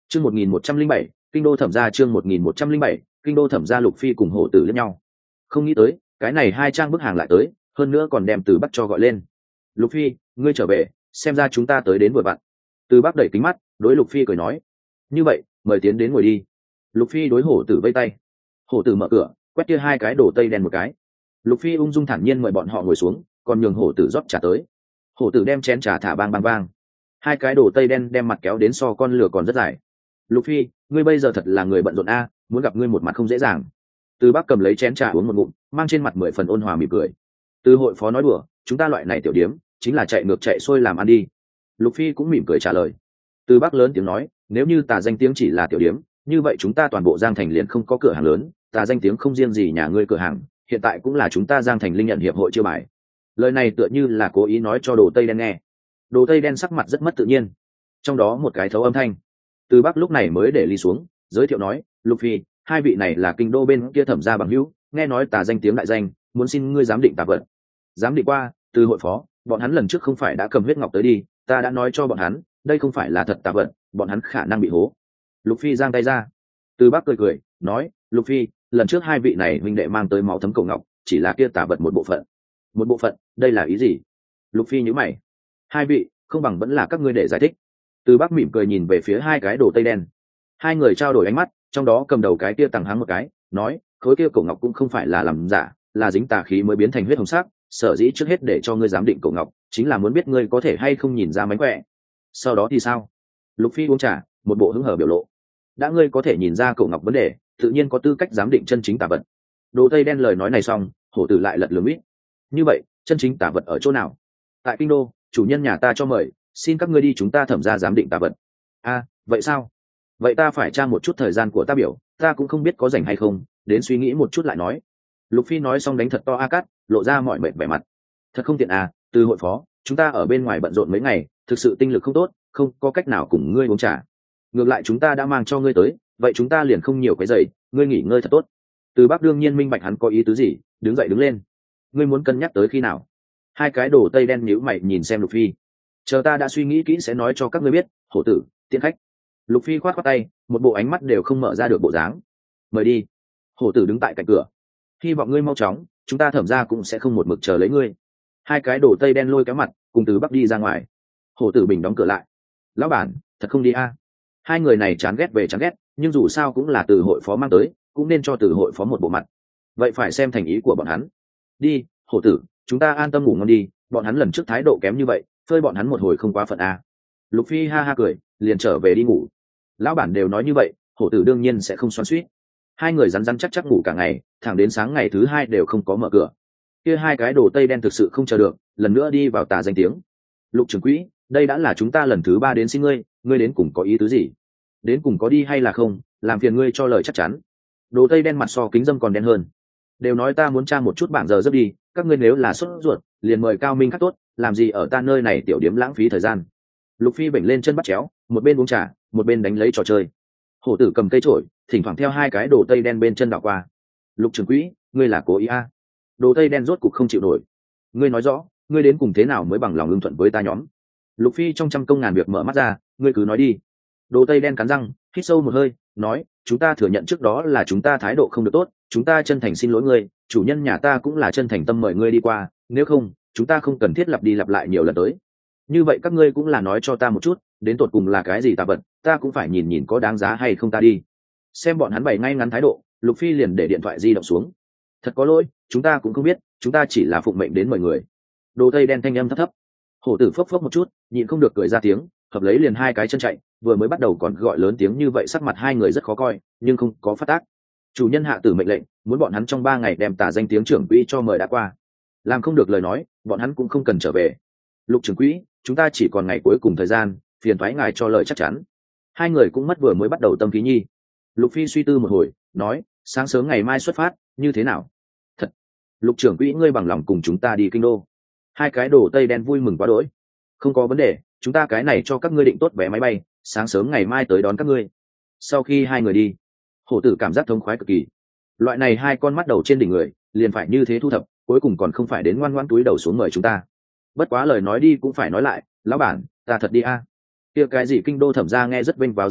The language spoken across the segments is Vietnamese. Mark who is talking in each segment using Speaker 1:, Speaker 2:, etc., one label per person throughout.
Speaker 1: Chương 1107, kinh đô thẩm gia. Chương 1107, kinh đô thẩm gia. Lục Phi cùng hổ tử lẫn nhau. Không nghĩ tới, cái này hai trang bức hàng lại tới, hơn nữa còn đem Từ Bắc cho gọi lên. Lục Phi, ngươi trở về, xem ra chúng ta tới đến vừa vặn. Từ Bắc đẩy kính mắt, đối Lục Phi cười nói: như vậy, mời tiến đến ngồi đi. Lục Phi đối hổ tử vây tay. Hổ tử mở cửa, quét kia hai cái đồ tây đen một cái. Lục Phi ung dung thản nhiên mời bọn họ ngồi xuống, còn nhường hổ tử rót trà tới. Hổ tử đem chén trà thả bang bang bang. Hai cái đồ tây đen đem mặt kéo đến so con lửa còn rất dài. Lục Phi, ngươi bây giờ thật là người bận rộn a, muốn gặp ngươi một mặt không dễ dàng. Từ Bắc cầm lấy chén trà uống một ngụm, mang trên mặt 10 phần ôn hòa mỉm cười. Từ hội phó nói đùa, chúng ta loại này tiểu điếm chính là chạy ngược chạy xuôi làm ăn đi. Lục Phi cũng mỉm cười trả lời. Từ Bắc lớn tiếng nói, nếu như tà danh tiếng chỉ là tiểu điếm, như vậy chúng ta toàn bộ Giang Thành liền không có cửa hàng lớn, tà danh tiếng không riêng gì nhà ngươi cửa hàng, hiện tại cũng là chúng ta Giang Thành linh nhận hiệp hội chiêu bài. Lời này tựa như là cố ý nói cho đồ tây đen nghe. Đồ tây đen sắc mặt rất mất tự nhiên, trong đó một cái thấu âm thanh. Từ Bắc lúc này mới để ly xuống, giới thiệu nói, Lục Phi, hai vị này là kinh đô bên kia thẩm gia bằng hữu, nghe nói tà danh tiếng đại danh, muốn xin ngươi giám định tà vật. Giám định qua, từ hội phó, bọn hắn lần trước không phải đã cầm huyết ngọc tới đi, ta đã nói cho bọn hắn, đây không phải là thật tà vật, bọn hắn khả năng bị hố. Lục Phi giang tay ra. Từ Bắc cười nói, Lục Phi, lần trước hai vị này huynh đệ mang tới máu thấm cổ ngọc, chỉ là kia tà vật một bộ phận. Một bộ phận, đây là ý gì? Lục Phi nhíu mày. Hai vị, không bằng vẫn là các ngươi để giải thích. Từ Bắc mỉm cười nhìn về phía hai cái đồ tây đen. Hai người trao đổi ánh mắt, trong đó cầm đầu cái kia tằng hắng một cái, nói, khối kia cổ ngọc cũng không phải là làm giả, là dính tà khí mới biến thành huyết hồng sắc, sở dĩ trước hết để cho ngươi giám định cổ ngọc, chính là muốn biết ngươi có thể hay không nhìn ra mánh khỏe. Sau đó thì sao? Lục Phi uống trà, một bộ hứng hở biểu lộ. Đã ngươi có thể nhìn ra cổ ngọc vấn đề, tự nhiên có tư cách giám định chân chính tà vật. Đồ tây đen lời nói này xong, hổ tử lại lật lườm ít. Như vậy, chân chính tà vật ở chỗ nào? Tại kinh đô, chủ nhân nhà ta cho mời, xin các ngươi đi chúng ta thẩm ra giám định tà vật. Vậy sao? Vậy ta phải tra một chút thời gian của ta biểu, ta cũng không biết có rảnh hay không, đến suy nghĩ một chút lại nói. Lục Phi nói xong đánh thật to cắt, lộ ra mọi mệt vẻ mặt. Thật không tiện từ hội phó, chúng ta ở bên ngoài bận rộn mấy ngày, thực sự tinh lực không tốt, không có cách nào cùng ngươi uống trà. Ngược lại chúng ta đã mang cho ngươi tới, vậy chúng ta liền không nhiều cái giày, ngươi nghỉ ngơi thật tốt. Từ Bắc đương nhiên minh bạch hắn có ý tứ gì, đứng dậy đứng lên. Ngươi muốn cân nhắc tới khi nào? Hai cái đồ tây đen nhíu mày nhìn xem Lục Phi. Chờ ta đã suy nghĩ kỹ sẽ nói cho các ngươi biết. Hổ tử, tiễn khách. Lục Phi khoát tay, một bộ ánh mắt đều không mở ra được bộ dáng. Mời đi. Hổ tử đứng tại cạnh cửa. Hy vọng ngươi mau chóng, chúng ta thẩm ra cũng sẽ không một mực chờ lấy ngươi. Hai cái đồ tây đen lôi kéo mặt, cùng Từ Bắc đi ra ngoài. Hổ tử bình đóng cửa lại. Lão bản, thật không đi Hai người này chán ghét về chán ghét, nhưng dù sao cũng là từ hội phó mang tới, cũng nên cho từ hội phó một bộ mặt. Vậy phải xem thành ý của bọn hắn. Đi, hổ tử, chúng ta an tâm ngủ ngon đi, bọn hắn lần trước thái độ kém như vậy, phơi bọn hắn một hồi không quá phận Lục Phi ha ha cười, liền trở về đi ngủ. Lão bản đều nói như vậy, hổ tử đương nhiên sẽ không xoắn xuýt. Hai người rắn rắn chắc chắc ngủ cả ngày, thẳng đến sáng ngày thứ hai đều không có mở cửa. Kia hai cái đồ tây đen thực sự không chờ được, lần nữa đi vào tà danh tiếng. Lục trưởng quỹ, đây đã là chúng ta lần thứ 3 đến xin ngươi đến cùng có ý tứ gì? Đến cùng có đi hay là không, làm phiền ngươi cho lời chắc chắn. Đồ tây đen mặt so kính dâm còn đen hơn. Đều nói ta muốn tra một chút bảng giờ giấc đi, các ngươi nếu là sốt ruột, liền mời Cao Minh khắc tốt, làm gì ở ta nơi này tiểu điếm lãng phí thời gian. Lục Phi bệnh lên chân bắt chéo, một bên uống trà, một bên đánh lấy trò chơi. Hổ tử cầm cây chổi, thỉnh thoảng theo hai cái đồ tây đen bên chân đảo qua. Lục trưởng quỹ, ngươi là cố ý Đồ tây đen rốt cục không chịu nổi. Ngươi nói rõ, ngươi đến cùng thế nào mới bằng lòng ưng thuận với ta nhóm? Lục Phi trong trăm công ngàn việc mở mắt ra, ngươi cứ nói đi. Đồ tây đen cắn răng, hít sâu một hơi, nói, chúng ta thừa nhận trước đó là chúng ta thái độ không được tốt, chúng ta chân thành xin lỗi ngươi, chủ nhân nhà ta cũng là chân thành tâm mời ngươi đi qua, nếu không, chúng ta không cần thiết lặp đi lặp lại nhiều lần tới. Như vậy các ngươi cũng là nói cho ta một chút, đến tột cùng là cái gì tà vật, ta cũng phải nhìn nhìn có đáng giá hay không ta đi. Xem bọn hắn bày ngay ngắn thái độ, Lục Phi liền để điện thoại di động xuống. Thật có lỗi, chúng ta cũng không biết, chúng ta chỉ là phụng mệnh đến mời người. Đồ tây đen thanh âm thấp thấp. Hổ tử phốc phốc một chút, nhịn không được cười ra tiếng, hợp lấy liền hai cái chân chạy, vừa mới bắt đầu còn gọi lớn tiếng như vậy, sắc mặt hai người rất khó coi, nhưng không có phát tác. Chủ nhân hạ tử mệnh lệnh, muốn bọn hắn trong 3 ngày đem tà danh tiếng trưởng quỹ cho mời đã qua. Làm không được lời nói, bọn hắn cũng không cần trở về. Lục trưởng quỹ, chúng ta chỉ còn ngày cuối cùng thời gian, phiền thoái ngài cho lời chắc chắn. Hai người cũng mất vừa mới bắt đầu tâm khí nhi. Lục Phi suy tư một hồi, nói, sáng sớm ngày mai xuất phát, như thế nào? Thật. Lục trưởng quỹ, ngươi bằng lòng cùng chúng ta đi kinh đô? Hai cái đồ tây đen vui mừng quá đỗi. Không có vấn đề, chúng ta cái này cho các ngươi định tốt vé máy bay, sáng sớm ngày mai tới đón các ngươi. Sau khi hai người đi, hổ tử cảm giác thống khoái cực kỳ. Loại này hai con mắt đầu trên đỉnh người, liền phải như thế thu thập, cuối cùng còn không phải đến ngoan ngoãn túi đầu xuống mời chúng ta. Bất quá lời nói đi cũng phải nói lại, lão bản, ta thật đi kia cái gì kinh đô thẩm ra nghe rất vênh vào dáng vẻ,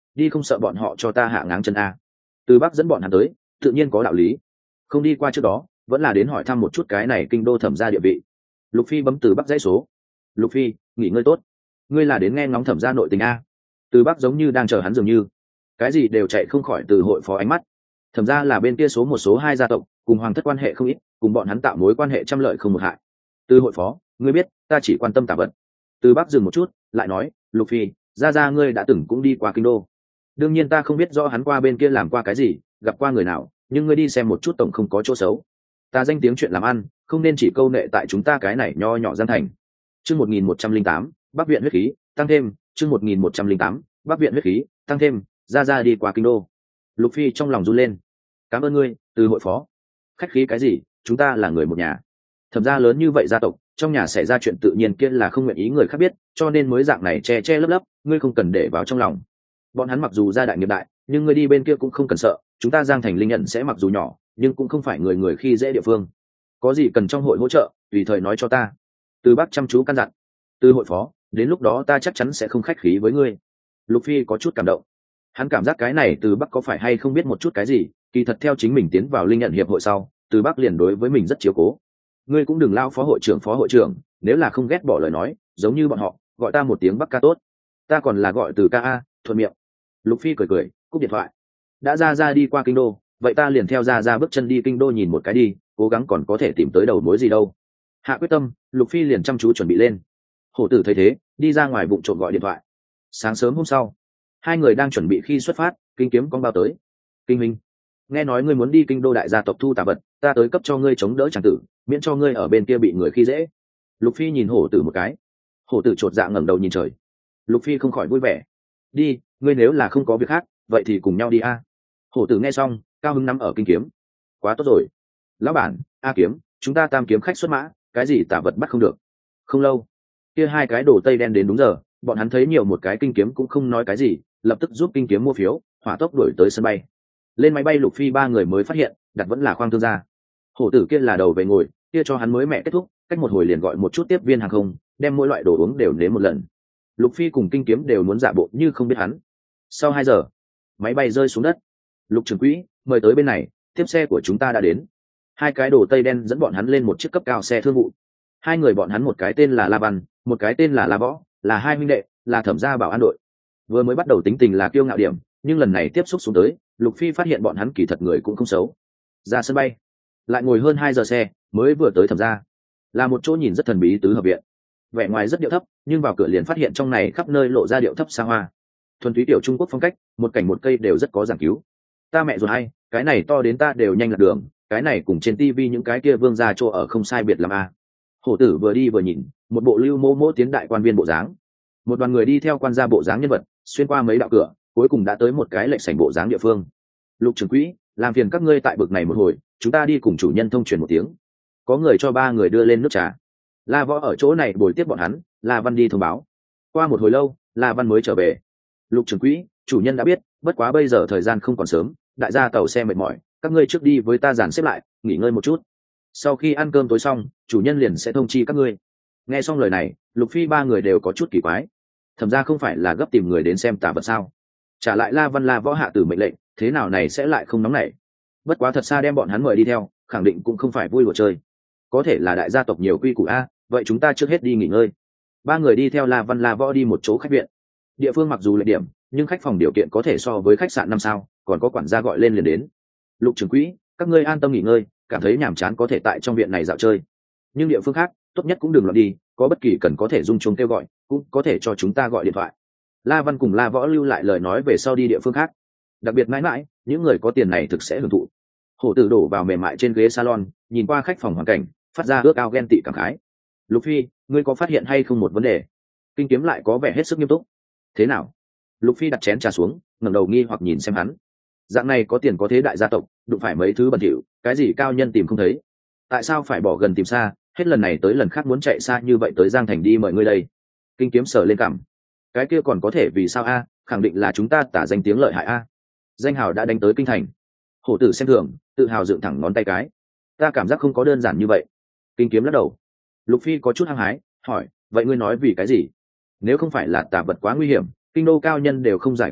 Speaker 1: đi không sợ bọn họ cho ta hạ ngáng chân a. Từ Bắc dẫn bọn hắn tới tự nhiên có đạo lý, không đi qua trước đó vẫn là đến hỏi thăm một chút cái này kinh đô thẩm gia địa vị. Lục Phi bấm Từ Bắc dãy số. Lục Phi, nghỉ ngơi tốt, ngươi là đến nghe ngóng thẩm gia nội tình a. Từ Bắc giống như đang chờ hắn dường như, cái gì đều chạy không khỏi từ hội phó ánh mắt. Thẩm gia là bên kia số một số hai gia tộc, cùng hoàng thất quan hệ không ít, cùng bọn hắn tạo mối quan hệ trăm lợi không một hại. Từ hội phó, ngươi biết ta chỉ quan tâm Tả Vật. Từ Bắc dừng một chút lại nói, Lục Phi, gia ngươi đã từng cũng đi qua kinh đô. Đương nhiên ta không biết rõ hắn qua bên kia làm qua cái gì, gặp qua người nào, nhưng ngươi đi xem một chút tổng không có chỗ xấu. Ta danh tiếng chuyện làm ăn không nên chỉ câu nệ tại chúng ta cái này nho nhỏ Giang thành. Chương 1108, Bắc viện huyết khí tăng thêm. Chương 1108, Bắc viện huyết khí tăng thêm. Gia đi qua kinh đô. Lục Phi trong lòng run lên. Cảm ơn ngươi, Từ hội phó. Khách khí cái gì, chúng ta là người một nhà. Thẩm gia lớn như vậy gia tộc, trong nhà xảy ra chuyện tự nhiên kia là không nguyện ý người khác biết, cho nên mới dạng này che che lấp lấp, ngươi không cần để vào trong lòng. Bọn hắn mặc dù gia đại nghiệp đại, nhưng ngươi đi bên kia cũng không cần sợ, chúng ta Giang thành linh nhận sẽ mặc dù nhỏ, nhưng cũng không phải người người khi dễ địa phương. Có gì cần trong hội hỗ trợ, tùy thời nói cho ta. Từ Bắc chăm chú căn dặn. Từ hội phó, đến lúc đó ta chắc chắn sẽ không khách khí với ngươi. Lục Phi có chút cảm động. Hắn cảm giác cái này Từ Bắc có phải hay không biết một chút cái gì, kỳ thật theo chính mình tiến vào linh nhận hiệp hội sau, Từ Bắc liền đối với mình rất chiếu cố. Ngươi cũng đừng lao phó hội trưởng, nếu là không ghét bỏ lời nói, giống như bọn họ, gọi ta một tiếng Bắc ca tốt. Ta còn là gọi từ ca a, thuận miệng. Lục Phi cười cúp điện thoại. Đã ra đi qua kinh đô, vậy ta liền theo ra bước chân đi kinh đô nhìn một cái đi, cố gắng còn có thể tìm tới đầu mối gì đâu. Hạ quyết tâm, Lục Phi liền chăm chú chuẩn bị lên. Hổ tử thấy thế, đi ra ngoài bụng trộm gọi điện thoại. Sáng sớm hôm sau, hai người đang chuẩn bị khi xuất phát, Kinh Kiếm con bao tới. Kinh Minh, nghe nói ngươi muốn đi kinh đô đại gia tộc thu tà vật, ta tới cấp cho ngươi chống đỡ tràng tử, miễn cho ngươi ở bên kia bị người khi dễ. Lục Phi nhìn hổ tử một cái. Hổ tử chột dạ ngẩng đầu nhìn trời. Lục Phi không khỏi vui vẻ. Đi, ngươi nếu là không có việc khác, vậy thì cùng nhau đi a. Hổ tử nghe xong, cao hứng nắm ở Kinh Kiếm. Quá tốt rồi. Lão bản, A Kiếm, chúng ta tam kiếm khách xuất mã, cái gì tà vật bắt không được. Không lâu, kia hai cái đồ tây đen đến đúng giờ, bọn hắn thấy nhiều một cái Kinh Kiếm cũng không nói cái gì, lập tức giúp Kinh Kiếm mua phiếu, hỏa tốc đuổi tới sân bay. Lên máy bay Lục Phi ba người mới phát hiện, đặt vẫn là khoang thương gia. Hổ tử kia là đầu về ngồi, kia cho hắn mới mẹ kết thúc, cách một hồi liền gọi một chút tiếp viên hàng không, đem mỗi loại đồ uống đều nếm một lần. Lục Phi cùng Kinh Kiếm đều muốn giả bộ như không biết hắn. Sau 2 giờ, máy bay rơi xuống đất. Lục trưởng quỹ, mời tới bên này, tiếp xe của chúng ta đã đến. Hai cái đồ tây đen dẫn bọn hắn lên một chiếc cấp cao xe thương vụ. Hai người bọn hắn một cái tên là La Văn, một cái tên là La Võ, là hai huynh đệ, là thẩm gia bảo an đội. Vừa mới bắt đầu tính tình là kiêu ngạo điểm, nhưng lần này tiếp xúc xuống tới, Lục Phi phát hiện bọn hắn kỳ thật người cũng không xấu. Ra sân bay, lại ngồi hơn 2 giờ xe, mới vừa tới thẩm gia. Là một chỗ nhìn rất thần bí tứ hợp viện. Vẻ ngoài rất điệu thấp, nhưng vào cửa liền phát hiện trong này khắp nơi lộ ra điệu thấp xa hoa. Thuần túy tiểu Trung Quốc phong cách, một cảnh một cây đều rất có giảng cứu. Ta mẹ rồi hay, cái này to đến ta đều nhanh lạc đường, cái này cùng trên tivi những cái kia vương gia chỗ ở không sai biệt lắm a. Hổ tử vừa đi vừa nhìn, một bộ lưu mô mô tiến đại quan viên bộ dáng. Một đoàn người đi theo quan gia bộ dáng nhân vật, xuyên qua mấy đạo cửa, cuối cùng đã tới một cái lệch sảnh bộ dáng địa phương. Lục trưởng quỹ, làm phiền các ngươi tại bực này một hồi, chúng ta đi cùng chủ nhân thông truyền một tiếng. Có người cho ba người đưa lên nước trà. La Võ ở chỗ này bồi tiếp bọn hắn, La Văn đi thông báo. Qua một hồi lâu, La Văn mới trở về. Lục trưởng quỹ, chủ nhân đã biết, bất quá bây giờ thời gian không còn sớm, đại gia tàu xe mệt mỏi, các ngươi trước đi với ta dàn xếp lại, nghỉ ngơi một chút. Sau khi ăn cơm tối xong, chủ nhân liền sẽ thông chi các ngươi. Nghe xong lời này, Lục Phi ba người đều có chút kỳ quái. Thẩm ra không phải là gấp tìm người đến xem tà vật sao? Trả lại La Văn La Võ hạ tử mệnh lệnh, thế nào này sẽ lại không nóng nảy? Bất quá thật xa đem bọn hắn mời đi theo, khẳng định cũng không phải vui đùa chơi. Có thể là đại gia tộc nhiều quy củ a, vậy chúng ta trước hết đi nghỉ ngơi. Ba người đi theo La Văn La Võ đi một chỗ khách viện. Địa phương mặc dù lệch điểm, nhưng khách phòng điều kiện có thể so với khách sạn 5 sao, còn có quản gia gọi lên liền đến. Lục trưởng quỹ, các ngươi an tâm nghỉ ngơi, cảm thấy nhàm chán có thể tại trong viện này dạo chơi. Nhưng địa phương khác, tốt nhất cũng đừng loạn đi, có bất kỳ cần có thể rung chuông kêu gọi, cũng có thể cho chúng ta gọi điện thoại. La Văn cùng La Võ lưu lại lời nói về sau đi địa phương khác. Đặc biệt mãi mãi, những người có tiền này thực sẽ hưởng thụ. Hổ tử đổ vào mềm mại trên ghế salon, nhìn qua khách phòng hoàn cảnh, phát ra ước ao ghen tị cảm khái. Lục Phi, ngươi có phát hiện hay không một vấn đề? Kinh Kiếm lại có vẻ hết sức nghiêm túc. Thế nào? Lục Phi đặt chén trà xuống, ngẩng đầu nghi hoặc nhìn xem hắn. Dạng này có tiền có thế đại gia tộc, đụng phải mấy thứ bẩn thỉu, cái gì cao nhân tìm không thấy. Tại sao phải bỏ gần tìm xa, hết lần này tới lần khác muốn chạy xa như vậy tới Giang Thành đi mời ngươi đây? Kinh Kiếm sờ lên cằm. Cái kia còn có thể vì sao a? Khẳng định là chúng ta tả danh tiếng lợi hại a. Danh hào đã đánh tới kinh thành. Hổ tử xem thường, tự hào dựng thẳng ngón tay cái. Ta cảm giác không có đơn giản như vậy. Kinh Kiếm lắc đầu. Lục Phi có chút hăng hái, hỏi, vậy ngươi nói vì cái gì? Nếu không phải là tà vật quá nguy hiểm, kinh đô cao nhân đều không giải quyết được,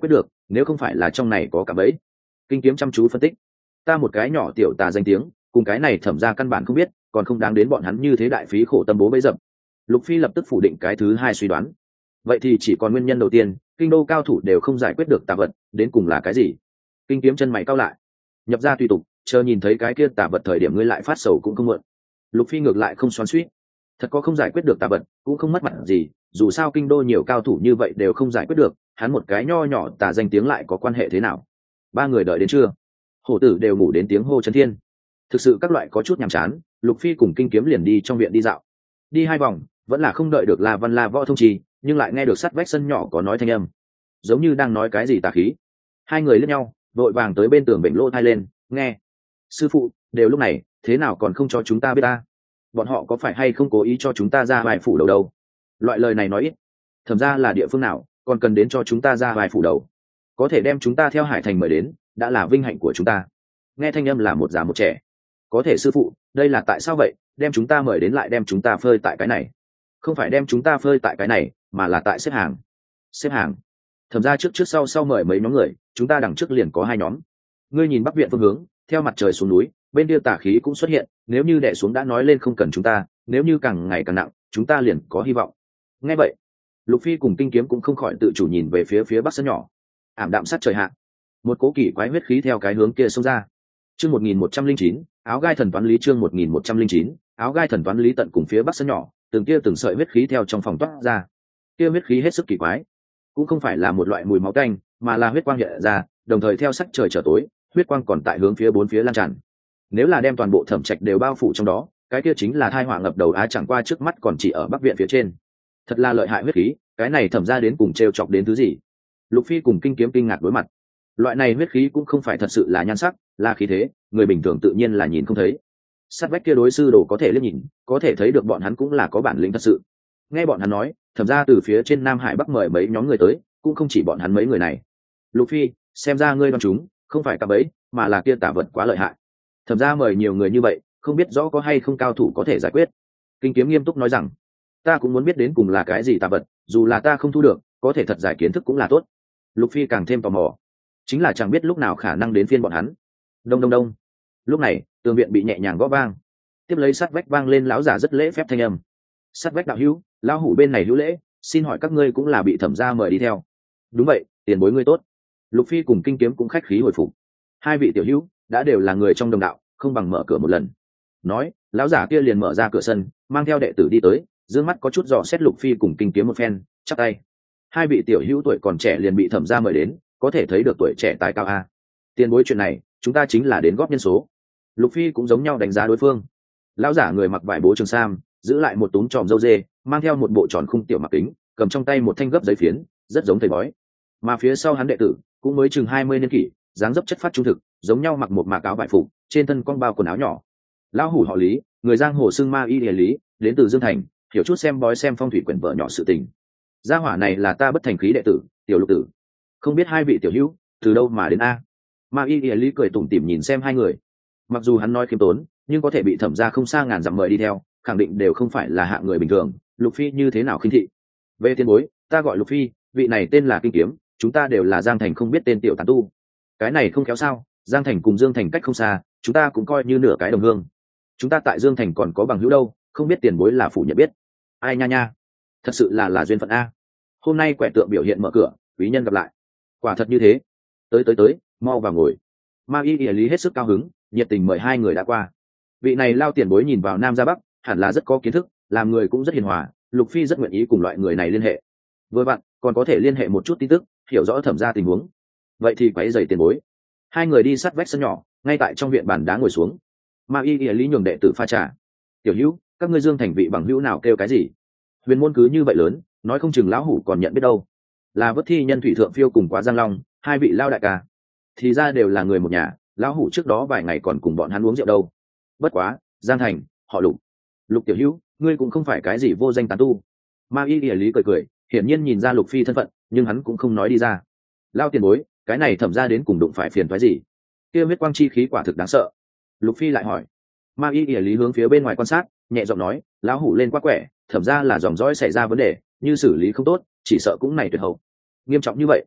Speaker 1: nếu không phải là trong này có cả bẫy. Kinh kiếm chăm chú phân tích, ta một cái nhỏ tiểu tà danh tiếng cùng cái này thẩm ra căn bản không biết, còn không đáng đến bọn hắn như thế đại phí khổ tâm bố bấy dập. Lục Phi lập tức phủ định cái thứ hai suy đoán. Vậy thì chỉ còn nguyên nhân đầu tiên, kinh đô cao thủ đều không giải quyết được tà vật, đến cùng là cái gì? Kinh kiếm chân mày cau lại, nhập ra tùy tục, chờ nhìn thấy cái kia tà vật thời điểm ngươi lại phát sầu cũng không muộn. Lục Phi ngược lại không xoắn xuýt, thật có không giải quyết được tà vật cũng không mất mặt gì, dù sao kinh đô nhiều cao thủ như vậy đều không giải quyết được, hắn một cái nho nhỏ tà danh tiếng lại có quan hệ thế nào? Ba người đợi đến trưa, hổ tử đều ngủ đến tiếng hô chấn thiên. Thực sự các loại có chút nhàm chán, Lục Phi cùng kinh kiếm liền đi trong viện đi dạo. Đi 2 vòng, vẫn là không đợi được La Văn La Võ thông trì, nhưng lại nghe được sắt vách sân nhỏ có nói thanh âm, giống như đang nói cái gì tà khí. Hai người liếc nhau, vội vàng tới bên tường bệnh lỗ tai lên, nghe. Sư phụ, đều lúc này, thế nào còn không cho chúng ta biết ta? Bọn họ có phải hay không cố ý cho chúng ta ra vài phủ đầu đâu? Loại lời này nói ít. Thẩm ra là địa phương nào, còn cần đến cho chúng ta ra vài phủ đầu? Có thể đem chúng ta theo Hải Thành mời đến, đã là vinh hạnh của chúng ta. Nghe thanh âm là một già một trẻ. Có thể sư phụ, đây là tại sao vậy? Đem chúng ta mời đến lại đem chúng ta phơi tại cái này. Không phải đem chúng ta phơi tại cái này, mà là tại xếp hàng. Xếp hàng. Thẩm ra trước sau mời mấy nhóm người, chúng ta đằng trước liền có 2 nhóm. Ngươi nhìn bắc viện phương hướng, theo mặt trời xuống núi, bên kia tà khí cũng xuất hiện, nếu như đè xuống đã nói lên không cần chúng ta, nếu như càng ngày càng nặng, chúng ta liền có hy vọng. Nghe vậy, Lục Phi cùng kinh kiếm cũng không khỏi tự chủ nhìn về phía bắc sân nhỏ. Ảm đạm sát trời hạ, một cố kỳ quái huyết khí theo cái hướng kia xông ra. Chương 1109, áo gai thần toán lý. Chương 1109, áo gai thần toán lý. Tận cùng phía bắc sân nhỏ, từng sợi huyết khí theo trong phòng toát ra. Kia huyết khí hết sức kỳ quái, cũng không phải là một loại mùi máu tanh, mà là huyết quang hiện ra, đồng thời theo sắc trời trở tối, huyết quang còn tại hướng phía 4 phía lan tràn. Nếu là đem toàn bộ Thẩm Trạch đều bao phủ trong đó, cái kia chính là tai họa ngập đầu á, chẳng qua trước mắt còn chỉ ở bắc viện phía trên. Thật là lợi hại huyết khí, cái này Thẩm ra đến cùng trêu chọc đến thứ gì? Lục Phi cùng kinh kiếm kinh ngạc đối mặt. Loại này huyết khí cũng không phải thật sự là nhan sắc, là khí thế, người bình thường tự nhiên là nhìn không thấy. Sát vách kia đối sư đồ có thể liếc nhìn, có thể thấy được bọn hắn cũng là có bản lĩnh thật sự. Nghe bọn hắn nói, Thẩm ra từ phía trên Nam Hải Bắc mời mấy nhóm người tới, cũng không chỉ bọn hắn mấy người này. Lục Phi, xem ra ngươi đoán chúng, không phải cạm bẫy, mà là kia tà vật quá lợi hại. Thẩm ra mời nhiều người như vậy, không biết rõ có hay không cao thủ có thể giải quyết. Kinh kiếm nghiêm túc nói rằng, ta cũng muốn biết đến cùng là cái gì tà vật, dù là ta không thu được, có thể thật giải kiến thức cũng là tốt. Lục Phi càng thêm tò mò, chính là chẳng biết lúc nào khả năng đến phiên bọn hắn. Đông đông đông. Lúc này, tường viện bị nhẹ nhàng gõ vang, tiếp lấy sát vách vang lên lão giả rất lễ phép thanh âm. Sát vách đạo hữu, lão hủ bên này hữu lễ, xin hỏi các ngươi cũng là bị Thẩm gia mời đi theo? Đúng vậy, tiền bối ngươi tốt. Lục Phi cùng kinh kiếm cũng khách khí hồi phục. 2 vị tiểu hữu đã đều là người trong đồng đạo, không bằng mở cửa một lần. Nói, lão giả kia liền mở ra cửa sân, mang theo đệ tử đi tới, dương mắt có chút dò xét Lục Phi cùng kinh kiếm một phen, chắp tay. 2 vị tiểu hữu tuổi còn trẻ liền bị Thẩm gia mời đến, có thể thấy được tuổi trẻ tài cao a. Tiền bối chuyện này, chúng ta chính là đến góp nhân số. Lục Phi cũng giống nhau đánh giá đối phương. Lão giả người mặc vải bố trường sam, giữ lại một túm tròm râu dê, mang theo một bộ tròn khung tiểu mặc kính, cầm trong tay một thanh gấp giấy phiến, rất giống thầy bói. Mà phía sau hắn đệ tử cũng mới chừng 20 niên kỷ, dáng dấp chất phát trung thực, giống nhau mặc một mạc áo vải phục, trên thân con bao quần áo nhỏ. Lão hủ họ Lý, người giang hồ xưng Ma Y Địa Lý, đến từ Dương Thành, hiểu chút xem bói xem phong thủy quyển vợ nhỏ sự tình. Gia hỏa này là ta bất thành khí đệ tử, Tiểu Lục tử. Không biết 2 vị tiểu hữu từ đâu mà đến a? Ma Y Địa Lý cười tủm tỉm nhìn xem 2 người. Mặc dù hắn nói khiêm tốn, nhưng có thể bị Thẩm gia không xa ngàn dặm mời đi theo, khẳng định đều không phải là hạng người bình thường. Lục Phi như thế nào khinh thị? Về tiền bối, ta gọi Lục Phi, vị này tên là Kinh Kiếm, chúng ta đều là Giang Thành không biết tên tiểu tán tu. Cái này không khéo sao? Giang Thành cùng Dương Thành cách không xa, chúng ta cũng coi như nửa cái đồng hương. Chúng ta tại Dương Thành còn có bằng hữu đâu, không biết tiền bối là phủ nhận biết. Ai nha nha, thật sự là duyên phận a. Hôm nay quẻ tượng biểu hiện mở cửa, quý nhân gặp lại. Quả thật như thế. Tới, mau vào ngồi. Ma Y Địa Lý hết sức cao hứng, nhiệt tình mời 2 người đã qua. Vị này lao tiền bối nhìn vào Nam ra Bắc, hẳn là rất có kiến thức, làm người cũng rất hiền hòa. Lục Phi rất nguyện ý cùng loại người này liên hệ. Vừa vặn, còn có thể liên hệ một chút tin tức, hiểu rõ Thẩm gia tình huống. Vậy thì quấy rầy tiền bối. 2 người đi sát vách sân nhỏ, ngay tại trong viện bàn đá ngồi xuống. Ma Y Địa Lý nhường đệ tử pha trà. Tiểu hữu, các ngươi Dương Thành vị bằng hữu nào kêu cái gì? Huyền môn cứ như vậy lớn, nói không chừng lão hủ còn nhận biết đâu. Là Vất Thi Nhân Thủy Thượng Phiêu cùng Quá Giang Long, 2 vị lao đại ca. Thì ra đều là người một nhà, lão hủ trước đó vài ngày còn cùng bọn hắn uống rượu đâu. Bất quá, Giang Thành, họ Lục. Lục tiểu hữu, ngươi cũng không phải cái gì vô danh tán tu. Ma Y Địa Lý cười, hiển nhiên nhìn ra Lục Phi thân phận, nhưng hắn cũng không nói đi ra. Lao tiền bối, cái này Thẩm ra đến cùng đụng phải phiền toái gì? Kia huyết quang chi khí quả thực đáng sợ. Lục Phi lại hỏi. Ma Y Địa Lý hướng phía bên ngoài quan sát, nhẹ giọng nói, lão hủ lên quá quẻ, Thẩm ra là dòng dõi xảy ra vấn đề, như xử lý không tốt, chỉ sợ cũng này tuyệt hậu. Nghiêm trọng như vậy?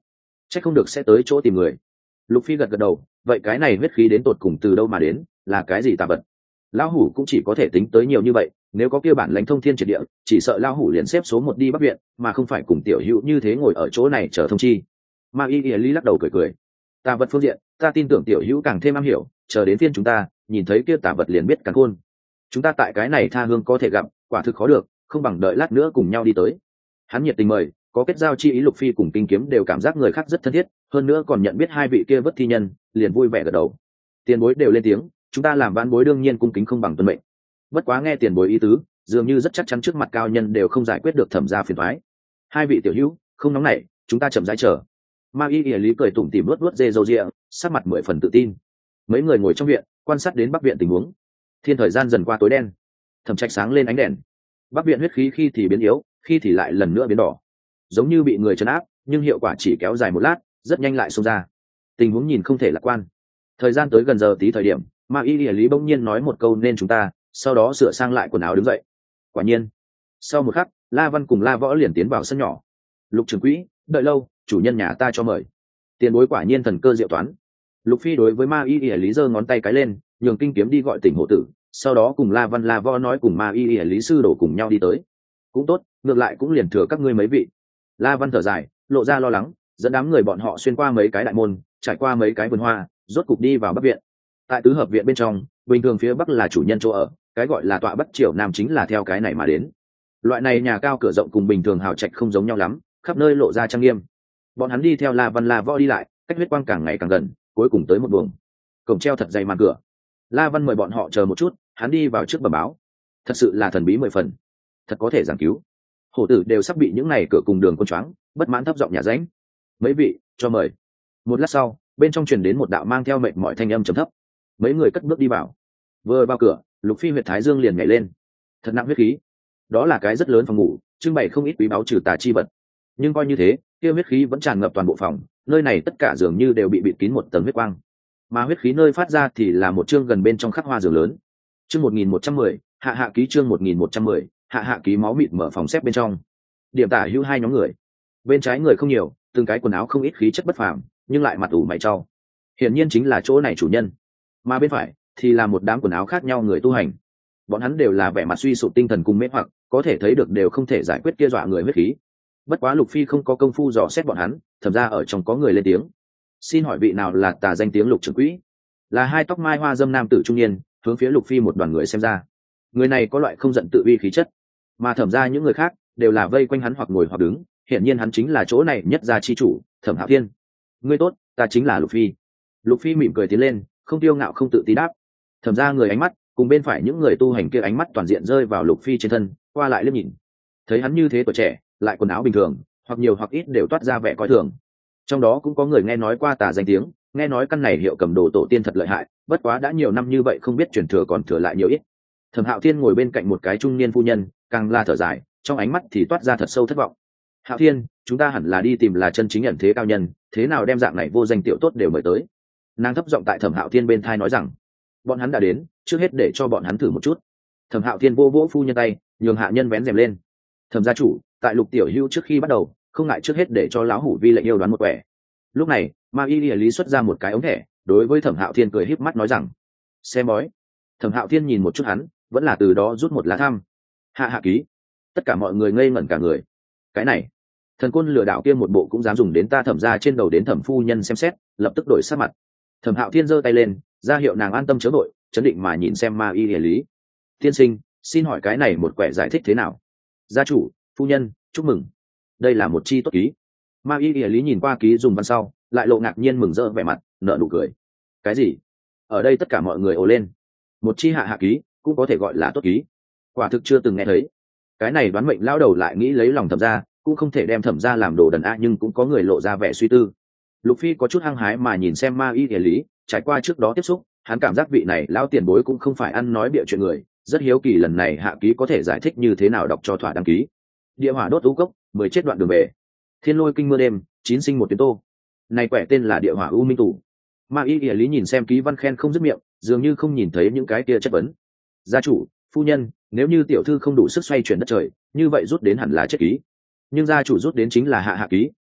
Speaker 1: Chắc không được sẽ tới chỗ tìm người. Lục Phi gật gật đầu, vậy cái này huyết khí đến tột cùng từ đâu mà đến, là cái gì tà vật? Lão hủ cũng chỉ có thể tính tới nhiều như vậy, nếu có kia bản lãnh thông thiên triệt địa, chỉ sợ lão hủ liền xếp số 1 đi Bắc viện, mà không phải cùng tiểu hữu như thế ngồi ở chỗ này chờ thông chi. Ma Y Y Lý lắc đầu cười cười. Tà vật phương diện, ta tin tưởng tiểu hữu càng thêm am hiểu, chờ đến phiên chúng ta, nhìn thấy kia tà vật liền biết càng khôn. Chúng ta tại cái này tha hương có thể gặp, quả thực khó được, không bằng đợi lát nữa cùng nhau đi tới. Hắn nhiệt tình mời, có kết giao chi ý. Lục Phi cùng Kinh Kiếm đều cảm giác người khác rất thân thiết, hơn nữa còn nhận biết hai vị kia vất thi nhân, liền vui vẻ gật đầu. Tiền bối đều lên tiếng, chúng ta làm vãn bối đương nhiên cung kính không bằng tuân mệnh. Bất quá nghe tiền bối ý tứ, dường như rất chắc chắn trước mặt cao nhân đều không giải quyết được thẩm gia phiền toái. Hai vị tiểu hữu không nóng nảy, chúng ta chậm rãi chờ. Ma Y Y Lý cười tủm tỉm luốt luốt dê râu ria, sắc mặt 10 phần tự tin. Mấy người ngồi trong viện quan sát đến Bắc viện tình huống. Thiên thời gian dần qua tối đen, Thẩm Trạch sáng lên ánh đèn. Bắc viện huyết khí khi thì biến yếu, khi thì lại lần nữa biến đỏ, giống như bị người trấn áp, nhưng hiệu quả chỉ kéo dài một lát, rất nhanh lại xông ra. Tình huống nhìn không thể lạc quan. Thời gian tới gần giờ tí thời điểm, Ma Y Y Lý bỗng nhiên nói một câu nên chúng ta, sau đó sửa sang lại quần áo đứng dậy. Quả nhiên, sau một khắc, La Văn cùng La Võ liền tiến vào sân nhỏ. Lục trưởng quỹ, đợi lâu, chủ nhân nhà ta cho mời. Tiền bối quả nhiên thần cơ diệu toán. Lục Phi đối với Ma Y Y Lý giơ ngón tay cái lên, nhường Kinh Kiếm đi gọi tỉnh hộ tử, sau đó cùng La Văn La Võ nói cùng Ma Y Y Lý sư đổ cùng nhau đi tới. Cũng tốt, ngược lại cũng liền thừa các ngươi mấy vị. La Văn thở dài, lộ ra lo lắng, dẫn đám người bọn họ xuyên qua mấy cái đại môn, trải qua mấy cái vườn hoa, rốt cục đi vào Bắc viện. Tại tứ hợp viện bên trong, bình thường phía bắc là chủ nhân chỗ ở, cái gọi là tọa bắc triều nam chính là theo cái này mà đến. Loại này nhà cao cửa rộng cùng bình thường hào trạch không giống nhau lắm, khắp nơi lộ ra trang nghiêm. Bọn hắn đi theo La Văn La Võ đi lại, cách huyết quang càng ngày càng gần, cuối cùng tới một buồng. Cổng treo thật dày màn cửa. La Văn mời bọn họ chờ một chút, hắn đi vào trước bẩm báo. Thật sự là thần bí 10 phần, thật có thể giảng cứu. Hổ tử đều sắp bị những này cửa cùng đường con choáng, bất mãn thấp giọng nhà ránh. Mấy vị, cho mời. Một lát sau, bên trong truyền đến một đạo mang theo mệt mỏi thanh âm trầm thấp. Mấy người cất bước đi vào. Vừa vào cửa, Lục Phi huyệt thái dương liền nhảy lên. Thật nặng huyết khí. Đó là cái rất lớn phòng ngủ, trưng bày không ít quý báu trừ tà chi vật. Nhưng coi như thế, kia huyết khí vẫn tràn ngập toàn bộ phòng, nơi này tất cả dường như đều bị bịt kín một tầng huyết quang. Mà huyết khí nơi phát ra thì là một chương gần bên trong khắc hoa giường lớn. Chương 1110, hạ hạ ký chương 1110, hạ hạ ký máu mịt mở phòng xếp bên trong. Điểm tả hữu hai nhóm người. Bên trái người không nhiều, từng cái quần áo không ít khí chất bất phàm, nhưng lại mặt ủ mày trau. Hiển nhiên chính là chỗ này chủ nhân. Mà bên phải thì là một đám quần áo khác nhau người tu hành. Bọn hắn đều là vẻ mặt suy sụp tinh thần cùng mê hoặc, có thể thấy được đều không thể giải quyết kia dọa người huyết khí. Bất quá Lục Phi không có công phu dò xét bọn hắn, thẩm ra ở trong có người lên tiếng. Xin hỏi vị nào là tà danh tiếng Lục trưởng quỹ? Là hai tóc mai hoa dâm nam tử trung niên, hướng phía Lục Phi một đoàn người xem ra. Người này có loại không giận tự uy khí chất, mà thẩm ra những người khác đều là vây quanh hắn hoặc ngồi hoặc đứng, hiển nhiên hắn chính là chỗ này nhất gia chi chủ, Thẩm Hạo Thiên. Ngươi tốt, ta chính là Lục Phi. Lục Phi mỉm cười tiến lên, không tiêu ngạo không tự tí đáp. Thẩm ra người ánh mắt cùng bên phải những người tu hành kia ánh mắt toàn diện rơi vào Lục Phi trên thân, qua lại liếc nhìn. Thấy hắn như thế tuổi trẻ, lại quần áo bình thường, hoặc nhiều hoặc ít đều toát ra vẻ coi thường. Trong đó cũng có người nghe nói qua tà danh tiếng, nghe nói căn này hiệu cầm đồ tổ tiên thật lợi hại, bất quá đã nhiều năm như vậy không biết truyền thừa còn thừa lại nhiều ít. Thẩm Hạo Thiên ngồi bên cạnh một cái trung niên phu nhân, càng la thở dài, trong ánh mắt thì toát ra thật sâu thất vọng. Hạo Thiên, chúng ta hẳn là đi tìm là chân chính ẩn thế cao nhân, thế nào đem dạng này vô danh tiểu tốt đều mời tới. Nàng thấp giọng tại Thẩm Hạo Thiên bên thai nói rằng, bọn hắn đã đến, trước hết để cho bọn hắn thử một chút. Thẩm Hạo Thiên vô vỗ phu nhân tay, nhường hạ nhân vén rèm lên. Thẩm gia chủ, tại Lục tiểu hữu trước khi bắt đầu, không ngại trước hết để cho lão hủ vi lệnh yêu đoán một quẻ. Lúc này, Ma Y Y Lý xuất ra một cái ống thẻ, đối với Thẩm Hạo Thiên cười híp mắt nói rằng, xem bói. Thẩm Hạo Thiên nhìn một chút hắn, vẫn là từ đó rút một lá thăm. Hạ hạ ký. Tất cả mọi người ngây ngẩn cả người. Cái này, thần côn lừa đảo kia một bộ cũng dám dùng đến ta Thẩm ra trên đầu đến Thẩm phu nhân xem xét, lập tức đổi sắc mặt. Thẩm Hạo Thiên giơ tay lên, ra hiệu nàng an tâm chớ vội, chấn định mà nhìn xem Ma Y Y Lý. Tiên sinh, xin hỏi cái này một quẻ giải thích thế nào? Gia chủ, phu nhân, chúc mừng. Đây là một chi tốt ký. Ma Y Y Lý nhìn qua ký dùng văn sau, lại lộ ngạc nhiên mừng rỡ vẻ mặt, nở nụ cười. Cái gì? Ở đây tất cả mọi người ồ lên. Một chi hạ hạ ký cũng có thể gọi là tốt ký, quả thực chưa từng nghe thấy. Cái này đoán mệnh lao đầu lại nghĩ lấy lòng Thẩm gia, cũng không thể đem Thẩm gia làm đồ đần a, nhưng cũng có người lộ ra vẻ suy tư. Lục Phi có chút hăng hái mà nhìn xem Ma Y Y Lý, trải qua trước đó tiếp xúc, hắn cảm giác vị này lão tiền bối cũng không phải ăn nói bịa chuyện người, rất hiếu kỳ lần này hạ ký có thể giải thích như thế nào, đọc cho thỏa đăng ký. Địa hỏa đốt u cốc, 10 chết đoạn đường về. Thiên lôi kinh mưa đêm, 9 sinh một tuyến tô. Này quẻ tên là địa hỏa u minh tủ. Ma Y Y Lý nhìn xem ký văn khen không dứt miệng, dường như không nhìn thấy những cái kia chất vấn. Gia chủ, phu nhân, nếu như tiểu thư không đủ sức xoay chuyển đất trời, như vậy rút đến hẳn là chết ký. Nhưng gia chủ rút đến chính là hạ hạ ký,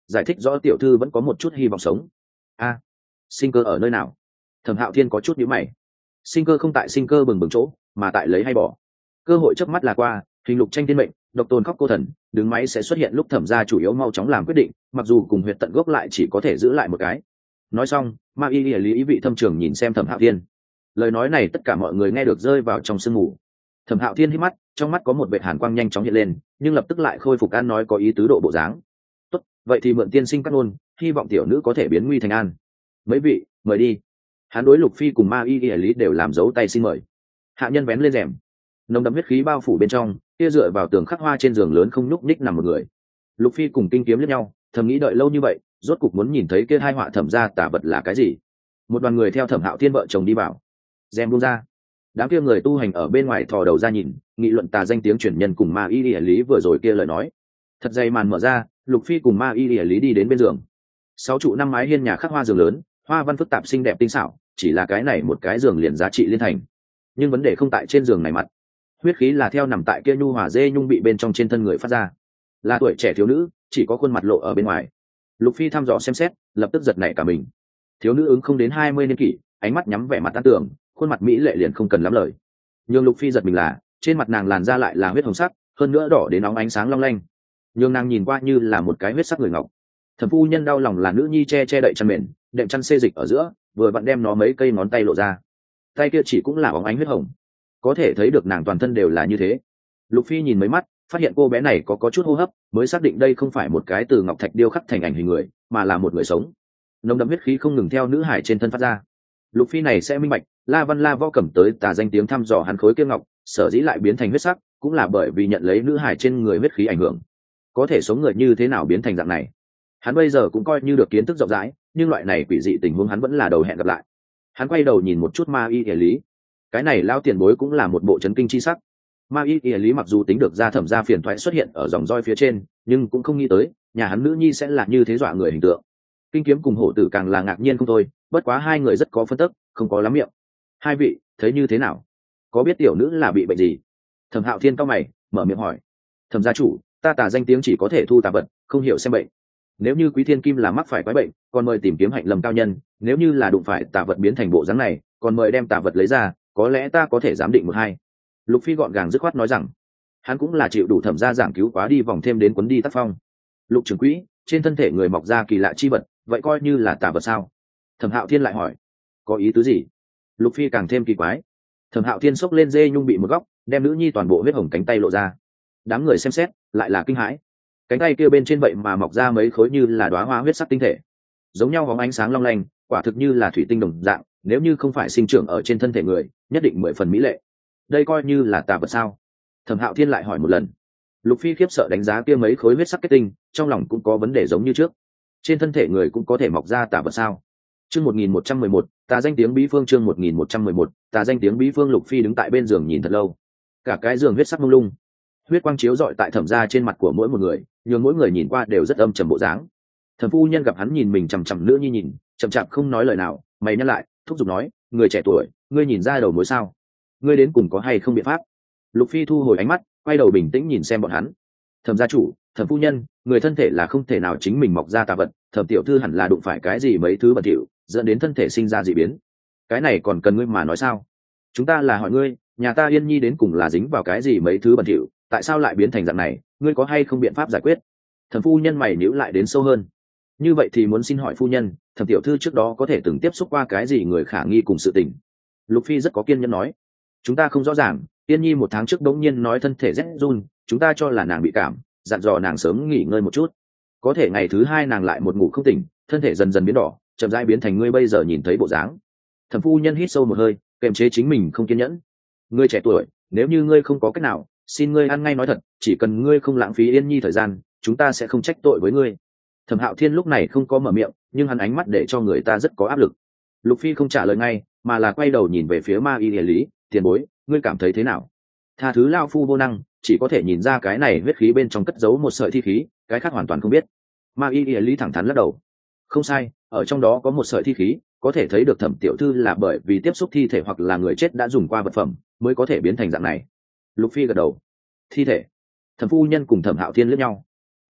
Speaker 1: giải thích rõ tiểu thư vẫn có một chút hy vọng sống. A, sinh cơ ở nơi nào? Thẩm Hạo Thiên có chút nhíu mày. Sinh cơ không tại sinh cơ bừng bừng chỗ, mà tại lấy hay bỏ. Cơ hội chớp mắt là qua, hình lục tranh thiên mệnh, độc tôn khóc cô thần, đứng máy sẽ xuất hiện lúc thẩm gia chủ yếu mau chóng làm quyết định, mặc dù cùng huyệt tận gốc lại chỉ có thể giữ lại một cái. Nói xong, Ma Y lý ý vị thâm trường nhìn xem Thẩm Hạo Thiên. Lời nói này tất cả mọi người nghe được rơi vào trong sương mù. Thẩm Hạo Thiên hít mắt, trong mắt có một vệt hàn quang nhanh chóng hiện lên, nhưng lập tức lại khôi phục ăn nói có ý tứ độ bộ dáng. Tốt, vậy thì mượn tiên sinh cắt ngôn, hy vọng tiểu nữ có thể biến nguy thành an. Mấy vị, mời đi. Hắn đối Lục Phi cùng Ma Y lý đều làm dấu tay xin mời. Hạ nhân vén lên rèm, nồng đậm huyết khí bao phủ bên trong, kia dựa vào tường khắc hoa trên giường lớn không nhúc nhích nằm một người. Lục Phi cùng Kinh Kiếm liếc nhau, thầm nghĩ đợi lâu như vậy, rốt cục muốn nhìn thấy kia hai họa thẩm gia tả vật là cái gì. Một đoàn người theo Thẩm Hạo Thiên vợ chồng đi vào, rèm buông ra, đám kia người tu hành ở bên ngoài thò đầu ra nhìn, nghị luận tà danh tiếng truyền nhân cùng Ma Y lý vừa rồi kia lời nói. Thật dày màn mở ra, Lục Phi cùng Ma Y lý đi đến bên giường. 6 trụ 5 mái hiên nhà khắc hoa giường lớn, hoa văn phức tạp xinh đẹp tinh xảo, chỉ là cái này một cái giường liền giá trị liên thành. Nhưng vấn đề không tại trên giường này mặt, huyết khí là theo nằm tại kia nhu hòa dê nhung bị bên trong trên thân người phát ra, là tuổi trẻ thiếu nữ, chỉ có khuôn mặt lộ ở bên ngoài. Lục Phi thăm dò xem xét, lập tức giật nảy cả mình. Thiếu nữ ứng không đến 20 niên kỷ, ánh mắt nhắm vẻ mặt tan tưởng, khuôn mặt mỹ lệ liền không cần lắm lời. Nhưng Lục Phi giật mình là, trên mặt nàng làn da lại là huyết hồng sắc, hơn nữa đỏ đến nóng ánh sáng long lanh. Nhưng nàng nhìn qua như là một cái huyết sắc người ngọc. Thẩm phu nhân đau lòng là nữ nhi che che đậy chăn mền, đệm chăn xê dịch ở giữa, vừa vặn đem nó mấy cây ngón tay lộ ra. Tay kia chỉ cũng là óng ánh huyết hồng, có thể thấy được nàng toàn thân đều là như thế. Lục Phi nhìn mấy mắt, phát hiện cô bé này có chút hô hấp, mới xác định đây không phải một cái từ ngọc thạch điêu khắc thành ảnh hình người, mà là một người sống. Nồng đậm huyết khí không ngừng theo nữ hải trên thân phát ra. Lục Phi này sẽ minh bạch, La Văn La Võ cầm tới tà danh tiếng thăm dò hắn khối kia ngọc, sở dĩ lại biến thành huyết sắc, cũng là bởi vì nhận lấy nữ hải trên người huyết khí ảnh hưởng. Có thể sống người như thế nào biến thành dạng này? Hắn bây giờ cũng coi như được kiến thức rộng rãi, nhưng loại này quỷ dị tình huống hắn vẫn là đầu hẹn gặp lại. Hắn quay đầu nhìn một chút Ma Y lý, cái này lao tiền bối cũng là một bộ chấn kinh chi sắc. Ma Y lý mặc dù tính được ra thẩm gia phiền thoái xuất hiện ở dòng roi phía trên, nhưng cũng không nghĩ tới nhà hắn nữ nhi sẽ là như thế dọa người hình tượng. Kinh Kiếm cùng Hổ Tử càng là ngạc nhiên không thôi, bất quá hai người rất có phân tức, không có lắm miệng. Hai vị thấy như thế nào? Có biết tiểu nữ là bị bệnh gì? Thẩm Hạo Thiên cao mày, mở miệng hỏi. Thẩm gia chủ, ta tả danh tiếng chỉ có thể thu tà vật, không hiểu xem bệnh. Nếu như Quý Thiên Kim là mắc phải quái bệnh, còn mời tìm kiếm Hạnh Lâm cao nhân, nếu như là đụng phải tà vật biến thành bộ dáng này, còn mời đem tà vật lấy ra, có lẽ ta có thể giám định một hai. Lục Phi gọn gàng dứt khoát nói rằng, hắn cũng là chịu đủ thẩm gia giảng cứu quá đi vòng thêm đến cuốn đi tác phong. Lục trưởng quỹ, trên thân thể người mọc ra kỳ lạ chi vật, vậy coi như là tà vật sao? Thẩm Hạo Thiên lại hỏi, có ý tứ gì? Lục Phi càng thêm kỳ quái. Thẩm Hạo Thiên xốc lên dê nhung bị một góc, đem nữ nhi toàn bộ huyết hồng cánh tay lộ ra. Đám người xem xét, lại là kinh hãi. Cánh tay kia bên trên vậy mà mọc ra mấy khối như là đóa hoa huyết sắc tinh thể, giống nhau bóng ánh sáng long lanh, quả thực như là thủy tinh đồng dạng, nếu như không phải sinh trưởng ở trên thân thể người, nhất định 10 phần mỹ lệ. Đây coi như là tà vật sao? Thẩm Hạo Thiên lại hỏi một lần. Lục Phi khiếp sợ đánh giá kia mấy khối huyết sắc kết tinh, trong lòng cũng có vấn đề giống như trước. Trên thân thể người cũng có thể mọc ra tà vật sao? Chương 1111, tà danh tiếng bí phương. Chương 1111, tà danh tiếng bí phương. Lục Phi đứng tại bên giường nhìn thật lâu. Cả cái giường huyết sắc mông lung, huyết quang chiếu rọi tại thẩm gia trên mặt của mỗi một người, nhưng mỗi người nhìn qua đều rất âm trầm bộ dáng. Thẩm phu nhân gặp hắn nhìn mình chằm chằm nữa như nhìn, chậm chạp không nói lời nào, mày nhăn lại, thúc giục nói, người trẻ tuổi, ngươi nhìn ra đầu mối sao? Ngươi đến cùng có hay không biện pháp? Lục Phi thu hồi ánh mắt, quay đầu bình tĩnh nhìn xem bọn hắn. Thẩm gia chủ, thẩm phu nhân, người thân thể là không thể nào chính mình mọc ra tà vật, thẩm tiểu thư hẳn là đụng phải cái gì mấy thứ bẩn thỉu, dẫn đến thân thể sinh ra dị biến. Cái này còn cần ngươi mà nói sao? Chúng ta là hỏi ngươi, nhà ta Yên Nhi đến cùng là dính vào cái gì mấy thứ bẩn thỉu, tại sao lại biến thành dạng này, ngươi có hay không biện pháp giải quyết? Thẩm phu nhân mày nhíu lại đến sâu hơn. Như vậy thì muốn xin hỏi phu nhân, thẩm tiểu thư trước đó có thể từng tiếp xúc qua cái gì người khả nghi cùng sự tình? Lục Phi rất có kiên nhẫn nói, chúng ta không rõ ràng, Yên Nhi 1 tháng trước đống nhiên nói thân thể rét run, chúng ta cho là nàng bị cảm, dặn dò nàng sớm nghỉ ngơi một chút. Có thể ngày thứ 2 nàng lại một ngủ không tỉnh, thân thể dần dần biến đỏ, chậm rãi biến thành ngươi bây giờ nhìn thấy bộ dáng. Thẩm phu nhân hít sâu một hơi, kềm chế chính mình không kiên nhẫn. Ngươi trẻ tuổi, nếu như ngươi không có cách nào, xin ngươi ăn ngay nói thật, chỉ cần ngươi không lãng phí Yên Nhi thời gian, chúng ta sẽ không trách tội với ngươi. Thẩm Hạo Thiên lúc này không có mở miệng, nhưng hắn ánh mắt để cho người ta rất có áp lực. Lục Phi không trả lời ngay, mà là quay đầu nhìn về phía Ma Y lý, tiền bối, ngươi cảm thấy thế nào? Tha thứ lao phu vô năng, chỉ có thể nhìn ra cái này huyết khí bên trong cất giấu một sợi thi khí, cái khác hoàn toàn không biết. Ma Y lý thẳng thắn lắc đầu, không sai, ở trong đó có một sợi thi khí, có thể thấy được thẩm tiểu thư là bởi vì tiếp xúc thi thể hoặc là người chết đã dùng qua vật phẩm mới có thể biến thành dạng này. Lục Phi gật đầu. Thi thể? Thẩm phu nhân cùng Thẩm Hạo Thiên liếc nhau.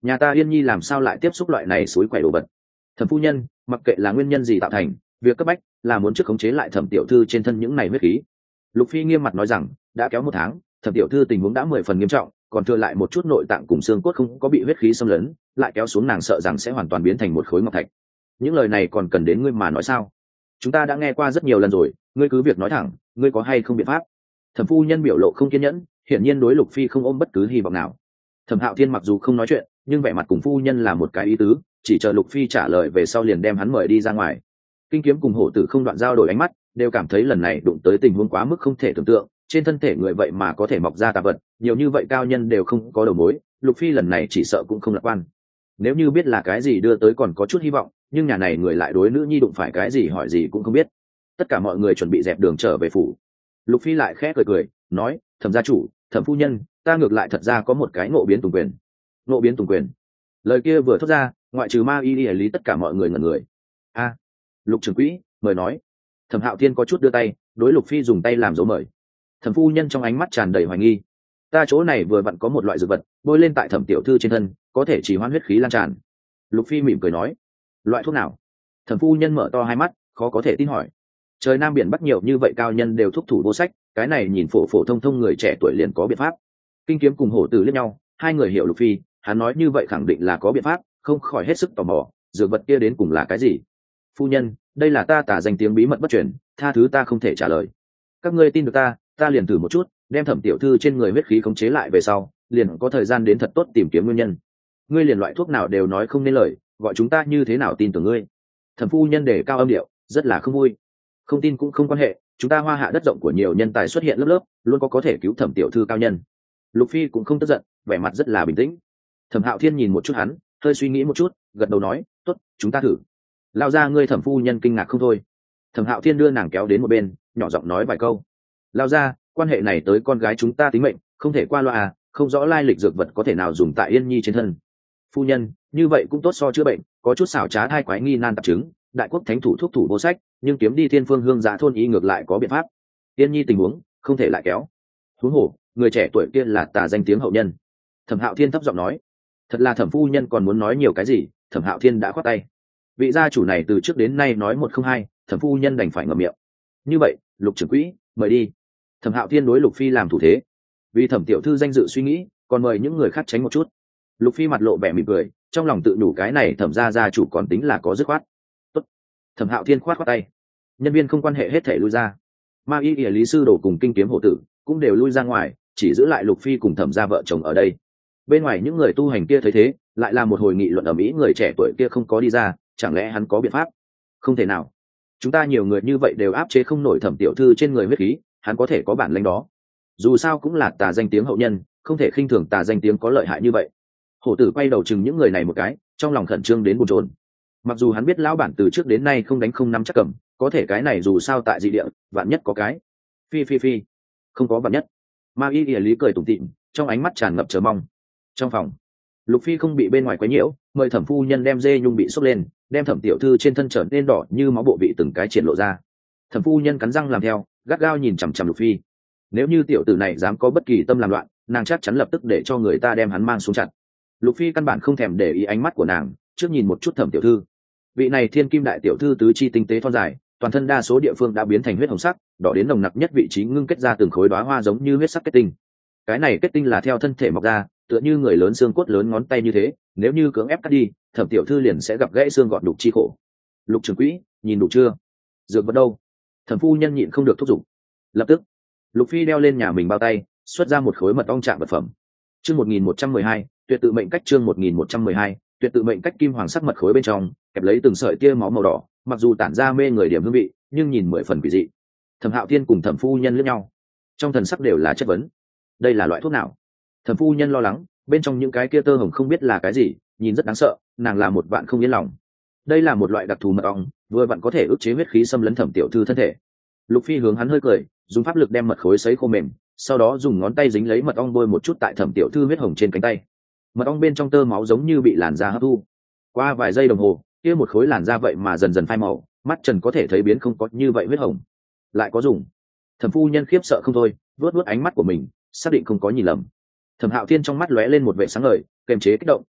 Speaker 1: Nhà ta Yên Nhi làm sao lại tiếp xúc loại này suối quẩy đồ vật? Thẩm phu nhân, mặc kệ là nguyên nhân gì tạo thành, việc cấp bách là muốn trước khống chế lại thẩm tiểu thư trên thân những này huyết khí. Lục Phi nghiêm mặt nói rằng, đã kéo 1 tháng, thẩm tiểu thư tình huống đã 10 phần nghiêm trọng, còn thừa lại một chút nội tạng cùng xương cốt không có bị huyết khí xâm lấn, lại kéo xuống nàng sợ rằng sẽ hoàn toàn biến thành một khối ngọc thạch. Những lời này còn cần đến ngươi mà nói sao? Chúng ta đã nghe qua rất nhiều lần rồi, ngươi cứ việc nói thẳng, ngươi có hay không biện pháp? Thẩm phu nhân biểu lộ không kiên nhẫn, hiển nhiên đối Lục Phi không ôm bất cứ hy vọng nào. Thẩm Hạo Thiên mặc dù không nói chuyện, nhưng vẻ mặt cùng phu nhân là một cái ý tứ, chỉ chờ Lục Phi trả lời về sau liền đem hắn mời đi ra ngoài. Kinh Kiếm cùng Hổ Tử không đoạn giao đổi ánh mắt, đều cảm thấy lần này đụng tới tình huống quá mức không thể tưởng tượng, trên thân thể người vậy mà có thể mọc ra tà vật, nhiều như vậy cao nhân đều không có đầu mối, Lục Phi lần này chỉ sợ cũng không lạc quan. Nếu như biết là cái gì đưa tới còn có chút hy vọng, nhưng nhà này người lại đối nữ nhi đụng phải cái gì hỏi gì cũng không biết. Tất cả mọi người chuẩn bị dẹp đường trở về phủ. Lục Phi lại khẽ cười cười, nói: "Thẩm gia chủ, Thẩm phu nhân, ta ngược lại thật ra có một cái ngộ biến tùng quyền." Ngộ biến tùng quyền? Lời kia vừa thốt ra, ngoại trừ Ma Y lý tất cả mọi người ngẩn người. A, Lục trưởng quỹ, mời nói. Thẩm Hạo Thiên có chút đưa tay, đối Lục Phi dùng tay làm dấu mời. Thẩm phu nhân trong ánh mắt tràn đầy hoài nghi. Ta chỗ này vừa vặn có một loại dược vật, bôi lên tại Thẩm tiểu thư trên thân, có thể trì hoãn huyết khí lan tràn. Lục Phi mỉm cười nói: "Loại thuốc nào?" Thẩm phu nhân mở to hai mắt, khó có thể tin hỏi. Trời Nam biển Bắc nhiều như vậy cao nhân đều thúc thủ vô sách, cái này nhìn phổ phổ thông thông người trẻ tuổi liền có biện pháp. Kinh Kiếm cùng Hổ Tử liếc nhau, hai người hiểu Lục Phi, hắn nói như vậy khẳng định là có biện pháp, không khỏi hết sức tò mò, dược vật kia đến cùng là cái gì? Phu nhân, đây là ta tả danh tiếng bí mật bất truyền, tha thứ ta không thể trả lời. Các ngươi tin được ta, ta liền thử một chút, đem Thẩm tiểu thư trên người huyết khí khống chế lại về sau, liền có thời gian đến thật tốt tìm kiếm nguyên nhân. Ngươi liền loại thuốc nào đều nói không nên lời, gọi chúng ta như thế nào tin tưởng ngươi? Thẩm phu nhân đề cao âm điệu, rất là không vui. Không tin cũng không quan hệ, chúng ta Hoa Hạ đất rộng của nhiều nhân tài xuất hiện lớp lớp, luôn có thể cứu Thẩm tiểu thư cao nhân. Lục Phi cũng không tức giận, vẻ mặt rất là bình tĩnh. Thẩm Hạo Thiên nhìn một chút hắn, hơi suy nghĩ một chút, gật đầu nói: "Tốt, chúng ta thử." Lao ra ngươi Thẩm phu nhân kinh ngạc không thôi. Thẩm Hạo Thiên đưa nàng kéo đến một bên, nhỏ giọng nói vài câu. Lao ra, quan hệ này tới con gái chúng ta tính mệnh, không thể qua loa à, không rõ lai lịch dược vật có thể nào dùng tại Yên Nhi trên thân. Phu nhân, như vậy cũng tốt so chữa bệnh, có chút xảo trá thai quái nghi nan tạp chứng, đại quốc thánh thủ thuốc thủ vô sách, nhưng kiếm đi thiên phương hương giá thôn y ngược lại có biện pháp. Yên Nhi tình huống, không thể lại kéo. Huống hồ, người trẻ tuổi kia là tà danh tiếng hậu nhân. Thẩm Hạo Thiên thấp giọng nói. Thật là Thẩm phu nhân còn muốn nói nhiều cái gì, Thẩm Hạo Thiên đã khoát tay. Vị gia chủ này từ trước đến nay nói một không hai, Thẩm phu nhân đành phải ngậm miệng. Như vậy, Lục trưởng quỹ, mời đi. Thẩm Hạo Thiên đối Lục Phi làm thủ thế. Vì Thẩm tiểu thư danh dự suy nghĩ, còn mời những người khác tránh một chút. Lục Phi mặt lộ vẻ mỉm cười, trong lòng tự đủ cái này Thẩm gia chủ còn tính là có dứt khoát. Tốt. Thẩm Hạo Thiên khoát tay. Nhân viên không quan hệ hết thể lui ra. Ma Y lý sư đồ cùng Kinh Kiếm Hổ Tử cũng đều lui ra ngoài, chỉ giữ lại Lục Phi cùng Thẩm gia vợ chồng ở đây. Bên ngoài những người tu hành kia thấy thế, lại là một hồi nghị luận ầm ĩ, người trẻ tuổi kia không có đi ra, chẳng lẽ hắn có biện pháp? Không thể nào, chúng ta nhiều người như vậy đều áp chế không nổi Thẩm tiểu thư trên người huyết khí, hắn có thể có bản lĩnh đó. Dù sao cũng là tà danh tiếng hậu nhân, không thể khinh thường tà danh tiếng có lợi hại như vậy. Hổ Tử quay đầu chừng những người này một cái, trong lòng khẩn trương đến bồn chồn. Mặc dù hắn biết lão bản từ trước đến nay không đánh không nắm chắc cầm, có thể cái này dù sao tại dị địa, vạn nhất có cái. Phi, không có vạn nhất. Ma Y lý cười tủm tỉm, trong ánh mắt tràn ngập chờ mong. Trong phòng, Lục Phi không bị bên ngoài quấy nhiễu, mời Thẩm phu nhân đem dê nhung bị xốc lên, đem Thẩm tiểu thư trên thân trở nên đỏ như máu bộ vị từng cái triển lộ ra. Thẩm phu nhân cắn răng làm theo, gắt gao nhìn chằm chằm Lục Phi. Nếu như tiểu tử này dám có bất kỳ tâm làm loạn, nàng chắc chắn lập tức để cho người ta đem hắn mang xuống chặt. Lục Phi căn bản không thèm để ý ánh mắt của nàng, trước nhìn một chút Thẩm tiểu thư. Vị này thiên kim đại tiểu thư tứ chi tinh tế thon dài, toàn thân đa số địa phương đã biến thành huyết hồng sắc, đỏ đến nồng nặc nhất vị trí ngưng kết ra từng khối đóa hoa giống như huyết sắc kết tinh. Cái này kết tinh là theo thân thể mọc ra, tựa như người lớn xương cốt lớn ngón tay như thế, nếu như cưỡng ép cắt đi, Thẩm tiểu thư liền sẽ gặp gãy xương gọt đục chi khổ. Lục trưởng quỹ, nhìn đủ chưa? Dược vật đâu? Thẩm phu nhân nhịn không được thúc giục. Lập tức, Lục Phi đeo lên nhà mình bao tay, xuất ra một khối mật ong trạng vật phẩm. Chương 1112, tuyệt tự mệnh cách chương 1112, tuyệt tự mệnh cách kim hoàng sắc mật khối bên trong, kẹp lấy từng sợi tia máu màu đỏ, mặc dù tản ra mê người điểm hương vị, nhưng nhìn 10 phần quỷ dị. Thẩm Hạo Thiên cùng Thẩm phu nhân liếc nhau, trong thần sắc đều là chất vấn. Đây là loại thuốc nào? Thẩm phu nhân lo lắng, bên trong những cái kia tơ hồng không biết là cái gì, nhìn rất đáng sợ, nàng là một vạn không yên lòng. Đây là một loại đặc thù mật ong, vừa vặn có thể ức chế huyết khí xâm lấn Thẩm tiểu thư thân thể. Lục Phi hướng hắn hơi cười, dùng pháp lực đem mật khối sấy khô mềm, sau đó dùng ngón tay dính lấy mật ong bôi một chút tại Thẩm tiểu thư huyết hồng trên cánh tay. Mật ong bên trong tơ máu giống như bị làn da hấp thu. Qua vài giây đồng hồ, kia một khối làn da vậy mà dần dần phai màu, mắt trần có thể thấy biến không có như vậy huyết hồng. Lại có dùng. Thẩm phu nhân khiếp sợ không thôi, vuốt vuốt ánh mắt của mình, xác định không có nhìn lầm. Thẩm Hạo Thiên trong mắt lóe lên một vẻ sáng ngời, kềm chế kích động,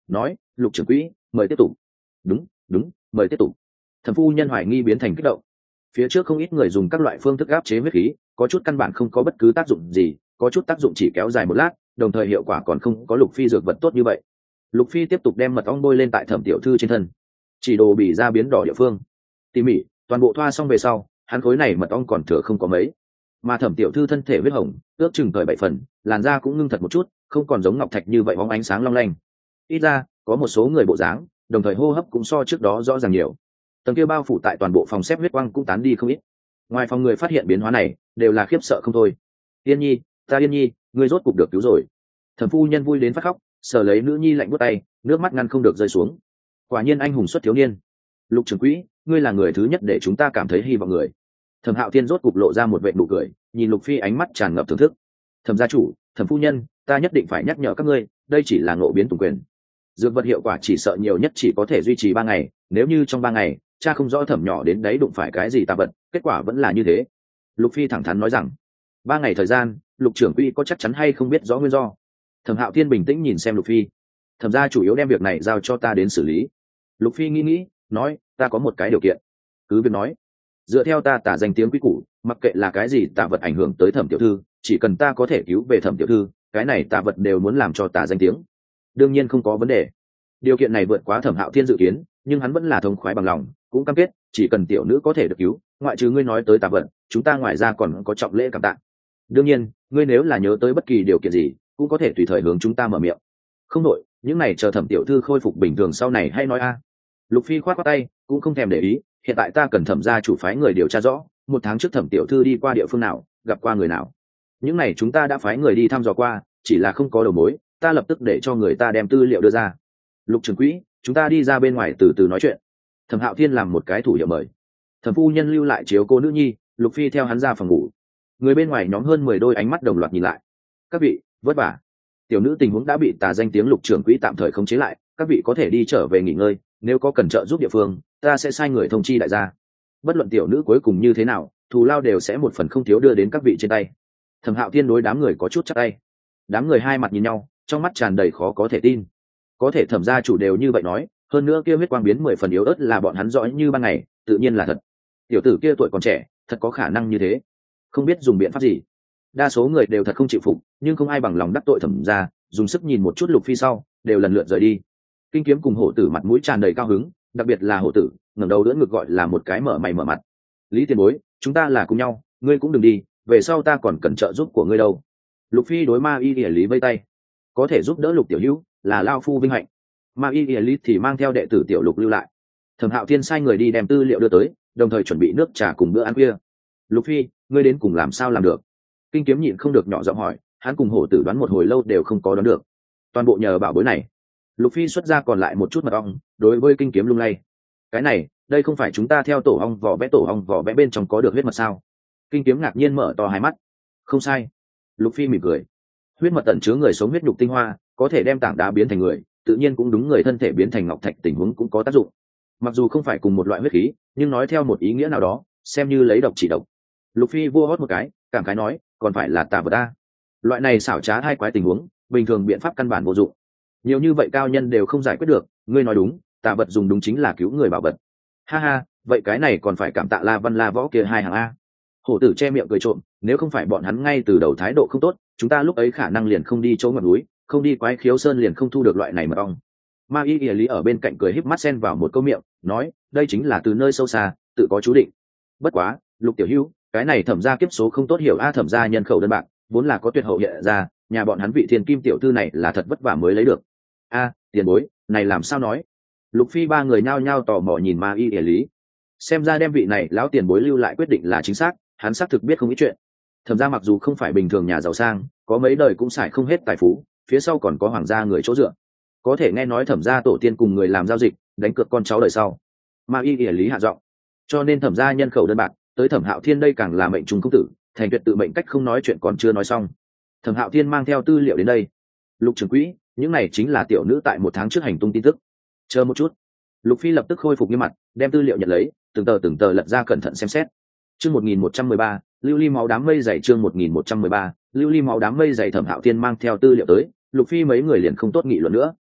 Speaker 1: nói: Lục trưởng quỹ, mời tiếp tục. Đúng đúng, mời tiếp tục. Thẩm phu nhân hoài nghi biến thành kích động. Phía trước không ít người dùng các loại phương thức áp chế huyết khí, có chút căn bản không có bất cứ tác dụng gì, có chút tác dụng chỉ kéo dài một lát, đồng thời hiệu quả còn không có Lục Phi dược vật tốt như vậy. Lục Phi tiếp tục đem mật ong bôi lên tại Thẩm tiểu thư trên thân, chỉ đồ bị ra biến đỏ địa phương. Tỉ mỉ, toàn bộ thoa xong về sau, hắn khối này mật ong còn thừa không có mấy. Mà Thẩm tiểu thư thân thể huyết hồng, ước chừng thời 7 phần, làn da cũng ngưng thật một chút, không còn giống ngọc thạch như vậy bóng ánh sáng long lanh. Ít ra, có một số người bộ dáng, đồng thời hô hấp cũng so trước đó rõ ràng nhiều. Tầng kia bao phủ tại toàn bộ phòng xếp huyết quang cũng tán đi không ít. Ngoài phòng người phát hiện biến hóa này, đều là khiếp sợ không thôi. Yên Nhi, ta Yên Nhi, ngươi rốt cục được cứu rồi. Thẩm phu nhân vui đến phát khóc, sờ lấy nữ nhi lạnh buốt tay, nước mắt ngăn không được rơi xuống. Quả nhiên anh hùng xuất thiếu niên. Lục trưởng quỹ, ngươi là người thứ nhất để chúng ta cảm thấy hy vọng người. Thẩm Hạo Thiên rốt cục lộ ra một vệt nụ cười, nhìn Lục Phi ánh mắt tràn ngập thưởng thức. Thẩm gia chủ, Thẩm phu nhân, ta nhất định phải nhắc nhở các ngươi, đây chỉ là ngộ biến tùng quyền. Dược vật hiệu quả chỉ sợ nhiều nhất chỉ có thể duy trì 3 ngày, nếu như trong 3 ngày cha không rõ Thẩm nhỏ đến đấy đụng phải cái gì tà vật, kết quả vẫn là như thế. Lục Phi thẳng thắn nói rằng, 3 ngày thời gian, Lục trưởng quỹ có chắc chắn hay không biết rõ nguyên do. Thẩm Hạo Thiên bình tĩnh nhìn xem Lục Phi. Thẩm gia chủ yếu đem việc này giao cho ta đến xử lý. Lục Phi nghĩ, nói, ta có một cái điều kiện. Cứ việc nói. Dựa theo ta tả danh tiếng quý củ, mặc kệ là cái gì tà vật ảnh hưởng tới Thẩm tiểu thư, chỉ cần ta có thể cứu về Thẩm tiểu thư, cái này tà vật đều muốn làm cho tả danh tiếng. Đương nhiên không có vấn đề. Điều kiện này vượt quá Thẩm Hạo Thiên dự kiến, nhưng hắn vẫn là thống khoái bằng lòng, cũng cam kết, chỉ cần tiểu nữ có thể được cứu, ngoại trừ ngươi nói tới tà vật, chúng ta ngoài ra còn có trọng lễ cảm tạ. Đương nhiên, ngươi nếu là nhớ tới bất kỳ điều kiện gì, cũng có thể tùy thời hướng chúng ta mở miệng. Không đội, những này chờ Thẩm tiểu thư khôi phục bình thường sau này hay nói a. Lục Phi khoát tay, cũng không thèm để ý, hiện tại ta cần Thẩm gia chủ phái người điều tra rõ, 1 tháng trước Thẩm tiểu thư đi qua địa phương nào, gặp qua người nào. Những này chúng ta đã phái người đi thăm dò qua, chỉ là không có đầu mối, ta lập tức để cho người ta đem tư liệu đưa ra. Lục trưởng quỹ, chúng ta đi ra bên ngoài từ từ nói chuyện. Thẩm Hạo Thiên làm một cái thủ hiệu mời. Thẩm phu nhân lưu lại chiếu cô nữ nhi, Lục Phi theo hắn ra phòng ngủ. Người bên ngoài nhóm hơn 10 đôi ánh mắt đồng loạt nhìn lại. Các vị, vất vả. Tiểu nữ tình huống đã bị tà danh tiếng Lục trưởng quỹ tạm thời khống chế lại, các vị có thể đi trở về nghỉ ngơi, nếu có cần trợ giúp địa phương, ta sẽ sai người thông chi đại gia. Bất luận tiểu nữ cuối cùng như thế nào, thù lao đều sẽ một phần không thiếu đưa đến các vị trên tay. Thẩm Hạo Thiên đối đám người có chút chắp tay. Đám người hai mặt nhìn nhau, trong mắt tràn đầy khó có thể tin. Có thể Thẩm gia chủ đều như vậy nói, hơn nữa kia huyết quang biến 10 phần yếu ớt là bọn hắn rõ như ban ngày, tự nhiên là thật. Tiểu tử kia tuổi còn trẻ, thật có khả năng như thế, không biết dùng biện pháp gì. Đa số người đều thật không chịu phục, nhưng không ai bằng lòng đắc tội Thẩm gia, dùng sức nhìn một chút Lục Phi sau, đều lần lượt rời đi. Kinh Kiếm cùng Hổ Tử mặt mũi tràn đầy cao hứng, đặc biệt là Hổ Tử, ngẩng đầu đỡ ngực gọi là một cái mở mày mở mặt. Lý tiền bối, chúng ta là cùng nhau, ngươi cũng đừng đi, về sau ta còn cần trợ giúp của ngươi đâu. Lục Phi đối Ma Y Điển Lý vây tay, có thể giúp đỡ Lục tiểu hữu là lao phu vinh hạnh. Ma Y Điển Lý thì mang theo đệ tử tiểu Lục lưu lại. Thẩm Hạo Thiên sai người đi đem tư liệu đưa tới, đồng thời chuẩn bị nước trà cùng bữa ăn khuya. Lục Phi, ngươi đến cùng làm sao làm được? Kinh Kiếm nhịn không được nhỏ giọng hỏi, hắn cùng Hổ Tử đoán một hồi lâu đều không có đoán được. Toàn bộ nhờ bảo bối này. Lục Phi xuất ra còn lại một chút mật ong, đối với Kinh Kiếm lung lay. Cái này, đây không phải chúng ta theo tổ ong vỏ vẽ bên trong có được huyết mật sao? Kinh Kiếm ngạc nhiên mở to hai mắt. Không sai. Lục Phi mỉm cười. Huyết mật tẩn chứa người sống huyết nhục tinh hoa, có thể đem tảng đá biến thành người, tự nhiên cũng đúng người thân thể biến thành ngọc thạch tình huống cũng có tác dụng. Mặc dù không phải cùng một loại huyết khí, nhưng nói theo một ý nghĩa nào đó, xem như lấy độc chỉ độc. Lục Phi vua hót một cái, cảm khái nói, còn phải là tà vật ta. Loại này xảo trá hai quái tình huống, bình thường biện pháp căn bản vô dụng. Nhiều như vậy cao nhân đều không giải quyết được, ngươi nói đúng, tà vật dùng đúng chính là cứu người bảo vật. Ha ha, vậy cái này còn phải cảm tạ La Văn La Võ kia hai hàng a. Hổ Tử che miệng cười trộm, nếu không phải bọn hắn ngay từ đầu thái độ không tốt, chúng ta lúc ấy khả năng liền không đi chỗ ngọn núi, không đi Quái Khiếu Sơn liền không thu được loại này mật ong. Ma Y Y Lý ở bên cạnh cười híp mắt xen vào một câu miệng, nói, đây chính là từ nơi sâu xa, tự có chú định. Bất quá, Lục tiểu hữu, cái này Thẩm gia kiếp số không tốt hiểu a, Thẩm gia nhân khẩu đơn bạc, vốn là có tuyệt hậu hiện ra, nhà bọn hắn vị thiên kim tiểu thư này là thật vất vả mới lấy được. A, tiền bối, này làm sao nói? Lục Phi ba người nhao nhao tò mò nhìn Ma Y Y Lý. Xem ra đem vị này lão tiền bối lưu lại quyết định là chính xác, hắn xác thực biết không ít chuyện. Thẩm gia mặc dù không phải bình thường nhà giàu sang, có mấy đời cũng xài không hết tài phú, phía sau còn có hoàng gia người chỗ dựa. Có thể nghe nói Thẩm gia tổ tiên cùng người làm giao dịch, đánh cược con cháu đời sau. Ma Y Y Lý hạ giọng, cho nên Thẩm gia nhân khẩu đơn bạc, tới Thẩm Hạo Thiên đây càng là mệnh trùng công tử, thành tuyệt tự mệnh cách không nói chuyện còn chưa nói xong. Thẩm Hạo Thiên mang theo tư liệu đến đây. Lục trưởng quỹ, những này chính là tiểu nữ tại 1 tháng trước hành tung tin tức. Chờ một chút. Lục Phi lập tức khôi phục nghiêm mặt, đem tư liệu nhận lấy, từng tờ lật ra cẩn thận xem xét. Chương 1113, lưu ly máu đám mây dày. Chương 1113, lưu ly máu đám mây dày. Thẩm Hạo Thiên mang theo tư liệu tới, Lục Phi mấy người liền không tốt nghị luận nữa.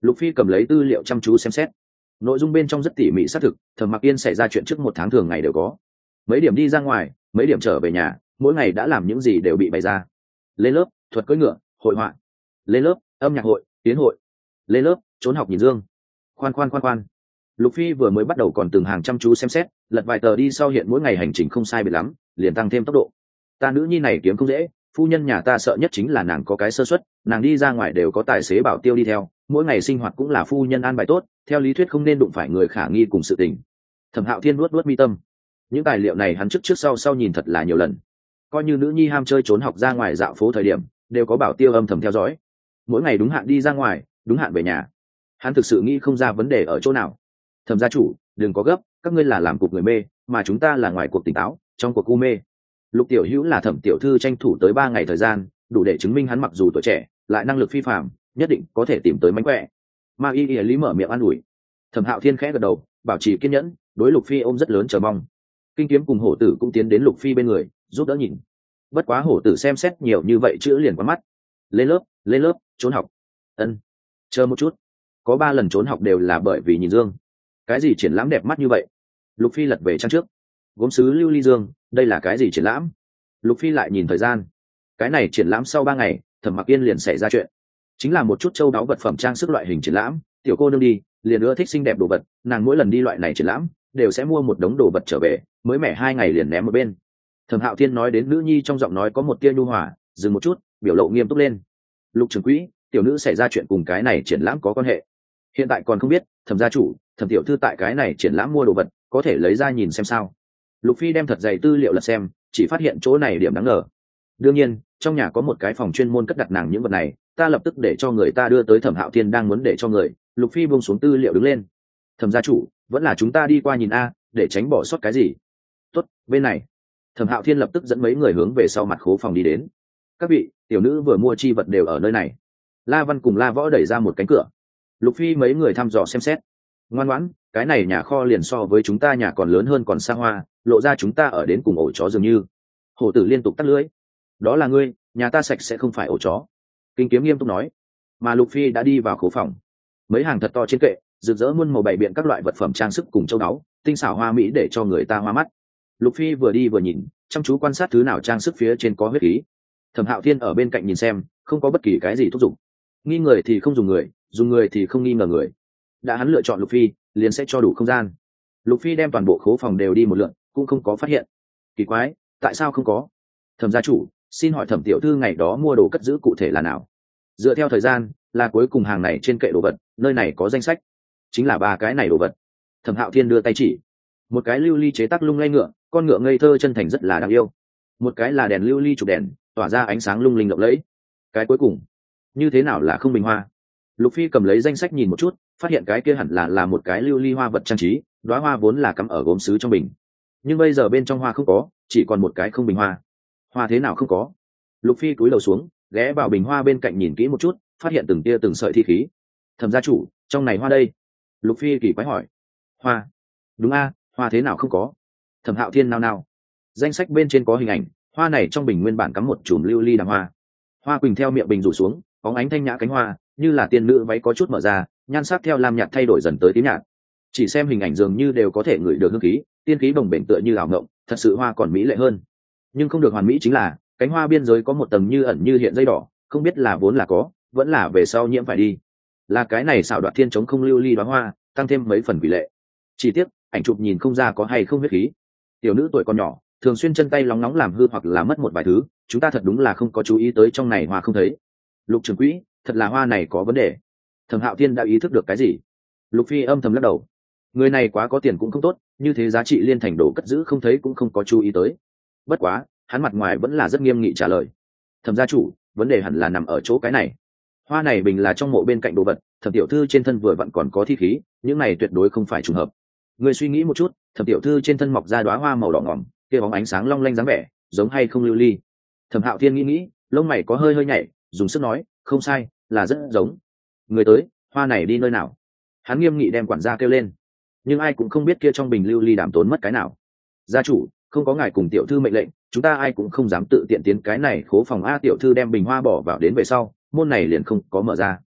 Speaker 1: Lục Phi cầm lấy tư liệu chăm chú xem xét, nội dung bên trong rất tỉ mỉ xác thực. Thẩm Mặc Yên xảy ra chuyện trước 1 tháng thường ngày đều có, mấy điểm đi ra ngoài, mấy điểm trở về nhà, mỗi ngày đã làm những gì đều bị bày ra. Lên lớp thuật cưỡi ngựa, hội họa. Lên lớp âm nhạc hội, tiến hội. Lên lớp trốn học nhìn dương. Khoan. Lục Phi vừa mới bắt đầu còn từng hàng chăm chú xem xét, lật vài tờ đi sau hiện mỗi ngày hành trình không sai biệt lắm, liền tăng thêm tốc độ. Ta nữ nhi này kiếm không dễ, phu nhân nhà ta sợ nhất chính là nàng có cái sơ suất, nàng đi ra ngoài đều có tài xế bảo tiêu đi theo, mỗi ngày sinh hoạt cũng là phu nhân an bài tốt, theo lý thuyết không nên đụng phải người khả nghi cùng sự tình. Thẩm Hạo Thiên nuốt mi tâm. Những tài liệu này hắn trước sau nhìn thật là nhiều lần. Coi như nữ nhi ham chơi trốn học ra ngoài dạo phố thời điểm, đều có bảo tiêu âm thầm theo dõi. Mỗi ngày đúng hạn đi ra ngoài, đúng hạn về nhà. Hắn thực sự nghĩ không ra vấn đề ở chỗ nào. Thẩm gia chủ, đừng có gấp, các ngươi là làm cục người mê, mà chúng ta là ngoài cuộc tỉnh táo, trong cuộc u mê. Lục Tiểu Hữu là Thẩm tiểu thư tranh thủ tới 3 ngày thời gian, đủ để chứng minh hắn mặc dù tuổi trẻ, lại năng lực phi phàm, nhất định có thể tìm tới mánh khỏe. Ma Y Y Lý mở miệng an ủi. Thẩm Hạo Thiên khẽ gật đầu, bảo trì kiên nhẫn, đối Lục Phi ôm rất lớn chờ mong. Kinh Kiếm cùng Hổ Tử cũng tiến đến Lục Phi bên người, giúp đỡ nhìn. Bất quá Hổ Tử xem xét nhiều như vậy chữ liền quá mắt. Lên lớp trốn học. Ân, chờ một chút, có 3 lần trốn học đều là bởi vì nhìn dương. Cái gì triển lãm đẹp mắt như vậy? Lục Phi lật về trang trước. Gốm sứ lưu ly dương, đây là cái gì triển lãm? Lục Phi lại nhìn thời gian. Cái này triển lãm sau 3 ngày, Thẩm Mặc Yên liền xảy ra chuyện. Chính là một chút châu báu vật phẩm trang sức loại hình triển lãm, tiểu cô nương đi, liền ưa thích xinh đẹp đồ vật, nàng mỗi lần đi loại này triển lãm, đều sẽ mua một đống đồ vật trở về, mới mẻ 2 ngày liền ném một bên. Thẩm Hạo Thiên nói đến nữ nhi trong giọng nói có một tia nhu hòa, dừng một chút, biểu lộ nghiêm túc lên. Lục trưởng quỹ, tiểu nữ xảy ra chuyện cùng cái này triển lãm có quan hệ. Hiện tại còn không biết, Thẩm gia chủ, Thẩm tiểu thư tại cái này triển lãm mua đồ vật, có thể lấy ra nhìn xem sao. Lục Phi đem thật dày tư liệu lật xem, chỉ phát hiện chỗ này điểm đáng ngờ. Đương nhiên, trong nhà có một cái phòng chuyên môn cất đặt nàng những vật này, ta lập tức để cho người ta đưa tới. Thẩm Hạo Thiên đang muốn để cho người. Lục Phi buông xuống tư liệu đứng lên. Thẩm gia chủ, vẫn là chúng ta đi qua nhìn a, để tránh bỏ sót cái gì. Tốt, bên này. Thẩm Hạo Thiên lập tức dẫn mấy người hướng về sau mặt khố phòng đi đến. Các vị, tiểu nữ vừa mua chi vật đều ở nơi này. La Văn cùng La Võ đẩy ra một cánh cửa. Lục Phi mấy người thăm dò xem xét. Ngoan ngoãn, cái này nhà kho liền so với chúng ta nhà còn lớn hơn còn xa hoa, lộ ra chúng ta ở đến cùng ổ chó dường như. Hổ Tử liên tục tắt lưỡi. Đó là ngươi, nhà ta sạch sẽ không phải ổ chó. Kinh Kiếm nghiêm túc nói. Mà Lục Phi đã đi vào khố phòng. Mấy hàng thật to trên kệ, rực rỡ muôn màu bày biện các loại vật phẩm trang sức cùng châu báu, tinh xảo hoa mỹ để cho người ta hoa mắt. Lục Phi vừa đi vừa nhìn, chăm chú quan sát thứ nào trang sức phía trên có huyết khí. Thẩm Hạo Thiên ở bên cạnh nhìn xem, không có bất kỳ cái gì thúc giục. Nghi người thì không dùng người, dùng người thì không nghi ngờ người. Đã hắn lựa chọn Lục Phi, liền sẽ cho đủ không gian. Lục Phi đem toàn bộ khố phòng đều đi một lượt, cũng không có phát hiện. Kỳ quái, tại sao không có? Thẩm gia chủ, xin hỏi Thẩm tiểu thư ngày đó mua đồ cất giữ cụ thể là nào? Dựa theo thời gian, là cuối cùng hàng này trên kệ đồ vật, nơi này có danh sách, chính là 3 cái này đồ vật. Thẩm Hạo Thiên đưa tay chỉ. Một cái lưu ly chế tác lung lay ngựa, con ngựa ngây thơ chân thành rất là đáng yêu. Một cái là đèn lưu ly chụp đèn, tỏa ra ánh sáng lung linh lộng lẫy. Cái cuối cùng, như thế nào là không bình hoa? Lục Phi cầm lấy danh sách nhìn một chút, phát hiện cái kia hẳn là một cái lưu ly hoa vật trang trí, đóa hoa vốn là cắm ở gốm sứ trong bình, nhưng bây giờ bên trong hoa không có, chỉ còn một cái không bình hoa. Hoa thế nào không có? Lục Phi cúi đầu xuống, ghé vào bình hoa bên cạnh nhìn kỹ một chút, phát hiện từng tia từng sợi thi khí. Thẩm gia chủ, trong này hoa đây? Lục Phi kỳ quái hỏi. Hoa? Đúng a, hoa thế nào không có? Thẩm Hạo Thiên nao nao. Danh sách bên trên có hình ảnh, hoa này trong bình nguyên bản cắm một chùm lưu ly đằng hoa. Hoa quỳnh theo miệng bình rủ xuống, bóng ánh thanh nhã cánh hoa, như là tiên nữ váy có chút mở ra, nhan sắc theo lam nhạt thay đổi dần tới tím nhạt. Chỉ xem hình ảnh dường như đều có thể ngửi được hương khí, tiên khí bồng bềnh tựa như ảo ngộng, thật sự hoa còn mỹ lệ hơn. Nhưng không được hoàn mỹ chính là, cánh hoa biên giới có một tầng như ẩn như hiện dây đỏ, không biết là vốn là có, vẫn là về sau nhiễm phải đi. Là cái này xảo đoạt thiên chống không lưu ly đóa hoa, tăng thêm mấy phần quỷ lệ. Chỉ tiếc, ảnh chụp nhìn không ra có hay không huyết khí. Tiểu nữ tuổi còn nhỏ, thường xuyên chân tay lóng nóng làm hư hoặc là mất một vài thứ, chúng ta thật đúng là không có chú ý tới trong này hoa không thấy. Lục trưởng quỹ, thật là hoa này có vấn đề. Thẩm Hạo Thiên đã ý thức được cái gì? Lục Phi âm thầm lắc đầu. Người này quá có tiền cũng không tốt, như thế giá trị liên thành đồ cất giữ không thấy cũng không có chú ý tới. Bất quá, hắn mặt ngoài vẫn là rất nghiêm nghị trả lời. Thẩm gia chủ, vấn đề hẳn là nằm ở chỗ cái này. Hoa này bình là trong mộ bên cạnh đồ vật, Thẩm tiểu thư trên thân vừa vặn còn có thi khí, những này tuyệt đối không phải trùng hợp. Người suy nghĩ một chút, Thẩm tiểu thư trên thân mọc ra đóa hoa màu đỏ ngỏm, kia bóng ánh sáng long lanh dáng vẻ, giống hay không lưu ly? Thẩm Hạo Thiên nghĩ, lông mày có hơi nhảy, dùng sức nói, không sai, là rất giống. Người tới, hoa này đi nơi nào? Hắn nghiêm nghị đem quản gia kêu lên. Nhưng ai cũng không biết kia trong bình lưu ly đảm tốn mất cái nào. Gia chủ, không có ngài cùng tiểu thư mệnh lệnh, chúng ta ai cũng không dám tự tiện tiến cái này khố phòng. A tiểu thư đem bình hoa bỏ vào đến về sau, môn này liền không có mở ra.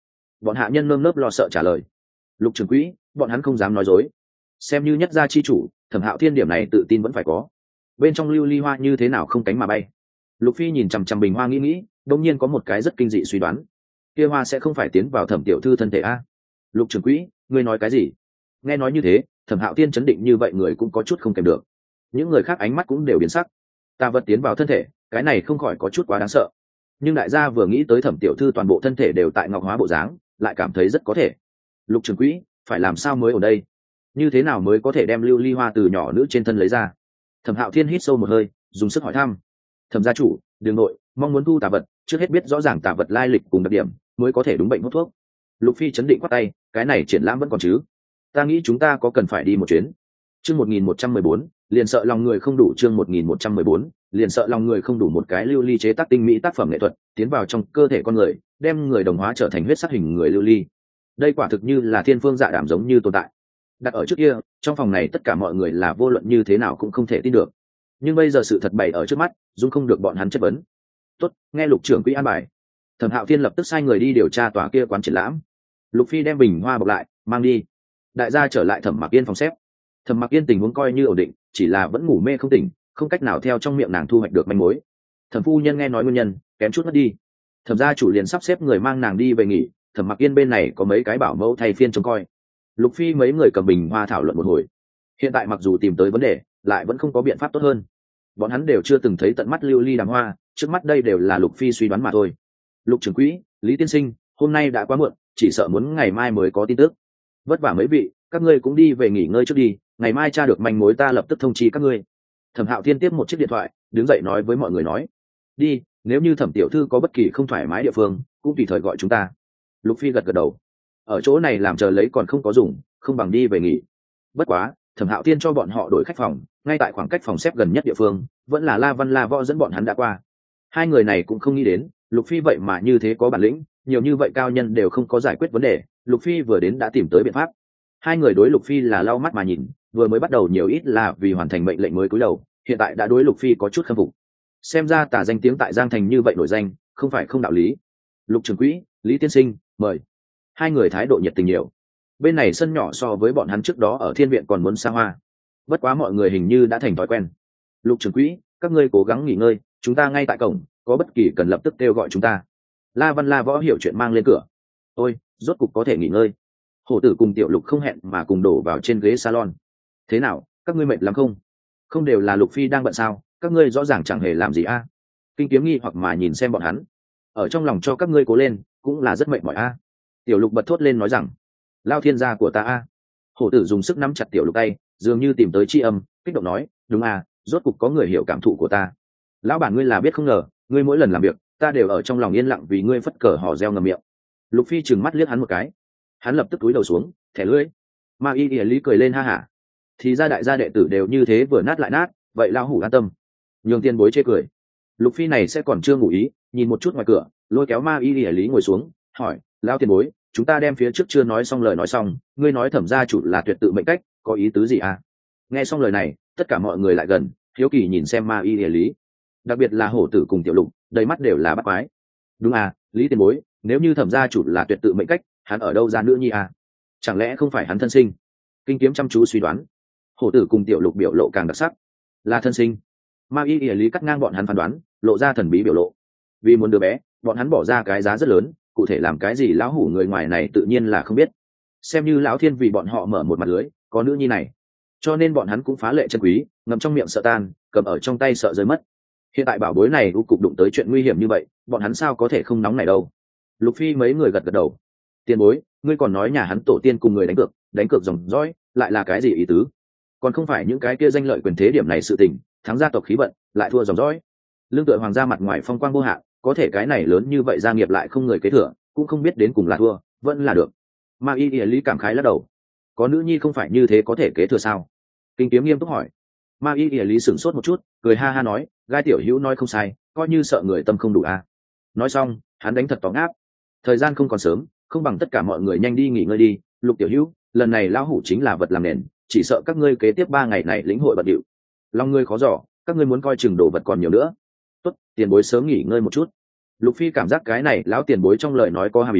Speaker 1: Bọn hạ nhân nơm nớp lo sợ trả lời. Lục trưởng quỹ, bọn hắn không dám nói dối. Xem như nhất gia chi chủ, Thẩm Hạo Thiên điểm này tự tin vẫn phải có. Bên trong lưu ly hoa như thế nào không cánh mà bay. Lục Phi nhìn chằm chằm bình hoa nghĩ, đột nhiên có một cái rất kinh dị suy đoán. Kia hoa sẽ không phải tiến vào Thẩm tiểu thư thân thể a? Lục trưởng quỹ, ngươi nói cái gì? Nghe nói như thế, Thẩm Hạo Thiên chấn định như vậy người cũng có chút không kèm được. Những người khác ánh mắt cũng đều biến sắc. Tà vật tiến vào thân thể, cái này không khỏi có chút quá đáng sợ. Nhưng đại gia vừa nghĩ tới Thẩm tiểu thư toàn bộ thân thể đều tại ngọc hóa bộ dáng, lại cảm thấy rất có thể. Lục trưởng quỹ, phải làm sao mới ở đây? Như thế nào mới có thể đem lưu ly hoa từ nhỏ nữ trên thân lấy ra? Thẩm Hạo Thiên hít sâu một hơi, dùng sức hỏi thăm. Thẩm gia chủ, đường nội, mong muốn thu tà vật, trước hết biết rõ ràng tà vật lai lịch cùng đặc điểm, mới có thể đúng bệnh hút thuốc. Lục Phi chấn định quát tay, cái này triển lãm vẫn còn chứ? Ta nghĩ chúng ta có cần phải đi một chuyến. Chương 1114, liền sợ lòng người không đủ. Chương 1114, liền sợ lòng người không đủ. Một cái lưu ly chế tác tinh mỹ tác phẩm nghệ thuật tiến vào trong cơ thể con người, đem người đồng hóa trở thành huyết sắc hình người lưu ly. Đây quả thực như là thiên phương dạ đảm giống như tồn tại. Đặt ở trước kia, trong phòng này tất cả mọi người là vô luận như thế nào cũng không thể tin được. Nhưng bây giờ sự thật bày ở trước mắt, dung không được bọn hắn chất vấn. Tốt, nghe Lục trưởng quỹ an bài. Thẩm Hạo Thiên lập tức sai người đi điều tra tòa kia quán triển lãm. Lục Phi đem bình hoa bọc lại, mang đi. Đại gia trở lại Thẩm Mặc Yên phòng xếp. Thẩm Mặc Yên tình huống coi như ổn định, chỉ là vẫn ngủ mê không tỉnh, không cách nào theo trong miệng nàng thu hoạch được manh mối. Thẩm phu nhân nghe nói nguyên nhân, kém chút mất đi. Thẩm gia chủ liền sắp xếp người mang nàng đi về nghỉ. Thẩm Mặc Yên bên này có mấy cái bảo mẫu thay phiên trông coi. Lục Phi mấy người cầm bình hoa thảo luận một hồi. Hiện tại mặc dù tìm tới vấn đề, lại vẫn không có biện pháp tốt hơn. Bọn hắn đều chưa từng thấy tận mắt lưu ly đàm hoa, trước mắt đây đều là Lục Phi suy đoán mà thôi. Lục trưởng quỹ, Lý tiên sinh, hôm nay đã quá muộn, chỉ sợ muốn ngày mai mới có tin tức. Vất vả mấy vị, các ngươi cũng đi về nghỉ ngơi trước đi, ngày mai tra được manh mối ta lập tức thông chi các ngươi. Thẩm Hạo Thiên tiếp một chiếc điện thoại, đứng dậy nói với mọi người nói: đi, nếu như Thẩm tiểu thư có bất kỳ không thoải mái địa phương, cũng tùy thời gọi chúng ta. Lục Phi gật gật đầu. Ở chỗ này làm chờ lấy còn không có dùng, không bằng đi về nghỉ. Bất quá, Thẩm Hạo Thiên cho bọn họ đổi khách phòng, ngay tại khoảng cách phòng xếp gần nhất địa phương, vẫn là La Văn La Võ dẫn bọn hắn đã qua. Hai người này cũng không nghĩ đến, Lục Phi vậy mà như thế có bản lĩnh, nhiều như vậy cao nhân đều không có giải quyết vấn đề, Lục Phi vừa đến đã tìm tới biện pháp. Hai người đối Lục Phi là lau mắt mà nhìn, vừa mới bắt đầu nhiều ít là vì hoàn thành mệnh lệnh mới cúi đầu, hiện tại đã đối Lục Phi có chút khâm phục. Xem ra tà danh tiếng tại Giang Thành như vậy nổi danh, không phải không đạo lý. Lục trưởng quỹ, Lý tiên sinh, mời. Hai người thái độ nhiệt tình nhiều. Bên này sân nhỏ so với bọn hắn trước đó ở thiên viện còn muốn xa hoa. Bất quá mọi người hình như đã thành thói quen. Lục trưởng quỹ, các ngươi cố gắng nghỉ ngơi, chúng ta ngay tại cổng, có bất kỳ cần lập tức kêu gọi chúng ta. La Văn La Võ hiểu chuyện mang lên cửa. Ôi, rốt cục có thể nghỉ ngơi. Hổ tử cùng Tiểu Lục không hẹn mà cùng đổ vào trên ghế salon. Thế nào, các ngươi mệt lắm không? Không đều là Lục Phi đang bận sao, các ngươi rõ ràng chẳng hề làm gì a. Kinh Kiếm nghi hoặc mà nhìn xem bọn hắn. Ở trong lòng cho các ngươi cố lên, cũng là rất mệt mỏi a. Tiểu Lục bật thốt lên nói rằng: lao thiên gia của ta a. Hổ tử dùng sức nắm chặt Tiểu Lục tay, dường như tìm tới tri âm, kích động nói: đúng a, rốt cục có người hiểu cảm thụ của ta. Lão bản ngươi là biết không ngờ, ngươi mỗi lần làm việc ta đều ở trong lòng yên lặng vì ngươi phất cờ hò reo ngầm miệng. Lục Phi trừng mắt liếc hắn một cái, hắn lập tức cúi đầu xuống, thẻ lưỡi. Ma Y Y Lý cười lên ha hả. Thì ra đại gia đệ tử đều như thế vừa nát lại nát, vậy lão hủ an tâm. Nhường tiền bối chê cười. Lục Phi này sẽ còn chưa ngủ ý, nhìn một chút ngoài cửa, lôi kéo Ma Y Y Lý ngồi xuống, hỏi: lão tiền bối, chúng ta đem phía trước chưa nói xong lời nói xong, ngươi nói Thẩm gia chủ là tuyệt tự mệnh cách, có ý tứ gì à? Nghe xong lời này, tất cả mọi người lại gần, hiếu kỳ nhìn xem Ma Y Y Lý. Đặc biệt là Hổ tử cùng Tiểu Lục, đầy mắt đều là bắt quái. Đúng à, Lý tiền bối, nếu như Thẩm gia chủ là tuyệt tự mệnh cách, hắn ở đâu ra nữa nhi à? Chẳng lẽ không phải hắn thân sinh? Kinh Kiếm chăm chú suy đoán. Hổ tử cùng Tiểu Lục biểu lộ càng đặc sắc. Là thân sinh. Ma Y Y Lý cắt ngang bọn hắn phán đoán, lộ ra thần bí biểu lộ. Vì muốn đứa bé, bọn hắn bỏ ra cái giá rất lớn, cụ thể làm cái gì lão hủ người ngoài này tự nhiên là không biết. Xem như lão thiên vì bọn họ mở một mặt lưới, có nữ nhi này, cho nên bọn hắn cũng phá lệ chân quý, ngậm trong miệng sợ tan, cầm ở trong tay sợ rơi mất. Hiện tại bảo bối này u cục đụng tới chuyện nguy hiểm như vậy, bọn hắn sao có thể không nóng này đâu. Lục Phi mấy người gật gật đầu. Tiền bối, ngươi còn nói nhà hắn tổ tiên cùng người đánh cược dòng dõi, lại là cái gì ý tứ? Còn không phải những cái kia danh lợi quyền thế điểm này sự tình, thắng gia tộc khí vận, lại thua dòng dõi. Lương tựa hoàng gia mặt ngoài phong quang vô hạn, có thể cái này lớn như vậy gia nghiệp lại không người kế thừa, cũng không biết đến cùng là thua vẫn là được. Ma Y Y Lý cảm khái lắc đầu. Có nữ nhi không phải như thế có thể kế thừa sao? Kinh Kiếm nghiêm túc hỏi. Ma Y Y Lý sửng sốt một chút, cười ha ha nói: gai tiểu hữu nói không sai, coi như sợ người tâm không đủ a. Nói xong, hắn đánh thật tóm áp. Thời gian không còn sớm, không bằng tất cả mọi người nhanh đi nghỉ ngơi đi. Lục tiểu hữu, lần này lão hủ chính là vật làm nền, chỉ sợ các ngươi kế tiếp 3 ngày này lĩnh hội bận điệu. Lòng ngươi khó dò, các ngươi muốn coi chừng đồ vật còn nhiều nữa. Tốt, tiền bối sớm nghỉ ngơi một chút. Lục Phi cảm giác cái này lão tiền bối trong lời nói có hàm ý,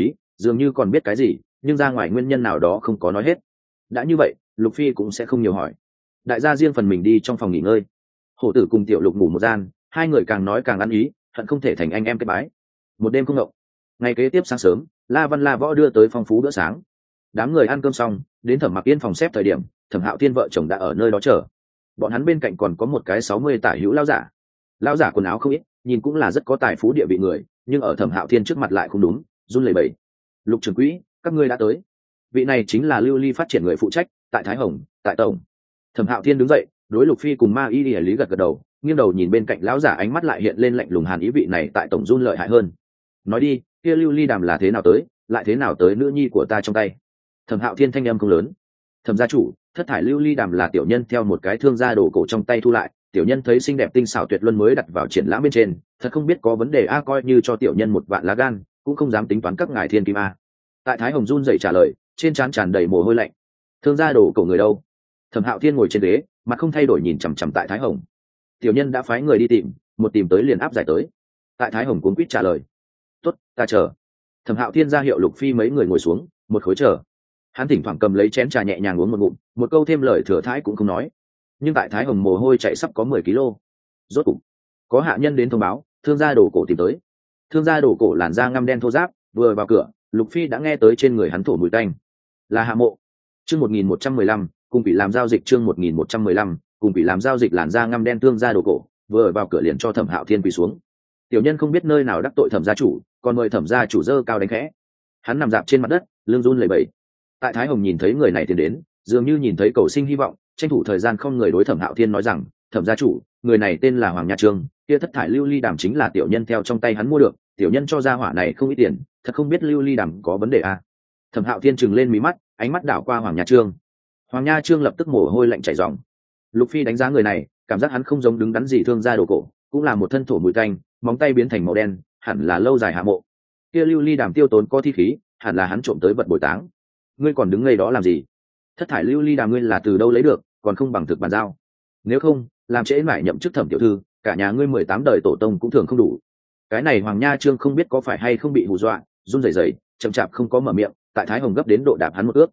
Speaker 1: dường như còn biết cái gì, nhưng ra ngoài nguyên nhân nào đó không có nói hết. Đã như vậy, Lục Phi cũng sẽ không nhiều hỏi. Đại gia riêng phần mình đi trong phòng nghỉ ngơi. Hổ tử cùng Tiểu Lục ngủ một gian, hai người càng nói càng ăn ý, hận không thể thành anh em kết bái. Một đêm không ngộng. Ngày kế tiếp sáng sớm, La Văn La Võ đưa tới phong phú bữa sáng. Đám người ăn cơm xong, đến Thẩm Mặc Yên phòng xếp thời điểm, Thẩm Hạo Thiên vợ chồng đã ở nơi đó chờ. Bọn hắn bên cạnh còn có một cái 60 tả hữu lão giả. Lão giả quần áo không ít, nhìn cũng là rất có tài phú địa vị người, nhưng ở Thẩm Hạo Thiên trước mặt lại không đúng, run lẩy bẩy. Lục trưởng quỹ, các ngươi đã tới. Vị này chính là Lưu Ly phát triển người phụ trách tại Thái Hồng, tại tổng. Thẩm Hạo Thiên đứng dậy, đối Lục Phi cùng Ma Y Lý gật gật đầu, nghiêng đầu nhìn bên cạnh lão giả, ánh mắt lại hiện lên lạnh lùng hàn ý. Vị này tại tổng run lợi hại hơn. Nói đi, kia Lưu Ly đàm là thế nào tới, lại thế nào tới nữ nhi của ta trong tay? Thẩm Hạo Thiên thanh âm không lớn. Thẩm gia chủ, thất thải Lưu Ly đàm là tiểu nhân theo một cái thương gia đồ cổ trong tay thu lại, tiểu nhân thấy xinh đẹp tinh xảo tuyệt luân mới đặt vào triển lãm bên trên, thật không biết có vấn đề a, coi như cho tiểu nhân một vạn lá gan, cũng không dám tính toán các ngài thiên kim a. Tại Thái Hồng run dậy trả lời, trên trán tràn đầy mồ hôi lạnh. Thương gia đồ cổ người đâu? Thẩm Hạo Thiên ngồi trên ghế, mặt không thay đổi nhìn chằm chằm tại Thái Hồng. Tiểu nhân đã phái người đi tìm, một tìm tới liền áp giải tới. Tại Thái Hồng cuống quýt trả lời. Tốt, ta chờ. Thẩm Hạo Thiên ra hiệu Lục Phi mấy người ngồi xuống, một khối chờ. Hắn thỉnh thoảng cầm lấy chén trà nhẹ nhàng uống một ngụm, một câu thêm lời thừa thãi cũng không nói. Nhưng tại Thái Hồng mồ hôi chạy sắp có 10 kg. Rốt cục có hạ nhân đến thông báo, thương gia đồ cổ tìm tới. Thương gia đồ cổ làn da ngăm đen thô ráp, vừa vào cửa, Lục Phi đã nghe tới trên người hắn thổ mùi tanh. Là Hạ Mộ. Chương 1115, cùng bị làm giao dịch. Chương 1115, cùng bị làm giao dịch. Làn da ngăm đen thương gia đồ cổ, vừa vào cửa liền cho Thẩm Hạo Thiên quỳ xuống. Tiểu nhân không biết nơi nào đắc tội Thẩm gia chủ, còn mời Thẩm gia chủ dơ cao đánh khẽ. Hắn nằm dạp trên mặt đất, lưng run lẩy bẩy. Tại Thái Hồng nhìn thấy người này tiến đến, dường như nhìn thấy cầu sinh hy vọng, tranh thủ thời gian không người đối Thẩm Hạo Thiên nói rằng, Thẩm gia chủ, người này tên là Hoàng Nha Trương, kia thất thải Lưu Ly đàm chính là tiểu nhân theo trong tay hắn mua được, tiểu nhân cho gia hỏa này không ít tiền, thật không biết Lưu Ly đàm có vấn đề à? Thẩm Hạo Thiên trừng lên mí mắt, ánh mắt đảo qua Hoàng Nha Trương. Hoàng Nha Trương lập tức mồ hôi lạnh chảy ròng. Lục Phi đánh giá người này, cảm giác hắn không giống đứng đắn gì thương gia đồ cổ, cũng là một thân thổ mùi tanh, móng tay biến thành màu đen, hẳn là lâu dài Hạ Mộ. Kia Lưu Ly đàm tiêu tốn có thi khí, hẳn là hắn trộm tới vật bồi táng. Ngươi còn đứng ngay đó làm gì? Thất thải Lưu Ly đàm ngươi là từ đâu lấy được, còn không bằng thực bàn giao. Nếu không, làm trễ mãi nhậm chức Thẩm tiểu thư, cả nhà ngươi 18 đời tổ tông cũng thường không đủ. Cái này Hoàng Nha Trương không biết có phải hay không bị hù dọa, run rẩy rẩy, chậm chạp không có mở miệng. Tại Thái Hồng gấp đến độ đạp hắn một ước.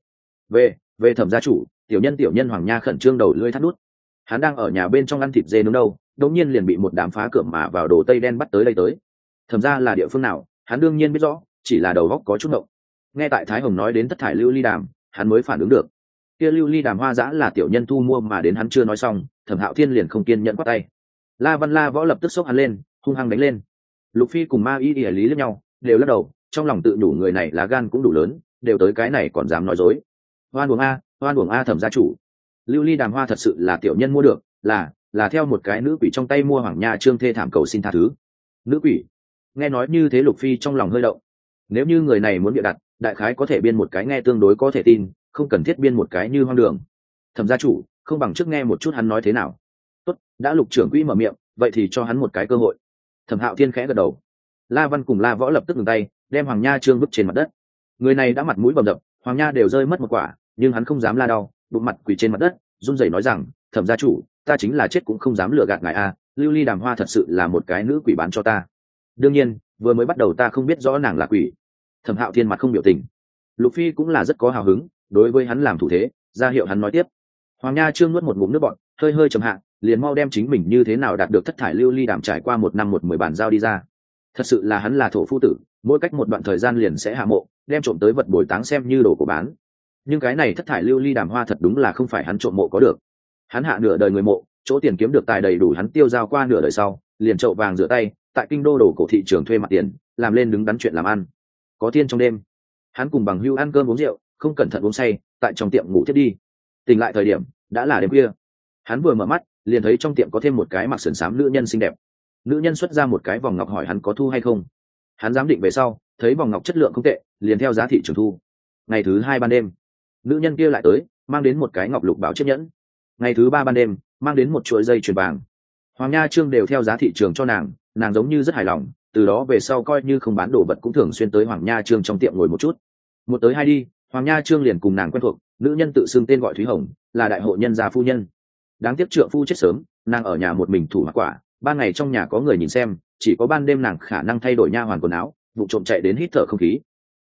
Speaker 1: Về Thẩm gia chủ, tiểu nhân Hoàng Nha khẩn trương đầu lưỡi thắt nút. Hắn đang ở nhà bên trong ăn thịt dê nướng đâu, đột nhiên liền bị một đám phá cửa mà vào đồ tây đen bắt tới đây tới. Thẩm gia là địa phương nào, hắn đương nhiên biết rõ, chỉ là đầu óc có chút ngộng. Nghe tại Thái Hồng nói đến thất thải Lưu Ly đàm, hắn mới phản ứng được. Kia Lưu Ly đàm hoa dã là tiểu nhân thu mua, mà đến hắn chưa nói xong, Thẩm Hạo Thiên liền không kiên nhẫn quát tay. La Văn La Võ lập tức xốc hắn lên, hung hăng đánh lên. Lục Phi cùng Ma Y Lý lẫn nhau, đều lắc đầu, trong lòng tự nhủ người này lá gan cũng đủ lớn, đều tới cái này còn dám nói dối. Hoan uổng a Thẩm gia chủ. Lưu Ly đàm hoa thật sự là tiểu nhân mua được, là theo một cái nữ quỷ trong tay mua. Hoàng Nha Trương thê thảm cầu xin tha thứ. Nữ quỷ? Nghe nói như thế Lục Phi trong lòng hơi động. Nếu như người này muốn bịa đặt, đại khái có thể biên một cái nghe tương đối có thể tin, không cần thiết biên một cái như hoang đường. Thẩm gia chủ, không bằng trước nghe một chút hắn nói thế nào. Tốt, đã Lục trưởng quỹ mở miệng, vậy thì cho hắn một cái cơ hội. Thẩm Hạo Thiên khẽ gật đầu. La Văn cùng La Võ lập tức ngừng tay, đem Hoàng Nha Trương vứt trên mặt đất. Người này đã mặt mũi bầm dập, Hoàng Nha đều rơi mất một quả, nhưng hắn không dám la đau, bụng mặt quỳ trên mặt đất, run rẩy nói rằng, Thẩm gia chủ, ta chính là chết cũng không dám lừa gạt ngài a, Lưu Ly đàm hoa thật sự là một cái nữ quỷ bán cho ta. Đương nhiên, vừa mới bắt đầu ta không biết rõ nàng là quỷ. Thẩm Hạo Thiên mặt không biểu tình. Lục Phi cũng là rất có hào hứng, đối với hắn làm thủ thế, ra hiệu hắn nói tiếp. Hoàng Nha Trương nuốt một ngụm nước bọt, hơi trầm hạ, liền mau đem chính mình như thế nào đạt được thất thải Lưu Ly đàm trải qua 1 năm 10 bản giao đi ra. Thật sự là hắn là thổ phu tử, mỗi cách một đoạn thời gian liền sẽ hạ mộ, đem trộm tới vật bồi táng xem như đồ của bán. Nhưng cái này thất thải Lưu Ly đàm hoa thật đúng là không phải hắn trộm mộ có được. Hắn hạ nửa đời người mộ, chỗ tiền kiếm được tài đầy đủ hắn tiêu giao qua nửa đời sau, liền trậu vàng rửa tay, tại kinh đô đồ cổ thị trường thuê mặt tiền, làm lên đứng đắn chuyện làm ăn. Có tiên trong đêm, hắn cùng bằng hữu ăn cơm uống rượu, không cẩn thận uống say, tại trong tiệm ngủ thiếp đi. Tỉnh lại thời điểm đã là đêm khuya. Hắn vừa mở mắt, liền thấy trong tiệm có thêm một cái mặc sườn xám nữ nhân xinh đẹp. Nữ nhân xuất ra một cái vòng ngọc hỏi hắn có thu hay không. Hắn giám định về sau, thấy vòng ngọc chất lượng không tệ, liền theo giá thị trường thu. Ngày thứ 2 ban đêm, nữ nhân kia lại tới, mang đến một cái ngọc lục bảo chiếc nhẫn. Ngày thứ 3 ban đêm, mang đến một chuỗi dây chuyền vàng. Hoàng Nha Trương đều theo giá thị trường cho nàng giống như rất hài lòng. Từ đó về sau coi như không bán đồ vật cũng thường xuyên tới Hoàng Nha Trương trong tiệm ngồi một chút. Một tới hai đi, Hoàng Nha Trương liền cùng nàng quen thuộc. Nữ nhân tự xưng tên gọi Thúy Hồng, là đại hộ nhân gia phu nhân. Đáng tiếc trượng phu chết sớm, nàng ở nhà một mình thủ hoa quả, ban ngày trong nhà có người nhìn xem, chỉ có ban đêm nàng khả năng thay đổi nha hoàn quần áo, vụ trộm chạy đến hít thở không khí.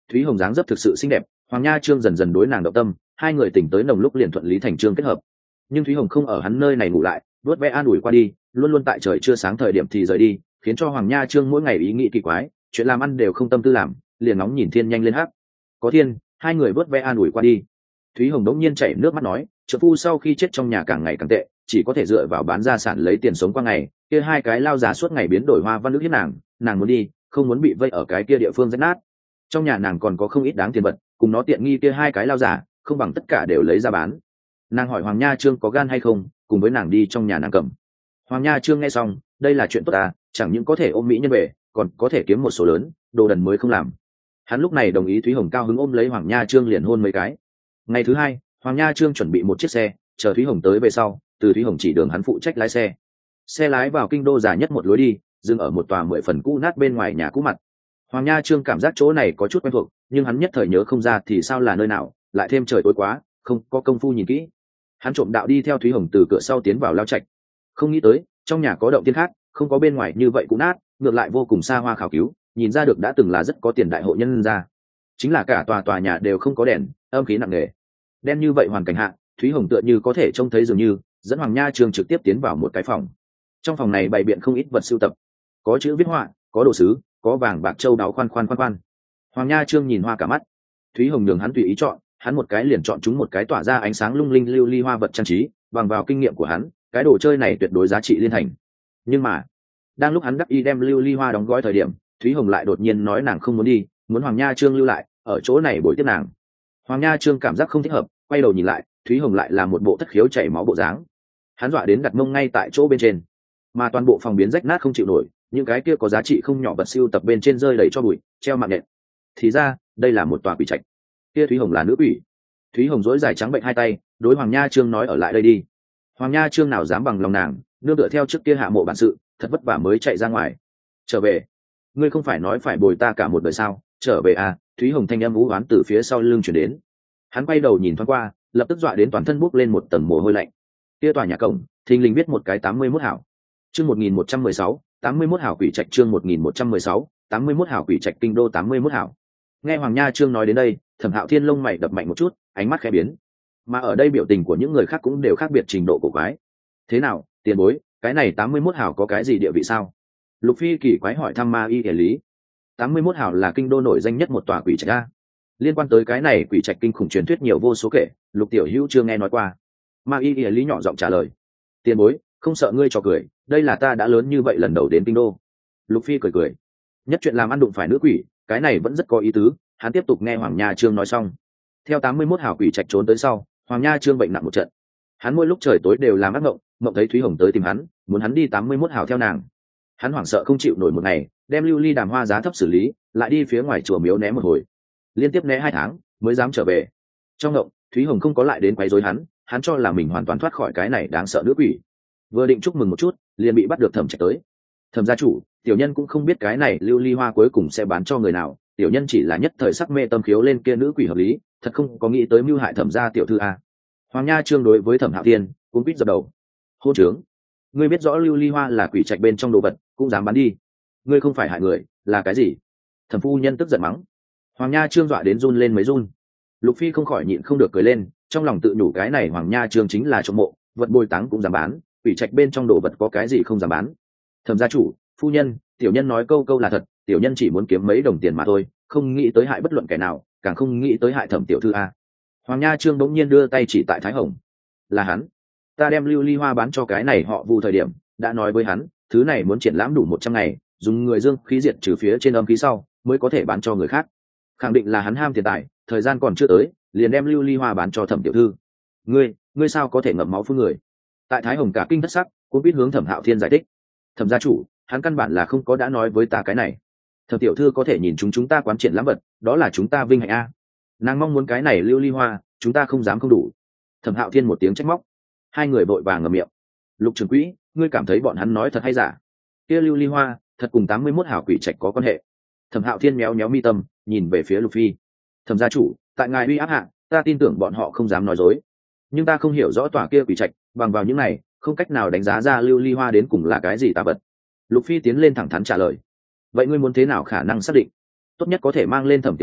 Speaker 1: Thúy Hồng dáng dấp thực sự xinh đẹp, Hoàng Nha Trương dần dần đối nàng động tâm, hai người tỉnh tới nồng lúc liền thuận lý thành trương kết hợp. Nhưng Thúy Hồng không ở hắn nơi này ngủ lại, vuốt ve an ủi qua đi, luôn luôn tại trời chưa sáng thời điểm thì rời đi, khiến cho Hoàng Nha Trương mỗi ngày ý nghĩ kỳ quái, chuyện làm ăn đều không tâm tư làm, liền nóng nhìn thiên nhanh lên hắc. Có thiên, hai người vuốt ve an ủi qua đi. Thúy Hồng đống nhiên chảy nước mắt nói, trợ phu sau khi chết trong nhà càng ngày càng tệ, chỉ có thể dựa vào bán gia sản lấy tiền sống qua ngày, kia hai cái lao già suốt ngày biến đổi hoa văn nước hiếp nàng muốn đi, không muốn bị vây ở cái kia địa phương rách nát. Trong nhà nàng còn có không ít đáng tiền vật, cùng nó tiện nghi kia hai cái lao giả, không bằng tất cả đều lấy ra bán. Nàng hỏi Hoàng Nha Trương có gan hay không, cùng với nàng đi trong nhà nàng cầm. Hoàng Nha Trương nghe xong, đây là chuyện tốt à, chẳng những có thể ôm mỹ nhân về, còn có thể kiếm một số lớn, đồ đần mới không làm. Hắn lúc này đồng ý. Thúy Hồng cao hứng ôm lấy Hoàng Nha Trương liền hôn mấy cái. Ngày thứ hai, Hoàng Nha Trương chuẩn bị một chiếc xe, chờ Thúy Hồng tới về sau, từ Thúy Hồng chỉ đường hắn phụ trách lái xe. Xe lái vào kinh đô dài nhất một lối đi, dừng ở một tòa 10 phần cũ nát bên ngoài nhà cũ mặt. Hoàng Nha Trương cảm giác chỗ này có chút quen thuộc, nhưng hắn nhất thời nhớ không ra thì sao là nơi nào, lại thêm trời tối quá, không có công phu nhìn kỹ. Hắn trộm đạo đi theo Thúy Hồng từ cửa sau tiến vào lao trạch. Không nghĩ tới, trong nhà có động tiên khác, không có bên ngoài như vậy cũ nát, ngược lại vô cùng xa hoa khảo cứu, nhìn ra được đã từng là rất có tiền đại hộ nhân gia. Chính là cả tòa nhà đều không có đèn, âm khí nặng nề. Đen như vậy hoàn cảnh hạ, Thúy Hồng tựa như có thể trông thấy dường như, dẫn Hoàng Nha Trương trực tiếp tiến vào một cái phòng. Trong phòng này bày biện không ít vật sưu tập, có chữ viết họa, có đồ sứ, có vàng bạc châu đáo khoan. Hoàng Nha Trương nhìn hoa cả mắt. Thúy Hồng nhường hắn tùy ý chọn, hắn một cái liền chọn chúng một cái tỏa ra ánh sáng lung linh lưu ly hoa vật trang trí, bằng vào kinh nghiệm của hắn, cái đồ chơi này tuyệt đối giá trị liên thành. Nhưng mà, đang lúc hắn đắc ý đem lưu ly hoa đóng gói thời điểm, Thúy Hồng lại đột nhiên nói nàng không muốn đi, muốn Hoàng Nha Trương lưu lại, ở chỗ này bồi tiếp nàng. Hoàng Nha Trương cảm giác không thích hợp, quay đầu nhìn lại, Thúy Hồng lại là một bộ thất khiếu chảy máu bộ dáng. Hắn dọa đến đặt mông ngay tại chỗ bên trên, mà toàn bộ phòng biến rách nát không chịu nổi, những cái kia có giá trị không nhỏ vật siêu tập bên trên rơi đầy cho bụi, treo mạng nện. Thì ra, đây là một tòa quỷ trạch. Kia Thúy Hồng là nữ quỷ. Thúy Hồng dối dài trắng bệnh hai tay, đối Hoàng Nha Trương nói ở lại đây đi. Hoàng Nha Trương nào dám bằng lòng nàng, nương tựa theo trước kia hạ mộ bản sự, thật vất vả mới chạy ra ngoài. Trở về, ngươi không phải nói phải bồi ta cả một đời sao? Trở về à? Thúy Hồng thanh âm u oán từ phía sau lưng chuyển đến. Hắn quay đầu nhìn thoáng qua, lập tức dọa đến toàn thân bốc lên một tầng mồ hôi lạnh. Kia tòa nhà cổng, thình lình viết một cái 81 hảo. Chương 1116, 81 hảo quỷ trạch. Chương 1116, 81 hảo quỷ trạch. Kinh đô 81 hảo. Nghe Hoàng Nha Trương nói đến đây, Thẩm Hạo Thiên lông mày đập mạnh một chút, ánh mắt khẽ biến. Mà ở đây biểu tình của những người khác cũng đều khác biệt trình độ cổ quái. Thế nào, tiền bối, cái này 81 hảo có cái gì địa vị sao? Lục Phi kỳ quái hỏi thăm Ma Y Thể Lý. 81 hảo là kinh đô nổi danh nhất một tòa quỷ trạch a. Liên quan tới cái này quỷ trạch kinh khủng truyền thuyết nhiều vô số kể, Lục Tiểu Hữu chưa nghe nói qua. Ma Y Thể Lý nhỏ giọng trả lời. Tiền bối, không sợ ngươi trò cười, đây là ta đã lớn như vậy lần đầu đến kinh đô. Lục Phi cười cười. Nhất chuyện làm ăn đụng phải nữ quỷ, cái này vẫn rất có ý tứ. Hắn tiếp tục nghe Hoàng Nha Trương nói xong. Theo 81 hảo quỷ trạch trốn tới sau, Hoàng Nha Trương bệnh nặng một trận. Hắn mỗi lúc trời tối đều làm ác mộng, mộng thấy Thúy Hồng tới tìm hắn, muốn hắn đi 81 hảo theo nàng. Hắn hoảng sợ không chịu nổi một ngày, đem lưu ly đàm hoa giá thấp xử lý, lại đi phía ngoài chùa miếu né một hồi, liên tiếp né 2 tháng mới dám trở về. Trong mộng, Thúy Hồng không có lại đến quấy rối hắn cho là mình hoàn toàn thoát khỏi cái này đáng sợ nữ quỷ. Vừa định chúc mừng một chút, liền bị bắt được Thẩm Trạch tới. Thẩm gia chủ, tiểu nhân cũng không biết cái này lưu ly hoa cuối cùng sẽ bán cho người nào, tiểu nhân chỉ là nhất thời sắc mê tâm khiếu lên kia nữ quỷ hợp lý, thật không có nghĩ tới mưu hại Thẩm gia tiểu thư a. Hoàng Nha Trương đối với Thẩm Hạo Thiên cũng biết dập đầu. Hôn trướng, ngươi biết rõ lưu ly hoa là quỷ trạch bên trong đồ vật, cũng dám bán đi. Ngươi không phải hại người, là cái gì? Thẩm phu nhân tức giận mắng. Hoàng Nha Trương dọa đến run lên mấy run. Lục Phi không khỏi nhịn không được cười lên, trong lòng tự nhủ cái này Hoàng Nha Trương chính là trộm mộ, vật bồi táng cũng dám bán, quỷ trạch bên trong đồ vật có cái gì không dám bán. Thẩm gia chủ, phu nhân, tiểu nhân nói câu là thật, tiểu nhân chỉ muốn kiếm mấy đồng tiền mà thôi, không nghĩ tới hại bất luận kẻ nào, càng không nghĩ tới hại Thẩm tiểu thư a. Hoàng Nha Trương bỗng nhiên đưa tay chỉ tại Thái Hồng. Là hắn. Ta đem lưu ly hoa bán cho cái này họ Vu thời điểm, đã nói với hắn, thứ này muốn triển lãm đủ 100 ngày, dùng người dương khí diệt trừ phía trên âm khí sau, mới có thể bán cho người khác. Khẳng định là hắn ham tiền tài, thời gian còn chưa tới, liền đem lưu ly hoa bán cho Thẩm tiểu thư. Ngươi sao có thể ngậm máu phun người? Tại Thái Hồng cả kinh thất sắc, cũng biết hướng Thẩm Hạo Thiên giải thích. Thẩm gia chủ, hắn căn bản là không có đã nói với ta cái này. Thẩm tiểu thư có thể nhìn chúng ta quán triển lãm vật, đó là chúng ta vinh hạnh a. Nàng mong muốn cái này lưu ly hoa, chúng ta không dám không đủ. Thẩm Hạo Thiên một tiếng trách móc. Hai người vội vàng ngậm miệng. Lục trưởng quỹ, ngươi cảm thấy bọn hắn nói thật hay giả? Kia lưu ly hoa thật cùng 81 hảo quỷ trạch có quan hệ? Thẩm Hạo Thiên méo méo mi tâm, nhìn về phía Lục Phi. Thẩm gia chủ, tại ngài uy áp hạ, ta tin tưởng bọn họ không dám nói dối. Nhưng ta không hiểu rõ tòa kia quỷ trạch, bằng vào những này, không cách nào đánh giá ra lưu ly hoa đến cùng là cái gì tà vật. Lục Phi tiến lên thẳng thắn trả lời. Vậy ngươi muốn thế nào khả năng xác định? Tốt nhất có thể mang lên Thẩm tiểu thư,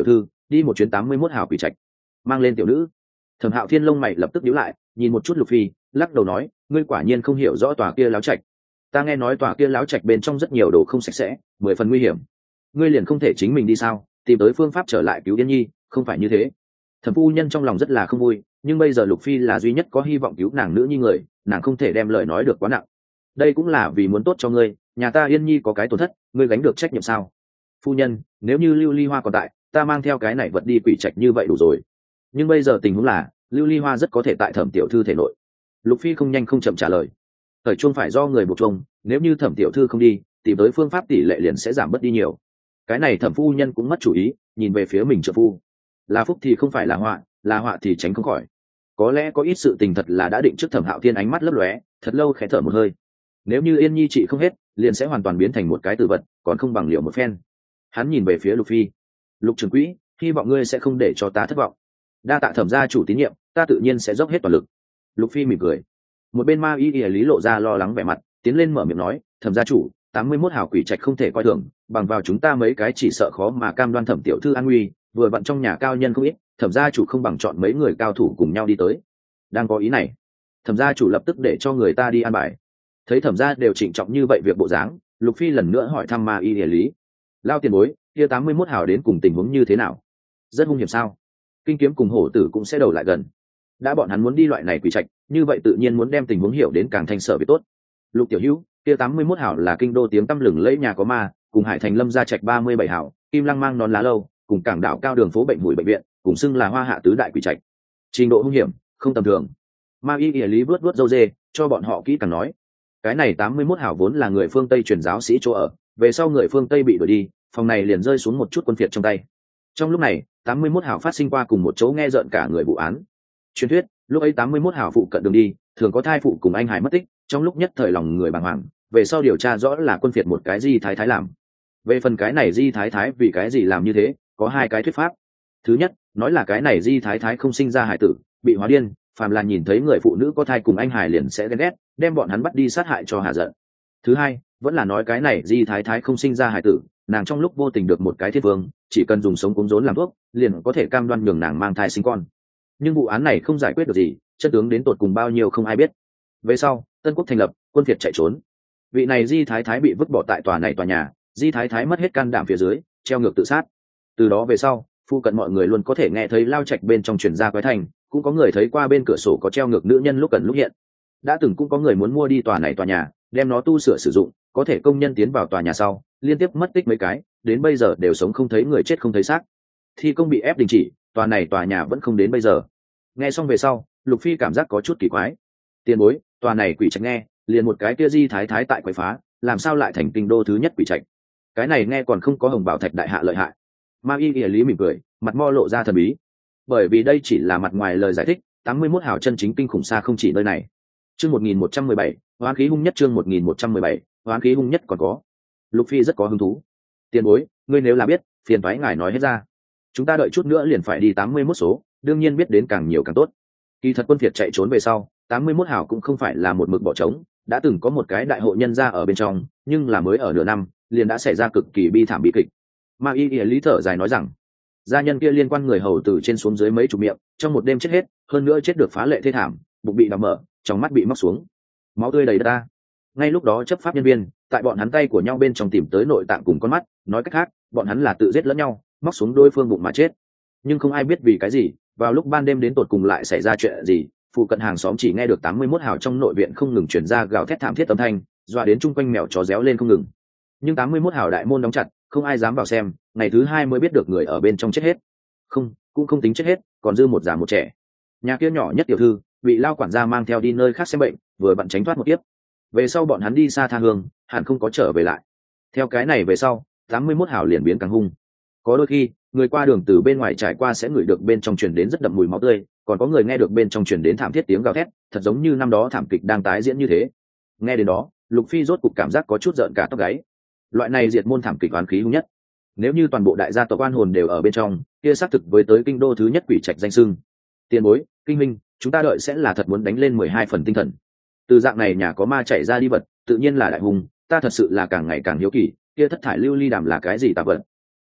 Speaker 1: đi một chuyến 81 hào quỷ trạch, mang lên tiểu nữ. Thẩm Hạo Thiên lông mày lập tức nhíu lại, nhìn một chút Lục Phi, lắc đầu nói, ngươi quả nhiên không hiểu rõ tòa kia láo trạch. Ta nghe nói tòa kia láo trạch bên trong rất nhiều đồ không sạch sẽ, 10 phần nguy hiểm. Ngươi liền không thể chính mình đi sao, tìm tới phương pháp trở lại cứu Yên Nhi, không phải như thế. Thẩm phu nhân trong lòng rất là không vui, nhưng bây giờ Lục Phi là duy nhất có hy vọng cứu nàng nữ nhi người, nàng không thể đem lời nói được quá nặng. Đây cũng là vì muốn tốt cho ngươi, nhà ta Yên Nhi có cái tổn thất, ngươi gánh được trách nhiệm sao? Phu nhân, nếu như Lưu Ly Hoa còn tại, ta mang theo cái này vật đi quỷ trạch như vậy đủ rồi. Nhưng bây giờ tình huống là, Lưu Ly Hoa rất có thể tại Thẩm tiểu thư thể nội. Lục Phi không nhanh không chậm trả lời. Thời chuông phải do người buộc chuông, nếu như Thẩm tiểu thư không đi, tìm tới phương pháp tỷ lệ liền sẽ giảm bớt đi nhiều. Cái này Thẩm phu nhân cũng mất chủ ý, nhìn về phía mình trợ phu. Là phúc thì không phải là họa thì tránh không khỏi. Có lẽ có ít sự tình thật là đã định trước. Thẩm Hạo Thiên ánh mắt lấp lóe, thật lâu khẽ thở một hơi. Nếu như Yên Nhi trị không hết, liền sẽ hoàn toàn biến thành một cái tử vật, còn không bằng liệu một phen. Hắn nhìn về phía Lục Phi. Lục trưởng quỹ, hy vọng ngươi sẽ không để cho ta thất vọng. Đa tạ Thẩm gia chủ tín nhiệm, ta tự nhiên sẽ dốc hết toàn lực. Lục Phi mỉm cười. Một bên Ma Y Y Lý lộ ra lo lắng vẻ mặt, tiến lên mở miệng nói, Thẩm gia chủ, 81 hào quỷ trạch không thể coi thường, bằng vào chúng ta mấy cái chỉ sợ khó mà cam đoan Thẩm tiểu thư an nguy, vừa vặn trong nhà cao nhân không ít, Thẩm gia chủ không bằng chọn mấy người cao thủ cùng nhau đi tới. Đang có ý này, Thẩm gia chủ lập tức để cho người ta đi an bài. Thấy Thẩm gia đều trịnh trọng như vậy việc bộ dáng, Lục Phi lần nữa hỏi thăm Ma Y Y Lý. Lao tiền bối, kia 81 hào đến cùng tình huống như thế nào? Rất hung hiểm sao? Kinh kiếm cùng hổ tử cũng sẽ đầu lại gần. Đã bọn hắn muốn đi loại này quỷ trạch, như vậy tự nhiên muốn đem tình huống hiểu đến càng thanh sở biết tốt. Lục tiểu hữu, kia 81 hảo là kinh đô tiếng tăm lừng lẫy nhà có ma, cùng Hải Thành Lâm gia trạch 37 hảo, Kim Lăng mang nón lá lâu, cùng cảng đảo cao đường phố bệnh hủi bệnh viện, cùng xưng là Hoa Hạ tứ đại quỷ trạch. Trình độ hung hiểm không tầm thường. Ma Y Y Lý vớt râu dê, cho bọn họ kỹ càng nói. Cái này 81 hảo vốn là người phương Tây truyền giáo sĩ chỗ ở, về sau người phương Tây bị đuổi đi, phòng này liền rơi xuống một chút quân phiệt trong tay. Trong lúc này, 81 hảo phát sinh qua cùng một chỗ nghe rợn cả người vụ án. Truyền thuyết, lúc ấy 81 hảo phụ cận đường đi, thường có thai phụ cùng anh Hải mất tích, trong lúc nhất thời lòng người bàng hoàng, về sau điều tra rõ là quân phiệt một cái Di Thái Thái làm. Về phần cái này Di Thái Thái vì cái gì làm như thế, có hai cái thuyết pháp. Thứ nhất, nói là cái này Di Thái Thái không sinh ra hải tử, bị hóa điên, phàm là nhìn thấy người phụ nữ có thai cùng anh Hải liền sẽ ghen ghét, đem bọn hắn bắt đi sát hại cho hạ giận. Thứ hai, vẫn là nói cái này Di Thái Thái không sinh ra hải tử, nàng trong lúc vô tình được một cái thiên vương, chỉ cần dùng sống cúng rốn làm thuốc, liền có thể cam đoan nhường nàng mang thai sinh con. Nhưng vụ án này không giải quyết được gì, chân tướng đến tột cùng bao nhiêu không ai biết. Về sau, Tân Quốc thành lập, quân Việt chạy trốn. Vị này Di Thái Thái bị vứt bỏ tại tòa này tòa nhà, Di Thái Thái mất hết can đảm phía dưới, treo ngược tự sát. Từ đó về sau, phu cận mọi người luôn có thể nghe thấy lao trạch bên trong truyền ra quái thành, cũng có người thấy qua bên cửa sổ có treo ngược nữ nhân lúc cần lúc hiện. Đã từng cũng có người muốn mua đi tòa này tòa nhà, đem nó tu sửa sử dụng, có thể công nhân tiến vào tòa nhà sau, liên tiếp mất tích mấy cái, đến bây giờ đều sống không thấy người chết không thấy xác. Thi công bị ép đình chỉ, tòa này tòa nhà vẫn không đến bây giờ. Nghe xong về sau, Lục Phi cảm giác có chút kỳ quái. Tiền bối, tòa này quỷ trạch nghe, liền một cái kia Di Thái Thái tại quậy phá, làm sao lại thành kinh đô thứ nhất quỷ trạch? Cái này nghe còn không có Hồng Bảo Thạch đại hạ lợi hại. Ma Y Y Lý mỉm cười, mặt mo lộ ra thần bí. Bởi vì đây chỉ là mặt ngoài lời giải thích, 81 hào chân chính kinh khủng xa không chỉ nơi này. Chương 1117, hoán khí hung nhất. Chương 1117, hoán khí hung nhất còn có. Lục Phi rất có hứng thú. Tiền bối, ngươi nếu là biết, phiền toái ngài nói hết ra. Chúng ta đợi chút nữa liền phải đi 81 số, đương nhiên biết đến càng nhiều càng tốt. Kỳ thật quân Việt chạy trốn về sau, 81 hảo cũng không phải là một mực bỏ trống, đã từng có một cái đại hộ nhân gia ở bên trong, nhưng là mới ở nửa năm, liền đã xảy ra cực kỳ bi thảm bi kịch. Ma Y Y Lý thở dài nói rằng, gia nhân kia liên quan người hầu từ trên xuống dưới mấy chục miệng, trong một đêm chết hết, hơn nữa chết được phá lệ thê thảm, bụng bị đào mở, trong mắt bị móc xuống, máu tươi đầy đất ra. Ngay lúc đó chấp pháp nhân viên, tại bọn hắn tay của nhau bên trong tìm tới nội tạng cùng con mắt, nói cách khác, bọn hắn là tự giết lẫn nhau, móc xuống đối phương bụng mà chết. Nhưng không ai biết vì cái gì, vào lúc ban đêm đến tột cùng lại xảy ra chuyện gì, phụ cận hàng xóm chỉ nghe được 81 hào trong nội viện không ngừng truyền ra gào thét thảm thiết âm thanh, dọa đến chung quanh mèo chó réo lên không ngừng. Nhưng 81 hào đại môn đóng chặt, không ai dám vào xem, ngày thứ hai mới biết được người ở bên trong chết hết. Không, cũng không tính chết hết, còn dư một già một trẻ. Nhà kia nhỏ nhất tiểu thư bị lao quản gia mang theo đi nơi khác xem bệnh, vừa bận tránh thoát một kiếp. Về sau bọn hắn đi xa tha hương, hẳn không có trở về lại. Theo cái này về sau, 81 hào liền biến càng hung. Có đôi khi, người qua đường từ bên ngoài trải qua sẽ ngửi được bên trong truyền đến rất đậm mùi máu tươi, còn có người nghe được bên trong truyền đến thảm thiết tiếng gào thét, thật giống như năm đó thảm kịch đang tái diễn như thế. Nghe đến đó, Lục Phi rốt cục cảm giác có chút giận cả tóc gáy. Loại này diệt môn thảm kịch oán khí hung nhất. Nếu như toàn bộ đại gia tộc oan hồn đều ở bên trong, kia xác thực với tới kinh đô thứ nhất quỷ trạch danh xưng. Tiền bối, kinh minh, chúng ta đợi sẽ là thật muốn đánh lên 12 phần tinh thần. Từ dạng này nhà có ma chạy ra đi vật, tự nhiên là đại hung, ta thật sự là càng ngày càng hiếu kỳ, kia thất thải lưu ly đàm là cái gì tà vật?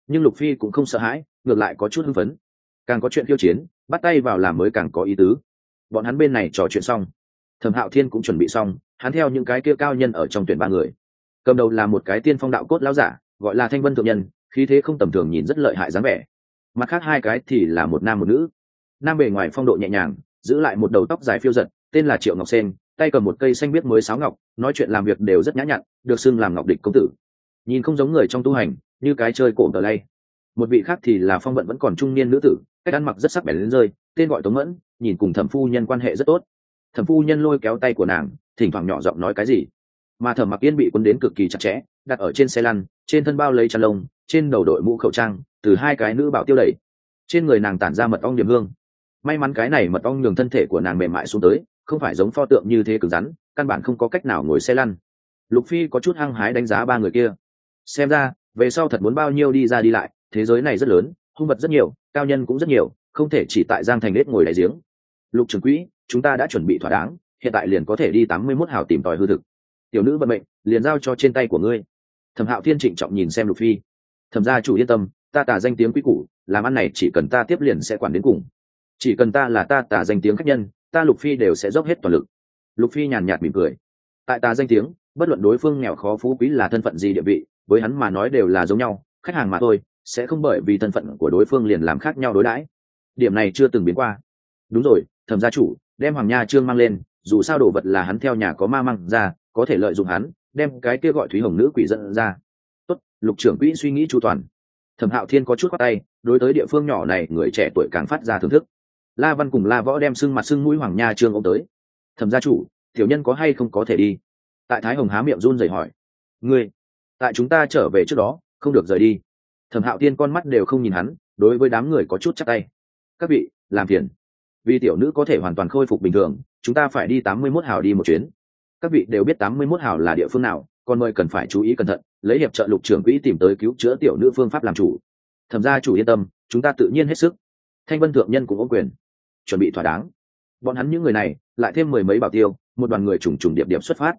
Speaker 1: nhưng Lục Phi cũng không sợ hãi, ngược lại có chút hưng phấn. Càng có chuyện khiêu chiến, bắt tay vào làm mới càng có ý tứ. Bọn hắn bên này trò chuyện xong, Thẩm Hạo Thiên cũng chuẩn bị xong, hắn theo những cái kia cao nhân ở trong tuyển ba người. Cầm đầu là một cái tiên phong đạo cốt lão giả, gọi là Thanh Vân thượng nhân, khí thế không tầm thường, nhìn rất lợi hại dáng vẻ. Mặt khác hai cái thì là một nam một nữ. Nam bề ngoài phong độ nhẹ nhàng, giữ lại một đầu tóc dài phiêu giật, tên là Triệu Ngọc Sen, tay cầm một cây xanh biếc mới sáo ngọc, nói chuyện làm việc đều rất nhã nhặn, được xưng làm Ngọc Địch công tử. Nhìn không giống người trong tu hành, như cái chơi cổ tờ lay. Một vị khác thì là phong vận vẫn còn trung niên nữ tử, cách ăn mặc rất sắc bén đến rơi, tên gọi Tống Mẫn, nhìn cùng Thẩm phu nhân quan hệ rất tốt. Thẩm phu nhân lôi kéo tay của nàng, thỉnh thoảng nhỏ giọng nói cái gì, mà Thẩm Mặc Yên bị quân đến cực kỳ chặt chẽ, đặt ở trên xe lăn, trên thân bao lấy chăn lông, trên đầu đội mũ khẩu trang, từ hai cái nữ bảo tiêu đẩy, trên người nàng tản ra mật ong điểm hương. May mắn cái này mật ong nhường thân thể của nàng mềm mại xuống tới, không phải giống pho tượng như thế cứng rắn, căn bản không có cách nào ngồi xe lăn. Lục Phi có chút hăng hái đánh giá ba người kia, xem ra về sau thật muốn bao nhiêu đi ra đi lại, thế giới này rất lớn, hung vật rất nhiều, cao nhân cũng rất nhiều, không thể chỉ tại Giang Thành đết ngồi đại giếng. Lục trưởng quỹ, chúng ta đã chuẩn bị thỏa đáng, hiện tại liền có thể đi 81 hào tìm tòi hư thực. Tiểu nữ vận mệnh liền giao cho trên tay của ngươi. Thẩm Hạo Thiên trịnh trọng nhìn xem Lục Phi. Thẩm gia chủ yên tâm, ta tả danh tiếng quý củ, làm ăn này chỉ cần ta tiếp liền sẽ quản đến cùng. Chỉ cần ta là ta tả danh tiếng khách nhân, ta Lục Phi đều sẽ dốc hết toàn lực. Lục Phi nhàn nhạt mỉm cười. Tại tả danh tiếng, bất luận đối phương nghèo khó phú quý là thân phận gì địa vị, với hắn mà nói đều là giống nhau, khách hàng mà thôi, sẽ không bởi vì thân phận của đối phương liền làm khác nhau đối đãi. Điểm này chưa từng biến qua. Đúng rồi, Thẩm gia chủ, đem Hoàng Nha Trương mang lên, dù sao đồ vật là hắn theo nhà có ma mang ra, có thể lợi dụng hắn, đem cái kia gọi Thúy Hồng nữ quỷ dẫn ra. Tốt, Lục trưởng quỹ suy nghĩ chu toàn. Thẩm Hạo Thiên có chút khoát tay, đối tới địa phương nhỏ này người trẻ tuổi càng phát ra thưởng thức. La Văn cùng La Võ đem sưng mặt sưng mũi Hoàng Nha Trương ông tới. Thẩm gia chủ, tiểu nhân có hay không có thể đi? Tại Thái Hồng há miệng run rẩy hỏi. Ngươi, tại chúng ta trở về trước đó, không được rời đi. Thẩm Hạo Thiên con mắt đều không nhìn hắn, đối với đám người có chút chắp tay. Các vị, làm phiền. Vì tiểu nữ có thể hoàn toàn khôi phục bình thường, chúng ta phải đi 81 hào đi một chuyến. Các vị đều biết 81 hào là địa phương nào, còn mời cần phải chú ý cẩn thận, lấy hiệp trợ Lục trưởng quỹ tìm tới cứu chữa tiểu nữ phương pháp làm chủ. Thẩm gia chủ yên tâm, chúng ta tự nhiên hết sức. Thanh Vân thượng nhân cũng ôm quyền, chuẩn bị thỏa đáng. Bọn hắn những người này, lại thêm mười mấy bảo tiêu, một đoàn người trùng trùng điệp điệp xuất phát.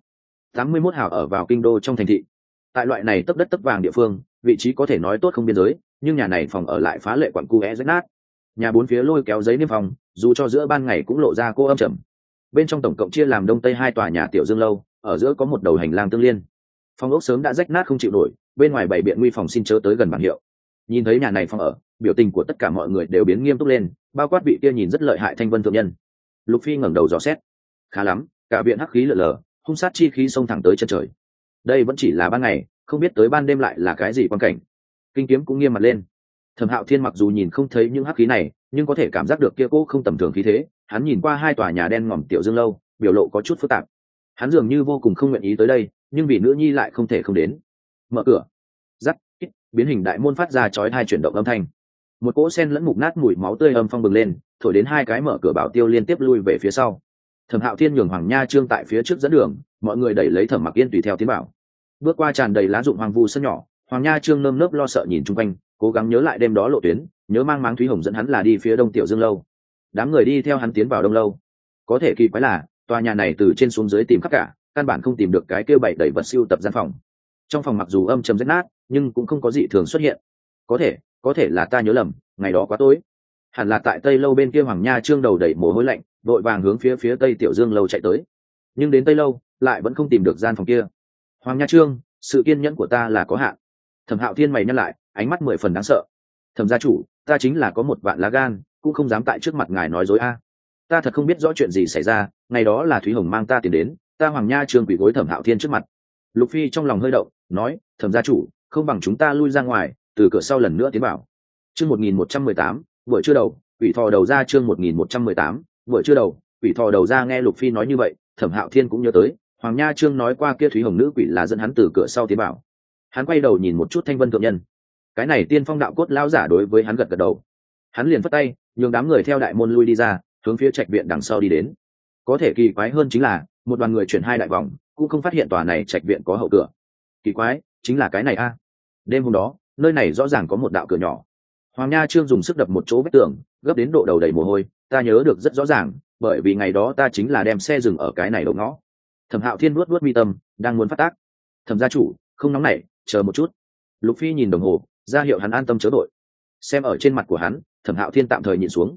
Speaker 1: 81 hào ở vào kinh đô trong thành thị. Tại loại này tấp đất tấp vàng địa phương, vị trí có thể nói tốt không biên giới, nhưng nhà này phòng ở lại phá lệ quặn cu é rách nát. Nhà bốn phía lôi kéo giấy niêm phòng, dù cho giữa ban ngày cũng lộ ra cô âm trầm. Bên trong tổng cộng chia làm đông tây hai tòa nhà tiểu dương lâu, ở giữa có một đầu hành lang tương liên. Phòng ốc sớm đã rách nát không chịu nổi, bên ngoài bày biện nguy phòng xin chớ tới gần bảng hiệu. Nhìn thấy nhà này phòng ở, biểu tình của tất cả mọi người đều biến nghiêm túc lên, bao quát vị kia nhìn rất lợi hại Thanh Vân thượng nhân. Lục Phi ngẩng đầu dò xét, khá lắm, cả viện hắc khí lở lờ, hung sát chi khí xông thẳng tới chân trời. Đây vẫn chỉ là ban ngày, không biết tới ban đêm lại là cái gì quan cảnh. Kinh kiếm cũng nghiêm mặt lên. Thẩm Hạo Thiên mặc dù nhìn không thấy những hắc khí này, nhưng có thể cảm giác được kia cô không tầm thường khí thế. Hắn nhìn qua hai tòa nhà đen ngòm tiểu dương lâu, biểu lộ có chút phức tạp. Hắn dường như vô cùng không nguyện ý tới đây, nhưng vì nữ nhi lại không thể không đến. Mở cửa, rắc, biến hình đại môn phát ra chói tai chuyển động âm thanh. Một cỗ sen lẫn mục nát mùi máu tươi âm phong bừng lên, thổi đến hai cái mở cửa bảo tiêu liên tiếp lui về phía sau. Thẩm Hạo Thiên nhường Hoàng Nha Trương tại phía trước dẫn đường, mọi người đẩy lấy Thẩm Mặc Yên tùy theo tiến vào. Bước qua tràn đầy lá rụng hoang vu sân nhỏ, Hoàng Nha Trương nơm nớp lo sợ nhìn chung quanh, cố gắng nhớ lại đêm đó lộ tuyến, nhớ mang Máng Thúy Hồng dẫn hắn là đi phía đông tiểu dương lâu. Đám người đi theo hắn tiến vào đông lâu. Có thể kỳ quái là, tòa nhà này từ trên xuống dưới tìm khắp cả, căn bản không tìm được cái kêu bảy đầy vật siêu tập gian phòng. Trong phòng mặc dù âm trầm rách nát, nhưng cũng không có gì thường xuất hiện. Có thể là ta nhớ lầm, ngày đó quá tối. Hẳn là tại tây lâu bên kia. Hoàng Nha Trương đầu đầy mồ hôi lạnh, vội vàng hướng phía tây tiểu dương lâu chạy tới. Nhưng đến tây lâu, lại vẫn không tìm được gian phòng kia. Hoàng Nha Trương, sự kiên nhẫn của ta là có hạn. Thẩm Hạo Thiên mày nhăn lại, ánh mắt 10 phần đáng sợ. Thẩm gia chủ, ta chính là có một vạn lá gan, cũng không dám tại trước mặt ngài nói dối a. Ta thật không biết rõ chuyện gì xảy ra, ngày đó là Thúy Hồng mang ta tiền đến, ta Hoàng Nha Trương quỳ gối Thẩm Hạo Thiên trước mặt. Lục Phi trong lòng hơi động, nói, Thẩm gia chủ, không bằng chúng ta lui ra ngoài, từ cửa sau lần nữa tiến vào. Chương 1118, buổi trưa đầu, quỷ thò đầu ra. Chương 1118, buổi trưa đầu, quỷ thò đầu ra. Nghe Lục Phi nói như vậy, Thẩm Hạo Thiên cũng nhớ tới, Hoàng Nha Trương nói qua kia Thúy Hồng nữ quỷ là dẫn hắn từ cửa sau tiến vào. Hắn quay đầu nhìn một chút Thanh Vân thượng nhân. Cái này tiên phong đạo cốt lão giả đối với hắn gật gật đầu. Hắn liền phất tay, nhường đám người theo đại môn lui đi ra, hướng phía trạch viện đằng sau đi đến. Có thể kỳ quái hơn chính là, một đoàn người chuyển hai đại vòng, cũng không phát hiện tòa này trạch viện có hậu cửa. Kỳ quái, chính là cái này a. Đêm hôm đó, nơi này rõ ràng có một đạo cửa nhỏ. Hoàng Nha Trương dùng sức đập một chỗ vách tường, gấp đến độ đầu đầy mồ hôi. Ta nhớ được rất rõ ràng, bởi vì ngày đó ta chính là đem xe dừng ở cái này đầu ngõ. Thẩm Hạo Thiên vuốt mi tâm, đang muốn phát tác. Thẩm gia chủ, không nóng nảy, chờ một chút. Lục Phi nhìn đồng hồ, ra hiệu hắn an tâm chớ đội. Xem ở trên mặt của hắn, Thẩm Hạo Thiên tạm thời nhịn xuống.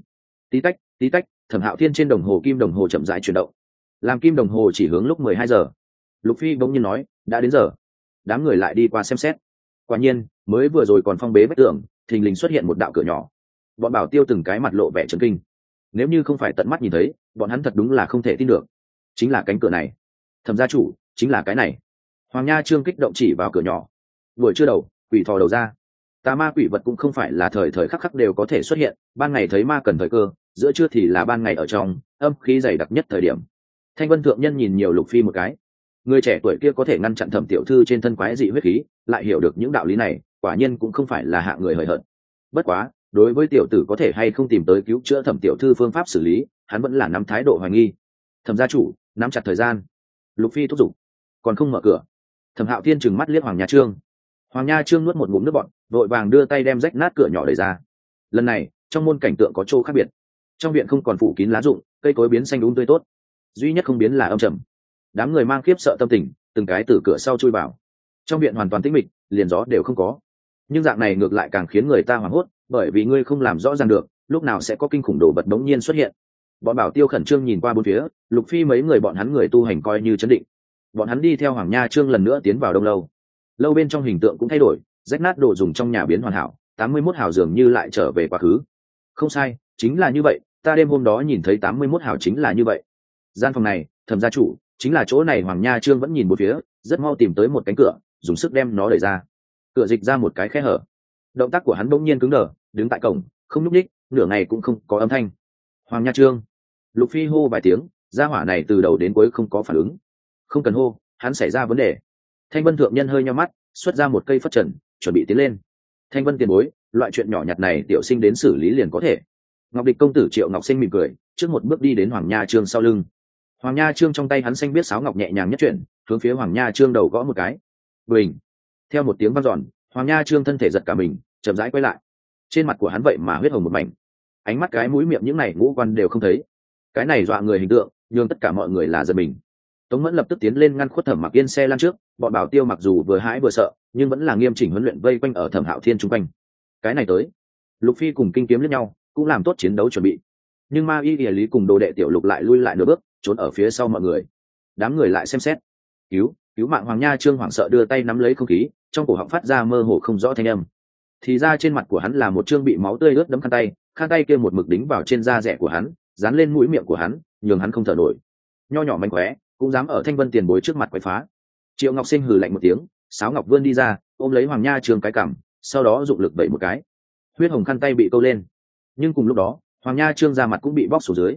Speaker 1: Tí tách, Thẩm Hạo Thiên trên đồng hồ kim đồng hồ chậm rãi chuyển động, làm kim đồng hồ chỉ hướng lúc 12 giờ. Lục Phi bỗng nhiên nói, đã đến giờ. Đám người lại đi qua xem xét. Quả nhiên, mới vừa rồi còn phong bế vách tường, thình lình xuất hiện một đạo cửa nhỏ. Bọn Bảo Tiêu từng cái mặt lộ vẻ chấn kinh. Nếu như không phải tận mắt nhìn thấy, bọn hắn thật đúng là không thể tin được. Chính là cánh cửa này. Thẩm gia chủ, chính là cái này. Hoàng Nha Trương kích động chỉ vào cửa nhỏ. Buổi trưa đầu, quỷ thò đầu ra. Tà ma quỷ vật cũng không phải là thời thời khắc khắc đều có thể xuất hiện, ban ngày thấy ma cần thời cơ, giữa trưa thì là ban ngày ở trong, âm khí dày đặc nhất thời điểm. Thanh Vân thượng nhân nhìn nhiều Lục Phi một cái. Người trẻ tuổi kia có thể ngăn chặn Thẩm tiểu thư trên thân quái dị huyết khí, lại hiểu được những đạo lý này, quả nhiên cũng không phải là hạng người hời hợt. Bất quá, đối với tiểu tử có thể hay không tìm tới cứu chữa Thẩm tiểu thư phương pháp xử lý, hắn vẫn là nắm thái độ hoài nghi. Thẩm gia chủ, nắm chặt thời gian. Lục Phi thúc giục. Còn không mở cửa. Thẩm Hạo Thiên trừng mắt liếc Hoàng Nha Trương. Hoàng Nha Trương nuốt một ngụm nước bọt, vội vàng đưa tay đem rách nát cửa nhỏ đẩy ra. Lần này, trong môn cảnh tượng có chỗ khác biệt. Trong viện không còn phủ kín lá rụng, cây cối biến xanh đúng tươi tốt. Duy nhất không biến là âm trầm. Đám người mang khiếp sợ tâm tình, từng cái từ cửa sau chui vào. Trong viện hoàn toàn tĩnh mịch, liền gió đều không có. Nhưng dạng này ngược lại càng khiến người ta hoảng hốt, bởi vì ngươi không làm rõ ràng được, lúc nào sẽ có kinh khủng đồ vật đống nhiên xuất hiện. Bọn Bảo Tiêu khẩn trương nhìn qua bốn phía, Lục Phi mấy người bọn hắn người tu hành coi như chấn định. Bọn hắn đi theo Hoàng Nha Trương lần nữa tiến vào Đông lâu. Lâu bên trong hình tượng cũng thay đổi, rách nát đồ dùng trong nhà biến hoàn hảo, 81 hào dường như lại trở về quá khứ. Không sai, chính là như vậy, ta đêm hôm đó nhìn thấy 81 hào chính là như vậy. Gian phòng này, Thẩm gia chủ, chính là chỗ này. Hoàng Nha Trương vẫn nhìn bốn phía, rất mau tìm tới một cánh cửa, dùng sức đem nó đẩy ra. Cửa dịch ra một cái khe hở. Động tác của hắn bỗng nhiên cứng đờ, đứng tại cổng, không nhúc nhích, nửa ngày cũng không có âm thanh. Hoàng Nha Trương. Lục Phi hô vài tiếng, gia hỏa này từ đầu đến cuối không có phản ứng. Không cần hô, hắn xảy ra vấn đề. Thanh Vân thượng nhân hơi nhắm mắt, xuất ra một cây phất trần, chuẩn bị tiến lên. Thanh Vân tiền bối, loại chuyện nhỏ nhặt này tiểu sinh đến xử lý liền có thể. Ngọc Địch công tử Triệu Ngọc Sinh mỉm cười, trước một bước đi đến Hoàng Nha Trương sau lưng. Hoàng Nha Trương trong tay hắn xanh biết sáo ngọc nhẹ nhàng nhất chuyển, hướng phía Hoàng Nha Trương đầu gõ một cái. Bình. Theo một tiếng vang dọn, Hoàng Nha Trương thân thể giật cả mình, chậm rãi quay lại. Trên mặt của hắn vậy mà huyết hồng một mảnh, ánh mắt cái mũi miệng những này ngũ quan đều không thấy. Cái này dọa người hình tượng, nhưng tất cả mọi người là giật mình. Tống Mẫn lập tức tiến lên ngăn khuất Thẩm Mặc Yên xe lăn trước, bọn Bảo Tiêu mặc dù vừa hãi vừa sợ, nhưng vẫn là nghiêm chỉnh huấn luyện vây quanh ở Thẩm Hạo Thiên chung quanh. Cái này tới, Lục Phi cùng Kinh Kiếm lẫn nhau, cũng làm tốt chiến đấu chuẩn bị. Nhưng Ma Y Y Lý cùng đồ đệ Tiểu Lục lại lui lại nửa bước, trốn ở phía sau mọi người. Đám người lại xem xét, cứu mạng. Hoàng Nha Trương hoảng sợ đưa tay nắm lấy không khí, trong cổ họng phát ra mơ hồ không rõ thanh âm. Thì ra trên mặt của hắn là một trương bị máu tươi ướt đẫm khăn tay kia một mực đính vào trên da rẻ của hắn, dán lên mũi miệng của hắn, nhường hắn không thở nổi. Nho nhỏ manh khóe, cũng dám ở Thanh Vân tiền bối trước mặt quậy phá. Triệu Ngọc Sinh hừ lạnh một tiếng, sáo ngọc vươn đi ra, ôm lấy Hoàng Nha Trương cái cằm, sau đó dụng lực vẩy một cái, huyết hồng khăn tay bị câu lên. Nhưng cùng lúc đó, Hoàng Nha Trương da mặt cũng bị bóc xuống dưới.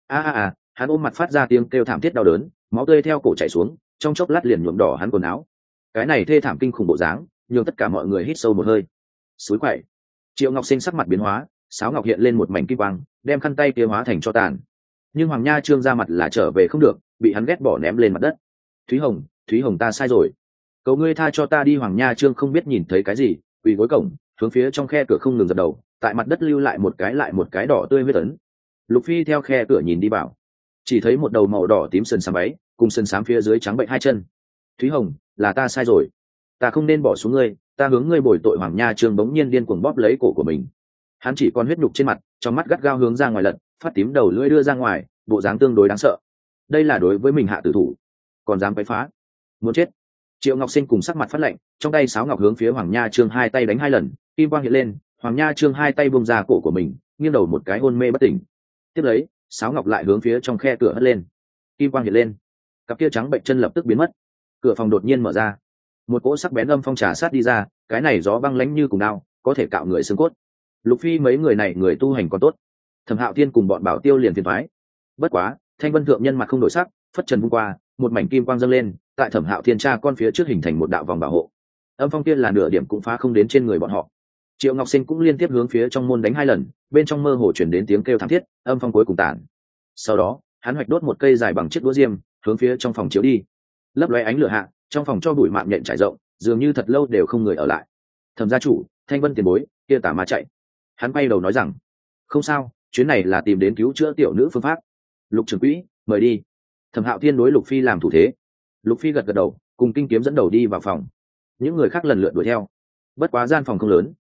Speaker 1: Hắn ôm mặt phát ra tiếng kêu thảm thiết đau đớn, máu tươi theo cổ chảy xuống, trong chốc lát liền nhuộm đỏ hắn quần áo. Cái này thê thảm kinh khủng bộ dáng, nhường tất cả mọi người hít sâu một hơi. Suối quậy. Triệu Ngọc Sinh sắc mặt biến hóa, sáo ngọc hiện lên một mảnh kim quang, đem khăn tay kia hóa thành tro tàn. Nhưng Hoàng Nha Trương ra mặt là trở về không được, bị hắn ghét bỏ ném lên mặt đất. Thúy Hồng, ta sai rồi, cầu ngươi tha cho ta đi. Hoàng Nha Trương không biết nhìn thấy cái gì, quỳ gối cổng, hướng phía trong khe cửa không ngừng dập đầu, tại mặt đất lưu lại một cái đỏ tươi huyết ấn. Lục Phi theo khe cửa nhìn đi vào, chỉ thấy một đầu màu đỏ tím sần sám váy, cùng sần sám phía dưới trắng bệnh hai chân. Thúy Hồng, là ta sai rồi, ta không nên bỏ xuống ngươi, ta hướng ngươi bồi tội. Hoàng Nha Trương bỗng nhiên điên cuồng bóp lấy cổ của mình, hắn chỉ còn huyết nhục trên mặt, trong mắt gắt gao hướng ra ngoài lật, phát tím đầu lưỡi đưa ra ngoài, bộ dáng tương đối đáng sợ. Đây là đối với mình hạ tử thủ, còn dám quấy phá, muốn chết. Triệu Ngọc Sinh cùng sắc mặt phát lạnh, trong tay sáo ngọc hướng phía Hoàng Nha Trương hai tay đánh hai lần, kim quang hiện lên, Hoàng Nha Trương hai tay buông ra cổ của mình, nghiêng đầu một cái hôn mê bất tỉnh. Tiếp lấy, sáo ngọc lại hướng phía trong khe cửa hất lên, kim quang hiện lên, cặp kia trắng bệnh chân lập tức biến mất. Cửa phòng đột nhiên mở ra, một cỗ sắc bén âm phong trà sát đi ra, cái này gió băng lãnh như cùng đao, có thể cạo người xương cốt. Lục Phi mấy người này người tu hành còn tốt, Thẩm Hạo Thiên cùng bọn Bảo Tiêu liền phiền toái. Bất quá, Thanh Vân thượng nhân mặt không đổi sắc, phất trần vung qua, một mảnh kim quang dâng lên, tại Thẩm Hạo Thiên cha con phía trước hình thành một đạo vòng bảo hộ. Âm phong tiên là nửa điểm cũng phá không đến trên người bọn họ. Triệu Ngọc Sinh cũng liên tiếp hướng phía trong môn đánh hai lần, bên trong mơ hồ chuyển đến tiếng kêu thảm thiết, âm phong cuối cùng tản. Sau đó, hắn hoạch đốt một cây dài bằng chiếc đũa diêm, hướng phía trong phòng chiếu đi. Lấp lóe ánh lửa hạ, trong phòng cho bụi mạm nhện trải rộng, dường như thật lâu đều không người ở lại. Thẩm gia chủ, Thanh Vân tiền bối, kia tà ma chạy. Hắn bay đầu nói rằng, không sao, chuyến này là tìm đến cứu chữa tiểu nữ phương pháp. Lục trưởng quỹ, mời đi. Thẩm Hạo Thiên đối Lục Phi làm thủ thế. Lục Phi gật gật đầu, cùng Kinh Kiếm dẫn đầu đi vào phòng. Những người khác lần lượt đuổi theo. Bất quá gian phòng không lớn,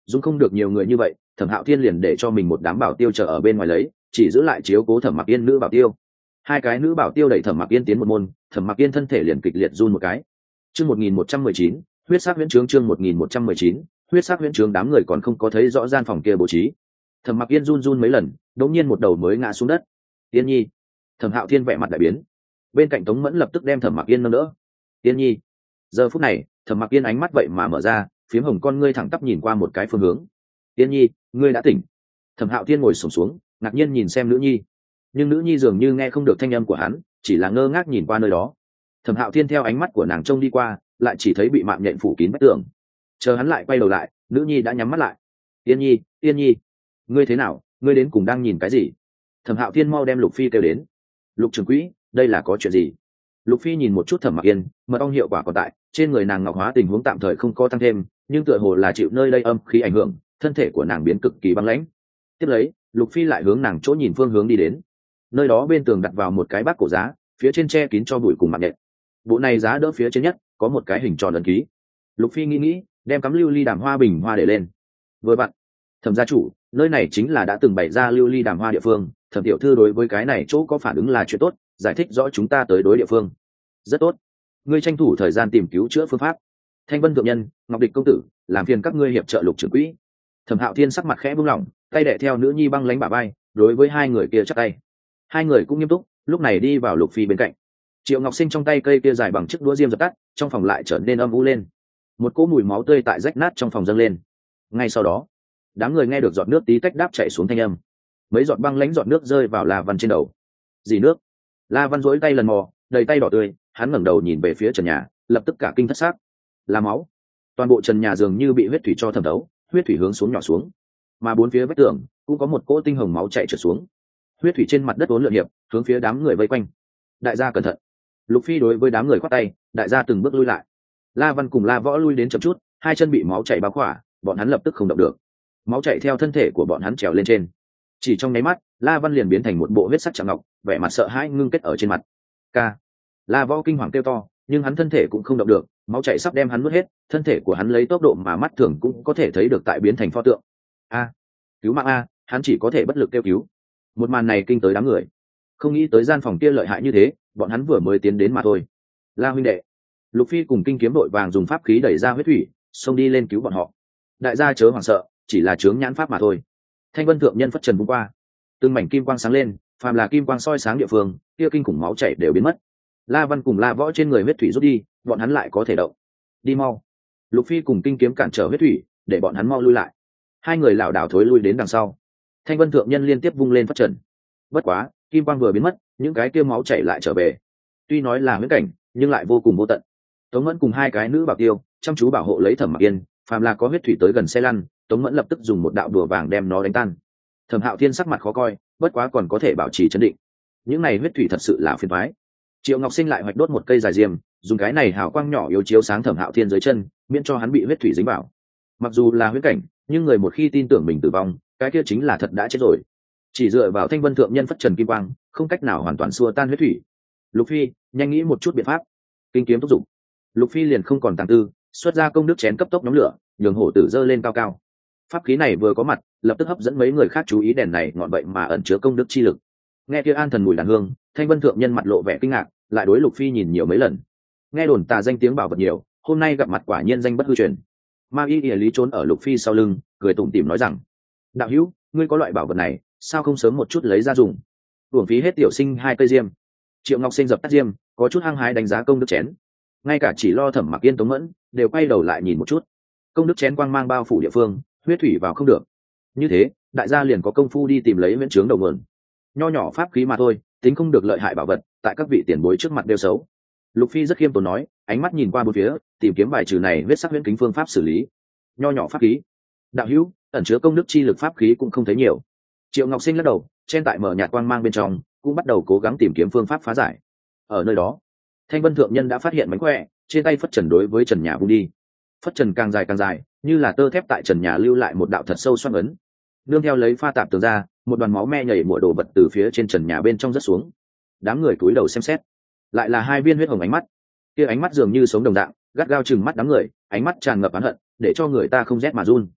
Speaker 1: dung không được nhiều người như vậy, Thẩm Hạo Thiên liền để cho mình một đám bảo tiêu chờ ở bên ngoài lấy, chỉ giữ lại chiếu cố Thẩm Mặc Yên nữ bảo tiêu. Hai cái nữ bảo tiêu đẩy Thẩm Mặc Yên tiến một môn, Thẩm Mặc Yên thân thể liền kịch liệt run một cái. Chương 1119, huyết sắc huyễn trướng. Chương 1119, huyết sắc huyễn trướng. Đám người còn không có thấy rõ gian phòng kia bố trí, Thẩm Mặc Yên run run mấy lần, đột nhiên một đầu mới ngã xuống đất. Yên Nhi. Thẩm Hạo Thiên vẻ mặt đại biến, bên cạnh Tống Mẫn lập tức đem Thẩm Mặc Yên nâng đỡ. Yên Nhi. Giờ phút này, Thẩm Mặc Yên ánh mắt vậy mà mở ra, phiếm hồng con ngươi thẳng tắp nhìn qua một cái phương hướng. Yên Nhi, ngươi đã tỉnh. Thẩm Hạo Thiên ngồi xổm xuống, ngạc nhiên nhìn xem nữ nhi, nhưng nữ nhi dường như nghe không được thanh âm của hắn, chỉ là ngơ ngác nhìn qua nơi đó. Thẩm Hạo Thiên theo ánh mắt của nàng trông đi qua, lại chỉ thấy bị mạng nhện phủ kín vách tường. Chờ hắn lại quay đầu lại, nữ nhi đã nhắm mắt lại. Yên Nhi, Yên Nhi, ngươi thế nào? Ngươi đến cùng đang nhìn cái gì? Thẩm Hạo Thiên mau đem Lục Phi kêu đến. Lục trưởng quỹ, đây là có chuyện gì? Lục Phi nhìn một chút Thẩm Mặc Yên, mật ong hiệu quả còn tại, trên người nàng ngọc hóa tình huống tạm thời không có tăng thêm, nhưng tựa hồ là chịu nơi đây âm khí ảnh hưởng, thân thể của nàng biến cực kỳ băng lãnh. Tiếp lấy, Lục Phi lại hướng nàng chỗ nhìn phương hướng đi đến. Nơi đó bên tường đặt vào một cái bát cổ giá, phía trên che kín cho bụi cùng mạng nhện. Bộ này giá đỡ phía trên nhất có một cái hình tròn ấn ký. Lục Phi nghĩ, đem cắm lưu ly đàm hoa bình hoa để lên. Vừa vặn, Thẩm gia chủ, nơi này chính là đã từng bày ra lưu ly đàm hoa địa phương, Thẩm tiểu thư đối với cái này chỗ có phản ứng là chuyện tốt, giải thích rõ chúng ta tới đối địa phương. Rất tốt, ngươi tranh thủ thời gian tìm cứu chữa phương pháp. Thanh Vân thượng nhân, Ngọc Địch công tử, làm phiền các ngươi hiệp trợ Lục trưởng quỹ. Thẩm Hạo Thiên sắc mặt khẽ buông lỏng, tay đẻ theo nữ nhi băng lánh bả vai, đối với hai người kia chắp tay. Hai người cũng nghiêm túc, lúc này đi vào Lục Phi bên cạnh. Triệu Ngọc Sinh trong tay cây kia dài bằng chiếc đũa diêm dập tắt, trong phòng lại trở nên âm u lên. Một cỗ mùi máu tươi tại rách nát trong phòng dâng lên. Ngay sau đó, đám người nghe được giọt nước tí tách đáp chảy xuống thanh âm. Mấy giọt băng lãnh giọt nước rơi vào La Văn trên đầu. Gì nước? La Văn duỗi tay lần mò, đầy tay đỏ tươi, hắn ngẩng đầu nhìn về phía trần nhà, lập tức cả kinh thất xác. Là máu. Toàn bộ trần nhà dường như bị huyết thủy cho thẩm thấu, huyết thủy hướng xuống nhỏ xuống, mà bốn phía vách tường cũng có một cỗ tinh hồng máu chảy trượt xuống. Huyết thủy trên mặt đất uốn lượn hiệp, hướng phía đám người vây quanh. Đại gia cẩn thận. Lục Phi đối với đám người khoát tay, đại gia từng bước lui lại. La Văn cùng La Võ lui đến chậm chút, hai chân bị máu chảy bao khỏa, bọn hắn lập tức không động được. Máu chảy theo thân thể của bọn hắn trèo lên trên. Chỉ trong nháy mắt, La Văn liền biến thành một bộ huyết sắc chạm ngọc, vẻ mặt sợ hãi ngưng kết ở trên mặt. Ca. La Võ kinh hoàng kêu to, nhưng hắn thân thể cũng không động được, máu chảy sắp đem hắn nuốt hết, thân thể của hắn lấy tốc độ mà mắt thường cũng có thể thấy được tại biến thành pho tượng. A, cứu mạng a, hắn chỉ có thể bất lực kêu cứu. Một màn này kinh tới đám người. Không nghĩ tới gian phòng kia lợi hại như thế, bọn hắn vừa mới tiến đến mà thôi. La huynh đệ. Lục Phi cùng Kinh Kiếm đội vàng dùng pháp khí đẩy ra huyết thủy, xông đi lên cứu bọn họ. Đại gia chớ hoảng sợ, chỉ là chướng nhãn pháp mà thôi. Thanh Vân thượng nhân phất trần vung qua, từng mảnh kim quang sáng lên, phàm là kim quang soi sáng địa phương, kia kinh khủng máu chảy đều biến mất. La Văn cùng La Võ trên người huyết thủy rút đi, bọn hắn lại có thể động. Đi mau. Lục Phi cùng Kinh Kiếm cản trở huyết thủy, để bọn hắn mau lui lại. Hai người lảo đảo thối lui đến đằng sau. Thanh Vân thượng nhân liên tiếp vung lên phất trần. Bất quá, kim quang vừa biến mất, những cái kia máu chảy lại trở về. Tuy nói là huyễn cảnh, nhưng lại vô cùng vô tận. Tống Mẫn cùng hai cái nữ bảo tiêu chăm chú bảo hộ lấy Thẩm Mặc Yên, phàm là có huyết thủy tới gần xe lăn, Tống Mẫn lập tức dùng một đạo đùa vàng đem nó đánh tan. Thẩm Hạo Thiên sắc mặt khó coi, bất quá còn có thể bảo trì trấn định. Những này huyết thủy thật sự là phiền toái. Triệu Ngọc Sinh lại hoạch đốt một cây dài diêm, dùng cái này hào quang nhỏ yếu chiếu sáng Thẩm Hạo Thiên dưới chân, miễn cho hắn bị huyết thủy dính vào. Mặc dù là huyễn cảnh, nhưng người một khi tin tưởng mình tử vong, cái kia chính là thật đã chết rồi. Chỉ dựa vào Thanh Vân thượng nhân phất trần kim quang, không cách nào hoàn toàn xua tan huyết thủy. Lục Phi, nhanh nghĩ một chút biện pháp. Kinh Kiếm thúc giục. Lục Phi liền không còn tàng tư, xuất ra công đức chén cấp tốc nhóm lửa, nhường hổ tử dơ lên cao cao. Pháp khí này vừa có mặt, lập tức hấp dẫn mấy người khác chú ý, đèn này ngọn vậy mà ẩn chứa công đức chi lực. Nghe kia an thần mùi đàn hương, Thanh Vân thượng nhân mặt lộ vẻ kinh ngạc, lại đối Lục Phi nhìn nhiều mấy lần. Nghe đồn tà danh tiếng bảo vật nhiều, hôm nay gặp mặt quả nhiên danh bất hư truyền. Ma Y Lý trốn ở Lục Phi sau lưng, cười tủm tỉm nói rằng: đạo hữu, ngươi có loại bảo vật này, sao không sớm một chút lấy ra dùng? Uổng phí hết tiểu sinh hai cây diêm. Triệu Ngọc Sinh dập tắt diêm, có chút hăng hái đánh giá công đức chén. Ngay cả chỉ lo Thẩm Mặc Yên, Tống Mẫn đều quay đầu lại nhìn một chút. Công đức chén quang mang bao phủ địa phương, huyết thủy vào không được. Như thế, đại gia liền có công phu đi tìm lấy miễn trướng đầu nguồn. Nho nhỏ pháp khí mà thôi, tính không được lợi hại bảo vật, tại các vị tiền bối trước mặt đều xấu. Lục Phi rất khiêm tốn nói, ánh mắt nhìn qua bốn phía, tìm kiếm bài trừ này huyết sắc huyễn kính phương pháp xử lý. Nho nhỏ pháp khí. Đạo hữu, ẩn chứa công đức chi lực pháp khí cũng không thấy nhiều. Triệu Ngọc Sinh lắc đầu, trên tại mở nhạt quang mang bên trong, cũng bắt đầu cố gắng tìm kiếm phương pháp phá giải. Ở nơi đó, Thanh Vân thượng nhân đã phát hiện mánh khỏe, trên tay phất trần đối với trần nhà vung đi. Phất trần càng dài, như là tơ thép tại trần nhà lưu lại một đạo thật sâu xoắn ấn. Nương theo lấy pha tạp tường ra, một đoàn máu me nhảy mùa đồ vật từ phía trên trần nhà bên trong rớt xuống. Đám người cúi đầu xem xét, lại là hai viên huyết hồng ánh mắt. Kia ánh mắt dường như sống đồng dạng, gắt gao chừng mắt đám người, ánh mắt tràn ngập oán hận, để cho người ta không rét mà run.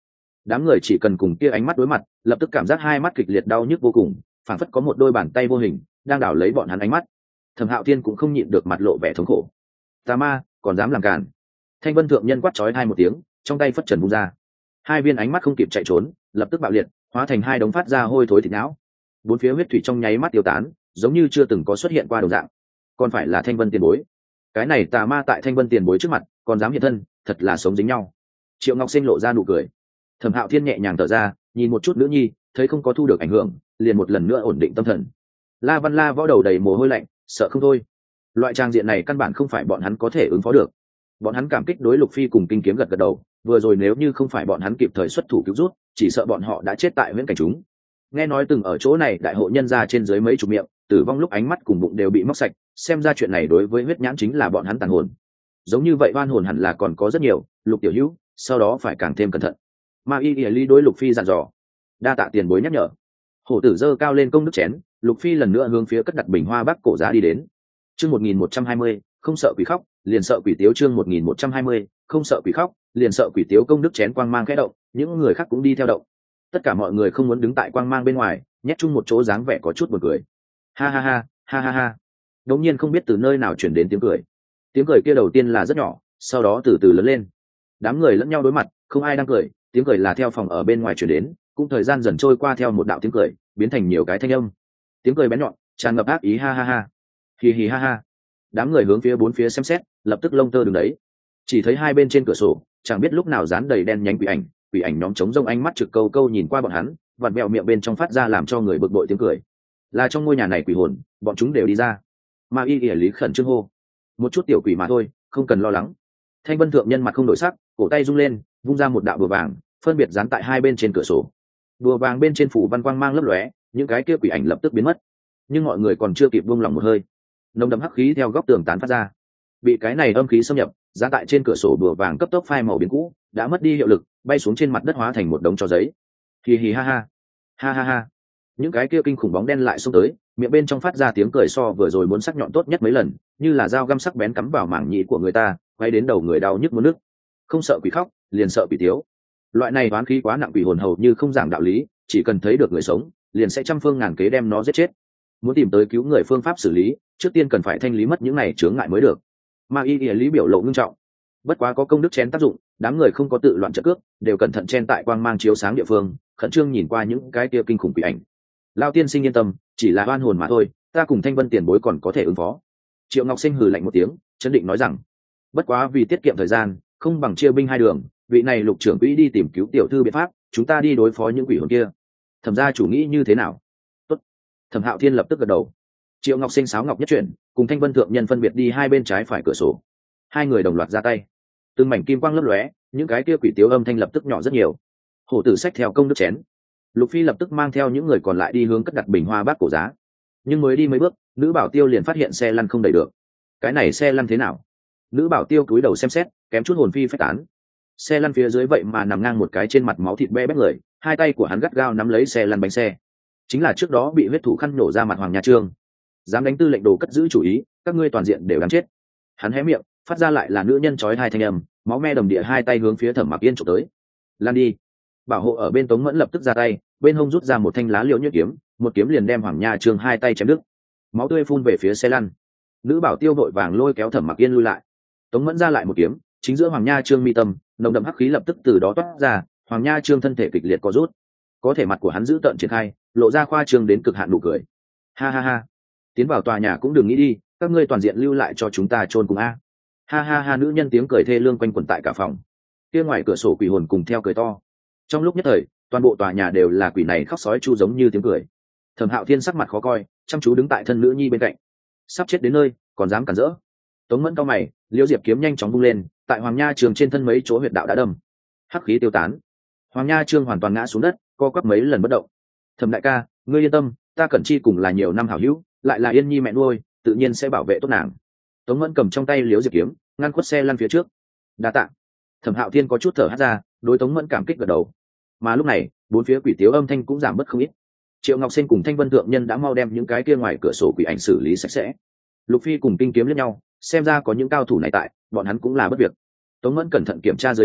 Speaker 1: Đám người chỉ cần cùng kia ánh mắt đối mặt, lập tức cảm giác hai mắt kịch liệt đau nhức vô cùng, phảng phất có một đôi bàn tay vô hình đang đảo lấy bọn hắn ánh mắt. Thẩm Hạo Thiên cũng không nhịn được mặt lộ vẻ thống khổ. Tà ma, còn dám làm cản! Thanh Vân thượng nhân quát chói hai một tiếng, trong tay phất trần vung ra. Hai viên ánh mắt không kịp chạy trốn, lập tức bạo liệt, hóa thành hai đống phát ra hôi thối thịt não. Bốn phía huyết thủy trong nháy mắt tiêu tán, giống như chưa từng có xuất hiện qua đồng dạng. Còn phải là Thanh Vân tiền bối. Cái này tà ma tại Thanh Vân tiền bối trước mặt, còn dám hiện thân, thật là sống dính nhau. Triệu Ngọc Sinh lộ ra nụ cười. Thẩm Hạo Thiên nhẹ nhàng thở ra, nhìn một chút nữ nhi, thấy không có thu được ảnh hưởng, liền một lần nữa ổn định tâm thần. La Văn La võ đầu đầy mồ hôi lạnh, sợ không thôi. Loại trang diện này căn bản không phải bọn hắn có thể ứng phó được. Bọn hắn cảm kích đối Lục Phi cùng Kinh Kiếm gật gật đầu, vừa rồi nếu như không phải bọn hắn kịp thời xuất thủ cứu rút, chỉ sợ bọn họ đã chết tại huyễn cảnh chúng. Nghe nói từng ở chỗ này đại hộ nhân gia trên dưới mấy chục miệng, tử vong lúc ánh mắt cùng bụng đều bị móc sạch, xem ra chuyện này đối với huyết nhãn chính là bọn hắn tàn hồn. Giống như vậy oan hồn hẳn là còn có rất nhiều, Lục tiểu hữu, sau đó phải càng thêm cẩn thận. Ma Y Lý đối Lục Phi dặn dò. Đa tạ tiền bối nhắc nhở. Hổ tử giơ cao lên công đức chén, Lục Phi lần nữa hướng phía cất đặt bình hoa bắc cổ giá đi đến. Chương 1120, không sợ quỷ khóc, liền sợ quỷ tiếu. Chương 1120, không sợ quỷ khóc, liền sợ quỷ tiếu. Công đức chén quang mang khẽ động, những người khác cũng đi theo động. Tất cả mọi người không muốn đứng tại quang mang bên ngoài, nhét chung một chỗ dáng vẻ có chút buồn cười. Ha ha ha, ha ha ha. Đột nhiên không biết từ nơi nào truyền đến tiếng cười. Tiếng cười kia đầu tiên là rất nhỏ, sau đó từ từ lớn lên. Đám người lẫn nhau đối mặt, không ai đang cười, tiếng cười là theo phòng ở bên ngoài truyền đến, cũng thời gian dần trôi qua theo một đạo tiếng cười, biến thành nhiều cái thanh âm. Tiếng cười bén nhọn, tràn ngập ác ý. Ha ha ha, hì hì ha ha. Đám người hướng phía bốn phía xem xét, lập tức lông tơ đứng đấy. Chỉ thấy hai bên trên cửa sổ, chẳng biết lúc nào dán đầy đen nhánh quỷ ảnh nhóm chống rông ánh mắt trực câu câu nhìn qua bọn hắn, vặn vẹo miệng bên trong phát ra làm cho người bực bội tiếng cười. Là trong ngôi nhà này quỷ hồn, bọn chúng đều đi ra. Ma Y ỉa lý khẩn trương hô. Một chút tiểu quỷ mà thôi, không cần lo lắng. Thanh Vân thượng nhân mặt không đổi sắc, cổ tay rung lên, vung ra một đạo bùa vàng, phân biệt dán tại hai bên trên cửa sổ. Bùa vàng bên trên phủ văn quang mang lấp lóe, những cái kia quỷ ảnh lập tức biến mất. Nhưng mọi người còn chưa kịp buông lòng một hơi, nồng đậm hắc khí theo góc tường tán phát ra. Bị cái này âm khí xâm nhập, dán tại trên cửa sổ bùa vàng cấp tốc phai màu biến cũ, đã mất đi hiệu lực, bay xuống trên mặt đất hóa thành một đống tro giấy. Hì hì ha ha, ha ha ha. Những cái kia kinh khủng bóng đen lại xông tới, miệng bên trong phát ra tiếng cười so vừa rồi muốn sắc nhọn tốt nhất mấy lần, như là dao găm sắc bén cắm vào mảng nhĩ của người ta, quay đến đầu người đau nhức muốn nức. Không sợ quỷ khóc, liền sợ quỷ tiếu. Loại này oán khí quá nặng, quỷ hồn hầu như không giảng đạo lý, chỉ cần thấy được người sống, liền sẽ trăm phương ngàn kế đem nó giết chết. Muốn tìm tới cứu người phương pháp xử lý, trước tiên cần phải thanh lý mất những này chướng ngại mới được. Ma Y lý biểu lộ ngưng trọng. Bất quá có công đức chén tác dụng, đám người không có tự loạn trợ cước, đều cẩn thận chen tại quang mang chiếu sáng địa phương, khẩn trương nhìn qua những cái kia kinh khủng quỷ ảnh. Lao tiên sinh yên tâm, chỉ là oan hồn mà thôi, ta cùng Thanh Vân tiền bối còn có thể ứng phó. Triệu Ngọc Sinh hừ lạnh một tiếng, chấn định nói rằng, bất quá vì tiết kiệm thời gian, không bằng chia binh hai đường, vị này Lục trưởng quỹ đi tìm cứu tiểu thư biện pháp, chúng ta đi đối phó những quỷ hồn kia. Thẩm gia chủ nghĩ như thế nào? Tốt. Thẩm Hạo Thiên lập tức gật đầu. Triệu Ngọc Sinh sáo ngọc nhất chuyển, cùng Thanh Vân thượng nhân phân biệt đi hai bên trái phải cửa sổ. Hai người đồng loạt ra tay, từng mảnh kim quang lấp lóe, những cái kia quỷ tiếu âm thanh lập tức nhỏ rất nhiều. Hổ tử xách theo công đức chén, Lục Phi lập tức mang theo những người còn lại đi hướng cất đặt bình hoa bát cổ giá. Nhưng mới đi mấy bước, nữ bảo tiêu liền phát hiện xe lăn không đẩy được. Cái này xe lăn thế nào? Nữ bảo tiêu cúi đầu xem xét, kém chút hồn phi phách tán. Xe lăn phía dưới vậy mà nằm ngang một cái trên mặt máu thịt be bét người, hai tay của hắn gắt gao nắm lấy xe lăn bánh xe. Chính là trước đó bị huyết thủ khăn nổ ra mặt Hoàng Nha Trương. Dám đánh tư lệnh đồ cất giữ chủ ý, các ngươi toàn diện đều đáng chết. Hắn hé miệng, phát ra lại là nữ nhân chói hai thanh âm, máu me đầm địa, hai tay hướng phía Thẩm Mặc Yên chụp tới. Lan đi. Bảo hộ ở bên Tống Mẫn lập tức ra tay, bên hông rút ra một thanh lá liễu nhuyễn kiếm, một kiếm liền đem Hoàng Nha Trương hai tay chém đứt. Máu tươi phun về phía xe lăn. Nữ bảo tiêu vội vàng lôi kéo Thẩm Mặc Yên lui lại. Tống Mẫn ra lại một kiếm, chính giữa Hoàng Nha Trương mi tâm, nồng đậm hắc khí lập tức từ đó toát ra, Hoàng Nha Trương thân thể kịch liệt co rút. Có thể mặt của hắn giữ tợn triển khai, lộ ra khoa trương đến cực hạn nụ cười. Ha ha ha, tiến vào tòa nhà cũng đừng nghĩ đi, các ngươi toàn diện lưu lại cho chúng ta chôn cùng a. Ha ha ha, nữ nhân tiếng cười thê lương quanh quẩn tại cả phòng. Kia ngoài cửa sổ quỷ hồn cùng theo cười to. Trong lúc nhất thời, toàn bộ tòa nhà đều là quỷ này khóc sói chu giống như tiếng cười. Thẩm Hạo Thiên sắc mặt khó coi, chăm chú đứng tại thân nữ nhi bên cạnh. Sắp chết đến nơi, còn dám cản rỡ. Tống Mẫn cao mày, liễu diệp kiếm nhanh chóng vung lên, tại Hoàng Nha Trường trên thân mấy chỗ huyệt đạo đã đâm. Hắc khí tiêu tán, Hoàng Nha Trương hoàn toàn ngã xuống đất, co quắp mấy lần bất động. Thẩm đại ca, ngươi yên tâm, ta Cẩn Chi cùng là nhiều năm hảo hữu, lại là Yên Nhi mẹ nuôi, tự nhiên sẽ bảo vệ tốt nàng. Tống Mẫn cầm trong tay liễu diệp kiếm, ngăn khuất xe lăn phía trước. Đa tạ. Thẩm Hạo Thiên có chút thở hắt ra, đối Tống Mẫn cảm kích gật đầu. Mà lúc này, bốn phía quỷ tiếu âm thanh cũng giảm bớt không ít. Triệu Ngọc Sinh cùng Thanh Vân thượng nhân đã mau đem những cái kia ngoài cửa sổ quỷ ảnh xử lý sạch sẽ. Lục Phi cùng Kinh Kiếm liếc nhau, xem ra có những cao thủ này tại, bọn hắn cũng là bất việc. Tống Mẫn cẩn thận kiểm tra dưới chân,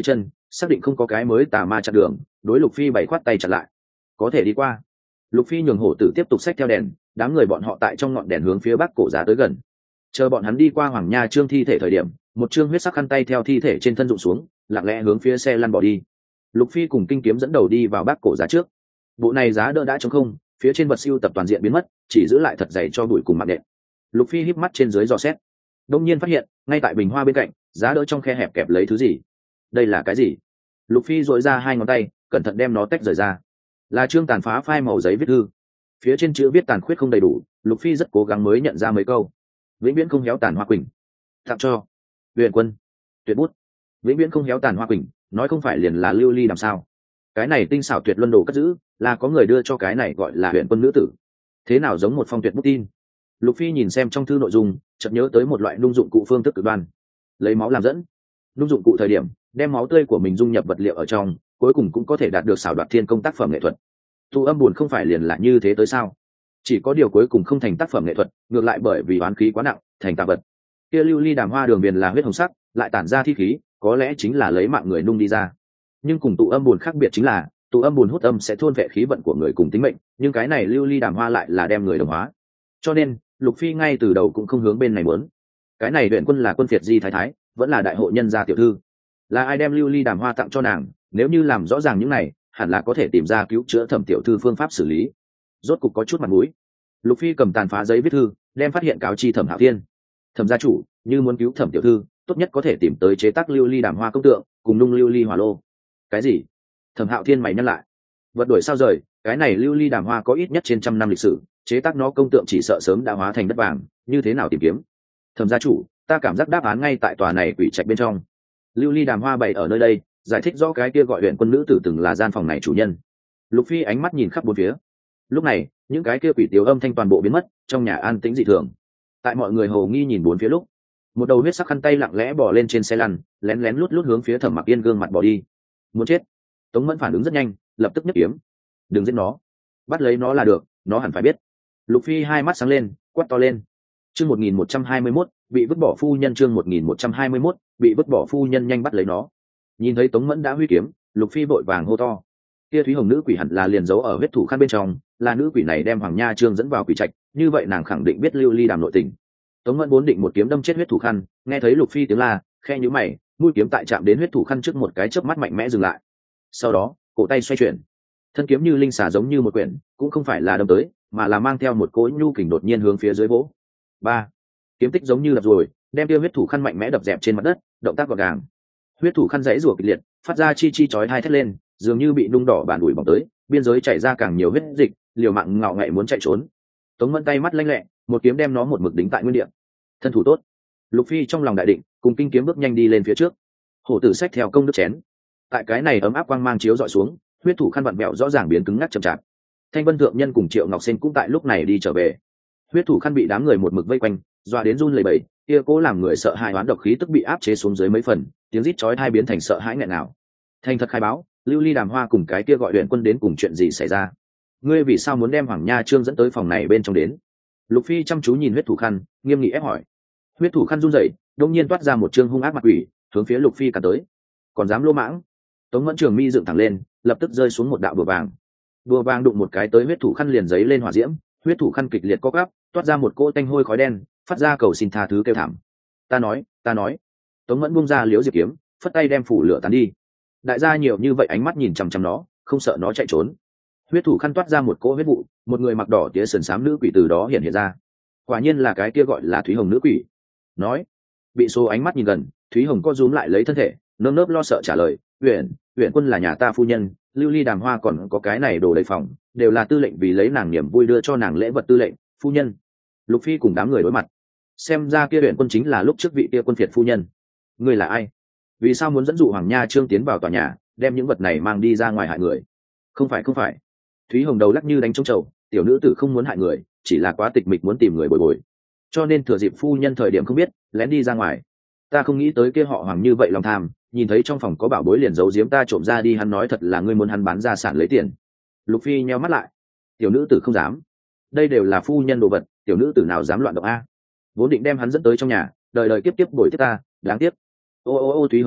Speaker 1: xác định không có cái mới tà ma chặn đường, đối Lục Phi bày khoát tay chặn lại. Có thể đi qua. Lục Phi nhường hổ tử tiếp tục xách theo đèn, đám người bọn họ tại trong ngọn đèn hướng phía bắc cổ giá tới gần. Chờ bọn hắn đi qua Hoàng Nha Trương thi thể thời điểm, một trương huyết sắc khăn tay theo thi thể trên thân rụng xuống, lặng lẽ hướng phía xe lăn bỏ đi. Lục Phi cùng Kinh Kiếm dẫn đầu đi vào bắc cổ giá trước. Bộ này giá đỡ đã trống không, phía trên vật siêu tập toàn diện biến mất, chỉ giữ lại thật dày cho bụi cùng mạng đệm. Lục Phi híp mắt trên dưới dò xét, đông nhiên phát hiện ngay tại bình hoa bên cạnh giá đỡ trong khe hẹp kẹp lấy thứ gì. Đây là cái gì? Lục Phi dội ra hai ngón tay, cẩn thận đem nó tách rời ra. Là chương tàn phá phai màu giấy viết thư, phía trên chữ viết tàn khuyết không đầy đủ. Lục Phi rất cố gắng mới nhận ra mấy câu: vĩnh viễn không héo tàn hoa quỳnh, tặng cho Huyền Quân, tuyệt bút. Vĩnh viễn không héo tàn hoa quỳnh, nói không phải liền là lưu ly làm sao? Cái này tinh xảo tuyệt luân đồ cất giữ, là có người đưa cho cái này gọi là Huyền Quân nữ tử. Thế nào giống một phong tuyệt bút tin. Lục Phi nhìn xem trong thư nội dung, chợt nhớ tới một loại nung dụng cụ phương thức cực đoan. Lấy máu làm dẫn, nung dụng cụ thời điểm đem máu tươi của mình dung nhập vật liệu ở trong, cuối cùng cũng có thể đạt được xảo đoạt thiên công tác phẩm nghệ thuật. Tụ âm buồn không phải liền là như thế tới sao? Chỉ có điều cuối cùng không thành tác phẩm nghệ thuật, ngược lại bởi vì oán khí quá nặng thành tà vật. Kia lưu ly đàm hoa đường viền là huyết hồng sắc, lại tản ra thi khí, có lẽ chính là lấy mạng người nung đi ra. Nhưng cùng tụ âm buồn khác biệt chính là, tụ âm buồn hút âm sẽ thôn vệ khí vận của người cùng tính mệnh, nhưng cái này lưu ly đàm hoa lại là đem người đồng hóa. Cho nên Lục Phi ngay từ đầu cũng không hướng bên này muốn. Cái này Huyền Quân là quân phiệt di thái thái, vẫn là đại hộ nhân gia tiểu thư. Là ai đem lưu ly đàm hoa tặng cho nàng? Nếu như làm rõ ràng những này, hẳn là có thể tìm ra cứu chữa Thẩm tiểu thư phương pháp xử lý. Rốt cục có chút mặt mũi. Lục Phi cầm tàn phá giấy viết thư, đem phát hiện cáo chi Thẩm Hạo Thiên. Thẩm gia chủ, như muốn cứu Thẩm tiểu thư, tốt nhất có thể tìm tới chế tác lưu ly đàm hoa công tượng, cùng nung lưu ly hỏa lô. Cái gì? Thẩm Hạo Thiên mày nhăn lại. Vật đổi sao rời, cái này lưu ly đàm hoa có ít nhất trên 100 năm lịch sử, chế tác nó công tượng chỉ sợ sớm đã hóa thành đất vàng, như thế nào tìm kiếm? Thẩm gia chủ, ta cảm giác đáp án ngay tại tòa này quỷ trạch bên trong. Lưu ly đàm hoa bày ở nơi đây, giải thích rõ cái kia gọi Huyền Quân nữ tử từng là gian phòng này chủ nhân. Lục Phi ánh mắt nhìn khắp bốn phía. Lúc này những cái kia quỷ tiếu âm thanh toàn bộ biến mất, trong nhà an tĩnh dị thường. Tại mọi người hồ nghi nhìn bốn phía lúc, một đầu huyết sắc khăn tay lặng lẽ bò lên trên xe lăn, lén lén lút lút hướng phía Thẩm Mặc Yên gương mặt bỏ đi. Muốn chết. Tống Mẫn phản ứng rất nhanh, lập tức nhấc kiếm. Đừng giết nó, bắt lấy nó là được, nó hẳn phải biết. Lục Phi hai mắt sáng lên, quát to lên. Chương 1121, bị vứt bỏ phu nhân. Chương 1121, bị vứt bỏ phu nhân, nhanh bắt lấy nó. Nhìn thấy Tống Mẫn đã huy kiếm, Lục Phi vội vàng hô to. Kia Thúy Hồng nữ quỷ hẳn là liền giấu ở huyết thủ khăn bên trong, là nữ quỷ này đem Hoàng Nha Trương dẫn vào quỷ trạch, như vậy nàng khẳng định biết lưu ly đàm nội tình. Tống Mẫn vốn định một kiếm đâm chết huyết thủ khăn, nghe thấy Lục Phi tiếng la, khe nhíu mày, mũi kiếm tại chạm đến huyết thủ khăn trước một cái chớp mắt mạnh mẽ dừng lại. Sau đó, cổ tay xoay chuyển, thân kiếm như linh xà giống như một quyển, cũng không phải là đâm tới, mà là mang theo một cỗ nhu kình đột nhiên hướng phía dưới vỗ. Ba, kiếm tích giống như đập rồi, đem tiêu huyết thủ khăn mạnh mẽ đập dẹp trên mặt đất, động tác gọn gàng. Huyết thủ khăn rãy rủa kịch liệt, phát ra chi chi chói tai thét lên, dường như bị nung đỏ bàn ủi bỏng tới, biên giới chảy ra càng nhiều huyết dịch, liều mạng ngạo ngậy muốn chạy trốn. Tống Mẫn tay mắt lanh lẹ, một kiếm đem nó một mực đính tại nguyên địa. Thân thủ tốt. Lục Phi trong lòng đại định, cùng Kinh Kiếm bước nhanh đi lên phía trước. Hổ tử xách theo công đức chén. Tại cái này ấm áp quang mang chiếu dọi xuống, huyết thủ khăn vặn bẹo rõ ràng biến cứng ngắc chậm chạp. Thanh Vân thượng nhân cùng Triệu Ngọc Sen cũng tại lúc này đi trở về. Huyết thủ khăn bị đám người một mực vây quanh, dọa đến run lẩy bẩy, kia cố làm người sợ hãi oán độc khí tức bị áp chế xuống dưới mấy phần, tiếng rít chói tai biến thành sợ hãi nghẹn nào. Thành thật khai báo, lưu ly đàm hoa cùng cái kia gọi Huyền Quân đến cùng chuyện gì xảy ra? Ngươi vì sao muốn đem Hoàng Nha Trương dẫn tới phòng này bên trong đến? Lục Phi chăm chú nhìn huyết thủ khăn, nghiêm nghị ép hỏi. Huyết thủ khăn run rẩy, đột nhiên toát ra một trương hung ác mặt quỷ, hướng phía Lục Phi cắn tới. Còn dám lô mãng? Tống Mẫn trường mi dựng thẳng lên, lập tức rơi xuống một đạo bùa vàng. Bùa vàng đụng một cái tới huyết thủ khăn liền giấy lên hỏa diễm, huyết thủ khăn kịch liệt co quắp, toát ra một cỗ tanh hôi khói đen, phát ra cầu xin tha thứ kêu thảm. Ta nói. Tống Mẫn buông ra liễu diệp kiếm, phất tay đem phủ lửa tán đi. Đại gia nhiều như vậy ánh mắt nhìn chằm chằm nó, không sợ nó chạy trốn. Huyết thủ khăn toát ra một cỗ huyết vụ, một người mặc đỏ tía sườn xám nữ quỷ từ đó hiện ra. Quả nhiên là cái kia gọi là Thúy Hồng nữ quỷ. Nói, bị số ánh mắt nhìn gần, Thúy Hồng co rúm lại lấy thân thể, nơm nớp lo sợ trả lời. Huyền Quân là nhà ta phu nhân, lưu ly đàm hoa còn có cái này đồ đầy phòng, đều là tư lệnh vì lấy nàng niềm vui đưa cho nàng lễ vật tư lệnh, phu nhân. Lục Phi cùng đám người đối mặt, xem ra kia Huyền Quân chính là lúc trước vị kia quân phiệt phu nhân. Ngươi là ai? Vì sao muốn dẫn dụ Hoàng Nha Trương tiến vào tòa nhà, đem những vật này mang đi ra ngoài hại người? Không phải. Thúy Hồng đầu lắc như đánh trống trầu, tiểu nữ tử không muốn hại người, chỉ là quá tịch mịch muốn tìm người bồi bồi, cho nên thừa dịp phu nhân thời điểm không biết, lén đi ra ngoài. Ta không nghĩ tới kia họ Hoàng như vậy lòng tham, nhìn thấy trong phòng có bảo bối liền giấu giếm ta trộm ra đi. Hắn nói thật là ngươi muốn hắn bán gia sản lấy tiền. Lục Phi nheo mắt lại. Tiểu nữ tử không dám, đây đều là phu nhân đồ vật, tiểu nữ tử nào dám loạn động a? Vốn định đem hắn dẫn tới trong nhà, đời đời kiếp kiếp bồi tiếp ta, đáng tiếc. Ô Thúy Hồng nói,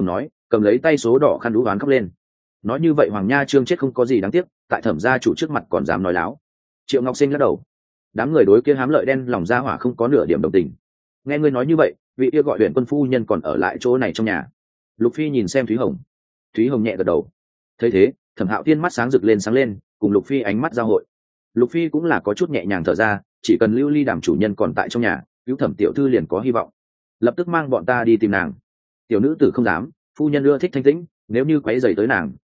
Speaker 1: cầm lấy tay số đỏ khăn đũ oán khóc lên. Nói như vậy Hoàng Nha Trương chết không có gì đáng tiếc, tại thẩm gia chủ trước mặt còn dám nói láo. Triệu Ngọc Sinh lắc đầu. Đám người đối kia hám lợi đen lòng ra hỏa không có nửa điểm đồng tình. Nghe ngươi nói như vậy, vị kia gọi huyện quân phu nhân còn ở lại chỗ này trong nhà. Lục Phi nhìn xem Thúy Hồng. Thúy Hồng nhẹ gật đầu. Thấy thế, Thẩm Hạo Thiên mắt sáng rực lên sáng lên, cùng Lục Phi ánh mắt giao hội. Lục Phi cũng là có chút nhẹ nhàng thở ra, chỉ cần Lưu Ly Đàm chủ nhân còn tại trong nhà, cứu Thẩm tiểu thư liền có hy vọng. Lập tức mang bọn ta đi tìm nàng. Tiểu nữ tử không dám, phu nhân ưa thích thanh tĩnh, nếu như quấy rầy tới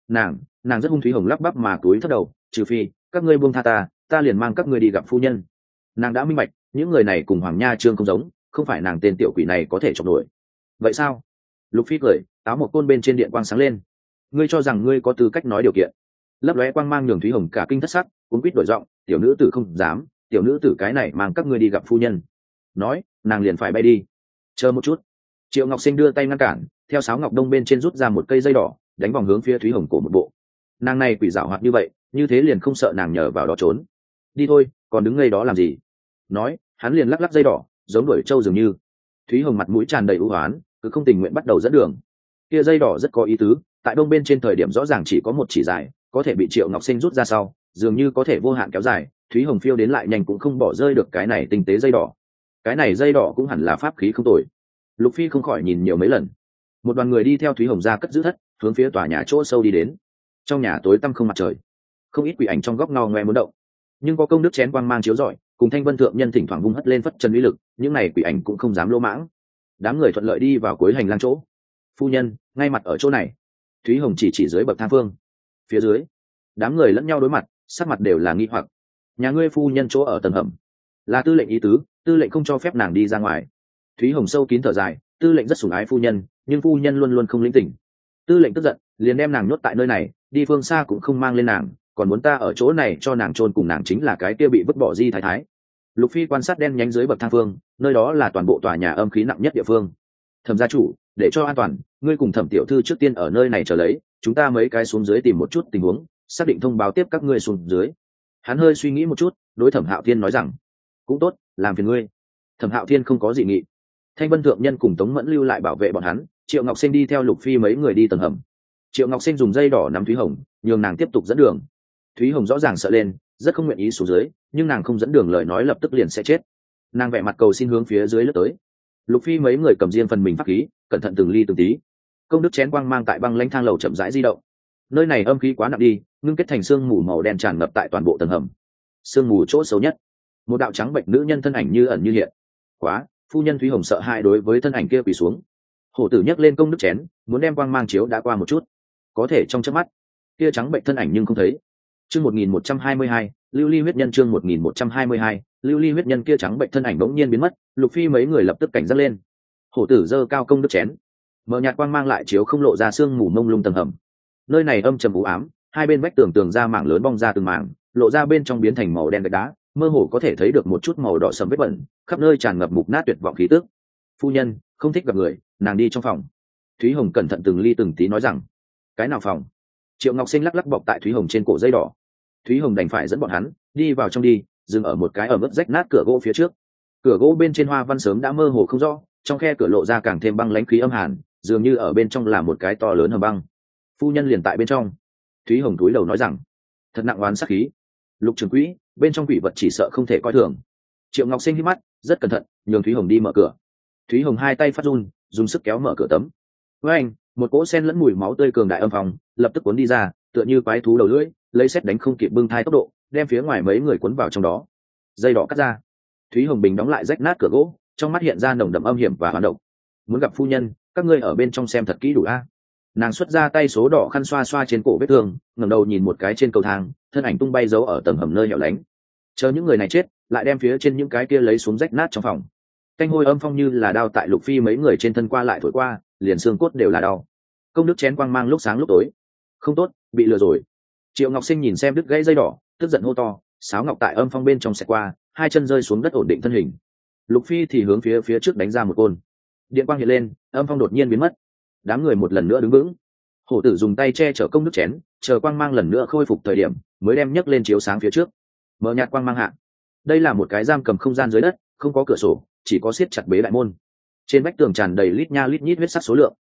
Speaker 1: nàng rất hung. Thúy Hồng lắp bắp mà cúi thấp đầu, trừ phi các ngươi buông tha ta liền mang các ngươi đi gặp phu nhân. Nàng đã minh bạch, những người này cùng Hoàng Nha Trương không giống, không phải nàng tên tiểu quỷ này có thể chọc nổi. Vậy sao? Lục Phi cười, áo một côn bên trên điện quang sáng lên. Ngươi cho rằng ngươi có tư cách nói điều kiện? Lấp lóe quang mang nhường Thúy Hồng cả kinh thất sắc, cuống quýt đổi giọng, tiểu nữ tử không dám, tiểu nữ tử cái này mang các ngươi đi gặp phu nhân. Nói, nàng liền phải bay đi. Chờ một chút. Triệu Ngọc Sinh đưa tay ngăn cản, theo sáo ngọc đông bên trên rút ra một cây dây đỏ, đánh vòng hướng phía Thúy Hồng cổ một bộ. Nàng này quỷ dạo hoạt như vậy, như thế liền không sợ nàng nhờ vào đó trốn. Đi thôi, còn đứng ngây đó làm gì? Nói, hắn liền lắc lắc dây đỏ, giống đuổi trâu dường như. Thúy Hồng mặt mũi tràn đầy ưu hoán, cứ không tình nguyện bắt đầu dẫn đường. Kia dây đỏ rất có ý tứ, tại đông bên trên thời điểm rõ ràng chỉ có một chỉ dài, có thể bị Triệu Ngọc Sinh rút ra sau, dường như có thể vô hạn kéo dài. Thúy Hồng phiêu đến lại nhanh cũng không bỏ rơi được cái này tinh tế dây đỏ. Cái này dây đỏ cũng hẳn là pháp khí không tồi. Lục Phi không khỏi nhìn nhiều mấy lần. Một đoàn người đi theo Thúy Hồng ra cất giữ thất, hướng phía tòa nhà chỗ sâu đi đến. Trong nhà tối tăm không mặt trời, không ít quỷ ảnh trong góc ngao ngoe muốn động, nhưng có công đức chén quang mang chiếu rọi, cùng Thanh Vân thượng nhân thỉnh thoảng vung hất lên phất chân uy lực, những này quỷ ảnh cũng không dám lỗ mãng. Đám người thuận lợi đi vào cuối hành lang chỗ. Phu nhân, ngay mặt ở chỗ này. Thúy Hồng chỉ dưới bậc thang phương. Phía dưới, đám người lẫn nhau đối mặt, sắc mặt đều là nghi hoặc. Nhà ngươi phu nhân chỗ ở tầng hầm, là tư lệnh ý tứ, tư lệnh không cho phép nàng đi ra ngoài. Thúy Hồng sâu kín thở dài, tư lệnh rất sủng ái phu nhân, nhưng phu nhân luôn luôn không lĩnh tỉnh. Tư lệnh tức giận, liền đem nàng nhốt tại nơi này, đi phương xa cũng không mang lên nàng, còn muốn ta ở chỗ này cho nàng chôn cùng nàng chính là cái kia bị vứt bỏ di thái thái. Lục Phi quan sát đen nhánh dưới bậc thang phương, nơi đó là toàn bộ tòa nhà âm khí nặng nhất địa phương. Thẩm gia chủ, để cho an toàn, ngươi cùng Thẩm tiểu thư trước tiên ở nơi này chờ lấy, chúng ta mấy cái xuống dưới tìm một chút tình huống, xác định thông báo tiếp các ngươi xuống dưới. Hắn hơi suy nghĩ một chút, đối Thẩm Hạo Thiên nói rằng, cũng tốt, làm phiền ngươi. Thẩm Hạo Thiên không có gì nghị. Thanh Vân thượng nhân cùng Tống Mẫn lưu lại bảo vệ bọn hắn, Triệu Ngọc Sinh đi theo Lục Phi mấy người đi tầng hầm. Triệu Ngọc Sinh dùng dây đỏ nắm Thúy Hồng, nhường nàng tiếp tục dẫn đường. Thúy Hồng rõ ràng sợ lên, rất không nguyện ý xuống dưới, nhưng nàng không dẫn đường lời nói lập tức liền sẽ chết. Nàng vẻ mặt cầu xin hướng phía dưới lướt tới. Lục Phi mấy người cầm riêng phần mình pháp khí, cẩn thận từng ly từng tí. Công đức chén quang mang tại băng lãnh thang lầu chậm rãi di động. Nơi này âm khí quá nặng đi, ngưng kết thành sương mù màu đen tràn ngập tại toàn bộ tầng hầm. Sương mù chỗ xấu nhất, một đạo trắng bệnh nữ nhân thân ảnh như ẩn như hiện. Quá, phu nhân Thúy Hồng sợ hãi đối với thân ảnh kia quỳ xuống. Hổ tử nhấc lên công đức chén, muốn đem quang mang chiếu đã qua một chút, có thể trong chớp mắt, kia trắng bệnh thân ảnh nhưng không thấy. Chương 1122, Lưu Ly huyết nhân chương 1122, Lưu Ly huyết nhân kia trắng bệnh thân ảnh bỗng nhiên biến mất, Lục Phi mấy người lập tức cảnh giác lên. Hổ tử giơ cao công đức chén, mở nhạt quang mang lại chiếu không lộ ra sương mù mông lung tầng hầm. Nơi này âm trầm u ám, hai bên vách tường ra mảng lớn bong ra từng mảng, lộ ra bên trong biến thành màu đen gạch đá, mơ hồ có thể thấy được một chút màu đỏ sẫm vết bẩn, khắp nơi tràn ngập mục nát tuyệt vọng khí tức. Phu nhân không thích gặp người, nàng đi trong phòng. Thúy Hồng cẩn thận từng ly từng tí nói rằng, cái nào phòng? Triệu Ngọc Sinh lắc lắc bọc tại Thúy Hồng trên cổ dây đỏ. Thúy Hồng đành phải dẫn bọn hắn đi vào trong đi, dừng ở một cái ẩm ướt rách nát cửa gỗ phía trước. Cửa gỗ bên trên hoa văn sớm đã mơ hồ không rõ, trong khe cửa lộ ra càng thêm băng lãnh khí âm hàn, dường như ở bên trong là một cái to lớn hầm băng. Phu nhân liền tại bên trong. Thúy Hồng cúi đầu nói rằng, thật nặng oán sát khí. Lục trưởng quỹ, bên trong quỷ vật chỉ sợ không thể coi thường. Triệu Ngọc Sinh hít mắt, rất cẩn thận, nhường Thúy Hồng đi mở cửa. Thúy Hồng hai tay phát run, dùng sức kéo mở cửa tấm. Với anh, một cỗ sen lẫn mùi máu tươi cường đại âm phòng, lập tức cuốn đi ra, tựa như quái thú đầu lưỡi, lấy sét đánh không kịp bưng thai tốc độ, đem phía ngoài mấy người cuốn vào trong đó. Dây đỏ cắt ra. Thúy Hồng bình đóng lại rách nát cửa gỗ, trong mắt hiện ra nồng đậm âm hiểm và hoán độc. Muốn gặp phu nhân, các ngươi ở bên trong xem thật kỹ đủ a. Nàng xuất ra tay số đỏ khăn xoa xoa trên cổ vết thương, ngẩng đầu nhìn một cái trên cầu thang, thân ảnh tung bay giấu ở tầng hầm nơi hẻo lánh. Chờ những người này chết, lại đem phía trên những cái kia lấy xuống rách nát trong phòng. Canh hôi âm phong như là đao tại Lục Phi mấy người trên thân qua lại thổi qua, liền xương cốt đều là đau. Công đức chén quang mang lúc sáng lúc tối. Không tốt, bị lừa rồi. Triệu Ngọc Sinh nhìn xem đứt gãy dây đỏ, tức giận hô to, sáo ngọc tại âm phong bên trong xẹt qua, hai chân rơi xuống đất ổn định thân hình. Lục Phi thì hướng phía trước đánh ra một côn. Điện quang hiện lên, âm phong đột nhiên biến mất. Đám người một lần nữa đứng vững. Hổ tử dùng tay che chở công đức chén, chờ quang mang lần nữa khôi phục thời điểm, mới đem nhấc lên chiếu sáng phía trước. Mở nhạt quang mang hạ. Đây là một cái giam cầm không gian dưới đất, không có cửa sổ, chỉ có siết chặt bế đại môn. Trên vách tường tràn đầy lít nha lít nhít huyết sắc số lượng.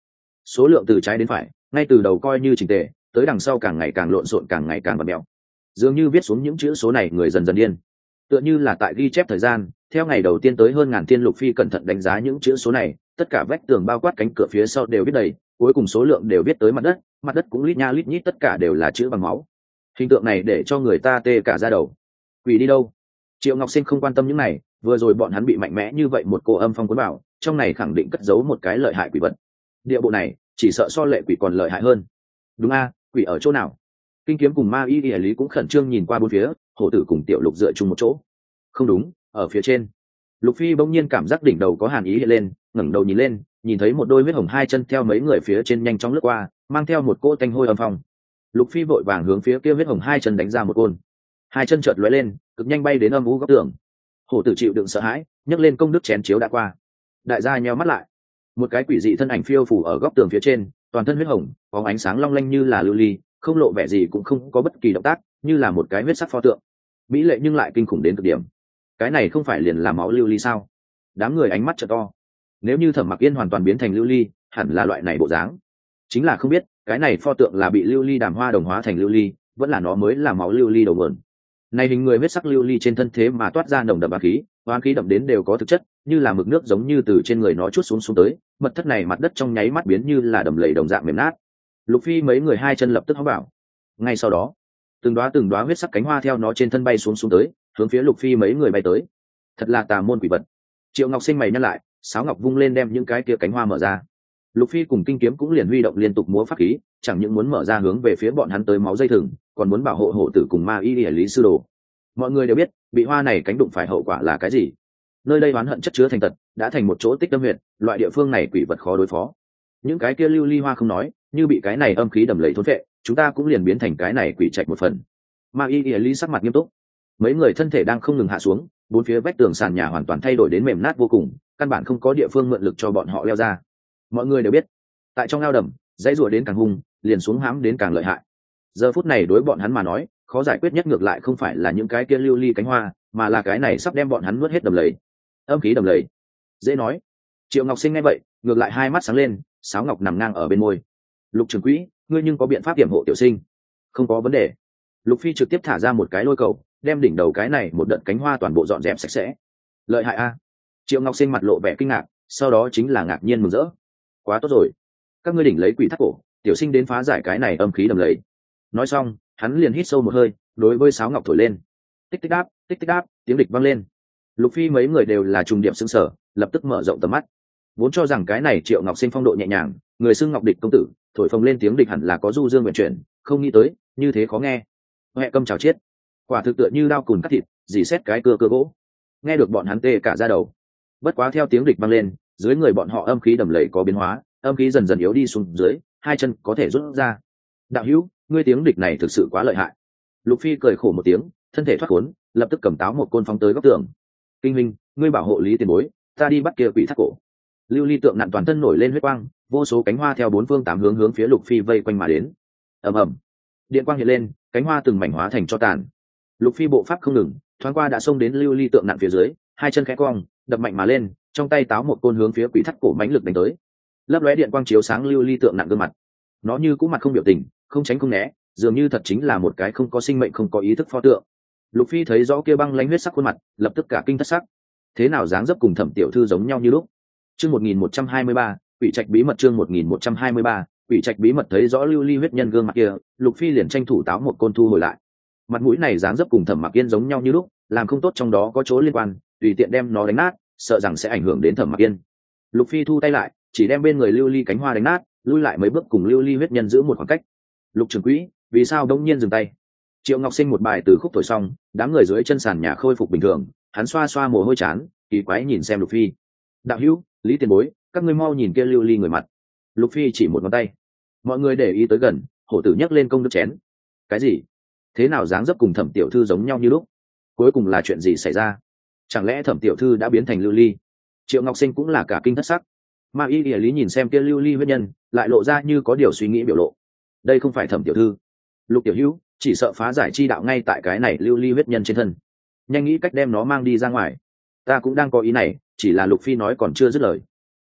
Speaker 1: số lượng từ trái đến phải, ngay từ đầu coi như chỉnh tề, tới đằng sau càng ngày càng lộn xộn, càng ngày càng bẩn mèo. Dường như viết xuống những chữ số này người dần dần điên, tựa như là tại ghi chép thời gian. Theo ngày đầu tiên tới hơn ngàn tiên, Lục Phi cẩn thận đánh giá những chữ số này, tất cả vách tường bao quát cánh cửa phía sau đều viết đầy, cuối cùng số lượng đều viết tới mặt đất cũng lít nha lít nhít, tất cả đều là chữ bằng máu. Hình tượng này để cho người ta tê cả da đầu. Quỷ đi đâu? Triệu Ngọc Sinh không quan tâm những này, vừa rồi bọn hắn bị mạnh mẽ như vậy một cô âm phong cuốn vào, trong này khẳng định cất giấu một cái lợi hại quỷ vật. Địa bộ này chỉ sợ so lệ quỷ còn lợi hại hơn. Đúng a, quỷ ở chỗ nào? Kinh Kiếm cùng Ma Y Y Lý cũng khẩn trương nhìn qua bốn phía, Hổ Tử cùng Tiểu Lục dựa chung một chỗ. Không đúng, ở phía trên. Lục Phi bỗng nhiên cảm giác đỉnh đầu có hàn ý hiện lên, ngẩng đầu nhìn lên, nhìn thấy một đôi huyết hồng hai chân theo mấy người phía trên nhanh chóng lướt qua, mang theo một cỗ tanh hôi âm phong. Lục Phi vội vàng hướng phía kia huyết hồng hai chân đánh ra một côn. Hai chân chợt lóe lên, cực nhanh bay đến âm u góc tường. Hổ Tử chịu đựng sợ hãi, nhấc lên công đức chén chiếu đã qua. Đại gia nheo mắt lại, một cái quỷ dị thân ảnh phiêu phù ở góc tường phía trên, toàn thân huyết hồng, có ánh sáng long lanh như là lưu ly, không lộ vẻ gì cũng không có bất kỳ động tác, như là một cái huyết sắc pho tượng, mỹ lệ nhưng lại kinh khủng đến cực điểm. Cái này không phải liền là máu lưu ly sao? Đám người ánh mắt trợ to. Nếu như Thẩm Mặc Yên hoàn toàn biến thành lưu ly, hẳn là loại này bộ dáng. Chính là không biết cái này pho tượng là bị lưu ly đàm hoa đồng hóa thành lưu ly, vẫn là nó mới là máu lưu ly đầu nguồn. Này hình người huyết sắc lưu ly trên thân thế mà toát ra nồng đậm oán khí đậm đến đều có thực chất, như là mực nước giống như từ trên người nó chuốt xuống tới, mật thất này mặt đất trong nháy mắt biến như là đầm lầy đồng dạng mềm nát. Lục Phi mấy người hai chân lập tức hó bảo. Ngay sau đó, từng đóa huyết sắc cánh hoa theo nó trên thân bay xuống tới, hướng phía Lục Phi mấy người bay tới. Thật là tà môn quỷ vật. Triệu Ngọc Sinh mày nhăn lại, sáo ngọc vung lên đem những cái kia cánh hoa mở ra. Lục Phi cùng Kinh Kiếm cũng liền huy động liên tục múa pháp khí, chẳng những muốn mở ra hướng về phía bọn hắn tới máu dây thừng, còn muốn bảo hộ Hổ Tử cùng Ma Y Lý sư đồ. Mọi người đều biết, bị hoa này cánh đụng phải hậu quả là cái gì. Nơi đây oán hận chất chứa thành tật, đã thành một chỗ tích tâm huyệt, loại địa phương này quỷ vật khó đối phó. Những cái kia lưu ly hoa không nói, như bị cái này âm khí đầm lầy thôn phệ, chúng ta cũng liền biến thành cái này quỷ trạch một phần. Ma Y Lý sắc mặt nghiêm túc. Mấy người thân thể đang không ngừng hạ xuống, bốn phía vách tường sàn nhà hoàn toàn thay đổi đến mềm nát vô cùng, căn bản không có địa phương mượn lực cho bọn họ leo ra. Mọi người đều biết, tại trong ao đầm, dãy rủa đến càng hung, liền xuống hãm đến càng lợi hại. Giờ phút này đối bọn hắn mà nói, khó giải quyết nhất ngược lại không phải là những cái kia lưu ly cánh hoa, mà là cái này sắp đem bọn hắn nuốt hết đầm lầy. Âm khí đầm lầy. Dễ nói. Triệu Ngọc Sinh nghe vậy, ngược lại hai mắt sáng lên, sáo ngọc nằm ngang ở bên môi. Lục Trường Quỹ, ngươi nhưng có biện pháp hiểm hộ tiểu sinh? Không có vấn đề. Lục Phi trực tiếp thả ra một cái lôi cầu, đem đỉnh đầu cái này một đợt cánh hoa toàn bộ dọn dẹp sạch sẽ. Lợi hại a. Triệu Ngọc Sinh mặt lộ vẻ kinh ngạc, sau đó chính là ngạc nhiên mừng rỡ. Quá tốt rồi, các ngươi đỉnh lấy quỷ thắt cổ, tiểu sinh đến phá giải cái này âm khí đầm lầy. Nói xong, hắn liền hít sâu một hơi, đối với sáo ngọc thổi lên. Tích tích đáp, tiếng địch vang lên. Lục Phi mấy người đều là trùng điểm sững sờ, lập tức mở rộng tầm mắt. Vốn cho rằng cái này Triệu Ngọc Sinh phong độ nhẹ nhàng, người xưng Ngọc Địch công tử, thổi phồng lên tiếng địch hẳn là có du dương nguyện chuyển, không nghĩ tới như thế khó nghe. Huệ câm chào chết, quả thực tựa như đao cùn cắt thịt, dì xét cái cưa gỗ. Nghe được bọn hắn tê cả da đầu. Bất quá theo tiếng địch vang lên, dưới người bọn họ âm khí đầm lầy có biến hóa, âm khí dần dần yếu đi xuống dưới, hai chân có thể rút ra. Đạo hữu, ngươi tiếng địch này thực sự quá lợi hại. Lục Phi cười khổ một tiếng, thân thể thoát khốn, lập tức cầm táo một côn phóng tới góc tường. Kinh Minh, ngươi bảo hộ Lý tiền bối, ta đi bắt kia quỷ thắt cổ. Lưu ly tượng nặn toàn thân nổi lên huyết quang, vô số cánh hoa theo bốn phương tám hướng hướng phía Lục Phi vây quanh mà đến. Ầm ầm, điện quang hiện lên, cánh hoa từng mảnh hóa thành tro tàn. Lục Phi bộ pháp không ngừng, thoáng qua đã xông đến lưu ly tượng nặn phía dưới, hai chân khẽ cong, đập mạnh mà lên, trong tay táo một côn hướng phía quỷ thắt cổ mãnh lực đánh tới. Lấp lóe điện quang chiếu sáng lưu ly tượng nặn gương mặt, nó như cũ mặt không biểu tình, không tránh không né, dường như thật chính là một cái không có sinh mệnh không có ý thức pho tượng. Lục Phi thấy rõ kia băng lãnh huyết sắc khuôn mặt, lập tức cả kinh thất sắc. Thế nào dáng dấp cùng Thẩm tiểu thư giống nhau như lúc. Chương 1123, quỷ trạch bí mật. Chương 1123, quỷ trạch bí mật. Thấy rõ lưu ly huyết nhân gương mặt kia, Lục Phi liền tranh thủ táo một côn thu hồi lại. Mặt mũi này dáng dấp cùng Thẩm Mặc Yên giống nhau như lúc, làm không tốt trong đó có chỗ liên quan, tùy tiện đem nó đánh nát, sợ rằng sẽ ảnh hưởng đến Thẩm Mặc Yên. Lục Phi thu tay lại, chỉ đem bên người lưu ly cánh hoa đánh nát, lui lại mấy bước cùng lưu ly huyết nhân giữ một khoảng cách. Lục Trường Quỹ, vì sao đống nhiên dừng tay? Triệu Ngọc Sinh một bài từ khúc thổi xong, đám người dưới chân sàn nhà khôi phục bình thường, hắn xoa xoa mồ hôi chán, kỳ quái nhìn xem Lục Phi. Đạo hữu, Lý tiền bối, các ngươi mau nhìn kia lưu ly người mặt. Lục Phi chỉ một ngón tay. Mọi người để ý tới gần, Hổ Tử nhấc lên công đức chén. Cái gì? Thế nào dáng dấp cùng Thẩm tiểu thư giống nhau như lúc? Cuối cùng là chuyện gì xảy ra? Chẳng lẽ Thẩm tiểu thư đã biến thành lưu ly? Triệu Ngọc Sinh cũng là cả kinh thất sắc. Ma Y Lý nhìn xem kia lưu ly huyết nhân, lại lộ ra như có điều suy nghĩ biểu lộ. Đây không phải Thẩm tiểu thư. Lục tiểu hữu, chỉ sợ phá giải chi đạo ngay tại cái này lưu ly huyết nhân trên thân. Nhanh nghĩ cách đem nó mang đi ra ngoài. Ta cũng đang có ý này, chỉ là Lục Phi nói còn chưa dứt lời.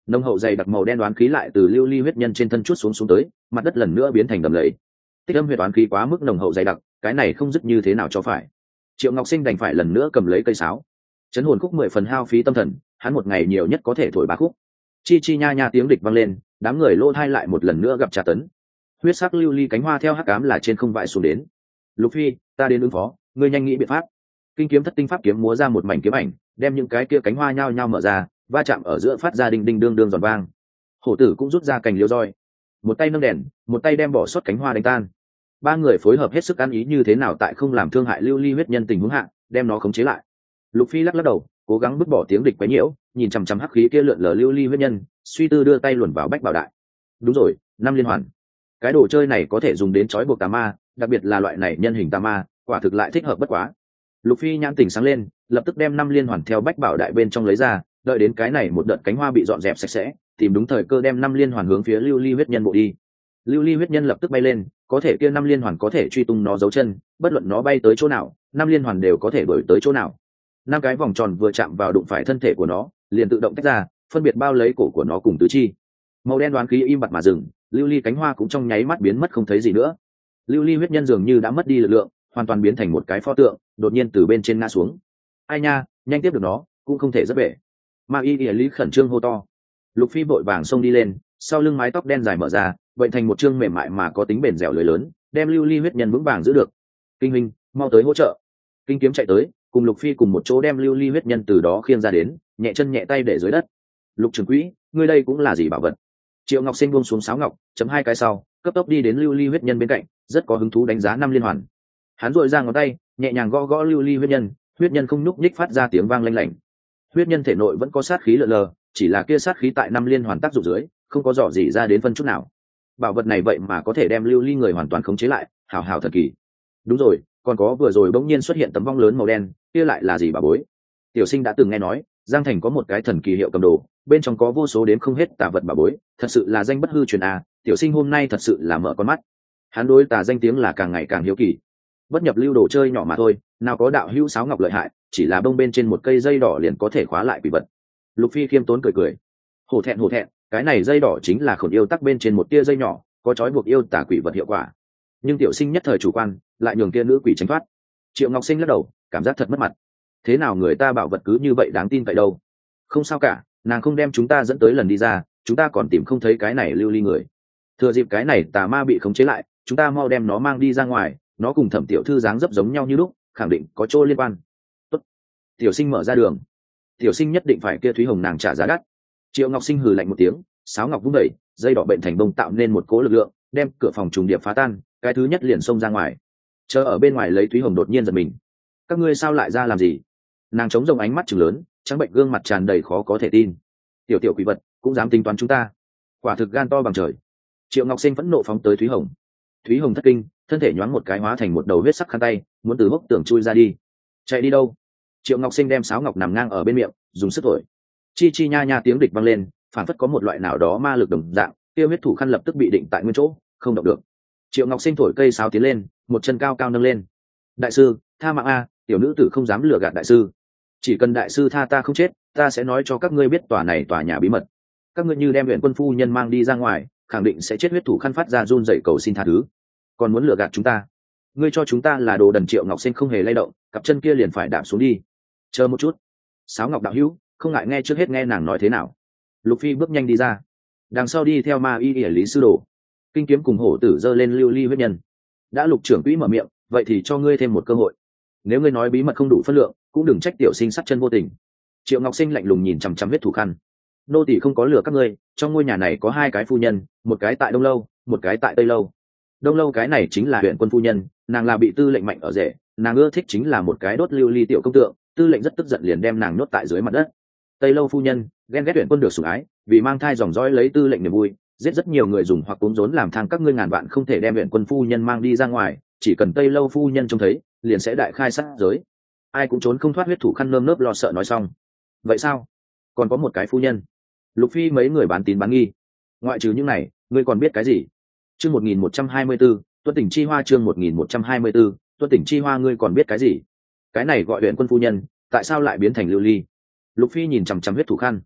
Speaker 1: nông hậu dày đặc màu đen đoán khí lại từ lưu ly huyết nhân trên thân chút xuống tới, mặt đất lần nữa biến thành đầm lầy. Tích âm huyết đoán khí quá mức nồng hậu dày đặc, cái này không dứt như thế nào cho phải. Triệu Ngọc Sinh đành phải lần nữa cầm lấy cây sáo, chấn hồn khúc 10 phần hao phí tâm thần, hắn một ngày nhiều nhất có thể thổi 3 khúc. Chi chi nha nha tiếng địch vang lên, đám người lô thai lại một lần nữa gặp tra tấn. Huyết sắc lưu ly cánh hoa theo hắc ám là trên không vãi xuống đến. Lục Phi, ta đến ứng phó, ngươi nhanh nghĩ biện pháp. Kinh kiếm thất tinh pháp kiếm múa ra một mảnh kiếm ảnh, đem những cái kia cánh hoa nhao nhao mở ra, va chạm ở giữa phát ra đinh đinh đương đương giòn vang. Hổ tử cũng rút ra cành liễu roi, một tay nâng đèn, một tay đem bỏ sót cánh hoa đánh tan. Ba người phối hợp hết sức ăn ý như thế nào tại không làm thương hại lưu ly huyết nhân tình huống hạ, đem nó khống chế lại. Lục Phi lắc lắc đầu, cố gắng bứt bỏ tiếng địch quấy nhiễu, nhìn chằm chằm hắc khí kia lượn lờ lưu ly huyết nhân, suy tư đưa tay luồn vào bách bảo đại. Đúng rồi, 5 liên hoàn. Cái đồ chơi này có thể dùng đến trói buộc tà ma, đặc biệt là loại này nhân hình tà ma, quả thực lại thích hợp bất quá. Lục Phi nhãn tỉnh sáng lên, lập tức đem 5 liên hoàn theo bách bảo đại bên trong lấy ra, đợi đến cái này một đợt cánh hoa bị dọn dẹp sạch sẽ, tìm đúng thời cơ đem 5 liên hoàn hướng phía lưu ly huyết nhân bộ đi. Lưu ly huyết nhân lập tức bay lên, có thể kia 5 liên hoàn có thể truy tung nó dấu chân, bất luận nó bay tới chỗ nào, 5 liên hoàn đều có thể đuổi tới chỗ nào. 5 cái vòng tròn vừa chạm vào đụng phải thân thể của nó, liền tự động tách ra, phân biệt bao lấy cổ của nó cùng tứ chi. Màu đen đoán khí im bặt mà dừng, lưu ly cánh hoa cũng trong nháy mắt biến mất không thấy gì nữa. Lưu ly huyết nhân dường như đã mất đi lực lượng, hoàn toàn biến thành một cái pho tượng, đột nhiên từ bên trên ngã xuống. Ai nha, nhanh tiếp được nó, cũng không thể rất bể. Ma y y lý khẩn trương hô to. Lục Phi vội vàng xông đi lên, sau lưng mái tóc đen dài mở ra, vậy thành một chương mềm mại mà có tính bền dẻo lưới lớn, đem lưu ly huyết nhân vững vàng giữ được. Kinh huynh, mau tới hỗ trợ. Kinh kiếm chạy tới, cùng Lục Phi cùng một chỗ đem lưu ly huyết nhân từ đó khiêng ra đến, nhẹ chân nhẹ tay để dưới đất. Lục trưởng quỹ, ngươi đây cũng là gì bảo vật? Triệu Ngọc Sinh buông xuống sáo ngọc, chấm 2 cái sau, cấp tốc đi đến lưu ly huyết nhân bên cạnh, rất có hứng thú đánh giá 5 liên hoàn. Hắn duỗi ra ngón tay, nhẹ nhàng gõ gõ lưu ly huyết nhân không nhúc nhích phát ra tiếng vang lanh lảnh. Huyết nhân thể nội vẫn có sát khí lờ lờ, chỉ là kia sát khí tại 5 liên hoàn tác dụng dưới, không có dò dỉ ra đến phân chút nào. Bảo vật này vậy mà có thể đem lưu ly người hoàn toàn khống chế lại, hảo hảo thần kỳ. Đúng rồi, còn có vừa rồi bỗng nhiên xuất hiện tấm vong lớn màu đen, kia lại là gì bà bối? Tiểu Sinh đã từng nghe nói, Giang Thành có một cái thần kỳ hiệu cầm đồ, bên trong có vô số đến không hết tà vật bà bối, thật sự là danh bất hư truyền à, Tiểu Sinh hôm nay thật sự là mở con mắt. Hắn đối tà danh tiếng là càng ngày càng hiếu kỳ. Bất nhập lưu đồ chơi nhỏ mà thôi, nào có đạo hữu sáo ngọc lợi hại, chỉ là bông bên trên một cây dây đỏ liền có thể khóa lại quỷ vật. Lục Phi khiêm tốn cười cười. Hổ thẹn, cái này dây đỏ chính là khổn yêu tắc bên trên một tia dây nhỏ, có trói buộc yêu tà quỷ vật hiệu quả. Nhưng Tiểu Sinh nhất thời chủ quan, lại nhường kia nữ quỷ tránh thoát. Triệu Ngọc Sinh lắc đầu, cảm giác thật mất mặt. Thế nào người ta bảo vật cứ như vậy đáng tin vậy đâu? Không sao cả, nàng không đem chúng ta dẫn tới lần đi ra, chúng ta còn tìm không thấy cái này lưu ly người. Thừa dịp cái này tà ma bị khống chế lại, chúng ta mau đem nó mang đi ra ngoài, nó cùng Thẩm tiểu thư dáng dấp giống nhau như lúc, khẳng định có chỗ liên quan. Tốt. Tiểu Sinh mở ra đường. Tiểu Sinh nhất định phải kia Thúy Hồng nàng trả giá đắt. Triệu Ngọc Sinh hừ lạnh một tiếng, sáo ngọc vung đẩy, dây đỏ bệnh thành bông tạo nên một cỗ lực lượng, đem cửa phòng trùng điệp phá tan, cái thứ nhất liền xông ra ngoài. Chờ ở bên ngoài lấy Thúy Hồng đột nhiên giật mình. Các ngươi sao lại ra làm gì? Nàng chống rồng ánh mắt trừng lớn, trắng bệnh gương mặt tràn đầy khó có thể tin. Tiểu quỷ vật cũng dám tính toán chúng ta, quả thực gan to bằng trời. Triệu Ngọc Sinh phẫn nộ phóng tới Thúy Hồng. Thúy Hồng thất kinh, thân thể nhoáng một cái hóa thành một đầu huyết sắc khăn tay, muốn từ hốc tường chui ra đi. Chạy đi đâu? Triệu Ngọc Sinh đem sáo ngọc nằm ngang ở bên miệng, dùng sức thổi. Chi chi nha nha tiếng địch vang lên, phản phất có một loại nào đó ma lực đồng dạng, tiêu huyết thủ khăn lập tức bị định tại nguyên chỗ, không động được. Triệu Ngọc Sinh thổi cây sáo tiến lên, một chân cao cao nâng lên. Đại sư, tha mạng a, tiểu nữ tử không dám lừa gạt đại sư. Chỉ cần đại sư tha ta không chết, ta sẽ nói cho các ngươi biết tòa nhà bí mật. Các ngươi như đem Huyền Quân phu nhân mang đi ra ngoài, khẳng định sẽ chết huyết thủ khăn phát ra run rẩy cầu xin tha thứ. Còn muốn lừa gạt chúng ta? Ngươi cho chúng ta là đồ đần. Triệu Ngọc Sinh không hề lay động, cặp chân kia liền phải đạp xuống đi. Chờ một chút. Sáo Ngọc đạo hữu, không ngại nghe trước hết nghe nàng nói thế nào. Lục Phi bước nhanh đi ra, đằng sau đi theo Ma y y lý sư đồ. Kinh kiếm cùng hổ tử giơ lên lưu ly huyết nhân. Đã Lục trưởng quỹ mở miệng, vậy thì cho ngươi thêm một cơ hội. Nếu ngươi nói bí mật không đủ phân lượng, cũng đừng trách Tiểu Sinh sát chân vô tình. Triệu Ngọc Sinh lạnh lùng nhìn chằm chằm huyết thủ khăn. Nô tỳ không có lừa các ngươi, trong ngôi nhà này có 2 cái phu nhân, một cái tại Đông Lâu, một cái tại Tây Lâu. Đông Lâu cái này chính là Huyền Quân phu nhân, nàng là bị tư lệnh mạnh ở rể, nàng ưa thích chính là một cái đốt lưu ly tiểu công tượng, tư lệnh rất tức giận liền đem nàng nhốt tại dưới mặt đất. Tây Lâu phu nhân ghen ghét Huyền Quân được sủng ái, vì mang thai dòng dõi lấy tư lệnh niềm vui, giết rất nhiều người dùng hoặc cúng rốn làm thang, các ngươi ngàn vạn không thể đem Huyền Quân phu nhân mang đi ra ngoài, chỉ cần Tây Lâu phu nhân trông thấy, liền sẽ đại khai sát giới. Ai cũng trốn không thoát huyết thủ khăn nơm nớp lo sợ nói xong. Vậy sao? Còn có một cái phu nhân. Lục Phi mấy người bán tín bán nghi. Ngoại trừ những này, ngươi còn biết cái gì? Chương 1124, Tuân Tỉnh Chi Hoa. Chương 1124, Tuân Tỉnh Chi Hoa. Ngươi còn biết cái gì? Cái này gọi Huyền Quân phu nhân, tại sao lại biến thành lưu ly? Lục Phi nhìn chằm chằm huyết thủ khăn.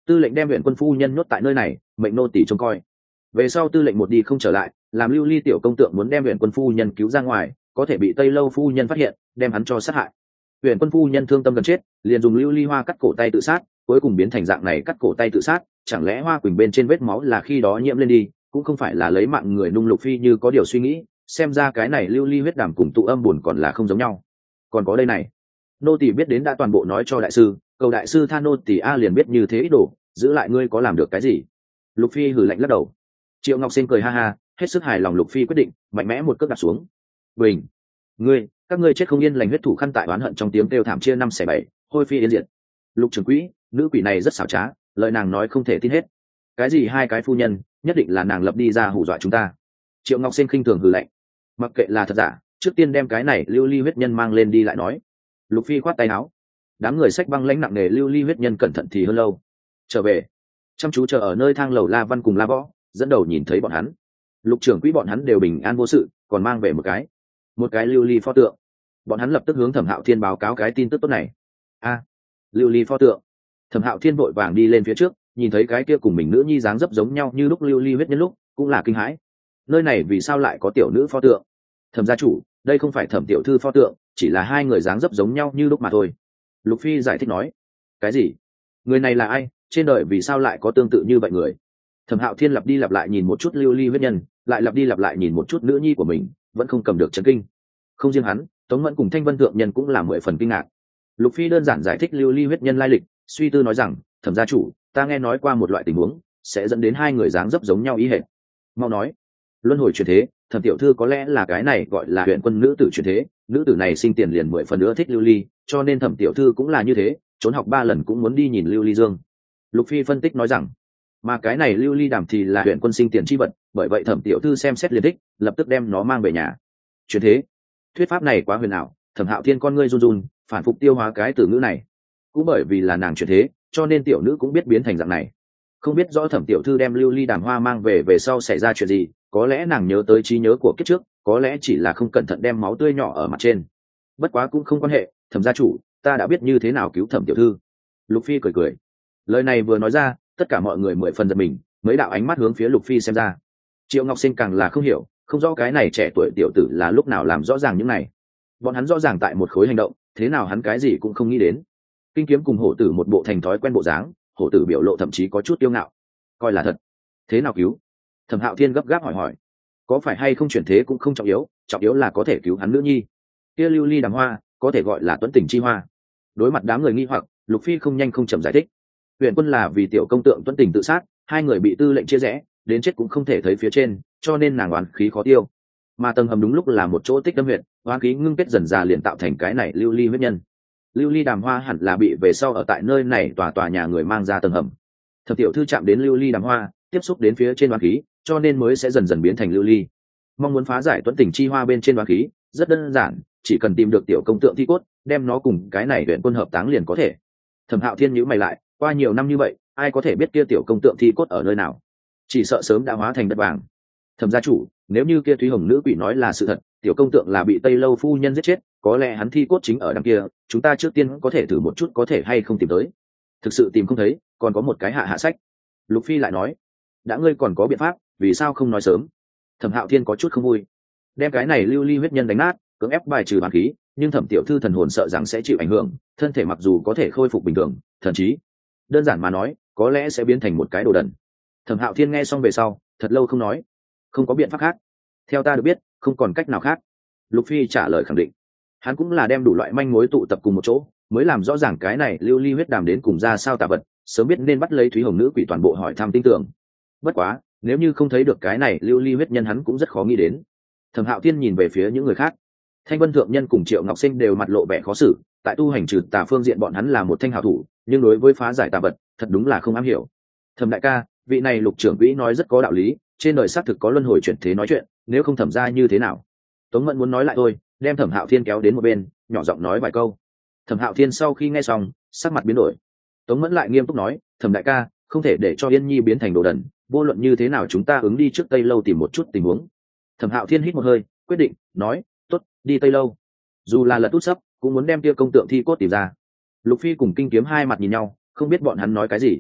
Speaker 1: tư lệnh đem huyện quân phu nhân nhốt tại nơi này, mệnh nô tỳ trông coi. Về sau tư lệnh một đi không trở lại, làm lưu ly tiểu công tượng muốn đem huyện quân phu nhân cứu ra ngoài, có thể bị tây lâu phu nhân phát hiện, đem hắn cho sát hại. Huyện quân phu nhân thương tâm gần chết, liền dùng lưu ly hoa cắt cổ tay tự sát, cuối cùng biến thành dạng này cắt cổ tay tự sát. Chẳng lẽ hoa quỳnh bên trên vết máu là khi đó nhiễm lên đi, cũng không phải là lấy mạng người nung Lục Phi như có điều suy nghĩ, xem ra cái này lưu ly huyết đàm cùng tụ âm buồn còn là không giống nhau. Còn có đây này, nô tỳ biết đến đã toàn bộ nói cho đại sư, cầu đại sư tha nô tỳ a liền biết như thế ít đồ, giữ lại ngươi có làm được cái gì? Lục Phi hừ lạnh lắc đầu. Triệu Ngọc Sinh cười ha ha, hết sức hài lòng. Lục Phi quyết định mạnh mẽ một cước đặt xuống. Bình, các ngươi chết không yên lành, huyết thủ khăn tại oán hận trong tiếng kêu thảm chia năm xẻ bảy, hôi phi yên diệt. Lục trưởng quỹ, nữ quỷ này rất xảo trá, lời nàng nói không thể tin hết. Cái gì hai cái phu nhân, nhất định là nàng lập đi ra hù dọa chúng ta. Triệu Ngọc Sinh khinh thường hừ lạnh. Mặc kệ là thật giả, trước tiên đem cái này lưu ly huyết nhân mang lên đi lại nói. Lục Phi khoát tay áo. Đám người xách băng lãnh nặng nề lưu ly huyết nhân cẩn thận thì hơn lâu. Trở về, chăm chú chờ ở nơi thang lầu La Văn cùng La Võ dẫn đầu nhìn thấy bọn hắn. Lục trưởng quỹ bọn hắn đều bình an vô sự, còn mang về một cái lưu ly pho tượng. Bọn hắn lập tức hướng Thẩm Hạo Thiên báo cáo cái tin tức tốt này. Lưu ly pho tượng. Thẩm Hạo Thiên vội vàng đi lên phía trước, nhìn thấy cái kia cùng mình nữ nhi dáng dấp giống nhau như lúc lưu ly huyết nhân lúc, cũng là kinh hãi. Nơi này vì sao lại có tiểu nữ pho tượng? Thẩm gia chủ, đây không phải Thẩm tiểu thư pho tượng, chỉ là hai người dáng dấp giống nhau như lúc mà thôi. Lục Phi giải thích nói. Cái gì? Người này là ai? Trên đời vì sao lại có tương tự như vậy người? Thẩm Hạo Thiên lặp đi lặp lại nhìn một chút lưu ly huyết nhân, lại lặp đi lặp lại nhìn một chút nữ nhi của mình, vẫn không cầm được chấn kinh. Không riêng hắn, Tống Mẫn cùng Thanh Vân thượng nhân cũng là 10 phần kinh ngạc. Lục Phi đơn giản giải thích lưu ly huyết nhân lai lịch, suy tư nói rằng, Thẩm gia chủ, ta nghe nói qua một loại tình huống, sẽ dẫn đến hai người dáng dấp giống nhau ý hệt. Mau nói. Luân hồi chuyển thế, Thẩm tiểu thư có lẽ là cái này gọi là huyện quân nữ tử chuyển thế, nữ tử này sinh tiền liền 10 phần nữa thích lưu ly, cho nên Thẩm tiểu thư cũng là như thế, trốn học 3 lần cũng muốn đi nhìn lưu ly dương. Lục Phi phân tích nói rằng, mà cái này lưu ly đàm thì là huyện quân sinh tiền chi vật, bởi vậy Thẩm tiểu thư xem xét liền thích, lập tức đem nó mang về nhà. Chuyển thế, thuyết pháp này quá huyền ảo. Thẩm Hạo Thiên con ngươi run run, phản phục tiêu hóa cái từ ngữ này. Cũng bởi vì là nàng chuyển thế, cho nên tiểu nữ cũng biết biến thành dạng này. Không biết rõ Thẩm tiểu thư đem lưu ly đàm hoa mang về sau xảy ra chuyện gì, có lẽ nàng nhớ tới trí nhớ của kiếp trước, có lẽ chỉ là không cẩn thận đem máu tươi nhỏ ở mặt trên. Bất quá cũng không quan hệ, Thẩm gia chủ, ta đã biết như thế nào cứu Thẩm tiểu thư. Lục Phi cười cười. Lời này vừa nói ra, tất cả mọi người 10 phần giật mình, mấy đạo ánh mắt hướng phía Lục Phi xem ra. Triệu Ngọc Sinh càng là không hiểu, không rõ cái này trẻ tuổi tiểu tử là lúc nào làm rõ ràng những này. Bọn hắn rõ ràng tại một khối hành động, thế nào hắn cái gì cũng không nghĩ đến. Kinh kiếm cùng hổ tử một bộ thành thói quen bộ dáng, hổ tử biểu lộ thậm chí có chút kiêu ngạo. Coi là thật. Thế nào cứu? Thẩm Hạo Thiên gấp gáp hỏi. Có phải hay không chuyển thế cũng không trọng yếu là có thể cứu hắn nữ nhi. Kia lưu ly đàm hoa, có thể gọi là tuấn tình chi hoa. Đối mặt đám người nghi hoặc, Lục Phi không nhanh không chậm giải thích. Huyện quân là vì tiểu công tượng tuấn tình tự sát, hai người bị tư lệnh chia rẽ, đến chết cũng không thể thấy phía trên, cho nên nàng oán khí khó tiêu. Mà tầng hầm đúng lúc là một chỗ tích đâm huyệt, oán khí ngưng kết dần ra liền tạo thành cái này lưu ly huyết nhân. Lưu ly đàm hoa hẳn là bị về sau ở tại nơi này tòa nhà người mang ra tầng hầm. Thẩm tiểu thư chạm đến lưu ly đàm hoa, tiếp xúc đến phía trên oán khí, cho nên mới sẽ dần dần biến thành lưu ly. Mong muốn phá giải tuấn tình chi hoa bên trên oán khí, rất đơn giản, chỉ cần tìm được tiểu công tượng thi cốt, đem nó cùng cái này huyện quân hợp táng liền có thể. Thẩm Hạo Thiên nhíu mày lại, qua nhiều năm như vậy, ai có thể biết kia tiểu công tượng thi cốt ở nơi nào? Chỉ sợ sớm đã hóa thành đất vàng. Thẩm gia chủ, nếu như kia Thúy Hồng nữ quỷ nói là sự thật, tiểu công tượng là bị Tây Lâu phu nhân giết chết, có lẽ hắn thi cốt chính ở đằng kia, chúng ta trước tiên có thể thử một chút có thể hay không tìm tới. Thực sự tìm không thấy, còn có một cái hạ sách. Lục Phi lại nói, đã ngươi còn có biện pháp, vì sao không nói sớm? Thẩm Hạo Thiên có chút không vui. Đem cái này lưu ly huyết nhân đánh nát, cưỡng ép bài trừ bán khí, nhưng Thẩm tiểu thư thần hồn sợ rằng sẽ chịu ảnh hưởng, thân thể mặc dù có thể khôi phục bình thường, thậm chí đơn giản mà nói, có lẽ sẽ biến thành một cái đồ đần. Thẩm Hạo Thiên nghe xong về sau, thật lâu không nói. Không có biện pháp khác. Theo ta được biết, không còn cách nào khác. Lục Phi trả lời khẳng định. Hắn cũng là đem đủ loại manh mối tụ tập cùng một chỗ, mới làm rõ ràng cái này lưu ly huyết đàm đến cùng ra sao tà vật, sớm biết nên bắt lấy Thúy Hồng nữ quỷ toàn bộ hỏi thăm tin tưởng. Bất quá, nếu như không thấy được cái này lưu ly huyết nhân hắn cũng rất khó nghĩ đến. Thẩm Hạo Thiên nhìn về phía những người khác. Thanh Vân thượng nhân cùng Triệu Ngọc Sinh đều mặt lộ vẻ khó xử, tại tu hành trừ tà phương diện bọn hắn là một thanh hảo thủ, nhưng đối với phá giải tà vật, thật đúng là không am hiểu. Thẩm đại ca, vị này Lục trưởng quỹ nói rất có đạo lý, trên đời xác thực có luân hồi chuyển thế nói chuyện, nếu không Thẩm ra như thế nào? Tống Mẫn muốn nói lại thôi, đem Thẩm Hạo Thiên kéo đến một bên, nhỏ giọng nói vài câu. Thẩm Hạo Thiên sau khi nghe xong, sắc mặt biến đổi. Tống Mẫn lại nghiêm túc nói, Thẩm đại ca, không thể để cho Yên Nhi biến thành đồ đần, vô luận như thế nào chúng ta ứng đi trước Tây Lâu tìm một chút tình huống. Thẩm Hạo Thiên hít một hơi, quyết định, nói, tốt, đi Tây Lâu. Dù là lật út sấp, cũng muốn đem tia công tượng thi cốt tìm ra. Lục Phi cùng Kinh Kiếm hai mặt nhìn nhau, không biết bọn hắn nói cái gì.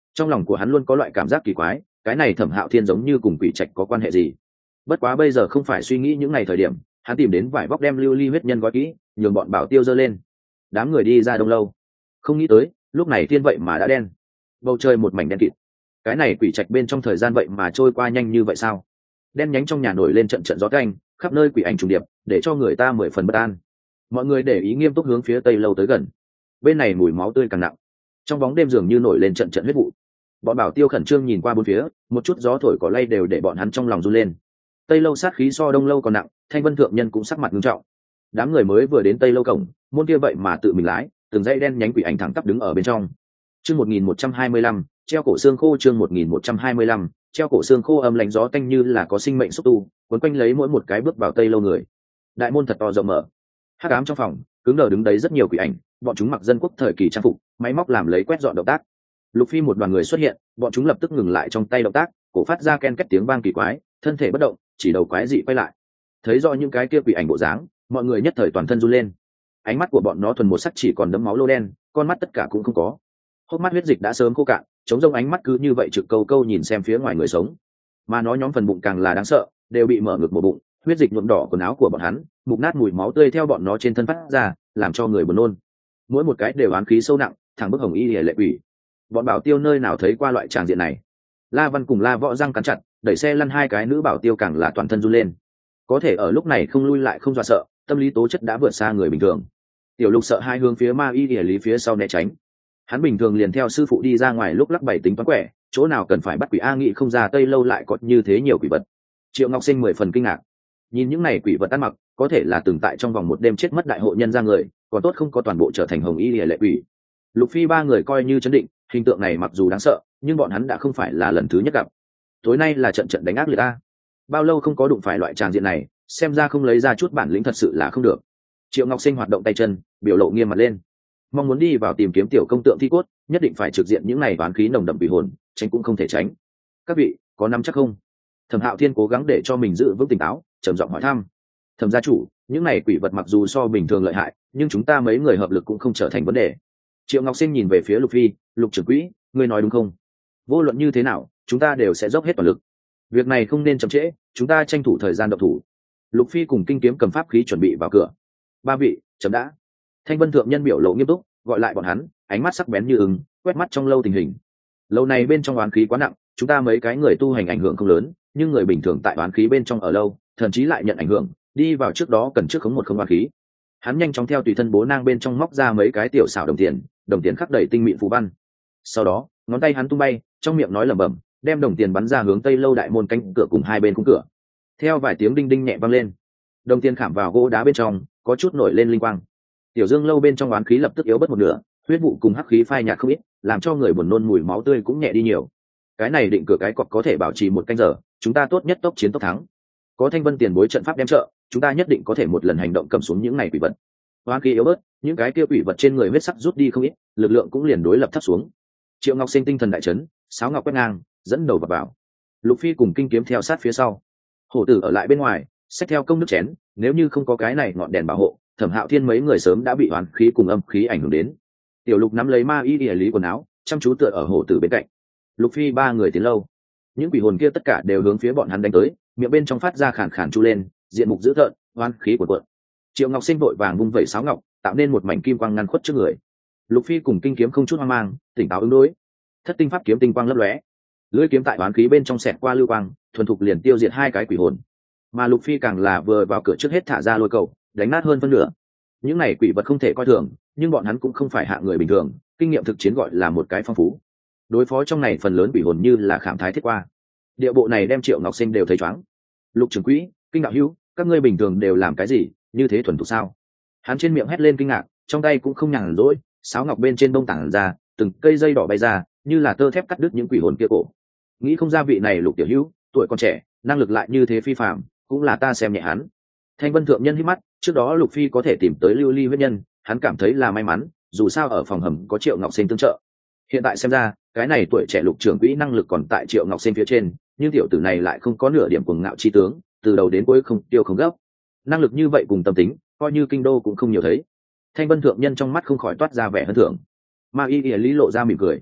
Speaker 1: Trong lòng của hắn luôn có loại cảm giác kỳ quái, cái này Thẩm Hạo Thiên giống như cùng quỷ trạch có quan hệ gì. Bất quá bây giờ không phải suy nghĩ những ngày thời điểm, hắn tìm đến vải vóc đem lưu ly huyết nhân gói kỹ, nhường bọn bảo tiêu dơ lên. Đám người đi ra Đông Lâu, không nghĩ tới lúc này thiên vậy mà đã đen, bầu trời một mảnh đen kịt. Cái này quỷ trạch bên trong thời gian vậy mà trôi qua nhanh như vậy sao? Đen nhánh trong nhà nổi lên trận trận gió canh, khắp nơi quỷ ảnh trùng điệp, để cho người ta mười phần bất an. Mọi người để ý nghiêm túc hướng phía Tây Lâu tới gần. Bên này mùi máu tươi càng nặng, trong bóng đêm dường như nổi lên trận trận huyết vụ. Bọn bảo tiêu khẩn trương nhìn qua bốn phía, một chút gió thổi cỏ lay đều để bọn hắn trong lòng run lên. Tây Lâu sát khí so Đông Lâu còn nặng, Thanh Vân thượng nhân cũng sắc mặt nghiêm trọng. Đám người mới vừa đến Tây Lâu cổng, môn kia vậy mà tự mình lái, từng dãy đen nhánh quỷ ảnh thẳng tắp đứng ở bên trong. Chương 1125, treo cổ xương khô. Chương 1125, treo cổ xương khô. Âm lạnh gió tanh như là có sinh mệnh xúc tu, quấn quanh lấy mỗi một cái bước vào Tây Lâu người. Đại môn thật to rộng mở, hắc ám trong phòng cứng đờ đứng đấy rất nhiều quỷ ảnh, bọn chúng mặc dân quốc thời kỳ trang phục, máy móc làm lấy quét dọn động tác. Lục Phi một đoàn người xuất hiện, bọn chúng lập tức ngừng lại trong tay động tác, cổ phát ra ken két tiếng vang kỳ quái, thân thể bất động, chỉ đầu quái dị quay lại. Thấy rõ những cái kia quỷ ảnh bộ dáng, mọi người nhất thời toàn thân run lên. Ánh mắt của bọn nó thuần một sắc chỉ còn đấm máu lô đen, con mắt tất cả cũng không có. Hốc mắt huyết dịch đã sớm khô cạn, chống rông ánh mắt cứ như vậy trực câu câu nhìn xem phía ngoài người sống. Mà nó nhóm phần bụng càng là đáng sợ, đều bị mở ngực một bụng, huyết dịch nhuộm đỏ quần áo của bọn hắn, mục nát mùi máu tươi theo bọn nó trên thân phát ra, làm cho người buồn nôn. Mỗi một cái đều oán khí sâu nặng, thẳng bức hồng y lìa lệ quỷ. Bọn bảo tiêu nơi nào thấy qua loại tràng diện này. La Văn cùng La Võ răng cắn chặt, đẩy xe lăn hai cái nữ bảo tiêu càng là toàn thân run lên. Có thể ở lúc này không lui lại không dọa sợ, tâm lý tố chất đã vượt xa người bình thường. Tiểu Lục sợ hai hướng phía Ma Y lìa lý phía sau né tránh. Hắn bình thường liền theo sư phụ đi ra ngoài lúc lắc bảy tính toán quẻ, chỗ nào cần phải bắt quỷ a, nghị không ra Tây Lâu lại có như thế nhiều quỷ vật. Triệu Ngọc Sinh mười phần kinh ngạc, nhìn những này quỷ vật ăn mặc, có thể là từng tại trong vòng một đêm chết mất đại hội nhân ra người, còn tốt không có toàn bộ trở thành hồng y lìa lệ quỷ. Lục Phi ba người coi như chấn định, hình tượng này mặc dù đáng sợ, nhưng bọn hắn đã không phải là lần thứ nhất gặp. Tối nay là trận trận đánh ác liệt a. Bao lâu không có đụng phải loại tràng diện này, xem ra không lấy ra chút bản lĩnh thật sự là không được. Triệu Ngọc Sinh hoạt động tay chân, biểu lộ nghiêm mặt lên, mong muốn đi vào tìm kiếm tiểu công tượng thi cốt, nhất định phải trực diện những này toán khí nồng đậm quỷ hồn, tránh cũng không thể tránh. Các vị có nắm chắc không? Thẩm Hạo Thiên cố gắng để cho mình giữ vững tỉnh táo, trầm giọng hỏi thăm. Thẩm gia chủ, những này quỷ vật mặc dù so bình thường lợi hại, nhưng chúng ta mấy người hợp lực cũng không trở thành vấn đề. Triệu Ngọc Sinh nhìn về phía Lục Phi, Lục trưởng quỹ, ngươi nói đúng không? Vô luận như thế nào, chúng ta đều sẽ dốc hết toàn lực. Việc này không nên chậm trễ, chúng ta tranh thủ thời gian động thủ. Lục Phi cùng Kinh Kiếm cầm pháp khí chuẩn bị vào cửa. Ba vị, chấm đã. Thanh Vân thượng nhân biểu lộ nghiêm túc, gọi lại bọn hắn, ánh mắt sắc bén như ứng, quét mắt trong lâu tình hình. Lâu này bên trong oán khí quá nặng, chúng ta mấy cái người tu hành ảnh hưởng không lớn, nhưng người bình thường tại oán khí bên trong ở lâu, thậm chí lại nhận ảnh hưởng, đi vào trước đó cần trước khống một không oán khí. Hắn nhanh chóng theo tùy thân bố nang bên trong móc ra mấy cái tiểu xảo đồng tiền khắc đầy tinh mịn phù văn. Sau đó, ngón tay hắn tung bay, trong miệng nói lẩm bẩm, đem đồng tiền bắn ra hướng Tây Lâu đại môn cánh cửa cùng hai bên khung cửa. Theo vài tiếng đinh đinh nhẹ vang lên, đồng tiền khảm vào gỗ đá bên trong, có chút nổi lên linh quang. Tiểu Dương lâu bên trong oán khí lập tức yếu bớt một nửa, huyết vụ cùng hắc khí phai nhạt không ít, làm cho người buồn nôn mùi máu tươi cũng nhẹ đi nhiều. Cái này định cửa cái cọc có thể bảo trì một canh giờ, chúng ta tốt nhất tốc chiến tốc thắng. Có Thanh Vân tiền bối trận pháp đem trợ, chúng ta nhất định có thể một lần hành động cầm xuống những này quỷ vật. Oán khí yếu bớt, những cái kia quỷ vật trên người huyết sắc rút đi không ít, lực lượng cũng liền đối lập thấp xuống. Triệu Ngọc Sinh tinh thần đại chấn, sáo ngọc quét ngang, dẫn đầu vào. Lục Phi cùng Kinh Kiếm theo sát phía sau. Hổ Tử ở lại bên ngoài, xách theo công nước chén, nếu như không có cái này ngọn đèn bảo hộ, Thẩm Hạo Thiên mấy người sớm đã bị oán khí cùng âm khí ảnh hưởng đến. Tiểu Lục nắm lấy Ma Y địa lý quần áo, chăm chú tựa ở Hổ Tử bên cạnh. Lục Phi ba người tiến lâu, những quỷ hồn kia tất cả đều hướng phía bọn hắn đánh tới, miệng bên trong phát ra khàn khàn chu lên, diện mục dữ tợn, oán khí của cuộn. Triệu Ngọc Sinh vội vàng vung vẩy sáo ngọc, tạo nên một mảnh kim quang ngăn khuất trước người. Lục Phi cùng Kinh Kiếm không chút hoang mang, tỉnh táo ứng đối. Thất tinh pháp kiếm tinh quang lấp lóe, lưỡi kiếm tại oán khí bên trong xẹt qua lưu quang, thuần thục liền tiêu diệt hai cái quỷ hồn. Mà Lục Phi càng là vừa vào cửa trước hết thả ra lôi cầu, đánh nát hơn phân nửa. Những này quỷ vật không thể coi thường, nhưng bọn hắn cũng không phải hạng người bình thường, kinh nghiệm thực chiến gọi là một cái phong phú. Đối phó trong này phần lớn quỷ hồn như là khảm thái thiết qua. Địa bộ này đem Triệu Ngọc Sinh đều thấy choáng. Lục trưởng quỹ, Kinh đạo hữu, các ngươi bình thường đều làm cái gì, như thế thuần thục sao? Hắn trên miệng hét lên kinh ngạc, trong tay cũng không nhàn rỗi, sáo ngọc bên trên bông tảng ra, từng cây dây đỏ bay ra, như là tơ thép cắt đứt những quỷ hồn kia cổ. Nghĩ không ra vị này Lục tiểu hữu, tuổi còn trẻ, năng lực lại như thế phi phàm, cũng là ta xem nhẹ hắn. Thanh Vân thượng nhân hít mắt, trước đó Lục Phi có thể tìm tới lưu ly huyết nhân, hắn cảm thấy là may mắn, dù sao ở phòng hầm có Triệu Ngọc Sinh tương trợ. Hiện tại xem ra, cái này tuổi trẻ Lục trưởng quỹ năng lực còn tại Triệu Ngọc Sinh phía trên, nhưng tiểu tử này lại không có nửa điểm cuồng ngạo chi tướng, từ đầu đến cuối không tiêu không gấp. Năng lực như vậy cùng tâm tính, coi như kinh đô cũng không nhiều thấy. Thanh Vân thượng nhân trong mắt không khỏi toát ra vẻ hân thưởng. Ma Y Y lý lộ ra mỉm cười.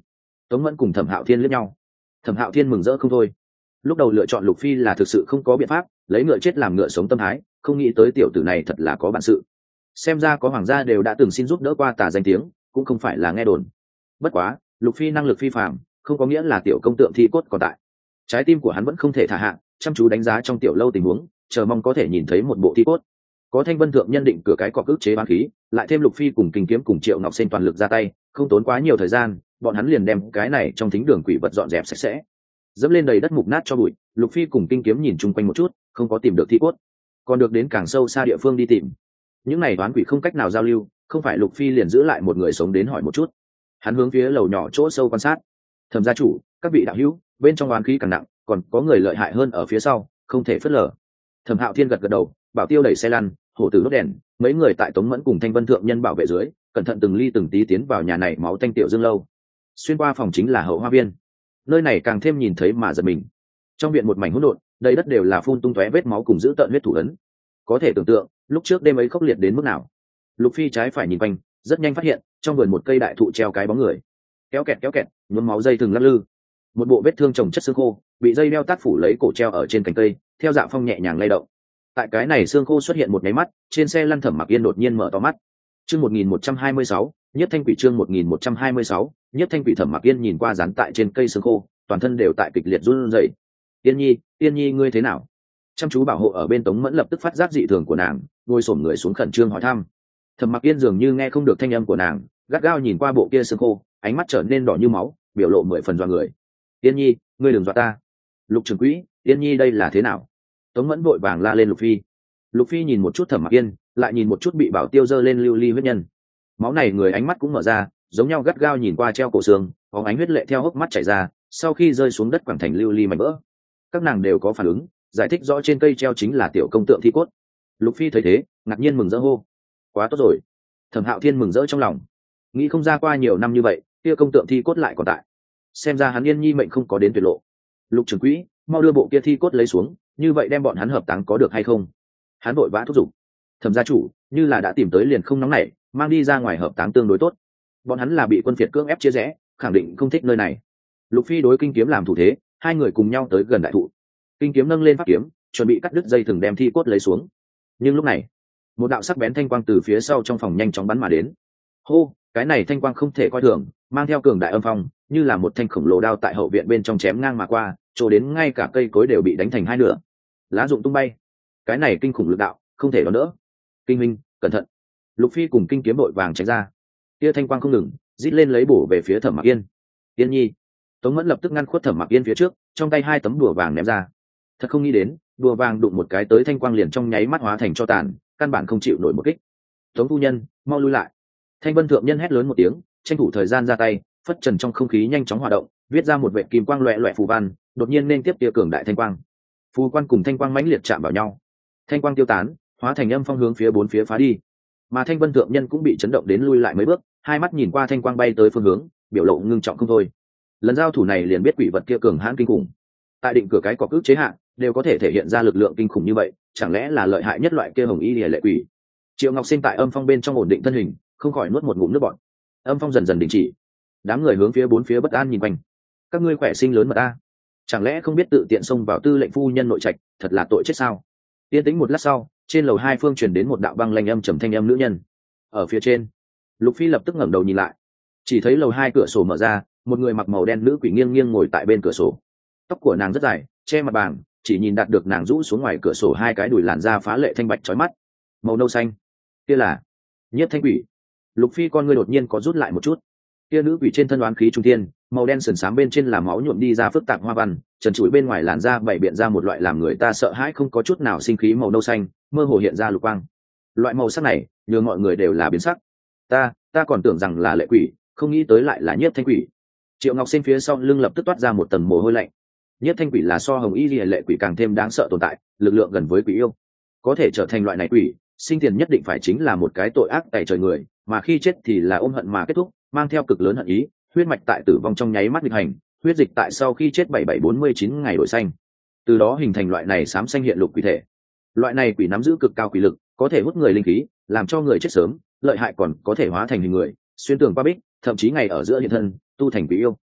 Speaker 1: Tống Mẫn cùng Thẩm Hạo Thiên liếc nhau. Thẩm Hạo Thiên mừng rỡ không thôi. Lúc đầu lựa chọn Lục Phi là thực sự không có biện pháp, lấy ngựa chết làm ngựa sống tâm thái, không nghĩ tới tiểu tử này thật là có bản sự. Xem ra có hoàng gia đều đã từng xin giúp đỡ qua tà danh tiếng, cũng không phải là nghe đồn. Bất quá, Lục Phi năng lực phi phàm, không có nghĩa là tiểu công tượng thi cốt còn tại. Trái tim của hắn vẫn không thể thả hạ, chăm chú đánh giá trong tiểu lâu tình huống, chờ mong có thể nhìn thấy một bộ thi cốt. Có Thanh Vân thượng nhân định cửa cái cọc ức chế bán khí, lại thêm Lục Phi cùng Kinh Kiếm cùng Triệu Ngọc Sinh toàn lực ra tay, không tốn quá nhiều thời gian, bọn hắn liền đem cái này trong thính đường quỷ vật dọn dẹp sạch sẽ. Dẫm lên đầy đất mục nát cho bụi, Lục Phi cùng Kinh Kiếm nhìn chung quanh một chút, không có tìm được thi cốt, còn được đến càng sâu xa địa phương đi tìm. Những này toán quỷ không cách nào giao lưu, không phải Lục Phi liền giữ lại một người sống đến hỏi một chút. Hắn hướng phía lầu nhỏ chỗ sâu quan sát. Thẩm gia chủ, các vị đạo hữu, bên trong oán khí càng nặng, còn có người lợi hại hơn ở phía sau, không thể phớt lờ. Thẩm Hạo Thiên gật gật đầu, Bảo Tiêu đẩy xe lăn, Hổ Tử đốt đèn, mấy người tại Tống Mẫn cùng Thanh Vân thượng nhân bảo vệ dưới, cẩn thận từng ly từng tí tiến vào nhà này máu tanh tiểu dương lâu. Xuyên qua phòng chính là hậu hoa viên, nơi này càng thêm nhìn thấy mà giật mình. Trong viện một mảnh hỗn độn, đầy đất đều là phun tung tóe vết máu cùng dữ tợn huyết thủ ấn. Có thể tưởng tượng, lúc trước đêm ấy khốc liệt đến mức nào. Lục Phi trái phải nhìn quanh, rất nhanh phát hiện, trong vườn một cây đại thụ treo cái bóng người. Kéo kẹt, nhuốm máu dây thừng lắc lư. Một bộ vết thương chồng chất xương khô, bị dây đeo tát phủ lấy cổ treo ở trên cành cây, theo dạ phong nhẹ nhàng lay động. Tại cái này xương khô xuất hiện một nháy mắt, trên xe lăn Thẩm Mặc Yên đột nhiên mở to mắt. Chương 1126, Nhất Thanh Quỷ chương 1126, Nhất Thanh Quỷ. Thẩm Mặc Yên nhìn qua dán tại trên cây xương khô, toàn thân đều tại kịch liệt run rẩy. Yên Nhi, ngươi thế nào? Chăm chú bảo hộ ở bên Tống Mẫn lập tức phát giác dị thường của nàng, ngồi xổm người xuống khẩn trương hỏi thăm. Thẩm Mặc Yên dường như nghe không được thanh âm của nàng, gắt gao nhìn qua bộ kia xương khô, ánh mắt trở nên đỏ như máu, biểu lộ 10 phần dọa người. Yên Nhi, ngươi đừng dọa ta. Lục trưởng quỹ, Yên Nhi đây là thế nào? Tống Mẫn vội vàng la lên Lục Phi. Lục Phi nhìn một chút Thẩm Mặc Yên, lại nhìn một chút bị Bảo Tiêu giơ lên lưu ly huyết nhân. Máu này người ánh mắt cũng mở ra, giống nhau gắt gao nhìn qua treo cổ xương, có ánh huyết lệ theo hốc mắt chảy ra, sau khi rơi xuống đất quẳng thành lưu ly mảnh vỡ. Các nàng đều có phản ứng, giải thích rõ trên cây treo chính là tiểu công tượng thi cốt. Lục Phi thấy thế, ngạc nhiên mừng rỡ hô: quá tốt rồi. Thẩm Hạo Thiên mừng rỡ trong lòng, nghĩ không ra qua nhiều năm như vậy, kia công tượng thi cốt lại còn tại, xem ra hắn Yên Nhi mệnh không có đến tuyệt lộ. Lục trưởng quỹ, mau đưa bộ kia thi cốt lấy xuống, như vậy đem bọn hắn hợp táng có được hay không? Hắn vội vã thúc giục. Thẩm gia chủ, như là đã tìm tới liền không nóng nảy, mang đi ra ngoài hợp táng tương đối tốt. Bọn hắn là bị quân phiệt cưỡng ép chia rẽ, khẳng định không thích nơi này. Lục Phi đối Kinh Kiếm làm thủ thế, hai người cùng nhau tới gần đại thụ. Kinh Kiếm nâng lên pháp kiếm, chuẩn bị cắt đứt dây thừng đem thi cốt lấy xuống. Nhưng lúc này, một đạo sắc bén thanh quang từ phía sau trong phòng nhanh chóng bắn mà đến. Hô, cái này thanh quang không thể coi thường, mang theo cường đại âm phong, như là một thanh khổng lồ đao tại hậu viện bên trong chém ngang mà qua, chỗ đến ngay cả cây cối đều bị đánh thành hai nửa, lá rụng tung bay. Cái này kinh khủng lực đạo, không thể đón đỡ. Kinh minh, cẩn thận. Lục Phi cùng Kinh Kiếm đội vàng tránh ra. Tia thanh quang không ngừng, rít lên lấy bổ về phía Thẩm Mặc Yên. Yên Nhi. Tống Mẫn lập tức ngăn khuất Thẩm Mặc Yên phía trước, trong tay hai tấm đùa vàng ném ra. Thật không nghĩ đến, đùa vàng đụng một cái tới thanh quang liền trong nháy mắt hóa thành tro tàn, căn bản không chịu nổi một kích. Tống phu nhân, mau lui lại. Thanh Vân thượng nhân hét lớn một tiếng, tranh thủ thời gian ra tay, phất trần trong không khí nhanh chóng hoạt động, viết ra một vệt kim quang loẹt loẹt phù văn, đột nhiên nên tiếp tia cường đại thanh quang. Phù quan cùng thanh quang mãnh liệt chạm vào nhau, thanh quang tiêu tán, hóa thành âm phong hướng phía bốn phía phá đi. Mà Thanh Vân thượng nhân cũng bị chấn động đến lui lại mấy bước, hai mắt nhìn qua thanh quang bay tới phương hướng, biểu lộ ngưng trọng không thôi. Lần giao thủ này liền biết quỷ vật kia cường hãn kinh khủng. Tại định cửa cái cọc ức chế hạn, đều có thể thể hiện ra lực lượng kinh khủng như vậy, chẳng lẽ là lợi hại nhất loại kia hồng y liễu lệ quỷ? Triệu Ngọc Sinh tại âm phong bên trong ổn định thân hình, không khỏi nuốt một ngụm nước bọt. Âm phong dần dần đình chỉ, đám người hướng phía bốn phía bất an nhìn quanh. Các ngươi khỏe sinh lớn mật a, chẳng lẽ không biết tự tiện xông vào tư lệnh phu nhân nội trạch, thật là tội chết sao? Yên tĩnh một lát sau, trên lầu hai phương truyền đến một đạo băng lanh âm trầm thanh âm nữ nhân. Ở phía trên, Lục Phi lập tức ngẩng đầu nhìn lại, chỉ thấy lầu hai cửa sổ mở ra, một người mặc màu đen nữ quỷ nghiêng nghiêng ngồi tại bên cửa sổ. Tóc của nàng rất dài, che mặt bàng, chỉ nhìn đạt được nàng rũ xuống ngoài cửa sổ hai cái đùi làn da phá lệ thanh bạch chói mắt, màu nâu xanh. Kia là Nhiếp Thanh Quỷ. Lục Phi con ngươi đột nhiên có rút lại một chút. Kia nữ quỷ trên thân đoán khí trung thiên, màu đen sườn xám bên trên là máu nhuộm đi ra phức tạp hoa văn, trần trụi bên ngoài làn da bảy biện ra một loại làm người ta sợ hãi không có chút nào sinh khí màu nâu xanh, mơ hồ hiện ra lục quang. Loại màu sắc này, nhường mọi người đều là biến sắc. Ta còn tưởng rằng là lệ quỷ, không nghĩ tới lại là Nhiếp Thanh Quỷ. Triệu Ngọc Sinh phía sau lưng lập tức toát ra một tầng mồ hôi lạnh. Nhiếp Thanh Quỷ là so hồng y lệ quỷ càng thêm đáng sợ tồn tại, lực lượng gần với quỷ yêu, có thể trở thành loại này quỷ, sinh tiền nhất định phải chính là một cái tội ác tày trời người, mà khi chết thì là ôm hận mà kết thúc, mang theo cực lớn hận ý, huyết mạch tại tử vong trong nháy mắt nghịch hành, huyết dịch tại sau khi chết 7749 ngày đổi xanh, từ đó hình thành loại này xám xanh hiện lục quỷ thể. Loại này quỷ nắm giữ cực cao quỷ lực, có thể hút người linh khí, làm cho người chết sớm, lợi hại còn có thể hóa thành hình người, xuyên tường qua bích, thậm chí ngày ở giữa hiện thân, tu thành quỷ yêu.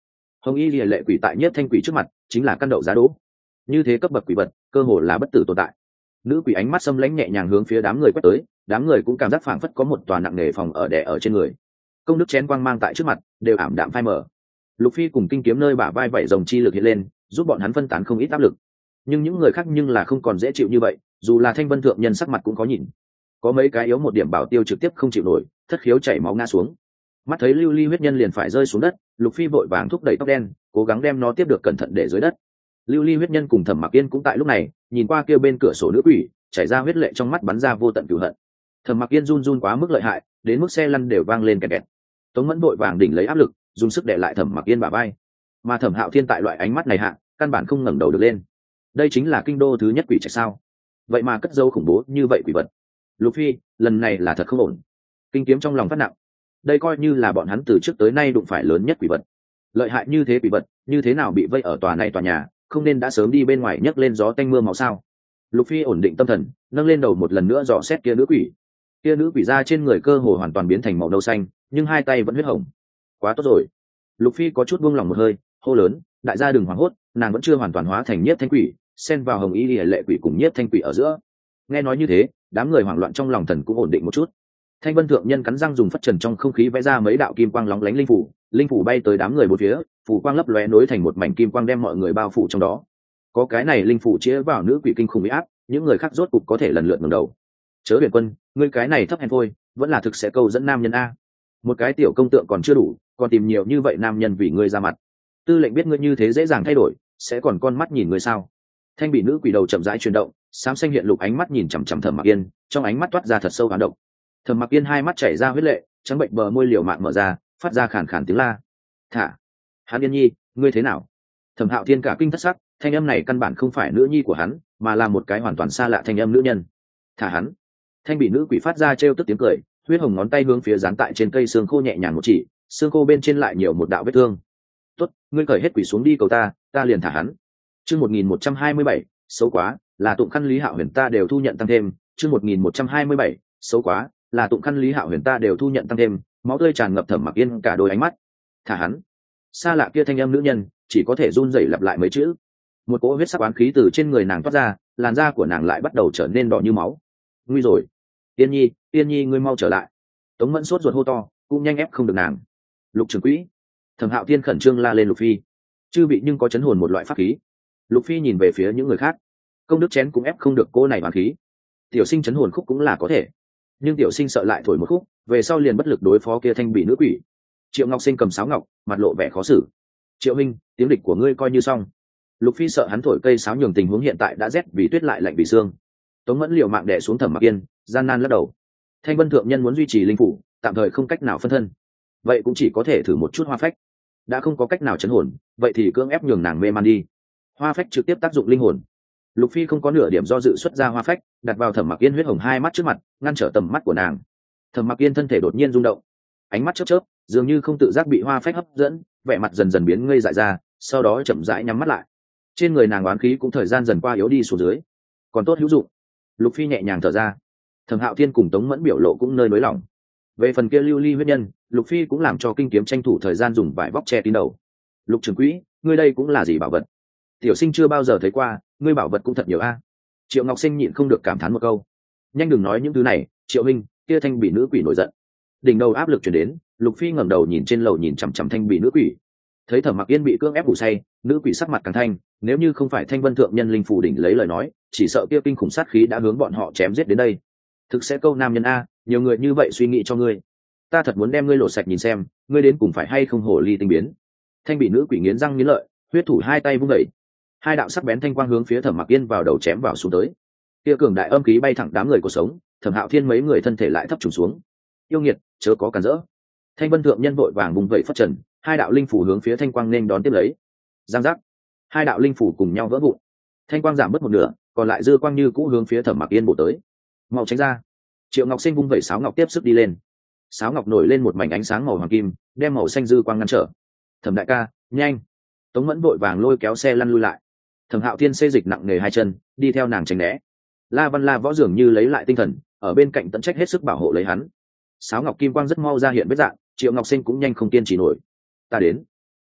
Speaker 1: Hồng y lìa lệ quỷ tại Nhiếp Thanh Quỷ trước mặt chính là căn đậu giá đỗ, như thế cấp bậc quỷ vật cơ hồ là bất tử tồn tại. Nữ quỷ ánh mắt xâm lãnh nhẹ nhàng hướng phía đám người quét tới, đám người cũng cảm giác phảng phất có một tòa nặng nề phòng ở đè ở trên người. Công đức chén quang mang tại trước mặt đều ảm đạm phai mờ. Lục Phi cùng kinh kiếm nơi bả vai vảy rồng chi lực hiện lên, giúp bọn hắn phân tán không ít áp lực. Nhưng những người khác nhưng là không còn dễ chịu như vậy, dù là Thanh Vân thượng nhân sắc mặt cũng có nhìn. Có mấy cái yếu một điểm bảo tiêu trực tiếp không chịu nổi, thất khiếu chảy máu ngã xuống. Mắt thấy lưu ly huyết nhân liền phải rơi xuống đất, Lục Phi vội vàng thúc đẩy tóc đen, cố gắng đem nó tiếp được cẩn thận để dưới đất. Lưu ly huyết nhân cùng Thẩm Mặc Yên cũng tại lúc này nhìn qua kia bên cửa sổ nữ quỷ, chảy ra huyết lệ trong mắt bắn ra vô tận cừu hận. Thẩm Mặc Yên run run quá mức lợi hại, đến mức xe lăn đều vang lên kẹt kẹt. Tống Mẫn vội vàng đỉnh lấy áp lực, dùng sức để lại Thẩm Mặc Yên bả vai. Mà Thẩm Hạo Thiên tại loại ánh mắt này hạ, căn bản không ngẩng đầu được lên. Đây chính là kinh đô thứ nhất quỷ trạch sao? Vậy mà cất dấu khủng bố như vậy quỷ vật. Lục Phi, lần này là thật không ổn. Kinh kiếm trong lòng phát nặng. Đây coi như là bọn hắn từ trước tới nay đụng phải lớn nhất quỷ vật. Lợi hại như thế quỷ vật, như thế nào bị vây ở tòa này tòa nhà, không nên đã sớm đi bên ngoài nhấc lên gió tanh mưa máu sao? Lục Phi ổn định tâm thần, nâng lên đầu một lần nữa dò xét kia nữ quỷ. Kia nữ quỷ da trên người cơ hồ hoàn toàn biến thành màu nâu xanh, nhưng hai tay vẫn huyết hồng. Quá tốt rồi. Lục Phi có chút buông lòng một hơi, hô lớn, đại gia đừng hoảng hốt, nàng vẫn chưa hoàn toàn hóa thành Nhiếp Thanh Quỷ, xen vào Hồng Y lệ quỷ cùng Nhiếp Thanh Quỷ ở giữa. Nghe nói như thế, đám người hoảng loạn trong lòng thần cũng ổn định một chút. Thanh Vân thượng nhân cắn răng dùng phất trần trong không khí vẽ ra mấy đạo kim quang lóng lánh linh phủ bay tới đám người bốn phía, phủ quang lấp lóe nối thành một mảnh kim quang đem mọi người bao phủ trong đó. Có cái này linh phủ chĩa vào nữ quỷ kinh khủng uy áp, những người khác rốt cục có thể lần lượt ngẩng đầu. Chớ Huyền Quân, ngươi cái này thấp hèn thôi, vẫn là thực sẽ câu dẫn nam nhân a. Một cái tiểu công tượng còn chưa đủ, còn tìm nhiều như vậy nam nhân vì ngươi ra mặt. Tư lệnh biết ngươi như thế dễ dàng thay đổi, sẽ còn con mắt nhìn ngươi sao? Thanh bị nữ quỷ đầu chậm rãi chuyển động, xám xanh hiện lục ánh mắt nhìn chằm chằm Thẩm Mặc Yên, trong ánh mắt toát ra thật sâu hoán độc. Thẩm Mặc Yên hai mắt chảy ra huyết lệ, trắng bệnh bờ môi liều mạng mở ra, phát ra khàn khàn tiếng la. Thả, hắn Yên Nhi, ngươi thế nào? Thẩm Hạo Thiên cả kinh thất sắc, thanh âm này căn bản không phải nữ nhi của hắn, mà là một cái hoàn toàn xa lạ thanh âm nữ nhân. Thả hắn! Thanh bị nữ quỷ phát ra trêu tức tiếng cười, huyết hồng ngón tay hướng phía dán tại trên cây xương khô nhẹ nhàng một chỉ, xương khô bên trên lại nhiều một đạo vết thương. Tốt, ngươi cởi hết quỷ xuống đi cầu ta liền thả hắn. Chương 1127, xấu quá, là tụng khăn Lý Hạo Huyền ta đều thu nhận tăng thêm. Chương 1127, xấu quá, là tụng khăn Lý Hạo Huyền ta đều thu nhận tăng thêm. Máu tươi tràn ngập Thẩm Mặc Yên cả đôi ánh mắt. Thả hắn! Xa lạ kia thanh âm nữ nhân chỉ có thể run rẩy lặp lại mấy chữ. Một cỗ huyết sắc oán khí từ trên người nàng toát ra, làn da của nàng lại bắt đầu trở nên đỏ như máu. Nguy rồi! Yên Nhi, ngươi mau trở lại! Tống Mẫn sốt ruột hô to, cũng nhanh ép không được nàng. Lục trưởng quỹ! Thẩm Hạo Thiên khẩn trương la lên Lục Phi. Chư bị nhưng có chấn hồn một loại pháp khí. Lục Phi nhìn về phía những người khác, công đức chén cũng ép không được cô này oán khí. Tiểu Sinh chấn hồn khúc cũng là có thể, nhưng Tiểu Sinh sợ lại thổi một khúc, về sau liền bất lực đối phó kia thanh bị nữ quỷ. Triệu Ngọc Sinh cầm sáo ngọc, mặt lộ vẻ khó xử. Triệu Minh, tiếng địch của ngươi coi như xong. Lục Phi sợ hắn thổi cây sáo nhường tình huống hiện tại đã rét vì tuyết lại lạnh vì xương. Tống Mẫn liều mạng đè xuống Thẩm Mặc Yên, gian nan lắc đầu. Thanh Vân thượng nhân muốn duy trì linh phủ, tạm thời không cách nào phân thân, vậy cũng chỉ có thể thử một chút hoa phách. Đã không có cách nào chấn hồn, vậy thì cưỡng ép nhường nàng mê man đi. Hoa phách trực tiếp tác dụng linh hồn. Lục Phi không có nửa điểm do dự xuất ra hoa phách, đặt vào Thẩm Mặc Yên huyết hồng hai mắt trước mặt, ngăn trở tầm mắt của nàng. Thẩm Mặc Yên thân thể đột nhiên rung động, ánh mắt chớp chớp, dường như không tự giác bị hoa phách hấp dẫn, vẻ mặt dần dần biến ngây dại ra, sau đó chậm rãi nhắm mắt lại. Trên người nàng oán khí cũng thời gian dần qua yếu đi xuống dưới, còn tốt hữu dụng. Lục Phi nhẹ nhàng thở ra. Thẩm Hạo Thiên cùng Tống Mẫn biểu lộ cũng nơi nới lỏng. Về phần kia lưu ly huyết nhân, Lục Phi cũng làm cho kinh kiếm tranh thủ thời gian dùng vải vóc che kín đầu. Lục trưởng quỹ, ngươi đây cũng là gì bảo vật? Tiểu Sinh chưa bao giờ thấy qua, ngươi bảo vật cũng thật nhiều a. Triệu Ngọc Sinh nhịn không được cảm thán một câu. Nhanh đừng nói những thứ này, Triệu Minh, kia thanh bị nữ quỷ nổi giận. Đỉnh đầu áp lực truyền đến, Lục Phi ngẩng đầu nhìn trên lầu nhìn chằm chằm thanh bị nữ quỷ. Thấy Thẩm Mặc Yên bị cưỡng ép ngủ say, nữ quỷ sắc mặt càng thanh, nếu như không phải Thanh Vân thượng nhân linh phủ đỉnh lấy lời nói, chỉ sợ kia kinh khủng sát khí đã hướng bọn họ chém giết đến đây. Thực sẽ câu nam nhân a, nhiều người như vậy suy nghĩ cho ngươi, ta thật muốn đem ngươi lột sạch nhìn xem, ngươi đến cùng phải hay không hồ ly tinh biến. Thanh bị nữ quỷ nghiến răng nghiến lợi, huyết thủ hai tay vung đẩy, hai đạo sắc bén thanh quang hướng phía Thẩm Mặc Yên vào đầu chém vào xuống tới. Kia cường đại âm khí bay thẳng đám người cuộc sống, Thẩm Hạo Thiên mấy người thân thể lại thấp trùng xuống. Yêu nghiệt, chớ có cản rỡ. Thanh Vân thượng nhân vội vàng vùng vẫy phất trần, hai đạo linh phủ hướng phía thanh quang nên đón tiếp lấy. Giang giác, hai đạo linh phủ cùng nhau vỡ vụn, thanh quang giảm mất một nửa, còn lại dư quang như cũ hướng phía Thẩm Mặc Yên bổ tới. Mau tránh ra. Triệu Ngọc Sinh vung vẩy sáo ngọc tiếp sức đi lên. Sáo ngọc nổi lên một mảnh ánh sáng màu hoàng kim, đem màu xanh dư quang ngăn trở. Thẩm đại ca, nhanh. Tống Mẫn vội vàng lôi kéo xe lăn lui lại. Thẩm Hạo Thiên xê dịch nặng nề hai chân, đi theo nàng tránh né. La Văn La võ dường như lấy lại tinh thần, ở bên cạnh tận trách hết sức bảo hộ lấy hắn. Sáo ngọc kim quang rất mau ra hiện vết dạng, Triệu Ngọc Sinh cũng nhanh không kiên trì nổi. Ta đến.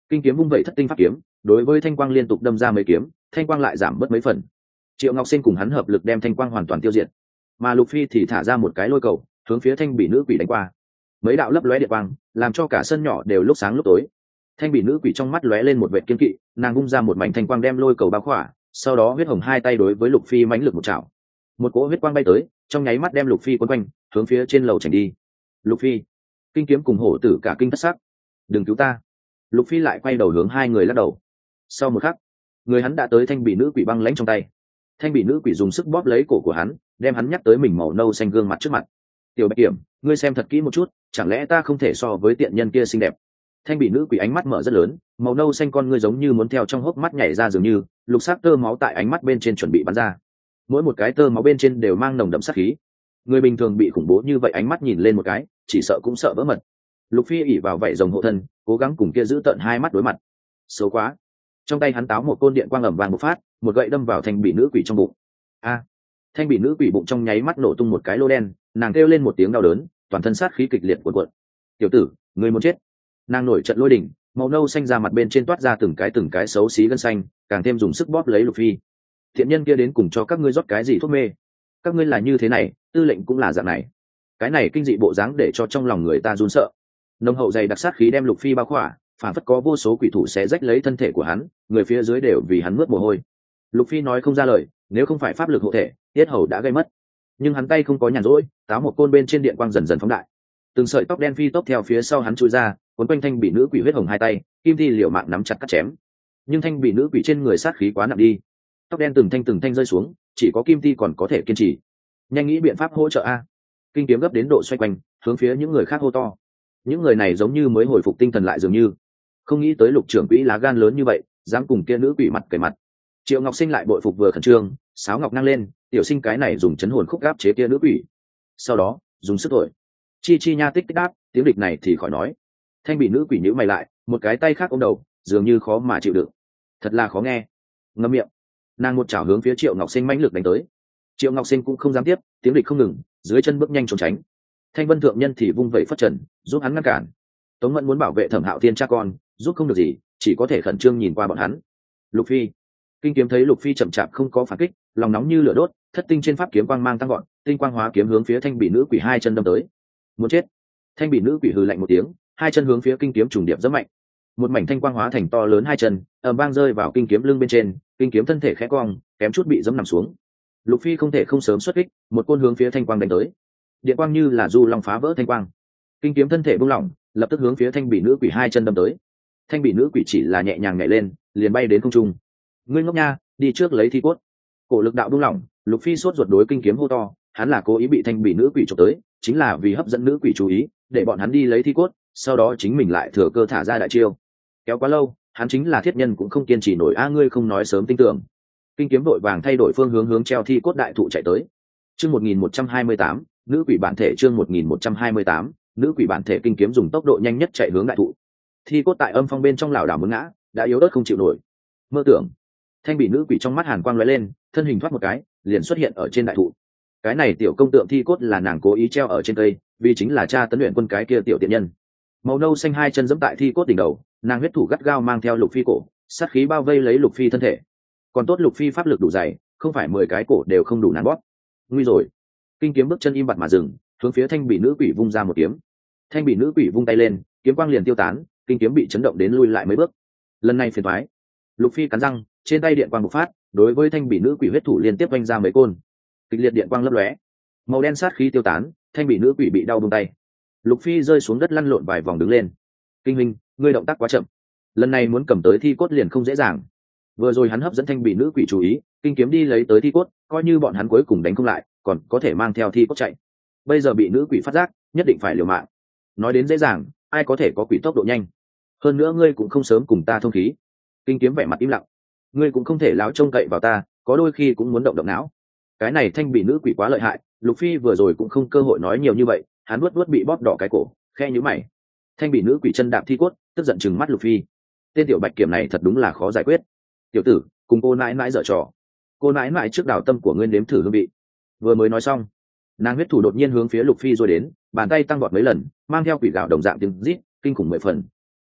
Speaker 1: Kinh kiếm vung vẩy thất tinh pháp kiếm, đối với thanh quang liên tục đâm ra mấy kiếm, thanh quang lại giảm bớt mấy phần. Triệu Ngọc Sinh cùng hắn hợp lực đem thanh quang hoàn toàn tiêu diệt, mà Lục Phi thì thả ra một cái lôi cầu, hướng phía thanh bị nữ quỷ đánh qua. Mấy đạo lấp lóe điện quang, làm cho cả sân nhỏ đều lúc sáng lúc tối. Thanh bị nữ quỷ trong mắt lóe lên một vệt kiên kỵ, nàng vung ra một mảnh thanh quang đem lôi cầu bao khỏa, sau đó huyết hồng hai tay đối với Lục Phi mãnh lực một chảo. Một cỗ huyết quang bay tới, trong nháy mắt đem Lục Phi quấn quanh, hướng phía trên lầu chảnh đi. Lục Phi, Kinh kiếm cùng hổ tử cả kinh thất sắc. Đừng cứu ta! Lục Phi lại quay đầu hướng hai người lắc đầu. Sau một khắc, người hắn đã tới thanh bị nữ quỷ băng lãnh trong tay. Thanh bị nữ quỷ dùng sức bóp lấy cổ của hắn, đem hắn nhắc tới mình màu nâu xanh gương mặt trước mặt. Tiểu Bạch Kiểm, ngươi xem thật kỹ một chút, chẳng lẽ ta không thể so với tiện nhân kia xinh đẹp? Thanh bị nữ quỷ ánh mắt mở rất lớn, màu nâu xanh con ngươi giống như muốn theo trong hốc mắt nhảy ra dường như, lục sắc tơ máu tại ánh mắt bên trên chuẩn bị bắn ra. Mỗi một cái tơ máu bên trên đều mang nồng đậm sát khí. Người bình thường bị khủng bố như vậy ánh mắt nhìn lên một cái, chỉ sợ cũng sợ vỡ mật. Lục Phi ỉ vào vảy rồng hộ thân, cố gắng cùng kia giữ tận hai mắt đối mặt. Xấu quá! Trong tay hắn táo một côn điện quang ầm vang một phát, một gậy đâm vào thanh bị nữ quỷ trong bụng. A! Thanh bị nữ quỷ bụng trong nháy mắt nổ tung một cái lô đen, nàng kêu lên một tiếng đau đớn, toàn thân sát khí kịch liệt cuộn cuộn. Tiểu tử, ngươi muốn chết! Nàng nổi trận lôi đỉnh, màu nâu xanh ra mặt bên trên toát ra từng cái xấu xí gân xanh, càng thêm dùng sức bóp lấy Lục Phi. Thiện nhân kia đến cùng cho các ngươi rót cái gì thuốc mê? Các ngươi là như thế này, tư lệnh cũng là dạng này. Cái này kinh dị bộ dáng để cho trong lòng người ta run sợ. Nồng hậu dày đặc sát khí đem Lục Phi bao khỏa, phản phất có vô số quỷ thủ xé rách lấy thân thể của hắn, người phía dưới đều vì hắn mướt mồ hôi. Lục Phi nói không ra lời, nếu không phải pháp lực hộ thể, tiết hầu đã gây mất. Nhưng hắn tay không có nhàn rỗi, táo một côn bên trên điện quang dần dần phóng đại. Từng sợi tóc đen phi tốc theo phía sau hắn chui ra, cuốn quanh thanh bị nữ quỷ huyết hồng hai tay, kim thi liều mạng nắm chặt cắt chém. Nhưng thanh bị nữ quỷ trên người sát khí quá nặng đi, tóc đen từng thanh rơi xuống, chỉ có kim thi còn có thể kiên trì. Nhanh nghĩ biện pháp hỗ trợ a! Kinh kiếm gấp đến độ xoay quanh, hướng phía những người khác hô to. Những người này giống như mới hồi phục tinh thần lại dường như, không nghĩ tới Lục trưởng quỹ lá gan lớn như vậy, dám cùng kia nữ quỷ mặt cởi mặt. Triệu Ngọc Sinh lại bội phục vừa khẩn trương, sáo ngọc năng lên, tiểu sinh cái này dùng chấn hồn khúc gáp chế kia nữ quỷ, sau đó dùng sức thổi. Chi chi nha tích tích đáp, tiếng địch này thì khỏi nói. Thanh bị nữ quỷ nhíu mày lại, một cái tay khác ôm đầu, dường như khó mà chịu đựng. Thật là khó nghe. Ngậm miệng. Nàng một chảo hướng phía Triệu Ngọc Sinh mãnh lực đánh tới. Triệu Ngọc Sinh cũng không dám tiếp, tiếng địch không ngừng, dưới chân bước nhanh trốn tránh. Thanh Vân thượng nhân thì vung vẩy phất trần, giúp hắn ngăn cản. Tống Mẫn muốn bảo vệ Thẩm Hạo Thiên cha con, giúp không được gì, chỉ có thể khẩn trương nhìn qua bọn hắn. Lục Phi, Kinh kiếm thấy Lục Phi chậm chạp không có phản kích, lòng nóng như lửa đốt, thất tinh trên pháp kiếm quang mang tăng gọn, tinh quang hóa kiếm hướng phía thanh bị nữ quỷ hai chân đâm tới. Muốn chết! Thanh bị nữ quỷ hừ lạnh một tiếng, hai chân hướng phía kinh kiếm trùng điệp rất mạnh. Một mảnh thanh quang hóa thành to lớn hai chân, ầm vang rơi vào kinh kiếm lưng bên trên, kinh kiếm thân thể khẽ cong, kém chút bị giẫm nằm xuống. Lục Phi không thể không sớm xuất kích, một côn hướng phía thanh quang đánh tới. Điện quang như là du long phá vỡ thanh quang, kinh kiếm thân thể buông lỏng, lập tức hướng phía thanh bị nữ quỷ hai chân đâm tới. Thanh bị nữ quỷ chỉ là nhẹ nhàng nhảy lên, liền bay đến không trung. Ngươi ngốc nha, đi trước lấy thi cốt. Cổ lực đạo buông lỏng, Lục Phi sốt ruột đối kinh kiếm hô to, hắn là cố ý bị thanh bị nữ quỷ chụp tới, chính là vì hấp dẫn nữ quỷ chú ý, để bọn hắn đi lấy thi cốt, sau đó chính mình lại thừa cơ thả ra đại chiêu. Kéo quá lâu, hắn chính là thiết nhân cũng không kiên trì nổi. Ngươi không nói sớm tin tưởng. Kinh kiếm đội vàng thay đổi phương hướng hướng treo thi cốt đại thụ chạy tới. Chương 1128, nữ quỷ bản thể. Chương 1128, nữ quỷ bản thể. Kinh kiếm dùng tốc độ nhanh nhất chạy hướng đại thụ. Thi cốt tại âm phong bên trong lảo đảo muốn ngã, đã yếu ớt không chịu nổi. Mơ tưởng. Thanh bị nữ quỷ trong mắt hàn quang lóe lên, thân hình thoát một cái, liền xuất hiện ở trên đại thụ. Cái này tiểu công tượng thi cốt là nàng cố ý treo ở trên cây, vì chính là cha tấn luyện quân cái kia tiểu tiện nhân. Màu nâu xanh hai chân giẫm tại thi cốt đỉnh đầu, nàng huyết thủ gắt gao mang theo Lục Phi cổ, sát khí bao vây lấy Lục Phi thân thể. Còn tốt Lục Phi pháp lực đủ dày, không phải 10 cái cổ đều không đủ nắn bóp. Nguy rồi! Kinh kiếm bước chân im bặt mà dừng, hướng phía thanh bị nữ quỷ vung ra một kiếm. Thanh bị nữ quỷ vung tay lên, kiếm quang liền tiêu tán, kinh kiếm bị chấn động đến lui lại mấy bước. Lần này phiền toái. Lục Phi cắn răng, trên tay điện quang bộc phát, đối với thanh bị nữ quỷ huyết thủ liên tiếp vung ra mấy côn. Kịch liệt điện quang lấp lóe, màu đen sát khí tiêu tán, thanh bị nữ quỷ bị đau buông tay. Lục Phi rơi xuống đất lăn lộn vài vòng đứng lên. Kinh minh, ngươi động tác quá chậm, lần này muốn cầm tới thi cốt liền không dễ dàng. Vừa rồi hắn hấp dẫn thanh bị nữ quỷ chú ý, kinh kiếm đi lấy tới thi cốt, coi như bọn hắn cuối cùng đánh không lại, còn có thể mang theo thi cốt chạy. Bây giờ bị nữ quỷ phát giác, nhất định phải liều mạng. Nói đến dễ dàng, ai có thể có quỷ tốc độ nhanh? Hơn nữa ngươi cũng không sớm cùng ta thông khí. Kinh kiếm vẻ mặt im lặng. Ngươi cũng không thể láo trông cậy vào ta, có đôi khi cũng muốn động động não. Cái này thanh bị nữ quỷ quá lợi hại, Lục Phi vừa rồi cũng không cơ hội nói nhiều như vậy, hắn vuốt bị bóp đỏ cái cổ, khe nhíu mày. Thanh bị nữ quỷ chân đạp thi cốt, tức giận chừng mắt Lục Phi. Tên tiểu bạch kiểm này thật đúng là khó giải quyết. Tiểu tử, cùng cô nãi nãi dở trò. Cô nãi nãi trước đào tâm của ngươi nếm thử hương vị. Vừa mới nói xong, nàng huyết thủ đột nhiên hướng phía Lục Phi rồi đến, bàn tay tăng vọt mấy lần, mang theo quỷ gạo đồng dạng tiếng rít kinh khủng 10 phần.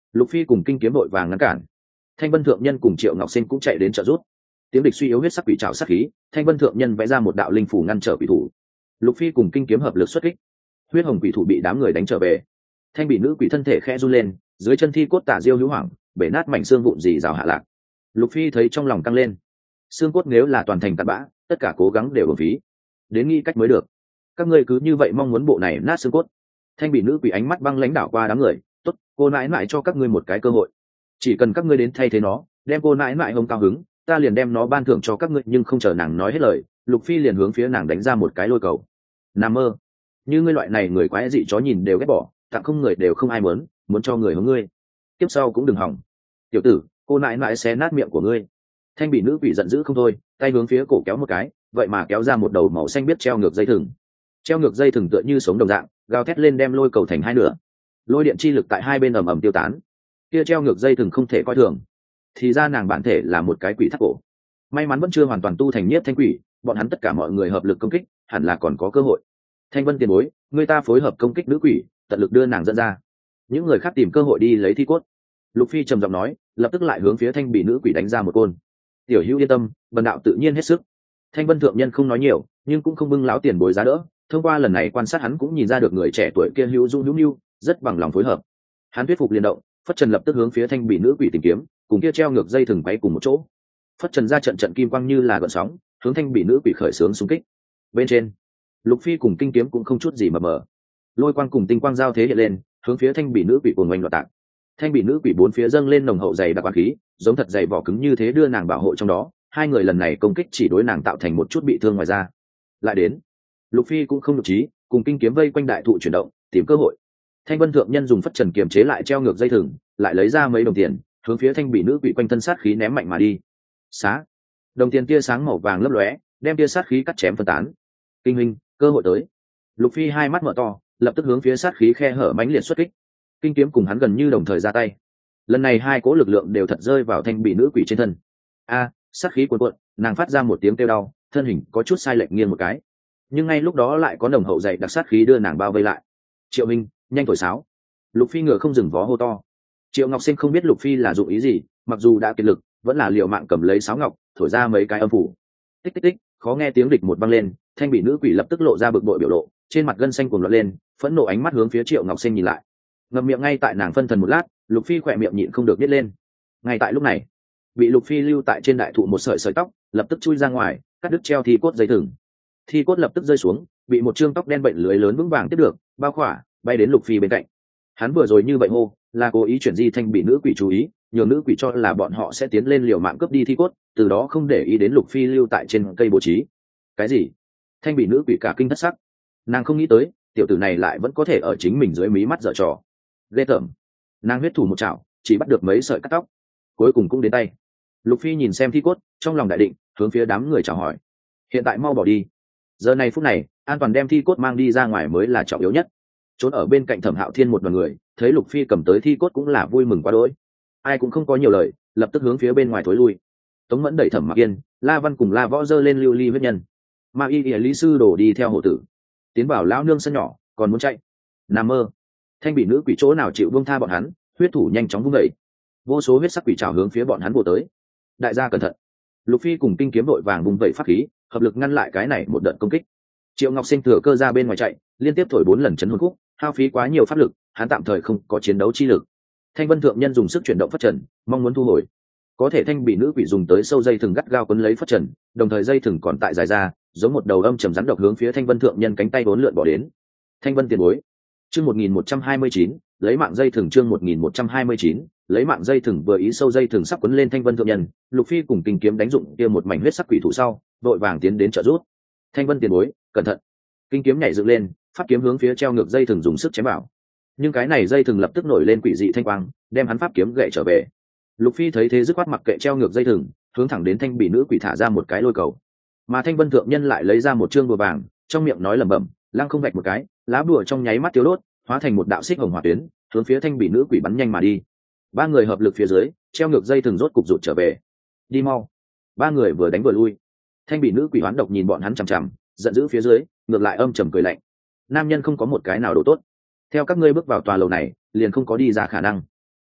Speaker 1: Lục Phi cùng Kinh Kiếm đội vàng ngăn cản. Thanh Vân thượng nhân cùng Triệu Ngọc Sinh cũng chạy đến trợ giúp. Tiếng địch suy yếu huyết sắc quỷ trảo sát khí, Thanh Vân thượng nhân vẽ ra một đạo linh phủ ngăn trở quỷ thủ. Lục Phi cùng Kinh Kiếm hợp lực xuất kích. Huyết hồng quỷ thủ bị đám người đánh trở về. Thanh bị nữ quỷ thân thể khẽ run lên, dưới chân thi cốt tả diêu hữu hoảng, bể nát mảnh xương vụn dì rào hạ lạc. Lục Phi thấy trong lòng căng lên. Xương cốt nếu là toàn thành tạt bã, tất cả cố gắng đều uổng phí. Đến nghĩ cách mới được. Các ngươi cứ như vậy mong muốn bộ này nát xương cốt. Thanh bị nữ quỷ ánh mắt băng lãnh đảo qua đám người. Tốt, cô nãi nãi cho các ngươi một cái cơ hội. Chỉ cần các ngươi đến thay thế nó, đem cô nãi nãi hông cao hứng, ta liền đem nó ban thưởng cho các ngươi. Nhưng không chờ nàng nói hết lời, Lục Phi liền hướng phía nàng đánh ra một cái lôi cầu. Nằm mơ, như ngươi loại này người quái dị chó nhìn đều ghét bỏ, tặng không người đều không ai muốn cho người hướng ngươi. Tiếp sau cũng đừng hỏng. Tiểu tử, cô nãi nãi xé nát miệng của ngươi. Thanh bị nữ quỷ giận dữ không thôi, tay hướng phía cổ kéo một cái, vậy mà kéo ra một đầu màu xanh biết treo ngược dây thừng. Treo ngược dây thừng tựa như sống đồng dạng, gào thét lên đem lôi cầu thành hai nửa. Lôi điện chi lực tại hai bên ầm ầm tiêu tán. Kia treo ngược dây thừng không thể coi thường. Thì ra nàng bản thể là một cái quỷ thắt cổ. May mắn vẫn chưa hoàn toàn tu thành nhiếp thanh quỷ, bọn hắn tất cả mọi người hợp lực công kích, hẳn là còn có cơ hội. Thanh Vân tiền bối, người ta phối hợp công kích nữ quỷ, tận lực đưa nàng dẫn ra. Những người khác tìm cơ hội đi lấy thi cốt. Lục Phi trầm giọng nói, lập tức lại hướng phía thanh bị nữ quỷ đánh ra một côn. Tiểu Hữu yên tâm, bần đạo tự nhiên hết sức. Thanh Vân thượng nhân không nói nhiều, nhưng cũng không bưng lão tiền bối giá đỡ. Thông qua lần này quan sát hắn cũng nhìn ra được người trẻ tuổi kia hữu dung hữu nhu, rất bằng lòng phối hợp. Hắn thuyết phục liên động, Phất Trần lập tức hướng phía thanh bị nữ quỷ tìm kiếm, cùng kia treo ngược dây thừng quay cùng một chỗ. Phất Trần ra trận trận kim quang như là gợn sóng, hướng thanh bị nữ quỷ khởi xướng xung kích. Bên trên, Lục Phi cùng Kinh Kiếm cũng không chút gì mờ mờ. Lôi quang cùng tinh quang giao thế hiện lên, hướng phía thanh bị nữ quỷ cuồng oanh loạn tạc. Thanh bị nữ quỷ bốn phía dâng lên nồng hậu dày đặc quang khí, giống thật dày vỏ cứng như thế đưa nàng bảo hộ trong đó. Hai người lần này công kích chỉ đối nàng tạo thành một chút bị thương ngoài ra. Lại đến, Lục Phi cũng không nhục trí, cùng Kinh Kiếm vây quanh đại thụ chuyển động, tìm cơ hội. Thanh Vân thượng nhân dùng Phất Trần kiềm chế lại treo ngược dây thừng, lại lấy ra mấy đồng tiền, hướng phía thanh bị nữ quỷ quanh thân sát khí ném mạnh mà đi. Xá, đồng tiền tia sáng màu vàng lấp lóe, đem tia sát khí cắt chém phân tán. Kinh huynh, cơ hội tới. Lục Phi hai mắt mở to, lập tức hướng phía sát khí khe hở mãnh liệt xuất kích. Kinh Kiếm cùng hắn gần như đồng thời ra tay. Lần này hai cỗ lực lượng đều thật rơi vào thanh bị nữ quỷ trên thân. A, sát khí cuồn cuộn, nàng phát ra một tiếng kêu đau, thân hình có chút sai lệch nghiêng một cái. Nhưng ngay lúc đó lại có nồng hậu dày đặc sát khí đưa nàng bao vây lại. Triệu Minh, nhanh thổi sáo. Lục Phi ngựa không dừng vó hô to. Triệu Ngọc Sinh không biết Lục Phi là dụng ý gì, mặc dù đã kiệt lực, vẫn là liều mạng cầm lấy sáo ngọc, thổi ra mấy cái âm phủ. Tích tích tích, khó nghe tiếng địch một vang lên, thanh bị nữ quỷ lập tức lộ ra bực bội biểu lộ, trên mặt gân xanh cuồn loạn lên, phẫn nộ ánh mắt hướng phía Triệu Ngọc Sinh nhìn lại. Ngậm miệng ngay tại nàng phân thần một lát, Lục Phi khỏe miệng nhịn không được biết lên. Ngay tại lúc này, bị Lục Phi lưu tại trên đại thụ một sợi sợi tóc, lập tức chui ra ngoài, cắt đứt treo thi cốt dây thừng. Thi cốt lập tức rơi xuống, bị một trương tóc đen bệnh lưới lớn vững vàng tiếp được, bao khỏa, bay đến Lục Phi bên cạnh. Hắn vừa rồi như vậy hô, là cố ý chuyển di thanh bị nữ quỷ chú ý, nhường nữ quỷ cho là bọn họ sẽ tiến lên liều mạng cướp đi thi cốt, từ đó không để ý đến Lục Phi lưu tại trên cây bố trí. Cái gì? Thanh bị nữ quỷ cả kinh thất sắc. Nàng không nghĩ tới, tiểu tử này lại vẫn có thể ở chính mình dưới mí mắt giở trò. Ghê tởm. Nàng huyết thủ một chảo, chỉ bắt được mấy sợi cắt tóc, cuối cùng cũng đến tay. Lục Phi nhìn xem thi cốt, trong lòng đại định, hướng phía đám người chào hỏi. Hiện tại mau bỏ đi. Giờ này phút này, an toàn đem thi cốt mang đi ra ngoài mới là trọng yếu nhất. Trốn ở bên cạnh Thẩm Hạo Thiên một đoàn người, thấy Lục Phi cầm tới thi cốt cũng là vui mừng quá đỗi. Ai cũng không có nhiều lời, lập tức hướng phía bên ngoài thối lui. Tống Mẫn đẩy Thẩm Mặc Yên, La Văn cùng La Võ dơ lên lưu ly huyết nhân. Ma Y Y Lý sư đổ đi theo hộ tử, tiến vào lão nương sân nhỏ, còn muốn chạy. Nằm mơ. Thanh bị nữ quỷ chỗ nào chịu buông tha bọn hắn, huyết thủ nhanh chóng vung dậy. Vô số huyết sắc quỷ trảo hướng phía bọn hắn bổ tới. Đại gia cẩn thận. Lục Phi cùng Kinh Kiếm đội vàng vung vẩy pháp khí, hợp lực ngăn lại cái này một đợt công kích. Triệu Ngọc Sinh thừa cơ ra bên ngoài chạy, liên tiếp thổi 4 lần chấn hồn khúc, hao phí quá nhiều pháp lực, hắn tạm thời không có chiến đấu chi lực. Thanh Vân thượng nhân dùng sức chuyển động Phất Trần, mong muốn thu hồi. Có thể thanh bị nữ quỷ dùng tới sâu dây thừng gắt gao quấn lấy Phất Trần, đồng thời dây thừng còn tại dài ra, giống một đầu âm trầm rắn độc hướng phía Thanh Vân thượng nhân cánh tay vốn lượn bỏ đến. Thanh Vân tiền bối. Chương 1129, lấy mạng dây thừng chương 1129, lấy mạng dây thừng vừa ý sâu dây thừng sắp quấn lên Thanh Vân thượng nhân, Lục Phi cùng Kinh Kiếm đánh dụng kia một mảnh huyết sắc quỷ thủ sau, đội vàng tiến đến trợ giúp. Thanh Vân tiền bối, cẩn thận. Kinh Kiếm nhảy dựng lên, pháp kiếm hướng phía treo ngược dây thừng dùng sức chém vào. Nhưng cái này dây thừng lập tức nổi lên quỷ dị thanh quang, đem hắn pháp kiếm gậy trở về. Lục Phi thấy thế dứt khoát mặc kệ treo ngược dây thừng, hướng thẳng đến thanh bị nữ quỷ thả ra một cái lôi cầu. Mà Thanh Vân thượng nhân lại lấy ra một trương bùa vàng, trong miệng nói lẩm bẩm, lăng không vạch một cái, lá bùa trong nháy mắt tiêu đốt, hóa thành một đạo xích hồng hỏa tuyến, hướng phía thanh bị nữ quỷ bắn nhanh mà đi. Ba người hợp lực phía dưới, treo ngược dây thừng rốt cục rụt trở về. Đi mau. Ba người vừa đánh vừa lui. Thanh bị nữ quỷ hoán độc nhìn bọn hắn chằm chằm, giận dữ phía dưới, ngược lại âm trầm cười lạnh. Nam nhân không có một cái nào đồ tốt. Theo các ngươi bước vào tòa lầu này, liền không có đi ra khả năng.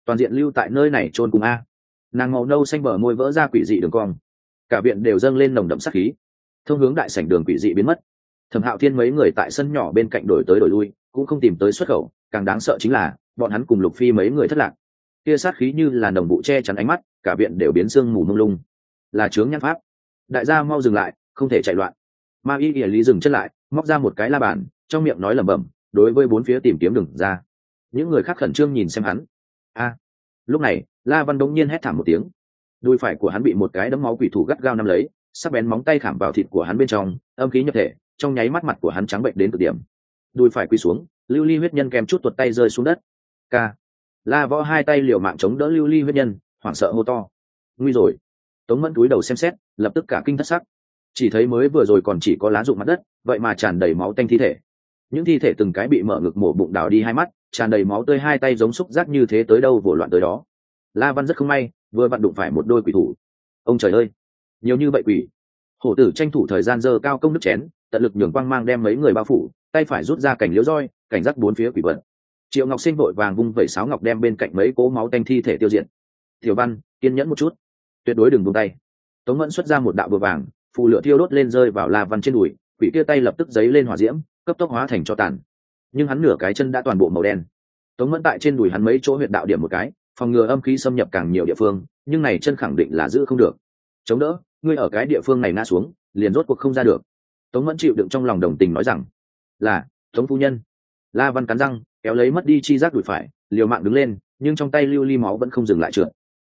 Speaker 1: toàn diện lưu tại nơi này chôn cùng a. Nàng màu nâu xanh bờ môi vỡ ra quỷ dị đường cong, cả viện đều dâng lên nồng đậm sát khí. Thông hướng đại sảnh đường quỷ dị biến mất. Thẩm Hạo Thiên mấy người tại sân nhỏ bên cạnh đổi tới đổi lui, cũng không tìm tới xuất khẩu, càng đáng sợ chính là bọn hắn cùng Lục Phi mấy người thất lạc. Kia sát khí như là nồng vụ che chắn ánh mắt, cả viện đều biến sương mù mông lung. Là chướng nhãn pháp. Đại gia mau dừng lại, không thể chạy loạn. Ma Y Y Lý dừng chân lại, móc ra một cái la bàn, trong miệng nói lẩm bẩm, đối với bốn phía tìm kiếm đường ra. Những người khác khẩn trương nhìn xem hắn. Lúc này, La Văn đống nhiên hét thảm một tiếng. Đùi phải của hắn bị một cái đấm máu quỷ thủ gắt gao nắm lấy, sắc bén móng tay khảm vào thịt của hắn bên trong, âm khí nhập thể, trong nháy mắt mặt của hắn trắng bệnh đến cực điểm. Đùi phải quỳ xuống, lưu ly huyết nhân kèm chút tuột tay rơi xuống đất. La Võ hai tay liều mạng chống đỡ lưu ly huyết nhân, hoảng sợ hô to. Nguy rồi! Tống Mẫn cúi đầu xem xét, lập tức cả kinh thất sắc. Chỉ thấy mới vừa rồi còn chỉ có lá rụng mặt đất, vậy mà tràn đầy máu tanh thi thể. Những thi thể từng cái bị mở ngực mổ bụng đào đi hai mắt, tràn đầy máu tươi, hai tay giống xúc giác như thế tới đâu vồ loạn tới đó. La Văn rất không may, vừa vặn đụng phải một đôi quỷ thủ. Ông trời ơi, nhiều như vậy quỷ! Hổ tử tranh thủ thời gian giơ cao công đức chén, tận lực nhường quang mang đem mấy người bao phủ, tay phải rút ra cảnh liễu roi, cảnh giác bốn phía quỷ vật. Triệu Ngọc Sinh vội vàng vung vẩy sáo ngọc đem bên cạnh mấy cỗ máu tanh thi thể tiêu diệt. Tiểu Văn, kiên nhẫn một chút, tuyệt đối đừng buông tay. Tống Mẫn xuất ra một đạo bùa vàng, phù lửa thiêu đốt lên rơi vào La Văn trên đùi, quỷ kia tay lập tức giấy lên hỏa diễm, cấp tốc hóa thành tro tàn. Nhưng hắn nửa cái chân đã toàn bộ màu đen. Tống Mẫn tại trên đùi hắn mấy chỗ huyệt đạo điểm một cái, phòng ngừa âm khí xâm nhập càng nhiều địa phương, nhưng này chân khẳng định là giữ không được. Chống đỡ, ngươi ở cái địa phương này ngã xuống, liền rốt cuộc không ra được. Tống Mẫn chịu đựng trong lòng đồng tình nói rằng, là Tống phu nhân. La Văn cắn răng, kéo lấy mất đi chi giác đùi phải, liều mạng đứng lên, nhưng trong tay lưu ly máu vẫn không dừng lại trượt.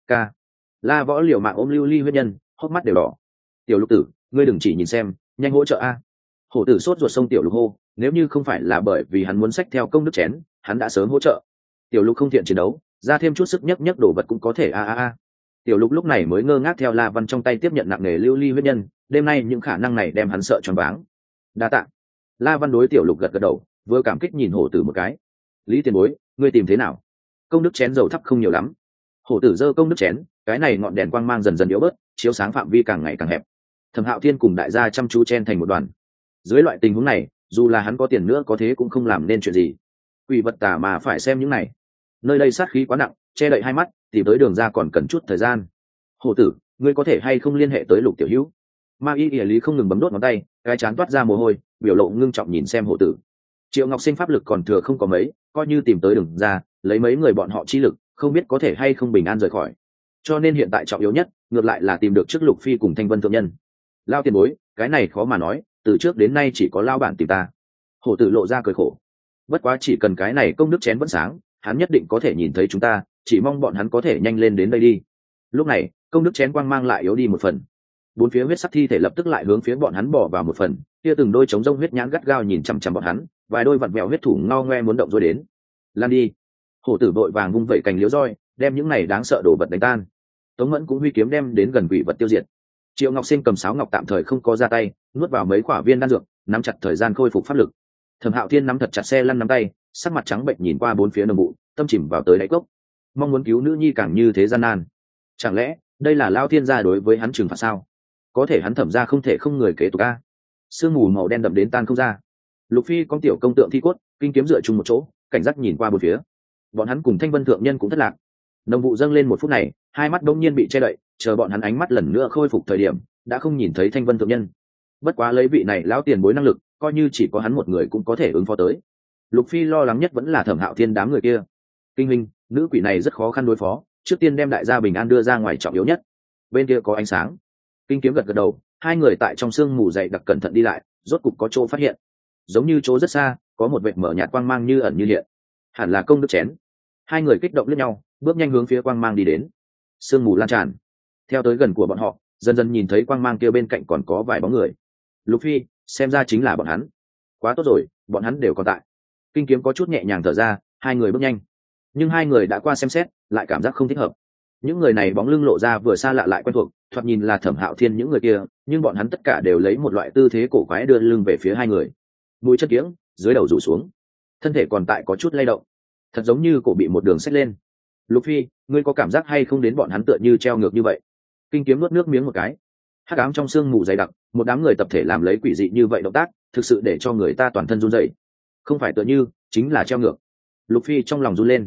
Speaker 1: La Võ liều mạng ôm lưu ly huyết nhân, hốc mắt đều đỏ. Tiểu Lục tử, ngươi đừng chỉ nhìn xem, nhanh hỗ trợ a. Hổ tử sốt ruột xông Tiểu Lục hô, nếu như không phải là bởi vì hắn muốn xách theo công đức chén, hắn đã sớm hỗ trợ. Tiểu Lục không thiện chiến đấu, ra thêm chút sức nhấc nhấc đổ vật cũng có thể a. Tiểu Lục lúc này mới ngơ ngác theo La Văn trong tay tiếp nhận nặng nề lưu ly huyết nhân, đêm nay những khả năng này đem hắn sợ choáng váng. Đa tạ. La Văn đối Tiểu Lục gật gật đầu, vừa cảm kích nhìn hổ tử một cái. Lý tiền bối, ngươi tìm thế nào? Công đức chén dầu thắp không nhiều lắm. Hổ tử giơ công đức chén, cái này ngọn đèn quang mang dần dần yếu bớt, chiếu sáng phạm vi càng ngày càng hẹp. Thẩm Hạo Thiên cùng đại gia chăm chú chen thành một đoàn. Dưới loại tình huống này, dù là hắn có tiền nữa có thế cũng không làm nên chuyện gì. Quỷ vật tà mà phải xem những này. Nơi đây sát khí quá nặng, che đậy hai mắt, tìm tới đường ra còn cần chút thời gian. Hổ tử, ngươi có thể hay không liên hệ tới Lục tiểu hữu? Ma Y Y Lý không ngừng bấm đốt ngón tay, cái chán toát ra mồ hôi, biểu lộ ngưng trọng nhìn xem hổ tử. Triệu Ngọc Sinh pháp lực còn thừa không có mấy, coi như tìm tới đường ra, lấy mấy người bọn họ chi lực, không biết có thể hay không bình an rời khỏi. Cho nên hiện tại trọng yếu nhất, ngược lại là tìm được trước Lục Phi cùng Thanh Vân thượng nhân. Lao tiền bối, cái này khó mà nói, từ trước đến nay chỉ có lao bản tìm ta. Hổ tử lộ ra cười khổ. Bất quá chỉ cần cái này công đức chén vẫn sáng, hắn nhất định có thể nhìn thấy chúng ta, chỉ mong bọn hắn có thể nhanh lên đến đây đi. Lúc này, công đức chén quang mang lại yếu đi một phần. Bốn phía huyết sắc thi thể lập tức lại hướng phía bọn hắn bỏ vào một phần, kia từng đôi trống rông huyết nhãn gắt gao nhìn chằm chằm bọn hắn, vài đôi vặn vẹo huyết thủ ngao ngoe muốn động rồi đến. Lan đi. Hổ tử vội vàng vung vẩy cành liễu roi, đem những này đáng sợ đồ vật đánh tan. Tống Mẫn cũng huy kiếm đem đến gần quỷ vật tiêu diệt. Triệu Ngọc Sinh cầm sáo ngọc tạm thời không có ra tay, nuốt vào mấy quả viên đan dược, nắm chặt thời gian khôi phục pháp lực. Thẩm Hạo Thiên nắm thật chặt xe lăn nắm tay, sắc mặt trắng bệnh nhìn qua bốn phía nồng vụ, tâm chìm vào tới đáy cốc. Mong muốn cứu nữ nhi càng như thế gian nan. Chẳng lẽ đây là Lao Thiên gia đối với hắn trừng phạt sao? Có thể hắn Thẩm gia không thể không người kế tục a. Sương mù màu đen đậm đến tan không ra. Lục Phi con tiểu công tượng thi cốt, kinh kiếm dựa chung một chỗ, cảnh giác nhìn qua bốn phía. Bọn hắn cùng Thanh Vân thượng nhân cũng thất lạc. Nồng vụ dâng lên một phút này, hai mắt đông nhiên bị che đậy, chờ bọn hắn ánh mắt lần nữa khôi phục thời điểm, đã không nhìn thấy Thanh Vân thượng nhân. Bất quá lấy vị này lão tiền bối năng lực, coi như chỉ có hắn một người cũng có thể ứng phó tới. Lục Phi lo lắng nhất vẫn là Thẩm Hạo Thiên đám người kia. Kinh huynh, nữ quỷ này rất khó khăn đối phó, trước tiên đem đại gia bình an đưa ra ngoài trọng yếu nhất. Bên kia có ánh sáng. Kinh kiếm gật gật đầu, hai người tại trong sương mù dày đặc cẩn thận đi lại, rốt cục có chỗ phát hiện. Giống như chỗ rất xa, có một vệt mở nhạt quang mang như ẩn như hiện. Hẳn là công đức chén. Hai người kích động lẫn nhau, bước nhanh hướng phía quang mang đi đến. Sương mù lan tràn. Theo tới gần của bọn họ, dần dần nhìn thấy quang mang kia bên cạnh còn có vài bóng người. Lục Phi, xem ra chính là bọn hắn. Quá tốt rồi, bọn hắn đều còn tại. Kinh kiếm có chút nhẹ nhàng thở ra, hai người bước nhanh. Nhưng hai người đã qua xem xét, lại cảm giác không thích hợp. Những người này bóng lưng lộ ra vừa xa lạ lại quen thuộc, thoạt nhìn là Thẩm Hạo Thiên những người kia, nhưng bọn hắn tất cả đều lấy một loại tư thế cổ quái đưa lưng về phía hai người. Mũi chất kiếng, dưới đầu rủ xuống, thân thể còn tại có chút lay động, thật giống như cổ bị một đường xách lên. Lục Phi, ngươi có cảm giác hay không đến bọn hắn tựa như treo ngược như vậy? Kinh kiếm nuốt nước miếng một cái. Hắc ám trong sương mù dày đặc, một đám người tập thể làm lấy quỷ dị như vậy động tác, thực sự để cho người ta toàn thân run rẩy. Không phải tựa như, chính là treo ngược. Lục Phi trong lòng run lên.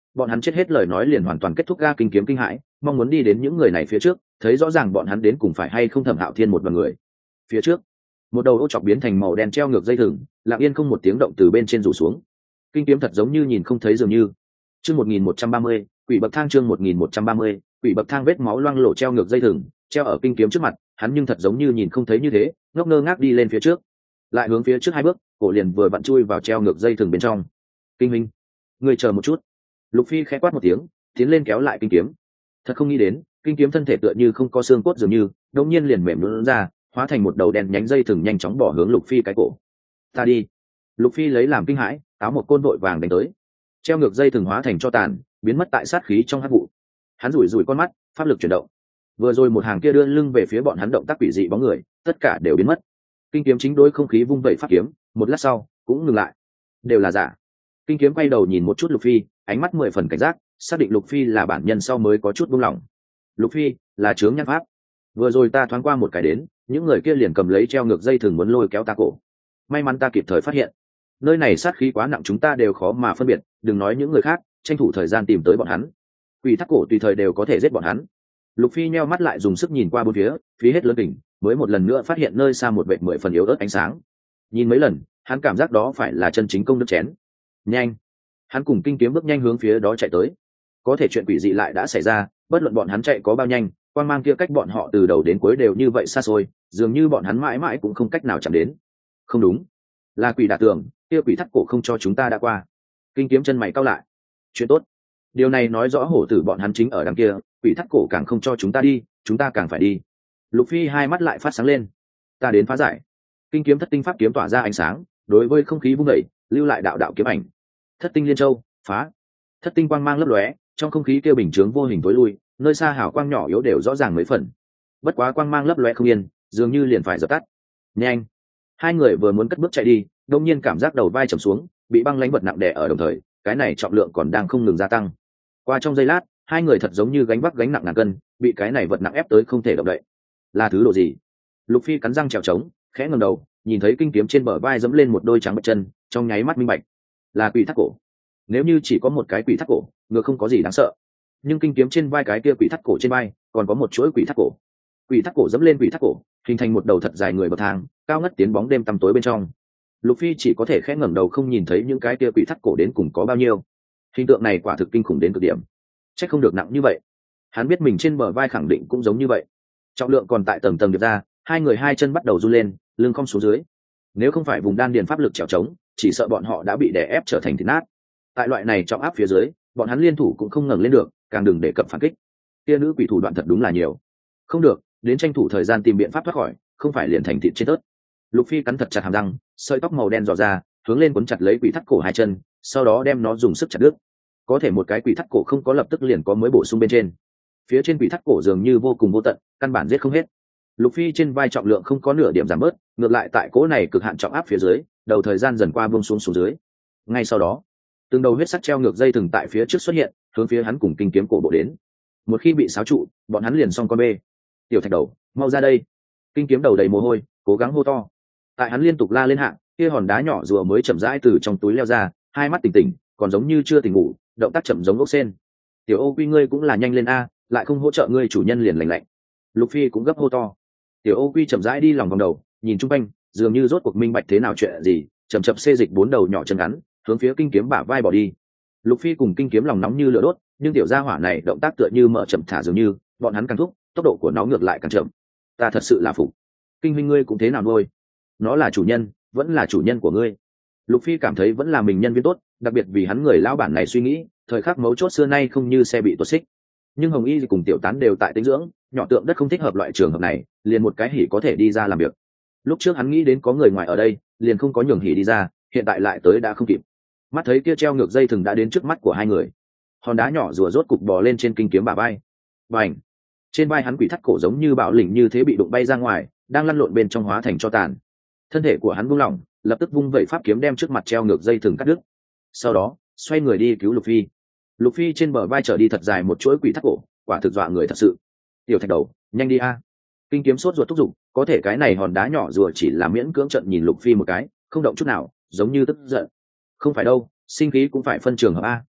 Speaker 1: bọn hắn chết hết lời nói liền hoàn toàn kết thúc. Ga kinh kiếm kinh hãi, mong muốn đi đến những người này phía trước, thấy rõ ràng bọn hắn đến cùng phải hay không Thẩm Hạo Thiên một đoàn người. Phía trước, một đầu ô chọc biến thành màu đen treo ngược dây thừng, lặng yên không một tiếng động từ bên trên rủ xuống. Kinh kiếm thật giống như nhìn không thấy dường như. Chương 1130, quỷ bậc thang. Chương 1130, quỷ bậc thang. Vết máu loang lổ treo ngược dây thừng, treo ở kinh kiếm trước mặt, hắn nhưng thật giống như nhìn không thấy như thế, ngốc ngơ ngác đi lên phía trước, lại hướng phía trước 2 bước, cổ liền vừa vặn chui vào treo ngược dây thừng bên trong. Kinh minh, người chờ một chút. Lục Phi khẽ quát một tiếng, tiến lên kéo lại kinh kiếm. Thật không nghĩ đến, kinh kiếm thân thể tựa như không có xương cốt dường như, đột nhiên liền mềm nhũn ra, hóa thành một đầu đen nhánh dây thừng nhanh chóng bỏ hướng Lục Phi cái cổ. Ta đi. Lục Phi lấy làm kinh hãi, áo một côn vội vàng đánh tới. Treo ngược dây thừng hóa thành cho tàn, biến mất tại sát khí trong hắc vụ. Hắn rủi rủi con mắt, pháp lực chuyển động. Vừa rồi một hàng kia đưa lưng về phía bọn hắn động tác quỷ dị bóng người, tất cả đều biến mất. Kinh kiếm chính đối không khí vung vẩy pháp kiếm, một lát sau cũng ngừng lại. Đều là giả. Kinh kiếm quay đầu nhìn một chút Lục Phi, ánh mắt 10 phần cảnh giác, xác định Lục Phi là bản nhân sau mới có chút buông lỏng. Lục Phi là chướng nhãn pháp. Vừa rồi ta thoáng qua một cái đến, những người kia liền cầm lấy treo ngược dây thừng muốn lôi kéo ta cổ. May mắn ta kịp thời phát hiện. Nơi này sát khí quá nặng, chúng ta đều khó mà phân biệt, đừng nói những người khác, tranh thủ thời gian tìm tới bọn hắn. Quỷ thác cổ tùy thời đều có thể giết bọn hắn. Lục Phi nheo mắt lại dùng sức nhìn qua bốn phía, phí hết lớn đỉnh, mới một lần nữa phát hiện nơi xa một vệt 10 phần yếu ớt ánh sáng. Nhìn mấy lần, hắn cảm giác đó phải là chân chính công đức chén. Nhanh! Hắn cùng kinh kiếm bước nhanh hướng phía đó chạy tới. Có thể chuyện quỷ dị lại đã xảy ra, bất luận bọn hắn chạy có bao nhanh, quang mang kia cách bọn họ từ đầu đến cuối đều như vậy xa xôi, dường như bọn hắn mãi mãi cũng không cách nào chạm đến. Không đúng, là quỷ đả tường, kia quỷ thắt cổ không cho chúng ta đã qua. Kinh kiếm chân mày cau lại. Chuyện tốt. Điều này nói rõ hổ tử bọn hắn chính ở đằng kia, quỷ thắt cổ càng không cho chúng ta đi, chúng ta càng phải đi. Lục Phi hai mắt lại phát sáng lên. Ta đến phá giải. Kinh kiếm thất tinh pháp kiếm tỏa ra ánh sáng, đối với không khí vung đẩy, lưu lại đạo đạo kiếm ảnh. Thất tinh liên châu, phá. Thất tinh quang mang lấp lóe, trong không khí kia bình chướng vô hình tối lui, nơi xa hào quang nhỏ yếu đều rõ ràng mấy phần. Bất quá quang mang lấp lóe không yên, dường như liền phải dập tắt. Nhanh! Hai người vừa muốn cất bước chạy đi, đột nhiên cảm giác đầu vai trầm xuống, bị băng lãnh vật nặng đè ở đồng thời, cái này trọng lượng còn đang không ngừng gia tăng. Qua trong giây lát, hai người thật giống như gánh vác gánh nặng ngàn cân, bị cái này vật nặng ép tới không thể động đậy. Là thứ đồ gì? Lục Phi cắn răng trèo trống, khẽ ngẩng đầu, nhìn thấy kinh kiếm trên bờ vai giẫm lên một đôi trắng bạch chân, trong nháy mắt minh bạch, là quỷ thác cổ. Nếu như chỉ có một cái quỷ thác cổ, ngược không có gì đáng sợ. Nhưng kinh kiếm trên vai cái kia quỷ thác cổ trên vai, còn có một chuỗi quỷ thác cổ. Quỷ thác cổ giẫm lên quỷ thác cổ, hình thành một đầu thật dài người bậc thang, cao ngất tiến bóng đêm tăm tối bên trong. Lục Phi chỉ có thể khẽ ngẩng đầu không nhìn thấy những cái kia quỷ thác cổ đến cùng có bao nhiêu. Hình tượng này quả thực kinh khủng đến cực điểm. Chắc không được nặng như vậy. Hắn biết mình trên bờ vai khẳng định cũng giống như vậy. Trọng lượng còn tại tầng tầng điệp ra, hai người hai chân bắt đầu run lên, lưng cong xuống dưới. Nếu không phải vùng đan điền pháp lực trèo trống, chỉ sợ bọn họ đã bị đè ép trở thành thịt nát. Tại loại này trọng áp phía dưới, bọn hắn liên thủ cũng không ngẩng lên được, càng đừng để cập phản kích. Kia nữ quỷ thủ đoạn thật đúng là nhiều. Không được, đến tranh thủ thời gian tìm biện pháp thoát khỏi, không phải liền thành thịt trên tớt. Lục Phi cắn thật chặt hàm răng, sợi tóc màu đen dò ra, hướng lên cuốn chặt lấy quỷ thắt cổ hai chân, sau đó đem nó dùng sức chặt đứt. Có thể một cái quỷ thắt cổ không có lập tức liền có mới bổ sung bên trên. Phía trên quỷ thắt cổ dường như vô cùng vô tận, căn bản giết không hết. Lục Phi trên vai trọng lượng không có nửa điểm giảm bớt, ngược lại tại cỗ này cực hạn trọng áp phía dưới, đầu thời gian dần qua buông xuống xuống dưới. Ngay sau đó, từng đầu huyết sắc treo ngược dây thừng tại phía trước xuất hiện, hướng phía hắn cùng kinh kiếm cổ bộ đến. Một khi bị xáo trụ, bọn hắn liền xong con bê. Tiểu Thạch Đầu, mau ra đây! Kinh kiếm đầu đầy mồ hôi, cố gắng hô to. Tại hắn liên tục la lên hạng, kia hòn đá nhỏ rùa mới chậm rãi từ trong túi leo ra, hai mắt tỉnh tỉnh, còn giống như chưa tỉnh ngủ, động tác chậm giống ốc sên. Tiểu Ô Quy ngươi cũng là nhanh lên a, lại không hỗ trợ ngươi chủ nhân liền lạnh lạnh. Lục Phi cũng gấp hô to. Tiểu Ô Quy chậm rãi đi lòng vòng đầu, nhìn chung quanh, dường như rốt cuộc minh bạch thế nào chuyện gì, chậm chậm xê dịch 4 đầu nhỏ chân ngắn, hướng phía kinh kiếm bả vai bỏ đi. Lục Phi cùng kinh kiếm lòng nóng như lửa đốt, nhưng tiểu gia hỏa này động tác tựa như mở chậm thả dường như, bọn hắn càng thúc, tốc độ của nó ngược lại càng chậm. Ta thật sự là phục. Kinh huynh ngươi cũng thế nào nuôi? Nó là chủ nhân, vẫn là chủ nhân của ngươi. Lục Phi cảm thấy vẫn là mình nhân viên tốt, đặc biệt vì hắn người lão bản này suy nghĩ, thời khắc mấu chốt xưa nay không như xe bị tuột xích. Nhưng Hồng Y cùng Tiểu Tán đều tại tinh dưỡng, nhỏ tượng đất không thích hợp loại trường hợp này, liền một cái hỉ có thể đi ra làm việc. Lúc trước hắn nghĩ đến có người ngoài ở đây, liền không có nhường hỉ đi ra, hiện tại lại tới đã không kịp. Mắt thấy kia treo ngược dây thừng đã đến trước mắt của hai người, hòn đá nhỏ rùa rốt cục bò lên trên kinh kiếm bả vai. Bành! Trên vai hắn quỷ thắt cổ giống như bạo lĩnh như thế bị đụng bay ra ngoài, đang lăn lộn bên trong hóa thành tro tàn. Thân thể của hắn buông lỏng, lập tức vung vẩy pháp kiếm đem trước mặt treo ngược dây thừng cắt đứt. Sau đó, xoay người đi cứu Lục Phi. Lục Phi trên bờ vai trở đi thật dài một chuỗi quỷ thắt cổ, quả thực dọa người thật sự. Tiểu Thạch Đầu, nhanh đi a! Kinh kiếm sốt ruột thúc giục, có thể cái này hòn đá nhỏ rùa chỉ là miễn cưỡng trận nhìn Lục Phi một cái, không động chút nào, giống như tức giận. Không phải đâu, sinh khí cũng phải phân trường hợp a.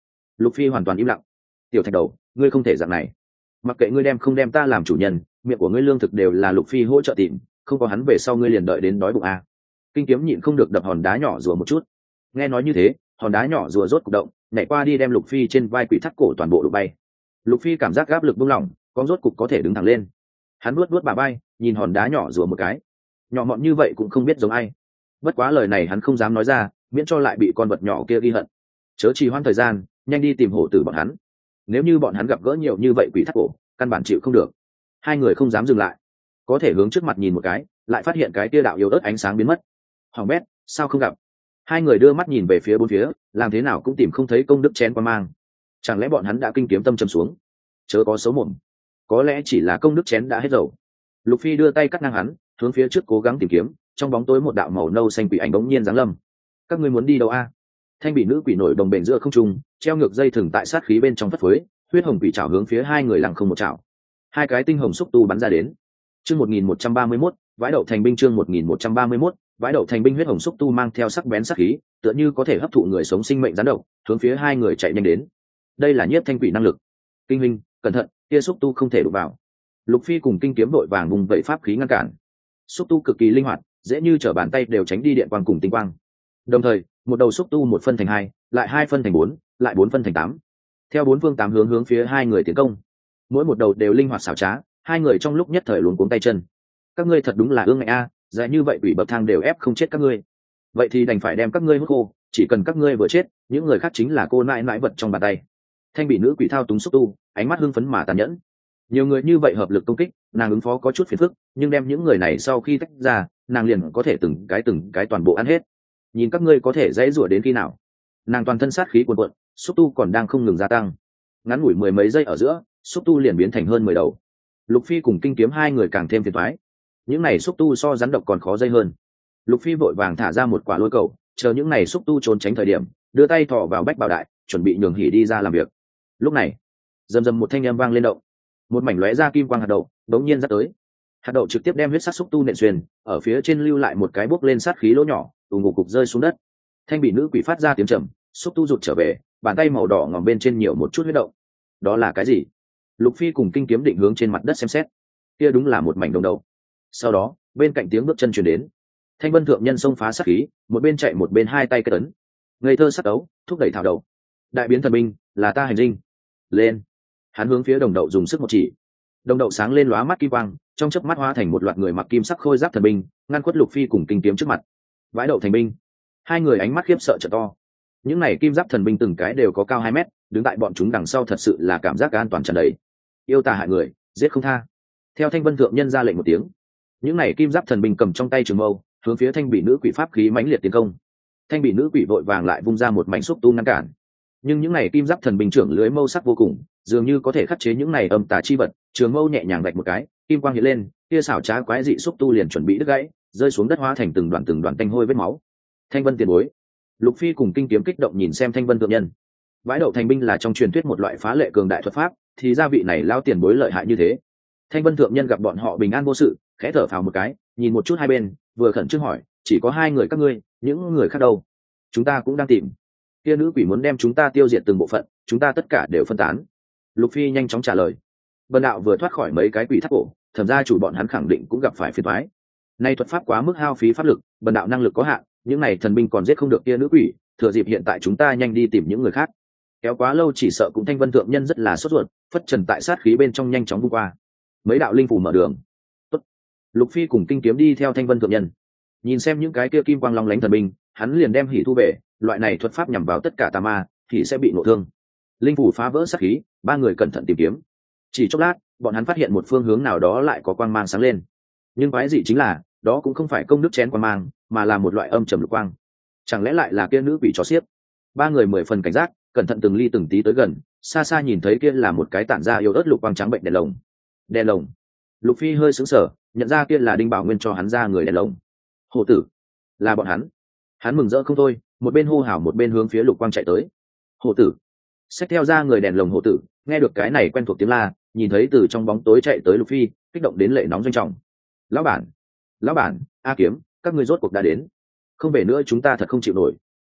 Speaker 1: Lục Phi hoàn toàn im lặng. Tiểu Thạch Đầu, ngươi không thể dạng này. Mặc kệ ngươi đem không đem ta làm chủ nhân, miệng của ngươi lương thực đều là Lục Phi hỗ trợ tìm, không có hắn về sau ngươi liền đợi đến đói bụng à. Kinh Kiếm nhịn không được đập hòn đá nhỏ rùa một chút. Nghe nói như thế, hòn đá nhỏ rùa rốt cục động, nhảy qua đi đem Lục Phi trên vai quỷ thắt cổ toàn bộ đụng bay. Lục Phi cảm giác áp lực buông lỏng, con rốt cục có thể đứng thẳng lên. Hắn nuốt bà vai, nhìn hòn đá nhỏ rùa một cái. Nhỏ mọn như vậy cũng không biết giống ai. Bất quá lời này hắn không dám nói ra, miễn cho lại bị con vật nhỏ kia ghi hận. Chớ trì hoãn thời gian, nhanh đi tìm hổ tử bọn hắn. Nếu như bọn hắn gặp gỡ nhiều như vậy quỷ thắt cổ, căn bản chịu không được. Hai người không dám dừng lại, có thể hướng trước mặt nhìn một cái, lại phát hiện cái kia đạo yếu ớt ánh sáng biến mất. Hoàng bét, sao không gặp? Hai người đưa mắt nhìn về phía bốn phía, làm thế nào cũng tìm không thấy công đức chén quan mang. Chẳng lẽ bọn hắn đã kinh kiếm tâm trầm xuống? Chớ có xấu mồm, có lẽ chỉ là công đức chén đã hết dầu. Lục Phi đưa tay cắt ngang hắn, hướng phía trước cố gắng tìm kiếm. Trong bóng tối một đạo màu nâu xanh quỷ ảnh bỗng nhiên giáng lâm. Các ngươi muốn đi đâu a? Thanh bị nữ quỷ nổi đồng bền giữa không trung, treo ngược dây thừng tại sát khí bên trong phất phới, huyết hồng quỷ chảo hướng phía hai người lặng không một chảo. Hai cái tinh hồng xúc tu bắn ra đến. Chương 1131, vãi đậu thành binh. Chương 1131, vãi đậu thành binh. Huyết hồng xúc tu mang theo sắc bén sát khí, tựa như có thể hấp thụ người sống sinh mệnh gián độc, hướng phía hai người chạy nhanh đến. Đây là nhiếp thanh quỷ năng lực. Kinh huynh, cẩn thận, kia xúc tu không thể đụng vào. Lục Phi cùng Kinh Kiếm đội vàng vùng vẫy pháp khí ngăn cản. Xúc tu cực kỳ linh hoạt, dễ như trở bàn tay đều tránh đi điện quang cùng tinh quang. Đồng thời, một đầu xúc tu một phân thành hai, lại hai phân thành bốn, lại bốn phân thành tám. Theo bốn phương tám hướng hướng phía hai người tiến công. Mỗi một đầu đều linh hoạt xảo trá, hai người trong lúc nhất thời luống cuống tay chân. Các ngươi thật đúng là ương ngạnh a, dài như vậy quỷ bậc thang đều ép không chết các ngươi. Vậy thì đành phải đem các ngươi hút khô, chỉ cần các ngươi vừa chết, những người khác chính là cô nãi nãi vật trong bàn tay. Thanh bị nữ quỷ thao túng xúc tu, ánh mắt hưng phấn mà tàn nhẫn. Nhiều người như vậy hợp lực công kích, nàng ứng phó có chút phiền phức, nhưng đem những người này sau khi tách ra, nàng liền có thể từng cái toàn bộ ăn hết. Nhìn các ngươi có thể dãy rủa đến khi nào? Nàng toàn thân sát khí cuồn cuộn, xúc tu còn đang không ngừng gia tăng. Ngắn ngủi mười mấy giây ở giữa, xúc tu liền biến thành hơn 10 đầu. Lục Phi cùng Kinh Kiếm hai người càng thêm phiền toái. Những này xúc tu so rắn độc còn khó dây hơn. Lục Phi vội vàng thả ra một quả lôi cầu, chờ những này xúc tu trốn tránh thời điểm, đưa tay thò vào bách bảo đại, chuẩn bị nhường hỉ đi ra làm việc. Lúc này, rầm rầm một thanh âm vang lên động. Một mảnh lóe ra kim quang hạt đậu đống nhiên dắt tới. Hạt đậu trực tiếp đem huyết sắc xúc tu nện xuyên, ở phía trên lưu lại một cái bốc lên sát khí lỗ nhỏ, ùng cục rơi xuống đất. Thanh bị nữ quỷ phát ra tiếng trầm, xúc tu rụt trở về, bàn tay màu đỏ ngòm bên trên nhiều một chút huyết động. Đó là cái gì? Lục Phi cùng Kinh Kiếm định hướng trên mặt đất xem xét. Kia đúng là một mảnh đồng đầu. Sau đó, bên cạnh tiếng bước chân truyền đến. Thanh Vân thượng nhân xông phá sát khí, một bên chạy một bên hai tay kết ấn. Ngây thơ sắc đấu, thúc đẩy thảo đầu. Đại biến thần binh, là ta hành dinh. Lên. Hắn hướng phía đồng đậu dùng sức một chỉ. Đồng đậu sáng lên lóa mắt kim quang, trong chớp mắt hóa thành một loạt người mặc kim sắc khôi giáp thần binh, ngăn khuất Lục Phi cùng Kinh Kiếm trước mặt. Vãi đậu thành binh. Hai người ánh mắt khiếp sợ trợ to. Những này kim giáp thần binh từng cái đều có cao 2 mét, đứng tại bọn chúng đằng sau thật sự là cảm giác an toàn tràn đầy. Yêu tà hại người, giết không tha. Theo Thanh Vân thượng nhân ra lệnh một tiếng, những này kim giáp thần binh cầm trong tay trường mâu, hướng phía thanh bị nữ quỷ pháp khí mãnh liệt tiến công. Thanh bị nữ quỷ vội vàng lại vung ra một mảnh xúc tu ngăn cản. Nhưng những này kim giáp thần binh trưởng lưới mâu sắc vô cùng, dường như có thể khắc chế những này âm tà chi vật. Trường mâu nhẹ nhàng vạch một cái, kim quang hiện lên, kia xảo trá quái dị xúc tu liền chuẩn bị đứt gãy, rơi xuống đất hóa thành từng đoàn tanh hôi vết máu. Thanh Vân tiền bối. Lục Phi cùng Kinh Kiếm kích động nhìn xem Thanh Vân thượng nhân. Vãi đậu thành binh là trong truyền thuyết một loại phá lệ cường đại thuật pháp, thì gia vị này lao tiền bối lợi hại như thế. Thanh Vân thượng nhân gặp bọn họ bình an vô sự, khẽ thở phào một cái, nhìn một chút hai bên, vừa khẩn trương hỏi, chỉ có hai người các ngươi, những người khác đâu? Chúng ta cũng đang tìm. Kia nữ quỷ muốn đem chúng ta tiêu diệt từng bộ phận, chúng ta tất cả đều phân tán. Lục Phi nhanh chóng trả lời. Bần đạo vừa thoát khỏi mấy cái quỷ thắt cổ, thẩm gia chủ bọn hắn khẳng định cũng gặp phải phiền toái. Nay thuật pháp quá mức hao phí pháp lực, bần đạo năng lực có hạn, những này thần binh còn giết không được kia nữ quỷ, thừa dịp hiện tại chúng ta nhanh đi tìm những người khác. Kéo quá lâu chỉ sợ cũng Thanh Vân thượng nhân rất là sốt ruột, phất trần tại sát khí bên trong nhanh chóng vung qua. Mấy đạo linh phủ mở đường. Tốt. Lục Phi cùng Kinh Kiếm đi theo Thanh Vân thượng nhân. Nhìn xem những cái kia kim quang long lánh thần binh, hắn liền đem hỉ thu về, loại này thuật pháp nhằm vào tất cả tà ma, thì sẽ bị nộ thương. Linh phủ phá vỡ sát khí, ba người cẩn thận tìm kiếm. Chỉ chốc lát, bọn hắn phát hiện một phương hướng nào đó lại có quang mang sáng lên. Nhưng quái dị chính là, đó cũng không phải công đức chén quang mang, mà là một loại âm trầm lục quang. Chẳng lẽ lại là kia nữ quỷ chó xiếc? Ba người 10 phần cảnh giác, cẩn thận từng ly từng tí tới gần, xa xa nhìn thấy kia là một cái tản ra yếu ớt lục quang trắng bệnh đèn lồng. Đèn lồng. Lục Phi hơi sững sờ, nhận ra kia là Đinh Bảo Nguyên cho hắn ra người đèn lồng. Hổ tử, là bọn hắn. Hắn mừng rỡ không thôi, một bên hô hào một bên hướng phía lục quang chạy tới. Hổ tử. Xách theo ra người đèn lồng hổ tử, nghe được cái này quen thuộc tiếng la, nhìn thấy từ trong bóng tối chạy tới Lục Phi, kích động đến lệ nóng doanh trọng. Lão bản, A Kiếm, các ngươi rốt cuộc đã đến. Không về nữa chúng ta thật không chịu nổi.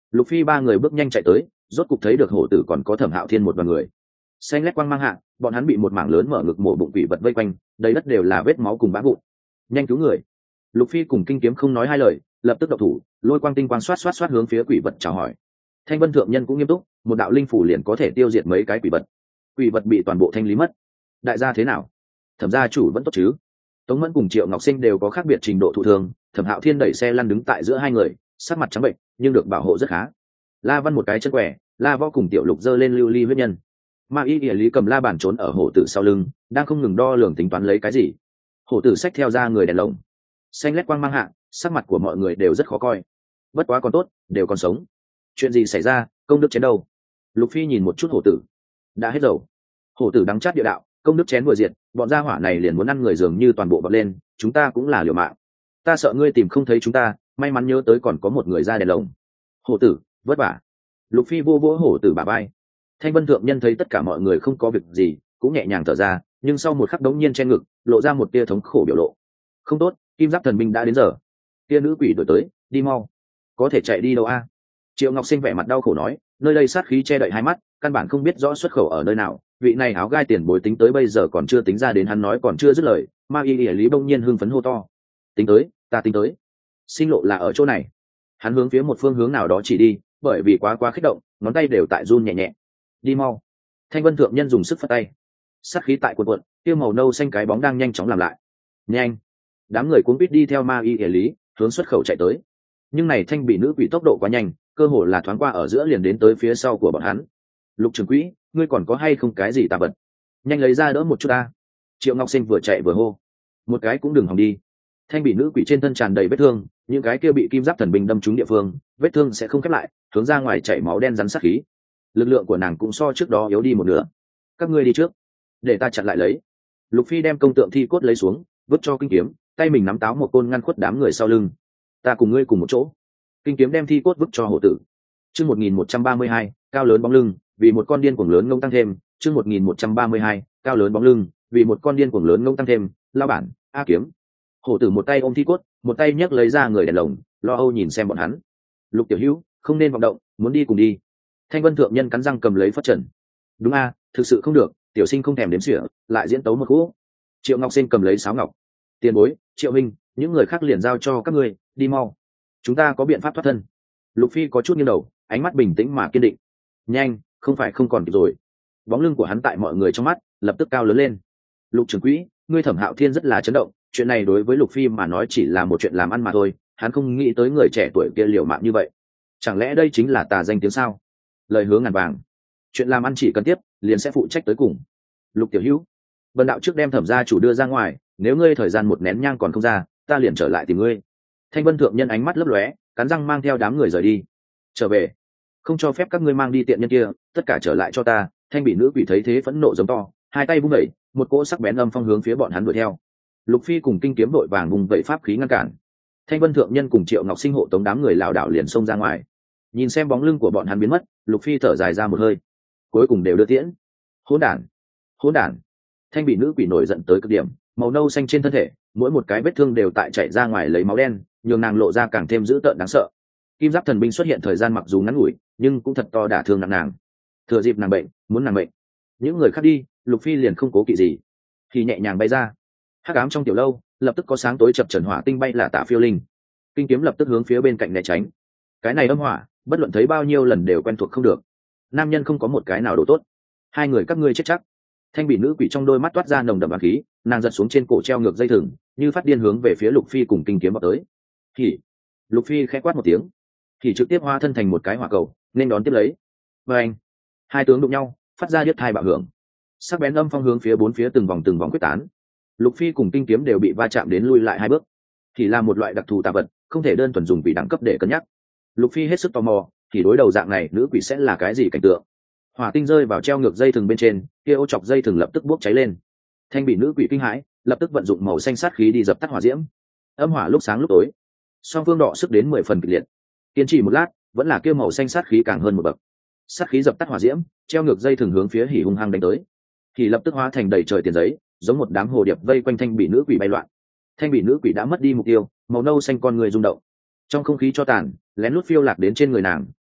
Speaker 1: Lục Phi ba người bước nhanh chạy tới, rốt cục thấy được hổ tử còn có Thẩm Hạo Thiên một đoàn người. Xanh lét quang mang hạ, bọn hắn bị một mảng lớn mở ngực mổ bụng quỷ vật vây quanh, đầy đất đều là vết máu cùng bã vụn. Nhanh cứu người! Lục Phi cùng Kinh Kiếm không nói hai lời, lập tức động thủ, lôi quang tinh quang xoát hướng phía quỷ vật chào hỏi. Thanh Vân thượng nhân cũng nghiêm túc, một đạo linh phủ liền có thể tiêu diệt mấy cái quỷ vật. Quỷ vật bị toàn bộ thanh lý mất. Đại gia thế nào? Thẩm gia chủ vẫn tốt chứ? Tống Mẫn cùng Triệu Ngọc Sinh đều có khác biệt trình độ thụ thương, Thẩm Hạo Thiên đẩy xe lăn đứng tại giữa hai người, sắc mặt trắng bệnh, nhưng được bảo hộ rất khá. La Văn một cái chân quẻ, La Võ cùng Tiểu Lục giơ lên lưu ly huyết nhân. Ma Y địa lý cầm la bàn trốn ở hổ tử sau lưng, đang không ngừng đo lường tính toán lấy cái gì. Hổ tử xách theo ra người đèn lồng, xanh lét quang mang hạ, sắc mặt của mọi người đều rất khó coi. Bất quá còn tốt, đều còn sống. Chuyện gì xảy ra? Công đức chén đâu? Lục Phi nhìn một chút hổ tử, đã hết dầu. Hổ tử đắng chát địa đạo, công đức chén vừa diệt, bọn gia hỏa này liền muốn ăn người dường như toàn bộ bật lên, chúng ta cũng là liều mạng. Ta sợ ngươi tìm không thấy chúng ta, may mắn nhớ tới còn có một người ra đèn lồng. Hổ tử, vất vả. Lục Phi vô vỗ hổ tử bả vai. Thanh Vân thượng nhân thấy tất cả mọi người không có việc gì, cũng nhẹ nhàng thở ra, nhưng sau một khắc đống nhiên trên ngực, lộ ra một tia thống khổ biểu lộ. Không tốt, Kim Giáp thần binh đã đến giờ. Tia nữ quỷ đổi tới, đi mau. Có thể chạy đi đâu a? Triệu Ngọc Sinh vẻ mặt đau khổ nói, nơi đây sát khí che đậy hai mắt, căn bản không biết rõ xuất khẩu ở nơi nào. Vị này áo gai tiền bối tính tới bây giờ còn chưa tính ra đến, hắn nói còn chưa dứt lời, Ma Y Lý Lý bỗng nhiên hưng phấn hô to. Tính tới, ta tính tới. Sinh lộ là ở chỗ này. Hắn hướng phía một phương hướng nào đó chỉ đi, bởi vì quá kích động, ngón tay đều tại run nhẹ nhẹ. Đi mau. Thanh Vân thượng nhân dùng sức phất tay. Sát khí tại cuộn, tiêu màu nâu xanh cái bóng đang nhanh chóng làm lại. Nhanh. Đám người cuống quýt đi theo Ma Y Lý hướng xuất khẩu chạy tới. Nhưng này thanh bị nữ quỷ tốc độ quá nhanh, cơ hồ là thoáng qua ở giữa liền đến tới phía sau của bọn hắn. Lục Trường Quỹ, ngươi còn có hay không cái gì tà vật? Nhanh lấy ra đỡ một chút ta. Triệu Ngọc Sinh vừa chạy vừa hô. Một cái cũng đừng hòng đi. Thanh bị nữ quỷ trên thân tràn đầy vết thương, những cái kia bị kim giáp thần binh đâm trúng địa phương, vết thương sẽ không khép lại, hướng ra ngoài chảy máu đen rắn sát khí. Lực lượng của nàng cũng so trước đó yếu đi một nửa. Các ngươi đi trước, để ta chặn lại lấy. Lục Phi đem công tượng thi cốt lấy xuống, vứt cho Kinh Kiếm, tay mình nắm táo một côn ngăn khuất đám người sau lưng. Ta cùng ngươi cùng một chỗ. Kinh Kiếm đem thi cốt vứt cho hổ tử. Chương 1132, cao lớn bóng lưng, vì một con điên cuồng lớn ngông tăng thêm. Chương 1132, cao lớn bóng lưng, vì một con điên cuồng lớn ngông tăng thêm. Lao bản, A Kiếm. Hổ tử một tay ôm thi cốt, một tay nhấc lấy ra người đèn lồng, lo âu nhìn xem bọn hắn. Lục tiểu hữu, không nên vọng động, muốn đi cùng đi. Thanh Vân thượng nhân cắn răng cầm lấy phất trần. Đúng a, thực sự không được, tiểu sinh không thèm đếm xỉa, lại diễn tấu một khúc. Triệu Ngọc Sinh cầm lấy sáo ngọc. Tiền bối, Triệu Minh, những người khác liền giao cho các ngươi, đi mau. Chúng ta có biện pháp thoát thân. Lục Phi có chút nghiêng đầu, ánh mắt bình tĩnh mà kiên định. Nhanh, không phải không còn kịp rồi. Bóng lưng của hắn tại mọi người trong mắt lập tức cao lớn lên. Lục trưởng quỹ, ngươi Thẩm Hạo Thiên rất là chấn động, chuyện này đối với Lục Phi mà nói chỉ là một chuyện làm ăn mà thôi, hắn không nghĩ tới người trẻ tuổi kia liều mạng như vậy. Chẳng lẽ đây chính là tà danh tiếng sao? Lời hứa ngàn vàng, chuyện làm ăn chỉ cần tiếp liền sẽ phụ trách tới cùng. Lục tiểu hữu, Vân đạo trước đem Thẩm gia chủ đưa ra ngoài, nếu ngươi thời gian một nén nhang còn không ra, ta liền trở lại tìm ngươi. Thanh Vân thượng nhân ánh mắt lấp lóe, cắn răng mang theo đám người rời đi. Trở về, không cho phép các ngươi mang đi tiện nhân kia, tất cả trở lại cho ta. Thanh bị nữ quỷ thấy thế phẫn nộ giống to, hai tay vung đẩy, một cỗ sắc bén âm phong hướng phía bọn hắn đuổi theo. Lục Phi cùng Kinh Kiếm đội vàng vùng vẫy pháp khí ngăn cản. Thanh Vân thượng nhân cùng Triệu Ngọc Sinh hộ tống đám người lảo đảo liền xông ra ngoài. Nhìn xem bóng lưng của bọn hắn biến mất, Lục Phi thở dài ra một hơi. Cuối cùng đều đưa tiễn. Hỗn đản, hỗn đản. Thanh bị nữ quỷ nổi giận tới cực điểm, màu nâu xanh trên thân thể, mỗi một cái vết thương đều tại chảy ra ngoài lấy máu đen, nhường nàng lộ ra càng thêm dữ tợn đáng sợ. Kim giáp thần binh xuất hiện thời gian mặc dù ngắn ngủi, nhưng cũng thật to đả thương nặng nàng. Thừa dịp nàng bệnh, muốn nàng bệnh. Những người khác đi, Lục Phi liền không cố kỵ gì, thì nhẹ nhàng bay ra. Hắc ám trong tiểu lâu, lập tức có sáng tối chập chờn hỏa tinh bay là tạ phiêu linh. Kinh Kiếm lập tức hướng phía bên cạnh né tránh. Cái này âm hỏa, bất luận thấy bao nhiêu lần đều quen thuộc không được. Nam nhân không có một cái nào đồ tốt. Hai người các ngươi chết chắc. Thanh bị nữ quỷ trong đôi mắt toát ra nồng đậm oán khí, nàng giật xuống trên cổ treo ngược dây thừng, như phát điên hướng về phía Lục Phi cùng Kinh Kiếm vào tới. Thì Lục Phi khẽ quát một tiếng, thì trực tiếp hóa thân thành một cái hỏa cầu, nên đón tiếp lấy. Và anh, hai tướng đụng nhau, phát ra điếc thai bạo hưởng. Sắc bén âm phong hướng phía bốn phía từng vòng quyết tán. Lục Phi cùng Kinh Kiếm đều bị va chạm đến lui lại hai bước. Thì là một loại đặc thù tà vật, không thể đơn thuần dùng vị đẳng cấp để cân nhắc. Lục Phi hết sức tò mò, thì đối đầu dạng này nữ quỷ sẽ là cái gì cảnh tượng. Hỏa tinh rơi vào treo ngược dây thừng bên trên, kia ô chọc dây thừng lập tức bốc cháy lên. Thanh bị nữ quỷ kinh hãi, lập tức vận dụng màu xanh sát khí đi dập tắt hỏa diễm. Âm hỏa lúc sáng lúc tối, song phương đọ sức đến 10 phần kịch liệt. Kiên trì một lát, vẫn là kia màu xanh sát khí càng hơn một bậc. Sát khí dập tắt hỏa diễm, treo ngược dây thừng hướng phía Hỉ hung hăng đánh tới. Thì lập tức hóa thành đầy trời tiền giấy, giống một đám hồ điệp vây quanh thanh bị nữ quỷ bay loạn. Thanh bị nữ quỷ đã mất đi mục tiêu, màu nâu xanh con người rung động. Trong không khí cho tàn, lén lút phiêu lạc đến trên người nàng,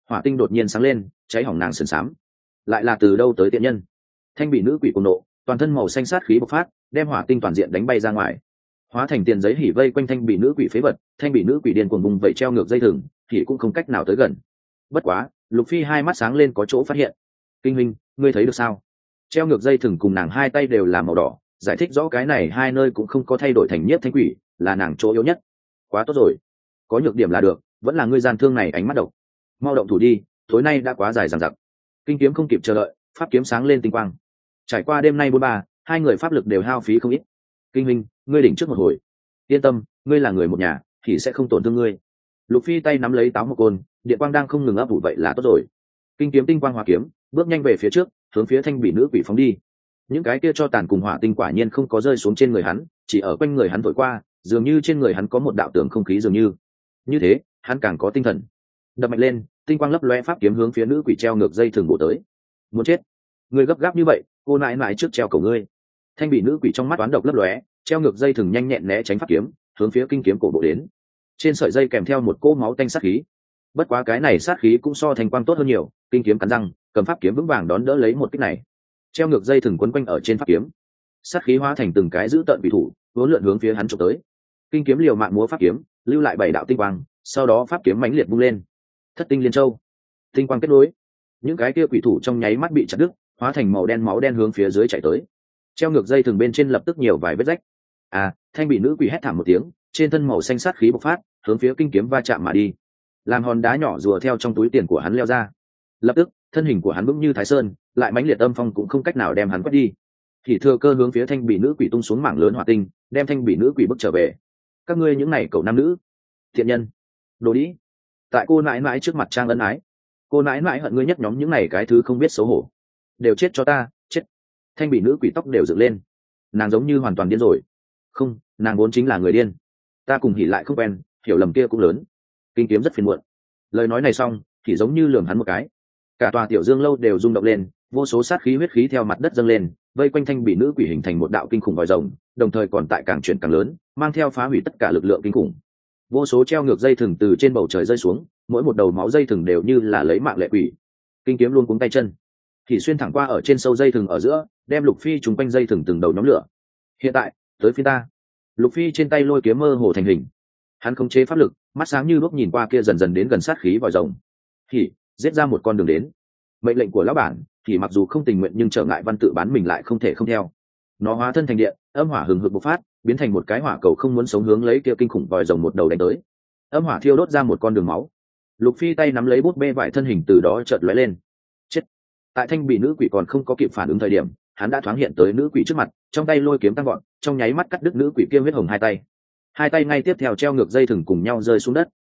Speaker 1: hỏa tinh đột nhiên sáng lên, cháy hỏng nàng sườn xám. Lại là từ đâu tới tiện nhân? Thanh bị nữ quỷ cùng nộ, toàn thân màu xanh sát khí bộc phát, đem hỏa tinh toàn diện đánh bay ra ngoài, hóa thành tiền giấy hỉ vây quanh thanh bị nữ quỷ phế vật. Thanh bị nữ quỷ điên cuồng vùng vẫy treo ngược dây thừng, thì cũng không cách nào tới gần. Bất quá, Lục Phi hai mắt sáng lên có chỗ phát hiện. Kinh huynh, ngươi thấy được sao? Treo ngược dây thừng cùng nàng hai tay đều là màu đỏ, giải thích rõ cái này hai nơi cũng không có thay đổi thành nhiếp thanh quỷ, là nàng chỗ yếu nhất. Quá tốt rồi, có nhược điểm là được, vẫn là ngươi gian thương này ánh mắt độc. Mau động thủ đi, tối nay đã quá dài dằng dặc. Kinh kiếm không kịp chờ đợi, pháp kiếm sáng lên tinh quang. Trải qua đêm nay 43, hai người pháp lực đều hao phí không ít. Kinh huynh, ngươi đỉnh trước một hồi. Yên tâm, ngươi là người một nhà, thì sẽ không tổn thương ngươi. Lục Phi tay nắm lấy táo một côn, điện quang đang không ngừng ấp ủ, vậy là tốt rồi. Kinh kiếm tinh quang hòa kiếm, bước nhanh về phía trước, hướng phía thanh bị nữ quỷ phóng đi. Những cái kia cho tàn cùng hỏa tinh quả nhiên không có rơi xuống trên người hắn, chỉ ở quanh người hắn thổi qua, dường như trên người hắn có một đạo tường không khí dường như. Như thế, hắn càng có tinh thần. Đập mạnh lên, tinh quang lấp lóe pháp kiếm hướng phía nữ quỷ treo ngược dây thừng bổ tới. Muốn chết, ngươi gấp gáp như vậy, cô nại nại trước treo cổ ngươi. Thanh bị nữ quỷ trong mắt toán độc lấp lóe, treo ngược dây thừng nhanh nhẹn né tránh pháp kiếm, hướng phía kinh kiếm cổ bộ đến. Trên sợi dây kèm theo một cỗ máu tanh sát khí. Bất quá cái này sát khí cũng so thanh quang tốt hơn nhiều, kinh kiếm cắn răng, cầm pháp kiếm vững vàng đón đỡ lấy một kích này. Treo ngược dây thừng quấn quanh ở trên pháp kiếm, sát khí hóa thành từng cái giữ tợn bị thủ, vốn lượn hướng phía hắn chụp tới. Kinh kiếm liều mạng múa pháp kiếm, lưu lại 7 đạo tinh quang, sau đó pháp kiếm mãnh liệt vung lên. Thất tinh liên châu, tinh quang kết nối, những cái kia quỷ thủ trong nháy mắt bị chặt đứt, hóa thành màu đen máu đen hướng phía dưới chảy tới. Treo ngược dây thừng bên trên lập tức nhiều vài vết rách. Thanh bị nữ quỷ hét thảm một tiếng, trên thân màu xanh sát khí bộc phát, hướng phía kinh kiếm va chạm mà đi. Làm hòn đá nhỏ rùa theo trong túi tiền của hắn leo ra. Lập tức, thân hình của hắn vững như Thái Sơn, lại mãnh liệt âm phong cũng không cách nào đem hắn quét đi. Thì thừa cơ hướng phía thanh bị nữ quỷ tung xuống mảng lớn hỏa tinh, đem thanh bị nữ quỷ bức trở về. Các ngươi những này cậu nam nữ, thiện nhân, đồ đĩ. Tại cô nãi nãi trước mặt trang ân ái, cô nãi nãi hận ngươi nhất nhóm những này cái thứ không biết xấu hổ, đều chết cho ta, chết. Thanh bị nữ quỷ tóc đều dựng lên, nàng giống như hoàn toàn điên rồi. Không, nàng vốn chính là người điên. Ta cùng Hỉ lại không quen, hiểu lầm kia cũng lớn. Kinh kiếm rất phiền muộn. Lời nói này xong, thì giống như lườm hắn một cái. Cả tòa tiểu dương lâu đều rung động lên, vô số sát khí huyết khí theo mặt đất dâng lên, vây quanh thanh bị nữ quỷ hình thành một đạo kinh khủng vòi rồng, đồng thời còn tại càng chuyển càng lớn, mang theo phá hủy tất cả lực lượng kinh khủng. Vô số treo ngược dây thừng từ trên bầu trời rơi xuống, mỗi một đầu máu dây thừng đều như là lấy mạng lệ quỷ. Kinh kiếm luôn cuống tay chân, thì xuyên thẳng qua ở trên sâu dây thừng ở giữa, đem Lục Phi trùng quanh dây thừng từng đầu nhóm lửa. Hiện tại, tới phiên ta. Lục Phi trên tay lôi kiếm mơ hồ thành hình, hắn khống chế pháp lực, mắt sáng như lúc nhìn qua kia dần dần đến gần sát khí vòi rồng. Thì giết ra một con đường đến. Mệnh lệnh của lão bản, thì mặc dù không tình nguyện nhưng trở ngại văn tự bán mình lại không thể không theo. Nó hóa thân thành điện, âm hỏa hừng hực bộc phát, biến thành một cái hỏa cầu không muốn sống hướng lấy kia kinh khủng vòi rồng một đầu đánh tới. Âm hỏa thiêu đốt ra một con đường máu. Lục Phi tay nắm lấy bút bê vải, thân hình từ đó chợt lóe lên. Chết. Tại thanh bị nữ quỷ còn không có kịp phản ứng thời điểm, hắn đã thoáng hiện tới nữ quỷ trước mặt, trong tay lôi kiếm tăng gọn, trong nháy mắt cắt đứt nữ quỷ kia huyết hồng hai tay ngay tiếp theo treo ngược dây thừng cùng nhau rơi xuống đất.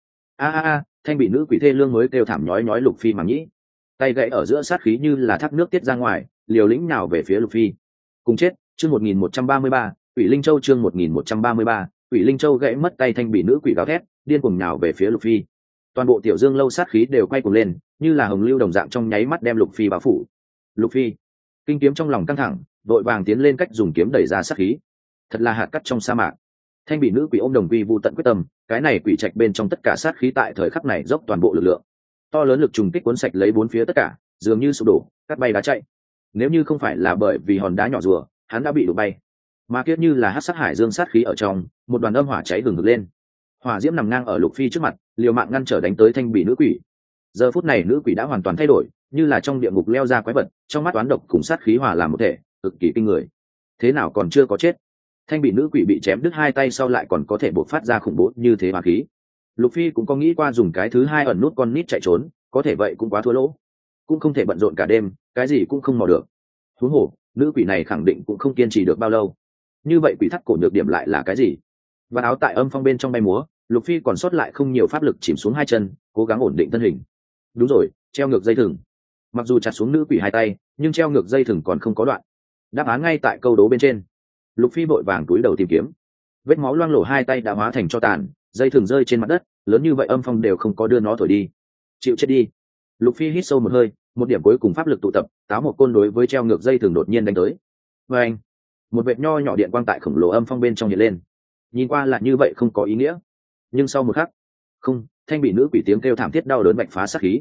Speaker 1: Thanh bị nữ quỷ thê lương mới kêu thảm nhói nhói Lục Phi màng nhĩ, tay gãy ở giữa sát khí như là thác nước tiết ra ngoài, liều lĩnh nào về phía Lục Phi. Cùng chết. Chương 1133, Quỷ Linh Châu. Chương 1133, Quỷ Linh Châu gãy mất tay thanh bị nữ quỷ gào thét, điên cuồng nhào về phía Lục Phi. Toàn bộ tiểu dương lâu sát khí đều quay cuồng lên, như là hồng lưu đồng dạng trong nháy mắt đem Lục Phi bao phủ. Lục Phi, kinh kiếm trong lòng căng thẳng, vội vàng tiến lên cách dùng kiếm đẩy ra sát khí. Thật là hạt cát trong sa mạc. Thanh bị nữ quỷ ôm đồng quy vu tận quyết tâm, cái này quỷ trạch bên trong tất cả sát khí tại thời khắc này dốc toàn bộ lực lượng. To lớn lực trùng kích cuốn sạch lấy bốn phía tất cả, dường như sụp đổ, cắt bay đá chạy. Nếu như không phải là bởi vì hòn đá nhỏ rùa, hắn đã bị đụng bay. Mà kiết như là hắc sát hải dương sát khí ở trong, một đoàn âm hỏa cháy hừng hực lên. Hỏa diễm nằm ngang ở Lục Phi trước mặt, liều mạng ngăn trở đánh tới thanh bị nữ quỷ. Giờ phút này nữ quỷ đã hoàn toàn thay đổi, như là trong địa ngục leo ra quái vật, trong mắt oán độc cùng sát khí hòa làm một thể, cực kỳ kinh người. Thế nào còn chưa có chết? Thanh bị nữ quỷ bị chém đứt hai tay sau lại còn có thể bộc phát ra khủng bố như thế mà khí. Lục Phi cũng có nghĩ qua dùng cái thứ hai ẩn nút con nít chạy trốn, có thể vậy cũng quá thua lỗ, cũng không thể bận rộn cả đêm, cái gì cũng không mò được. Huống hồ, nữ quỷ này khẳng định cũng không kiên trì được bao lâu. Như vậy quỷ thắt cổ nhược điểm lại là cái gì? Và áo tại âm phong bên trong bay múa, Lục Phi còn sót lại không nhiều pháp lực chìm xuống hai chân, cố gắng ổn định thân hình. Đúng rồi, treo ngược dây thừng. Mặc dù chặt xuống nữ quỷ hai tay, nhưng treo ngược dây thừng còn không có đoạn. Đáp án ngay tại câu đố bên trên. Lục Phi vội vàng túi đầu tìm kiếm. Vết máu loang lổ hai tay đã hóa thành tro tàn, dây thừng rơi trên mặt đất, lớn như vậy âm phong đều không có đưa nó thổi đi. Chịu chết đi. Lục Phi hít sâu một hơi, một điểm cuối cùng pháp lực tụ tập, táo một côn đối với treo ngược dây thừng đột nhiên đánh tới. Và anh, một vệt nho nhỏ điện quang tại khổng lồ âm phong bên trong hiện lên. Nhìn qua là như vậy không có ý nghĩa, nhưng sau một khắc, không, thanh bị nữ quỷ tiếng kêu thảm thiết đau đớn bạch phá sát khí.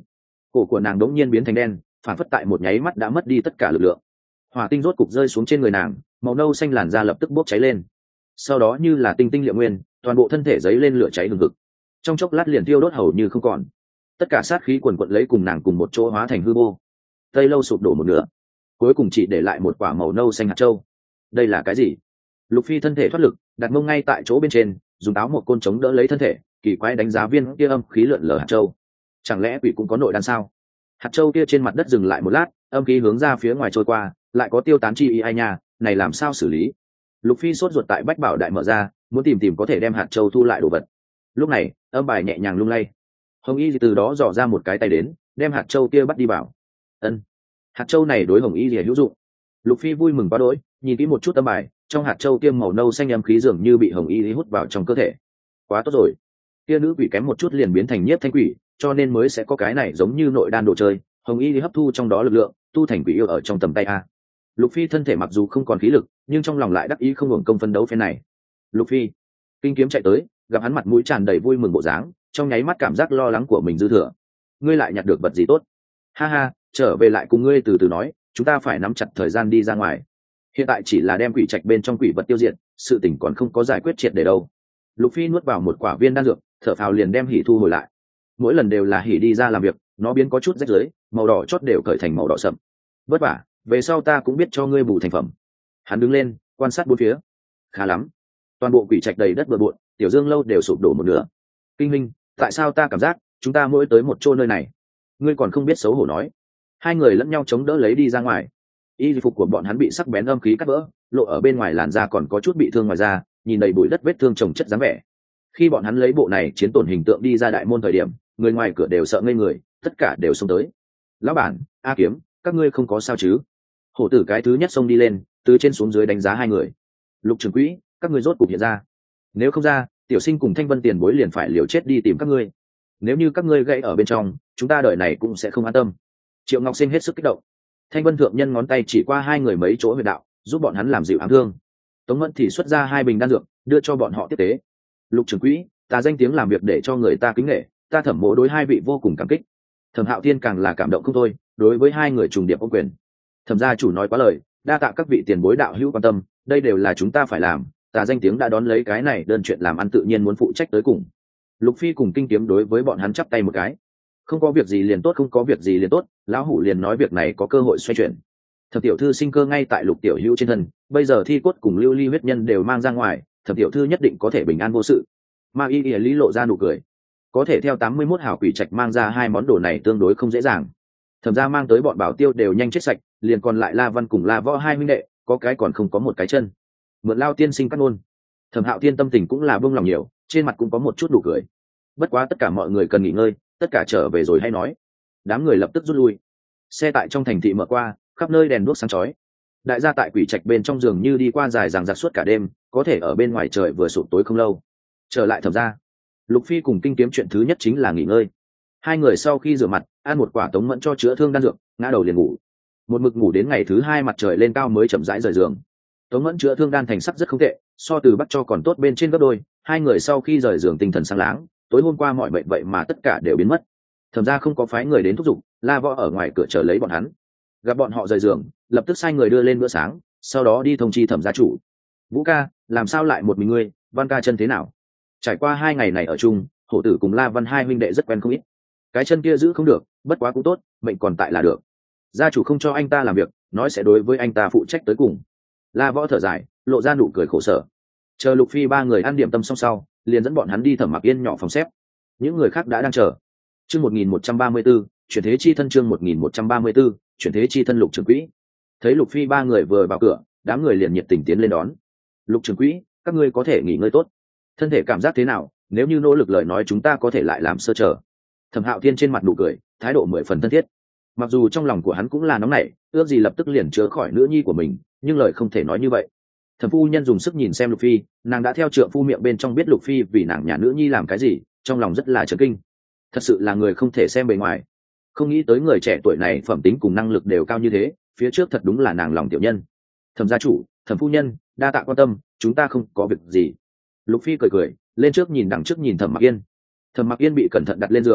Speaker 1: cổ của nàng đống nhiên biến thành đen, phản phất tại một nháy mắt đã mất đi tất cả lực lượng. Hỏa tinh rốt cục rơi xuống trên người nàng, màu nâu xanh làn da lập tức bốc cháy lên, sau đó như là tinh tinh liệu nguyên, toàn bộ thân thể giấy lên lửa cháy hừng hực, trong chốc lát liền tiêu đốt hầu như không còn. Tất cả sát khí quần quận lấy cùng nàng cùng một chỗ hóa thành hư vô. Tây lâu sụp đổ một nửa, cuối cùng chỉ để lại một quả màu nâu xanh hạt châu. Đây là cái gì? Lục Phi thân thể thoát lực, đặt mông ngay tại chỗ bên trên, dùng táo một côn chống đỡ lấy thân thể, kỳ quái đánh giá viên kia âm khí lượn lờ hạt châu. Chẳng lẽ quỷ cũng có nội đan sao? Hạt châu kia trên mặt đất dừng lại một lát, âm khí hướng ra phía ngoài trôi qua, lại có tiêu tán chi ý ai nha, này làm sao xử lý? Lục Phi sốt ruột tại bách bảo đại mở ra, muốn tìm có thể đem hạt châu thu lại đồ vật. Lúc này, âm bài nhẹ nhàng lung lay, Hồng Y từ đó dò ra một cái tay đến, đem hạt châu kia bắt đi vào. Ân, hạt châu này đối Hồng Y hữu dụng. Lục Phi vui mừng quá đỗi, nhìn kỹ một chút âm bài, trong hạt châu tiêm màu nâu xanh âm khí dường như bị Hồng Y hút vào trong cơ thể. Quá tốt rồi, kia nữ quỷ kém một chút liền biến thành nhiếp thanh quỷ, cho nên mới sẽ có cái này giống như nội đan đồ chơi. Hồng Y hấp thu trong đó lực lượng, tu thành quỷ yêu ở trong tầm tay a. Lục Phi thân thể mặc dù không còn khí lực, nhưng trong lòng lại đắc ý không hưởng công phân đấu phen này. Lục Phi, Kinh Kiếm chạy tới, gặp hắn mặt mũi tràn đầy vui mừng bộ dáng, trong nháy mắt cảm giác lo lắng của mình dư thừa. Ngươi lại nhặt được vật gì tốt? Ha ha, trở về lại cùng ngươi từ từ nói, chúng ta phải nắm chặt thời gian đi ra ngoài. Hiện tại chỉ là đem quỷ trạch bên trong quỷ vật tiêu diệt, sự tình còn không có giải quyết triệt để đâu. Lục Phi nuốt vào một quả viên đan dược, thở phào liền đem hỉ thu hồi lại. Mỗi lần đều là hỉ đi ra làm việc, nó biến có chút rách rưới, màu đỏ chót đều cởi thành màu đỏ sậm. Vất vả, về sau ta cũng biết cho ngươi bù thành phẩm. Hắn đứng lên, quan sát bốn phía. Khá lắm, toàn bộ quỷ trạch đầy đất bừa bộn, Tiểu Dương lâu đều sụp đổ một nửa. Kinh Minh, tại sao ta cảm giác chúng ta mỗi tới một chỗ nơi này, ngươi còn không biết xấu hổ nói? Hai người lẫn nhau chống đỡ lấy đi ra ngoài. Y phục của bọn hắn bị sắc bén âm khí cắt vỡ, lộ ở bên ngoài làn da còn có chút bị thương ngoài da, nhìn đầy bụi đất vết thương chồng chất dáng vẻ. Khi bọn hắn lấy bộ này chiến tổn hình tượng đi ra đại môn thời điểm, người ngoài cửa đều sợ ngây người, tất cả đều xông tới. Lão bản, A Kiếm, các ngươi không có sao chứ? Hổ tử cái thứ nhất xông đi lên, từ trên xuống dưới đánh giá hai người. Lục trưởng quỹ, các ngươi rốt cục hiện ra. Nếu không ra, tiểu sinh cùng Thanh Vân tiền bối liền phải liều chết đi tìm các ngươi. Nếu như các ngươi gãy ở bên trong, chúng ta đợi này cũng sẽ không an tâm. Triệu Ngọc Sinh hết sức kích động. Thanh Vân thượng nhân ngón tay chỉ qua hai người mấy chỗ huyệt đạo, giúp bọn hắn làm dịu ám thương. Tống Mẫn thì xuất ra hai bình đan dược, đưa cho bọn họ tiếp tế. Lục trưởng quỹ, ta danh tiếng làm việc để cho người ta kính nể, ta Thẩm Mộ đối hai vị vô cùng cảm kích. Thẩm Hạo Thiên càng là cảm động không thôi, đối với hai người trùng điệp ô quyền. Thẩm gia chủ nói quá lời, đa tạ các vị tiền bối đạo hữu quan tâm, đây đều là chúng ta phải làm, ta danh tiếng đã đón lấy cái này đơn chuyện làm ăn tự nhiên muốn phụ trách tới cùng. Lục Phi cùng Kinh Kiếm đối với bọn hắn chắp tay một cái. Không có việc gì liền tốt, không có việc gì liền tốt, lão hủ liền nói việc này có cơ hội xoay chuyển. Thẩm tiểu thư sinh cơ ngay tại Lục tiểu hữu trên thân, bây giờ thi cốt cùng lưu ly huyết nhân đều mang ra ngoài, Thẩm tiểu thư nhất định có thể bình an vô sự. Ma Y Y lý lộ ra nụ cười. Có thể theo 81 hảo quỷ trạch mang ra hai món đồ này tương đối không dễ dàng. Thẩm gia mang tới bọn bảo tiêu đều nhanh chết sạch, liền còn lại La Văn cùng La Võ hai huynh đệ, có cái còn không có một cái chân. Mượn Lao tiên sinh cắt ngôn. Thẩm Hạo Thiên tâm tình cũng là buông lòng nhiều, trên mặt cũng có một chút nụ cười. Bất quá tất cả mọi người cần nghỉ ngơi, tất cả trở về rồi hay nói. Đám người lập tức rút lui. Xe tại trong thành thị mở qua, khắp nơi đèn đuốc sáng chói. Đại gia tại quỷ trạch bên trong giường như đi qua dài dằng dặc suốt cả đêm, có thể ở bên ngoài trời vừa sụp tối không lâu. Trở lại Thẩm gia, Lục Phi cùng Kinh Kiếm chuyện thứ nhất chính là nghỉ ngơi. Hai người sau khi rửa mặt, ăn một quả Tống Mẫn cho chữa thương đan dược, ngã đầu liền ngủ. Một mực ngủ đến ngày thứ hai mặt trời lên cao mới chậm rãi rời giường. Tống Mẫn chữa thương đan thành sắc rất không tệ, so từ bắt cho còn tốt bên trên gấp đôi. Hai người sau khi rời giường tinh thần sáng láng, tối hôm qua mọi bệnh vậy mà tất cả đều biến mất. Thẩm gia không có phái người đến thúc giục, La Võ ở ngoài cửa chờ lấy bọn hắn. Gặp bọn họ rời giường, lập tức sai người đưa lên bữa sáng, sau đó đi thông chi Thẩm gia chủ. Vũ ca, làm sao lại một mình ngươi? Văn ca chân thế nào? Trải qua hai ngày này ở chung, Hổ tử cùng La Văn hai huynh đệ rất quen không ít. Cái chân kia giữ không được, bất quá cũng tốt, mệnh còn tại là được. Gia chủ không cho anh ta làm việc, nói sẽ đối với anh ta phụ trách tới cùng. La Võ thở dài, lộ ra nụ cười khổ sở. Chờ Lục Phi ba người ăn điểm tâm xong sau, liền dẫn bọn hắn đi Thẩm Mặc Yên nhỏ phòng xếp. Những người khác đã đang chờ. Chương 1134, chuyển thế chi thân, chương 1134, chuyển thế chi thân. Lục trưởng quỹ. Thấy Lục Phi ba người vừa vào cửa, đám người liền nhiệt tình tiến lên đón. Lục trưởng quỹ, các ngươi có thể nghỉ ngơi tốt. Thân thể cảm giác thế nào? Nếu như nỗ lực lời nói chúng ta có thể lại làm sơ chờ. Thẩm Hạo Thiên trên mặt nụ cười, thái độ 10 phần thân thiết. Mặc dù trong lòng của hắn cũng là nóng nảy, ước gì lập tức liền chữa khỏi nữ nhi của mình, nhưng lời không thể nói như vậy. Thẩm phu nhân dùng sức nhìn xem Lục Phi, nàng đã theo trượng phu miệng bên trong biết Lục Phi vì nàng nhà nữ nhi làm cái gì, trong lòng rất là chấn kinh. Thật sự là người không thể xem bề ngoài. Không nghĩ tới người trẻ tuổi này phẩm tính cùng năng lực đều cao như thế, phía trước thật đúng là nàng lòng tiểu nhân. Thẩm gia chủ, Thẩm phu nhân, đa tạ quan tâm, chúng ta không có việc gì. Lục Phi cười cười, lên trước nhìn đằng trước nhìn Thẩm Mặc Yên. Thẩm Mặc Yên bị cẩn thận đặt lên giường,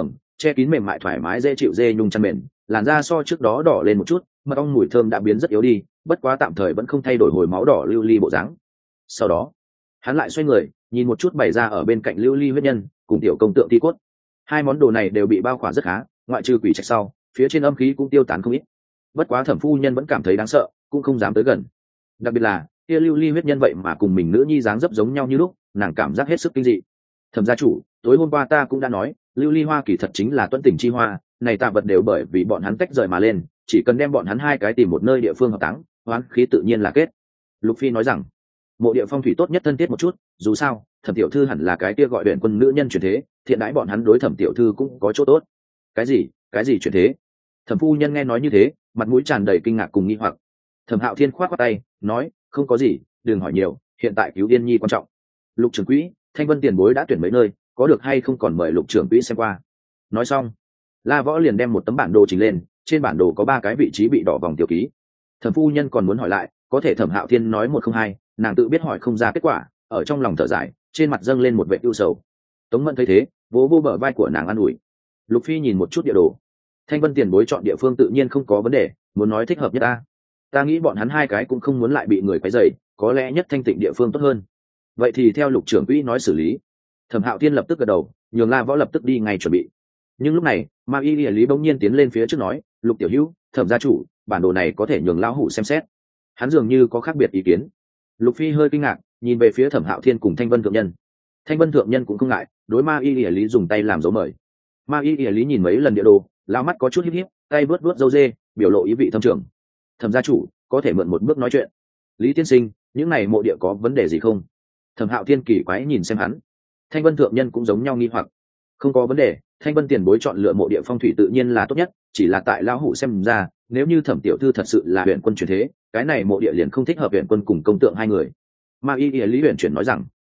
Speaker 1: che kín mềm mại thoải mái dễ chịu dê nhung chăn mền, làn da so trước đó đỏ lên một chút, mật ong mùi thơm đã biến rất yếu đi, bất quá tạm thời vẫn không thay đổi hồi máu đỏ lưu ly bộ dáng. Sau đó hắn lại xoay người nhìn một chút bày ra ở bên cạnh lưu ly huyết nhân cùng tiểu công tượng thi cốt. Hai món đồ này đều bị bao khỏa rất khá, ngoại trừ quỷ trạch sau phía trên âm khí cũng tiêu tán không ít. Bất quá thẩm phu nhân vẫn cảm thấy đáng sợ, cũng không dám tới gần. Đặc biệt là kia lưu ly huyết nhân vậy mà cùng mình nữ nhi dáng dấp giống nhau như lúc, nàng cảm giác hết sức kinh dị. Thẩm gia chủ, tối hôm qua ta cũng đã nói, lưu ly hoa kỳ thật chính là tuân tình chi hoa, này tạ vật đều bởi vì bọn hắn tách rời mà lên, chỉ cần đem bọn hắn hai cái tìm một nơi địa phương hợp táng, oán khí tự nhiên là kết. Lục Phi nói rằng, mộ địa phong thủy tốt nhất thân thiết một chút, dù sao thẩm tiểu thư hẳn là cái kia gọi huyện quân nữ nhân chuyển thế, thiện đãi bọn hắn đối thẩm tiểu thư cũng có chỗ tốt. Cái gì chuyển thế? Thẩm phu nhân nghe nói như thế, mặt mũi tràn đầy kinh ngạc cùng nghi hoặc. Thẩm Hạo Thiên khoát qua tay nói, không có gì, đừng hỏi nhiều, hiện tại cứu Yên Nhi quan trọng. Lục trưởng quỹ, Thanh Vân tiền bối đã tuyển mấy nơi, có được hay không còn mời Lục trưởng quỹ xem qua. Nói xong, La Võ liền đem một tấm bản đồ trình lên, trên bản đồ có 3 cái vị trí bị đỏ vòng tiêu ký. Thẩm phu nhân còn muốn hỏi lại, có thể Thẩm Hạo Thiên nói 102, nàng tự biết hỏi không ra kết quả, ở trong lòng thở dài, trên mặt dâng lên một vẻ ưu sầu. Tống Mẫn thấy thế, vỗ vô bờ vai của nàng an ủi. Lục Phi nhìn một chút địa đồ, Thanh Vân tiền bối chọn địa phương tự nhiên không có vấn đề, muốn nói thích hợp nhất ta nghĩ bọn hắn hai cái cũng không muốn lại bị người quấy rầy, có lẽ nhất thanh tịnh địa phương tốt hơn. Vậy thì theo Lục trưởng quỹ nói xử lý. Thẩm Hạo Thiên lập tức gật đầu, nhường La Võ lập tức đi ngay chuẩn bị. Nhưng lúc này Ma Y Lý bỗng nhiên tiến lên phía trước nói, Lục tiểu hữu, Thẩm gia chủ, bản đồ này có thể nhường lão hủ xem xét. Hắn dường như có khác biệt ý kiến. Lục Phi hơi kinh ngạc, nhìn về phía Thẩm Hạo Thiên cùng Thanh Vân thượng nhân. Thanh Vân thượng nhân cũng không ngại, đối Ma Y Lý dùng tay làm dấu mời. Ma Y Lý nhìn mấy lần địa đồ, lao mắt có chút híp híp, tay vớt vớt râu dê, biểu lộ ý vị thâm trường. Thẩm gia chủ, có thể mượn một bước nói chuyện. Lý tiên sinh, những này mộ địa có vấn đề gì không? Thẩm Hạo Thiên kỳ quái nhìn xem hắn. Thanh Vân thượng nhân cũng giống nhau nghi hoặc. Không có vấn đề, Thanh Vân tiền bối chọn lựa mộ địa phong thủy tự nhiên là tốt nhất, chỉ là tại lão hủ xem ra, nếu như Thẩm tiểu thư thật sự là huyện quân chuyển thế, cái này mộ địa liền không thích hợp huyện quân cùng công tượng hai người. Ma Y Lý huyện chuyển nói rằng,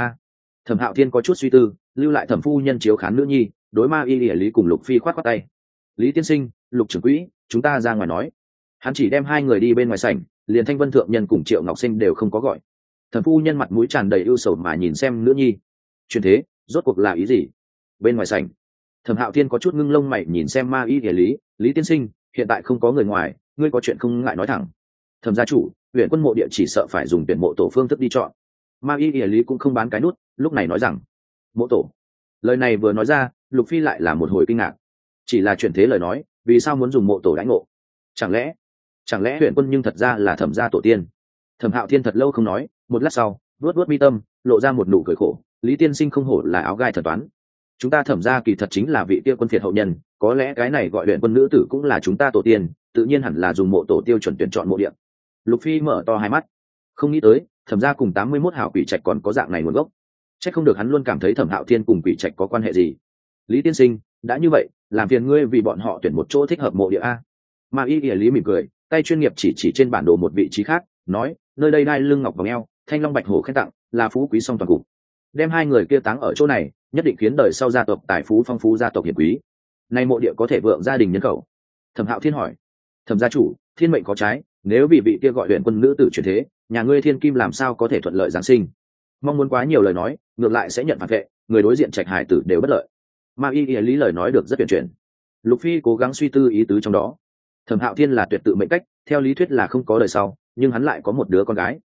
Speaker 1: Thẩm Hạo Thiên có chút suy tư, lưu lại Thẩm phu nhân chiếu khán nữ nhi, đối Ma Y Lý cùng Lục Phi khoát khoát tay. Lý tiên sinh, Lục trưởng quỹ, chúng ta ra ngoài nói. Hắn chỉ đem hai người đi bên ngoài sảnh, liền Thanh Vân thượng nhân cùng Triệu Ngọc Sinh đều không có gọi. Thẩm phu nhân mặt mũi tràn đầy ưu sầu mà nhìn xem nữ nhi. Chuyện thế, rốt cuộc là ý gì? Bên ngoài sảnh, Thẩm Hạo Thiên có chút ngưng lông mày nhìn xem Ma Y Lý tiên sinh, hiện tại không có người ngoài, ngươi có chuyện không ngại nói thẳng. Thẩm gia chủ, huyện quân mộ địa chỉ sợ phải dùng tuyển mộ tổ phương thức đi chọn. Ma Y Lý cũng không bán cái nút, lúc này nói rằng, mộ tổ. Lời này vừa nói ra, Lục Phi lại là một hồi kinh ngạc. Chỉ là chuyện thế lời nói, vì sao muốn dùng mộ tổ đánh ngộ? Chẳng lẽ huyện quân nhưng thật ra là Thẩm gia tổ tiên? Thẩm Hạo Thiên thật lâu không nói, một lát sau, vuốt mi tâm, lộ ra một nụ cười khổ. Lý tiên sinh không hổ là áo gai thần toán. Chúng ta Thẩm gia kỳ thật chính là vị kia quân phiệt hậu nhân, có lẽ cái này gọi huyện quân nữ tử cũng là chúng ta tổ tiên, tự nhiên hẳn là dùng mộ tổ tiêu chuẩn tuyển chọn mộ địa. Lục Phi mở to hai mắt, không nghĩ tới Thẩm gia cùng 81 hảo quỷ trạch còn có dạng này nguồn gốc. Chắc không được hắn luôn cảm thấy Thẩm Hạo Thiên cùng quỷ trạch có quan hệ gì. Lý tiên sinh, đã như vậy, làm phiền ngươi vì bọn họ tuyển một chỗ thích hợp mộ địa a. Ma Y Lý mỉm cười, tay chuyên nghiệp chỉ trên bản đồ một vị trí khác, nói, nơi đây đai lưng ngọc vòng eo, thanh long bạch hổ khen tặng, là phú quý song toàn cục. Đem hai người kia táng ở chỗ này, nhất định khiến đời sau gia tộc tài phú phong phú, gia tộc hiển quý. Nay mộ địa có thể vượng gia đình nhân khẩu. Thẩm Hạo Thiên hỏi, Thẩm gia chủ, thiên mệnh có trái, nếu bị vị kia gọi huyện quân nữ tử chuyển thế, nhà ngươi thiên kim làm sao có thể thuận lợi giáng sinh? Mong muốn quá nhiều lời nói, ngược lại sẽ nhận phản vệ, người đối diện trạch hải tử đều bất lợi. Ma Y Lý lời nói được rất tuyển chuyển. Lục Phi cố gắng suy tư ý tứ trong đó. Thẩm Hạo Thiên là tuyệt tự mệnh cách, theo lý thuyết là không có đời sau, nhưng hắn lại có một đứa con gái.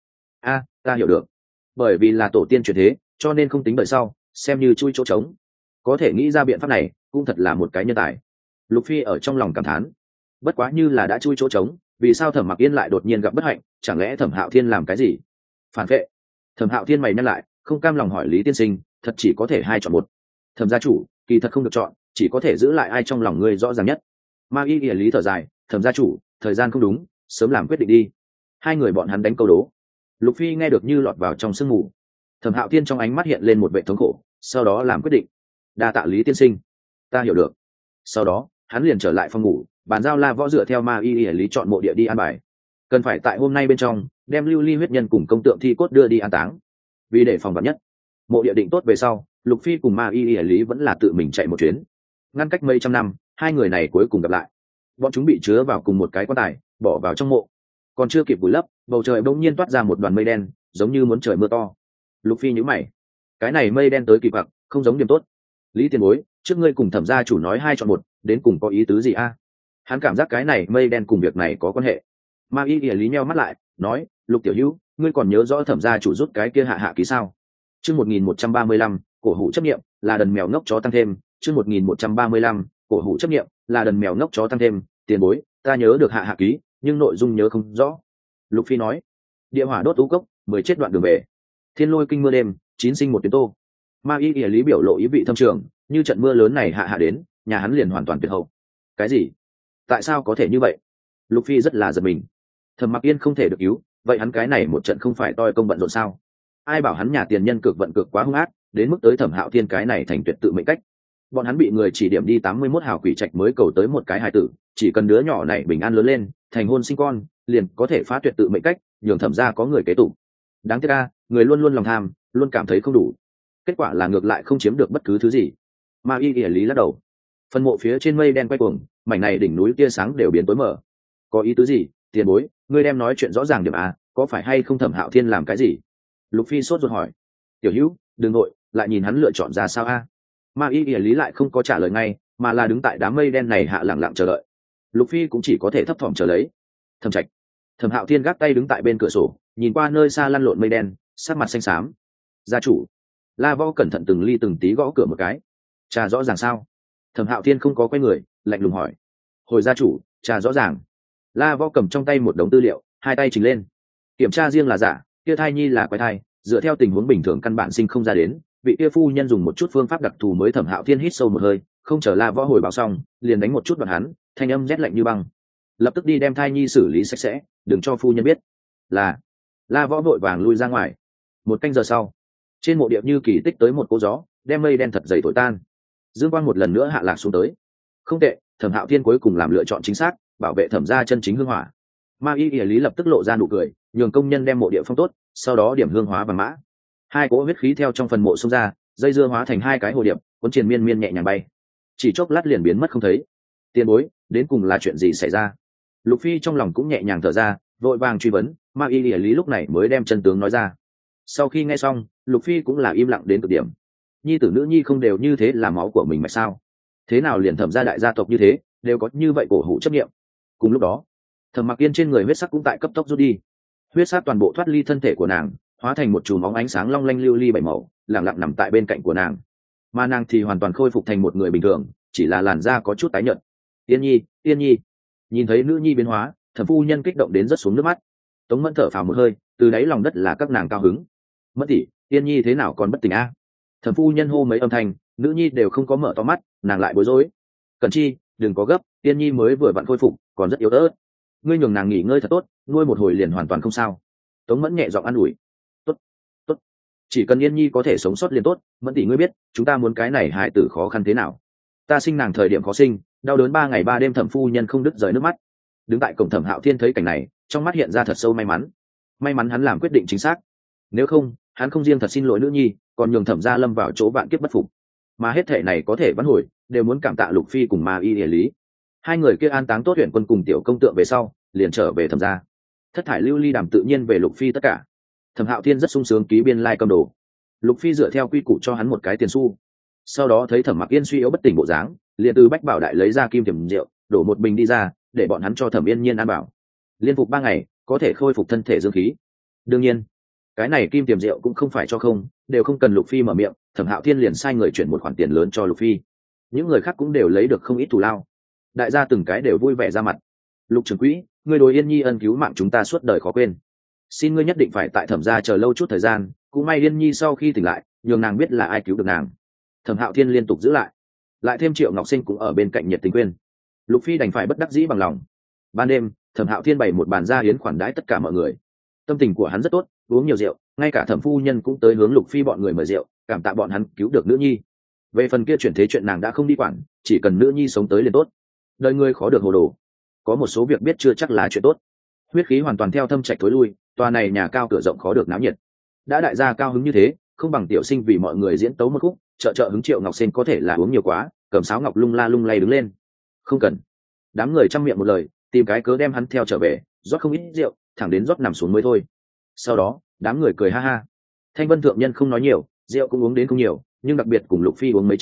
Speaker 1: Ta hiểu được. Bởi vì là tổ tiên chuyển thế, cho nên không tính đời sau, xem như chui chỗ trống. Có thể nghĩ ra biện pháp này, cũng thật là một cái nhân tài. Lục Phi ở trong lòng cảm thán. Bất quá như là đã chui chỗ trống, vì sao Thẩm Mặc Yên lại đột nhiên gặp bất hạnh? Chẳng lẽ Thẩm Hạo Thiên làm cái gì? Phản vệ. Thẩm Hạo Thiên mày nhăn lại, không cam lòng hỏi Lý tiên sinh, thật chỉ có thể hai chọn một. Thẩm gia chủ, kỳ thật không được chọn, chỉ có thể giữ lại ai trong lòng ngươi rõ ràng nhất. Ma Y Lý thở dài, Thẩm gia chủ, thời gian không đúng, sớm làm quyết định đi. Hai người bọn hắn đánh câu đố. Lục Phi nghe được như lọt vào trong sương mù. Thẩm Hạo Thiên trong ánh mắt hiện lên một vẻ thống khổ, sau đó làm quyết định. Đa tạ Lý tiên sinh, ta hiểu được. Sau đó hắn liền trở lại phòng ngủ, bàn giao La Võ dựa theo Ma Y Lý chọn mộ địa đi an bài. Cần phải tại hôm nay bên trong đem lưu ly huyết nhân cùng công tượng thi cốt đưa đi an táng. Vì để phòng vạn nhất, mộ địa định tốt về sau, Lục Phi cùng Ma Y Lý vẫn là tự mình chạy một chuyến. Ngăn cách mấy trăm năm, hai người này cuối cùng gặp lại. Bọn chúng bị chứa vào cùng một cái quan tài, bỏ vào trong mộ. Còn chưa kịp vùi lấp, bầu trời bỗng nhiên toát ra một đoàn mây đen, giống như muốn trời mưa to. Lục Phi nhíu mày, cái này mây đen tới kỳ quặc, không giống điểm tốt. Lý tiền bối, trước ngươi cùng thẩm gia chủ nói hai chọn một, đến cùng có ý tứ gì a? Hắn cảm giác cái này mây đen cùng việc này có quan hệ. Ma y ỉa lý nheo mắt lại nói, Lục tiểu hữu, ngươi còn nhớ rõ thẩm gia chủ rút cái kia hạ ký sao? Chương 1135, cổ hủ chấp nghiệm là đần mèo ngốc chó tăng thêm. Chương 1135, cổ hủ chấp nghiệm là đần mèo ngốc chó tăng thêm. Tiền bối, ta nhớ được hạ ký, nhưng nội dung nhớ không rõ. Lục Phi nói, địa hỏa đốt tú cốc, 10 chết đoạn đường về, thiên lôi kinh mưa đêm, 9 sinh một tuyến tô. Ma y ỉa lý biểu lộ ý vị thâm trường, như trận mưa lớn này hạ đến, nhà hắn liền hoàn toàn tuyệt hậu. Cái gì? Tại sao có thể như vậy? Lục Phi rất là giật mình. Thẩm Mặc Yên không thể được cứu, vậy hắn cái này một trận không phải toi công bận rộn sao? Ai bảo hắn nhà tiền nhân cực vận cực quá hung ác, đến mức tới Thẩm Hạo Thiên cái này thành tuyệt tự mệnh cách. Bọn hắn bị người chỉ điểm đi 81 hào quỷ trạch mới cầu tới một cái hài tử, chỉ cần đứa nhỏ này bình an lớn lên, thành hôn sinh con, liền có thể phá tuyệt tự mệnh cách, nhường Thẩm gia có người kế tục. Đáng tiếc a, người luôn luôn lòng tham, luôn cảm thấy không đủ. Kết quả là ngược lại không chiếm được bất cứ thứ gì. Ma y ỉa lý lắc đầu. Phần mộ phía trên mây đen quay cuồng, mảnh này đỉnh núi tia sáng đều biến tối mờ. Có ý tứ gì? Tiền bối, ngươi đem nói chuyện rõ ràng điểm a, có phải hay không Thẩm Hạo Thiên làm cái gì? Lục Phi sốt ruột hỏi. Tiểu Hữu, đừng nội, lại nhìn hắn lựa chọn ra sao a? Ma y ỉa lý lại không có trả lời ngay, mà là đứng tại đám mây đen này hạ lẳng lặng chờ đợi. Lục Phi cũng chỉ có thể thấp thỏm chờ lấy. Thẩm Trạch. Thẩm Hạo Thiên gác tay đứng tại bên cửa sổ, nhìn qua nơi xa lăn lộn mây đen, sắc mặt xanh xám. Gia chủ. La Võ cẩn thận từng ly từng tí gõ cửa một cái. Trà rõ ràng sao? Thẩm Hạo Thiên không có quay người, lạnh lùng hỏi. Hồi gia chủ, trà rõ ràng. La Võ cầm trong tay một đống tư liệu, hai tay trình lên. Kiểm tra riêng là giả, kia thai nhi là quái thai, dựa theo tình huống bình thường căn bản sinh không ra đến. Vị kia phu nhân dùng một chút phương pháp đặc thù mới. Thẩm Hạo Thiên hít sâu một hơi, không chờ La Võ hồi báo xong, liền đánh một chút vào hắn, thanh âm rét lạnh như băng. Lập tức đi đem thai nhi xử lý sạch sẽ, đừng cho phu nhân biết. Là. La Võ vội vàng lui ra ngoài. Một canh giờ sau, trên mộ địa như kỳ tích tới một cỗ gió, đem mây đen thật dày thổi tan. Dương quang một lần nữa hạ lạc xuống tới. Không tệ, Thẩm Hạo Thiên cuối cùng làm lựa chọn chính xác, bảo vệ Thẩm gia chân chính hương hỏa. Ma y ỉa lý lập tức lộ ra nụ cười, nhường công nhân đem mộ địa phong tốt, sau đó điểm hương hóa vàng mã. Hai cỗ huyết khí theo trong phần mộ xông ra, dây dưa hóa thành hai cái hồ điệp, cuốn triền miên miên nhẹ nhàng bay. Chỉ chốc lát liền biến mất không thấy. Tiền bối, đến cùng là chuyện gì xảy ra? Lục Phi trong lòng cũng nhẹ nhàng thở ra, vội vàng truy vấn. Ma y ỉa lý lúc này mới đem chân tướng nói ra. Sau khi nghe xong, Lục Phi cũng là im lặng đến cực điểm. Nhi tử nữ nhi không đều như thế là máu của mình mà sao? Thế nào liền Thẩm gia đại gia tộc như thế đều có như vậy cổ hủ chấp nghiệm? Cùng lúc đó, Thẩm Mặc Yên trên người huyết sắc cũng tại cấp tốc rút đi. Huyết sắc toàn bộ thoát ly thân thể của nàng, hóa thành một chùm óng ánh sáng long lanh lưu ly bảy màu, lặng lặng nằm tại bên cạnh của nàng. Mà nàng thì hoàn toàn khôi phục thành một người bình thường, chỉ là làn da có chút tái nhợt. Yên Nhi, Yên Nhi. Nhìn thấy nữ nhi biến hóa, Thẩm phu nhân kích động đến rất xuống nước mắt. Tống Mẫn thở phào một hơi, từ đáy lòng đất là các nàng cao hứng. Mẫn tỷ, Yên Nhi thế nào còn bất tỉnh a? Thẩm phu nhân hô mấy âm thanh, nữ nhi đều không có mở to mắt, nàng lại bối rối. Cẩn Chi, đừng có gấp, Yên Nhi mới vừa vặn khôi phục, còn rất yếu ớt. Ngươi nhường nàng nghỉ ngơi thật tốt, nuôi một hồi liền hoàn toàn không sao. Tống Mẫn nhẹ giọng an ủi. Tốt, tốt, chỉ cần Yên Nhi có thể sống sót liền tốt. Mẫn tỷ ngươi biết, chúng ta muốn cái này hài tử khó khăn thế nào? Ta sinh nàng thời điểm khó sinh, đau đớn 3 ngày 3 đêm. Thẩm phu nhân không đứt rời nước mắt. Đứng tại cổng Thẩm Hạo Thiên thấy cảnh này, trong mắt hiện ra thật sâu may mắn. May mắn hắn làm quyết định chính xác. Nếu không, hắn không riêng thật xin lỗi nữ nhi, còn nhường Thẩm gia lâm vào chỗ vạn kiếp bất phục. Mà hết thể này có thể vãn hồi, đều muốn cảm tạ Lục Phi cùng Ma y ỉa lý. Hai người kia an táng tốt huyện quân cùng tiểu công tượng về sau, liền trở về Thẩm gia. Thất thải lưu ly đàm tự nhiên về Lục Phi tất cả. Thẩm Hạo Thiên rất sung sướng ký biên lai cầm đồ. Lục Phi dựa theo quy củ cho hắn một cái tiền xu. Sau đó thấy Thẩm Mặc Yên suy yếu bất tỉnh bộ dáng, liền từ bách bảo đại lấy ra kim tiềm rượu, đổ một bình đi ra, để bọn hắn cho Thẩm Yên Nhiên an bảo. Liên phục 3 ngày, có thể khôi phục thân thể dương khí. Đương nhiên, cái này kim tiềm rượu cũng không phải cho không, đều không cần Lục Phi mở miệng, Thẩm Hạo Thiên liền sai người chuyển một khoản tiền lớn cho Lục Phi. Những người khác cũng đều lấy được không ít thù lao. Đại gia từng cái đều vui vẻ ra mặt. Lục trưởng quỹ, ngươi đối Yên Nhi ân cứu mạng chúng ta suốt đời khó quên. Xin ngươi nhất định phải tại Thẩm gia chờ lâu chút thời gian, cũng may Yên Nhi sau khi tỉnh lại, nhường nàng biết là ai cứu được nàng. Thẩm Hạo Thiên liên tục giữ lại thêm Triệu Ngọc Sinh cũng ở bên cạnh nhiệt tình khuyên. Lục Phi đành phải bất đắc dĩ bằng lòng. Ban đêm, Thẩm Hạo Thiên bày một bàn gia hiến khoản đãi tất cả mọi người. Tâm tình của hắn rất tốt, uống nhiều rượu, ngay cả Thẩm phu nhân cũng tới hướng Lục Phi bọn người mời rượu, cảm tạ bọn hắn cứu được nữ nhi. Về phần kia chuyển thế chuyện nàng đã không đi quản, chỉ cần nữ nhi sống tới liền tốt. Đời người khó được hồ đồ, có một số việc biết chưa chắc là chuyện tốt. Huyết khí hoàn toàn theo Thâm Trạch thối lui, tòa này nhà cao cửa rộng khó được náo nhiệt. Đã đại gia cao hứng như thế, không bằng tiểu sinh vì mọi người diễn tấu một khúc, trợ hứng. Triệu Ngọc Sinh có thể là uống nhiều quá, cầm sáo ngọc lung la lung lay đứng lên. Không cần. Đám người trăm miệng một lời, tìm cái cớ đem hắn theo trở về, rót không ít rượu, thẳng đến rót nằm xuống mới thôi. Sau đó, đám người cười ha ha. Thanh Vân thượng nhân không nói nhiều, rượu cũng uống đến không nhiều, nhưng đặc biệt cùng Lục Phi uống mấy chén,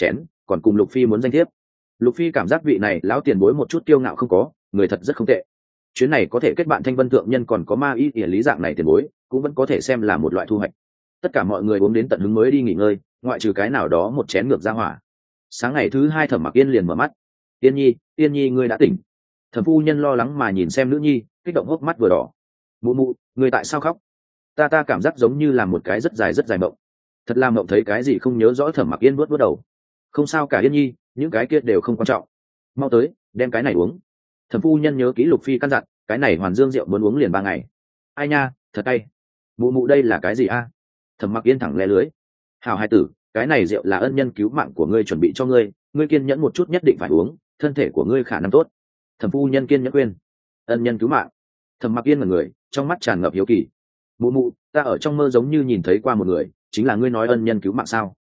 Speaker 1: còn cùng lục phi muốn danh thiếp. Lục phi cảm giác vị này lão tiền bối một chút kiêu ngạo không có, người thật rất không tệ. Chuyến này có thể kết bạn Thanh Vân thượng nhân còn có ma y ỉa lý dạng này tiền bối, cũng vẫn có thể xem là một loại thu hoạch. Tất cả mọi người uống đến tận hứng mới đi nghỉ ngơi, ngoại trừ cái nào đó một chén ngược ra hỏa. Sáng ngày thứ hai Thẩm Mặc Yên liền mở mắt. Yên nhi ngươi đã tỉnh. Thẩm phu nhân lo lắng mà nhìn xem nữ nhi, kích động hốc mắt vừa đỏ. Mụ mụ, ngươi tại sao khóc? Ta cảm giác giống như là một cái rất dài mộng. Thật là mộng thấy cái gì không nhớ rõ. Thẩm Mặc Yên vuốt đầu. Không sao cả Yên nhi, những cái kia đều không quan trọng. Mau tới, đem cái này uống. Thẩm phu nhân nhớ kỹ Lục phi căn dặn, cái này hoàn dương rượu muốn uống liền 3 ngày. Ai nha, thật cay. Mụ đây là cái gì a? Thẩm Mặc Yên thẳng lé lưới. Hảo hai tử, cái này rượu là ân nhân cứu mạng của ngươi chuẩn bị cho ngươi, ngươi kiên nhẫn một chút nhất định phải uống, thân thể của ngươi khả năng tốt. Thẩm phu nhân kiên nhẫn khuyên. Ân nhân cứu mạng. Thẩm Mặc Yên là người, trong mắt tràn ngập hiếu kỳ. Mụ ta ở trong mơ giống như nhìn thấy qua một người, chính là ngươi nói ân nhân cứu mạng sao?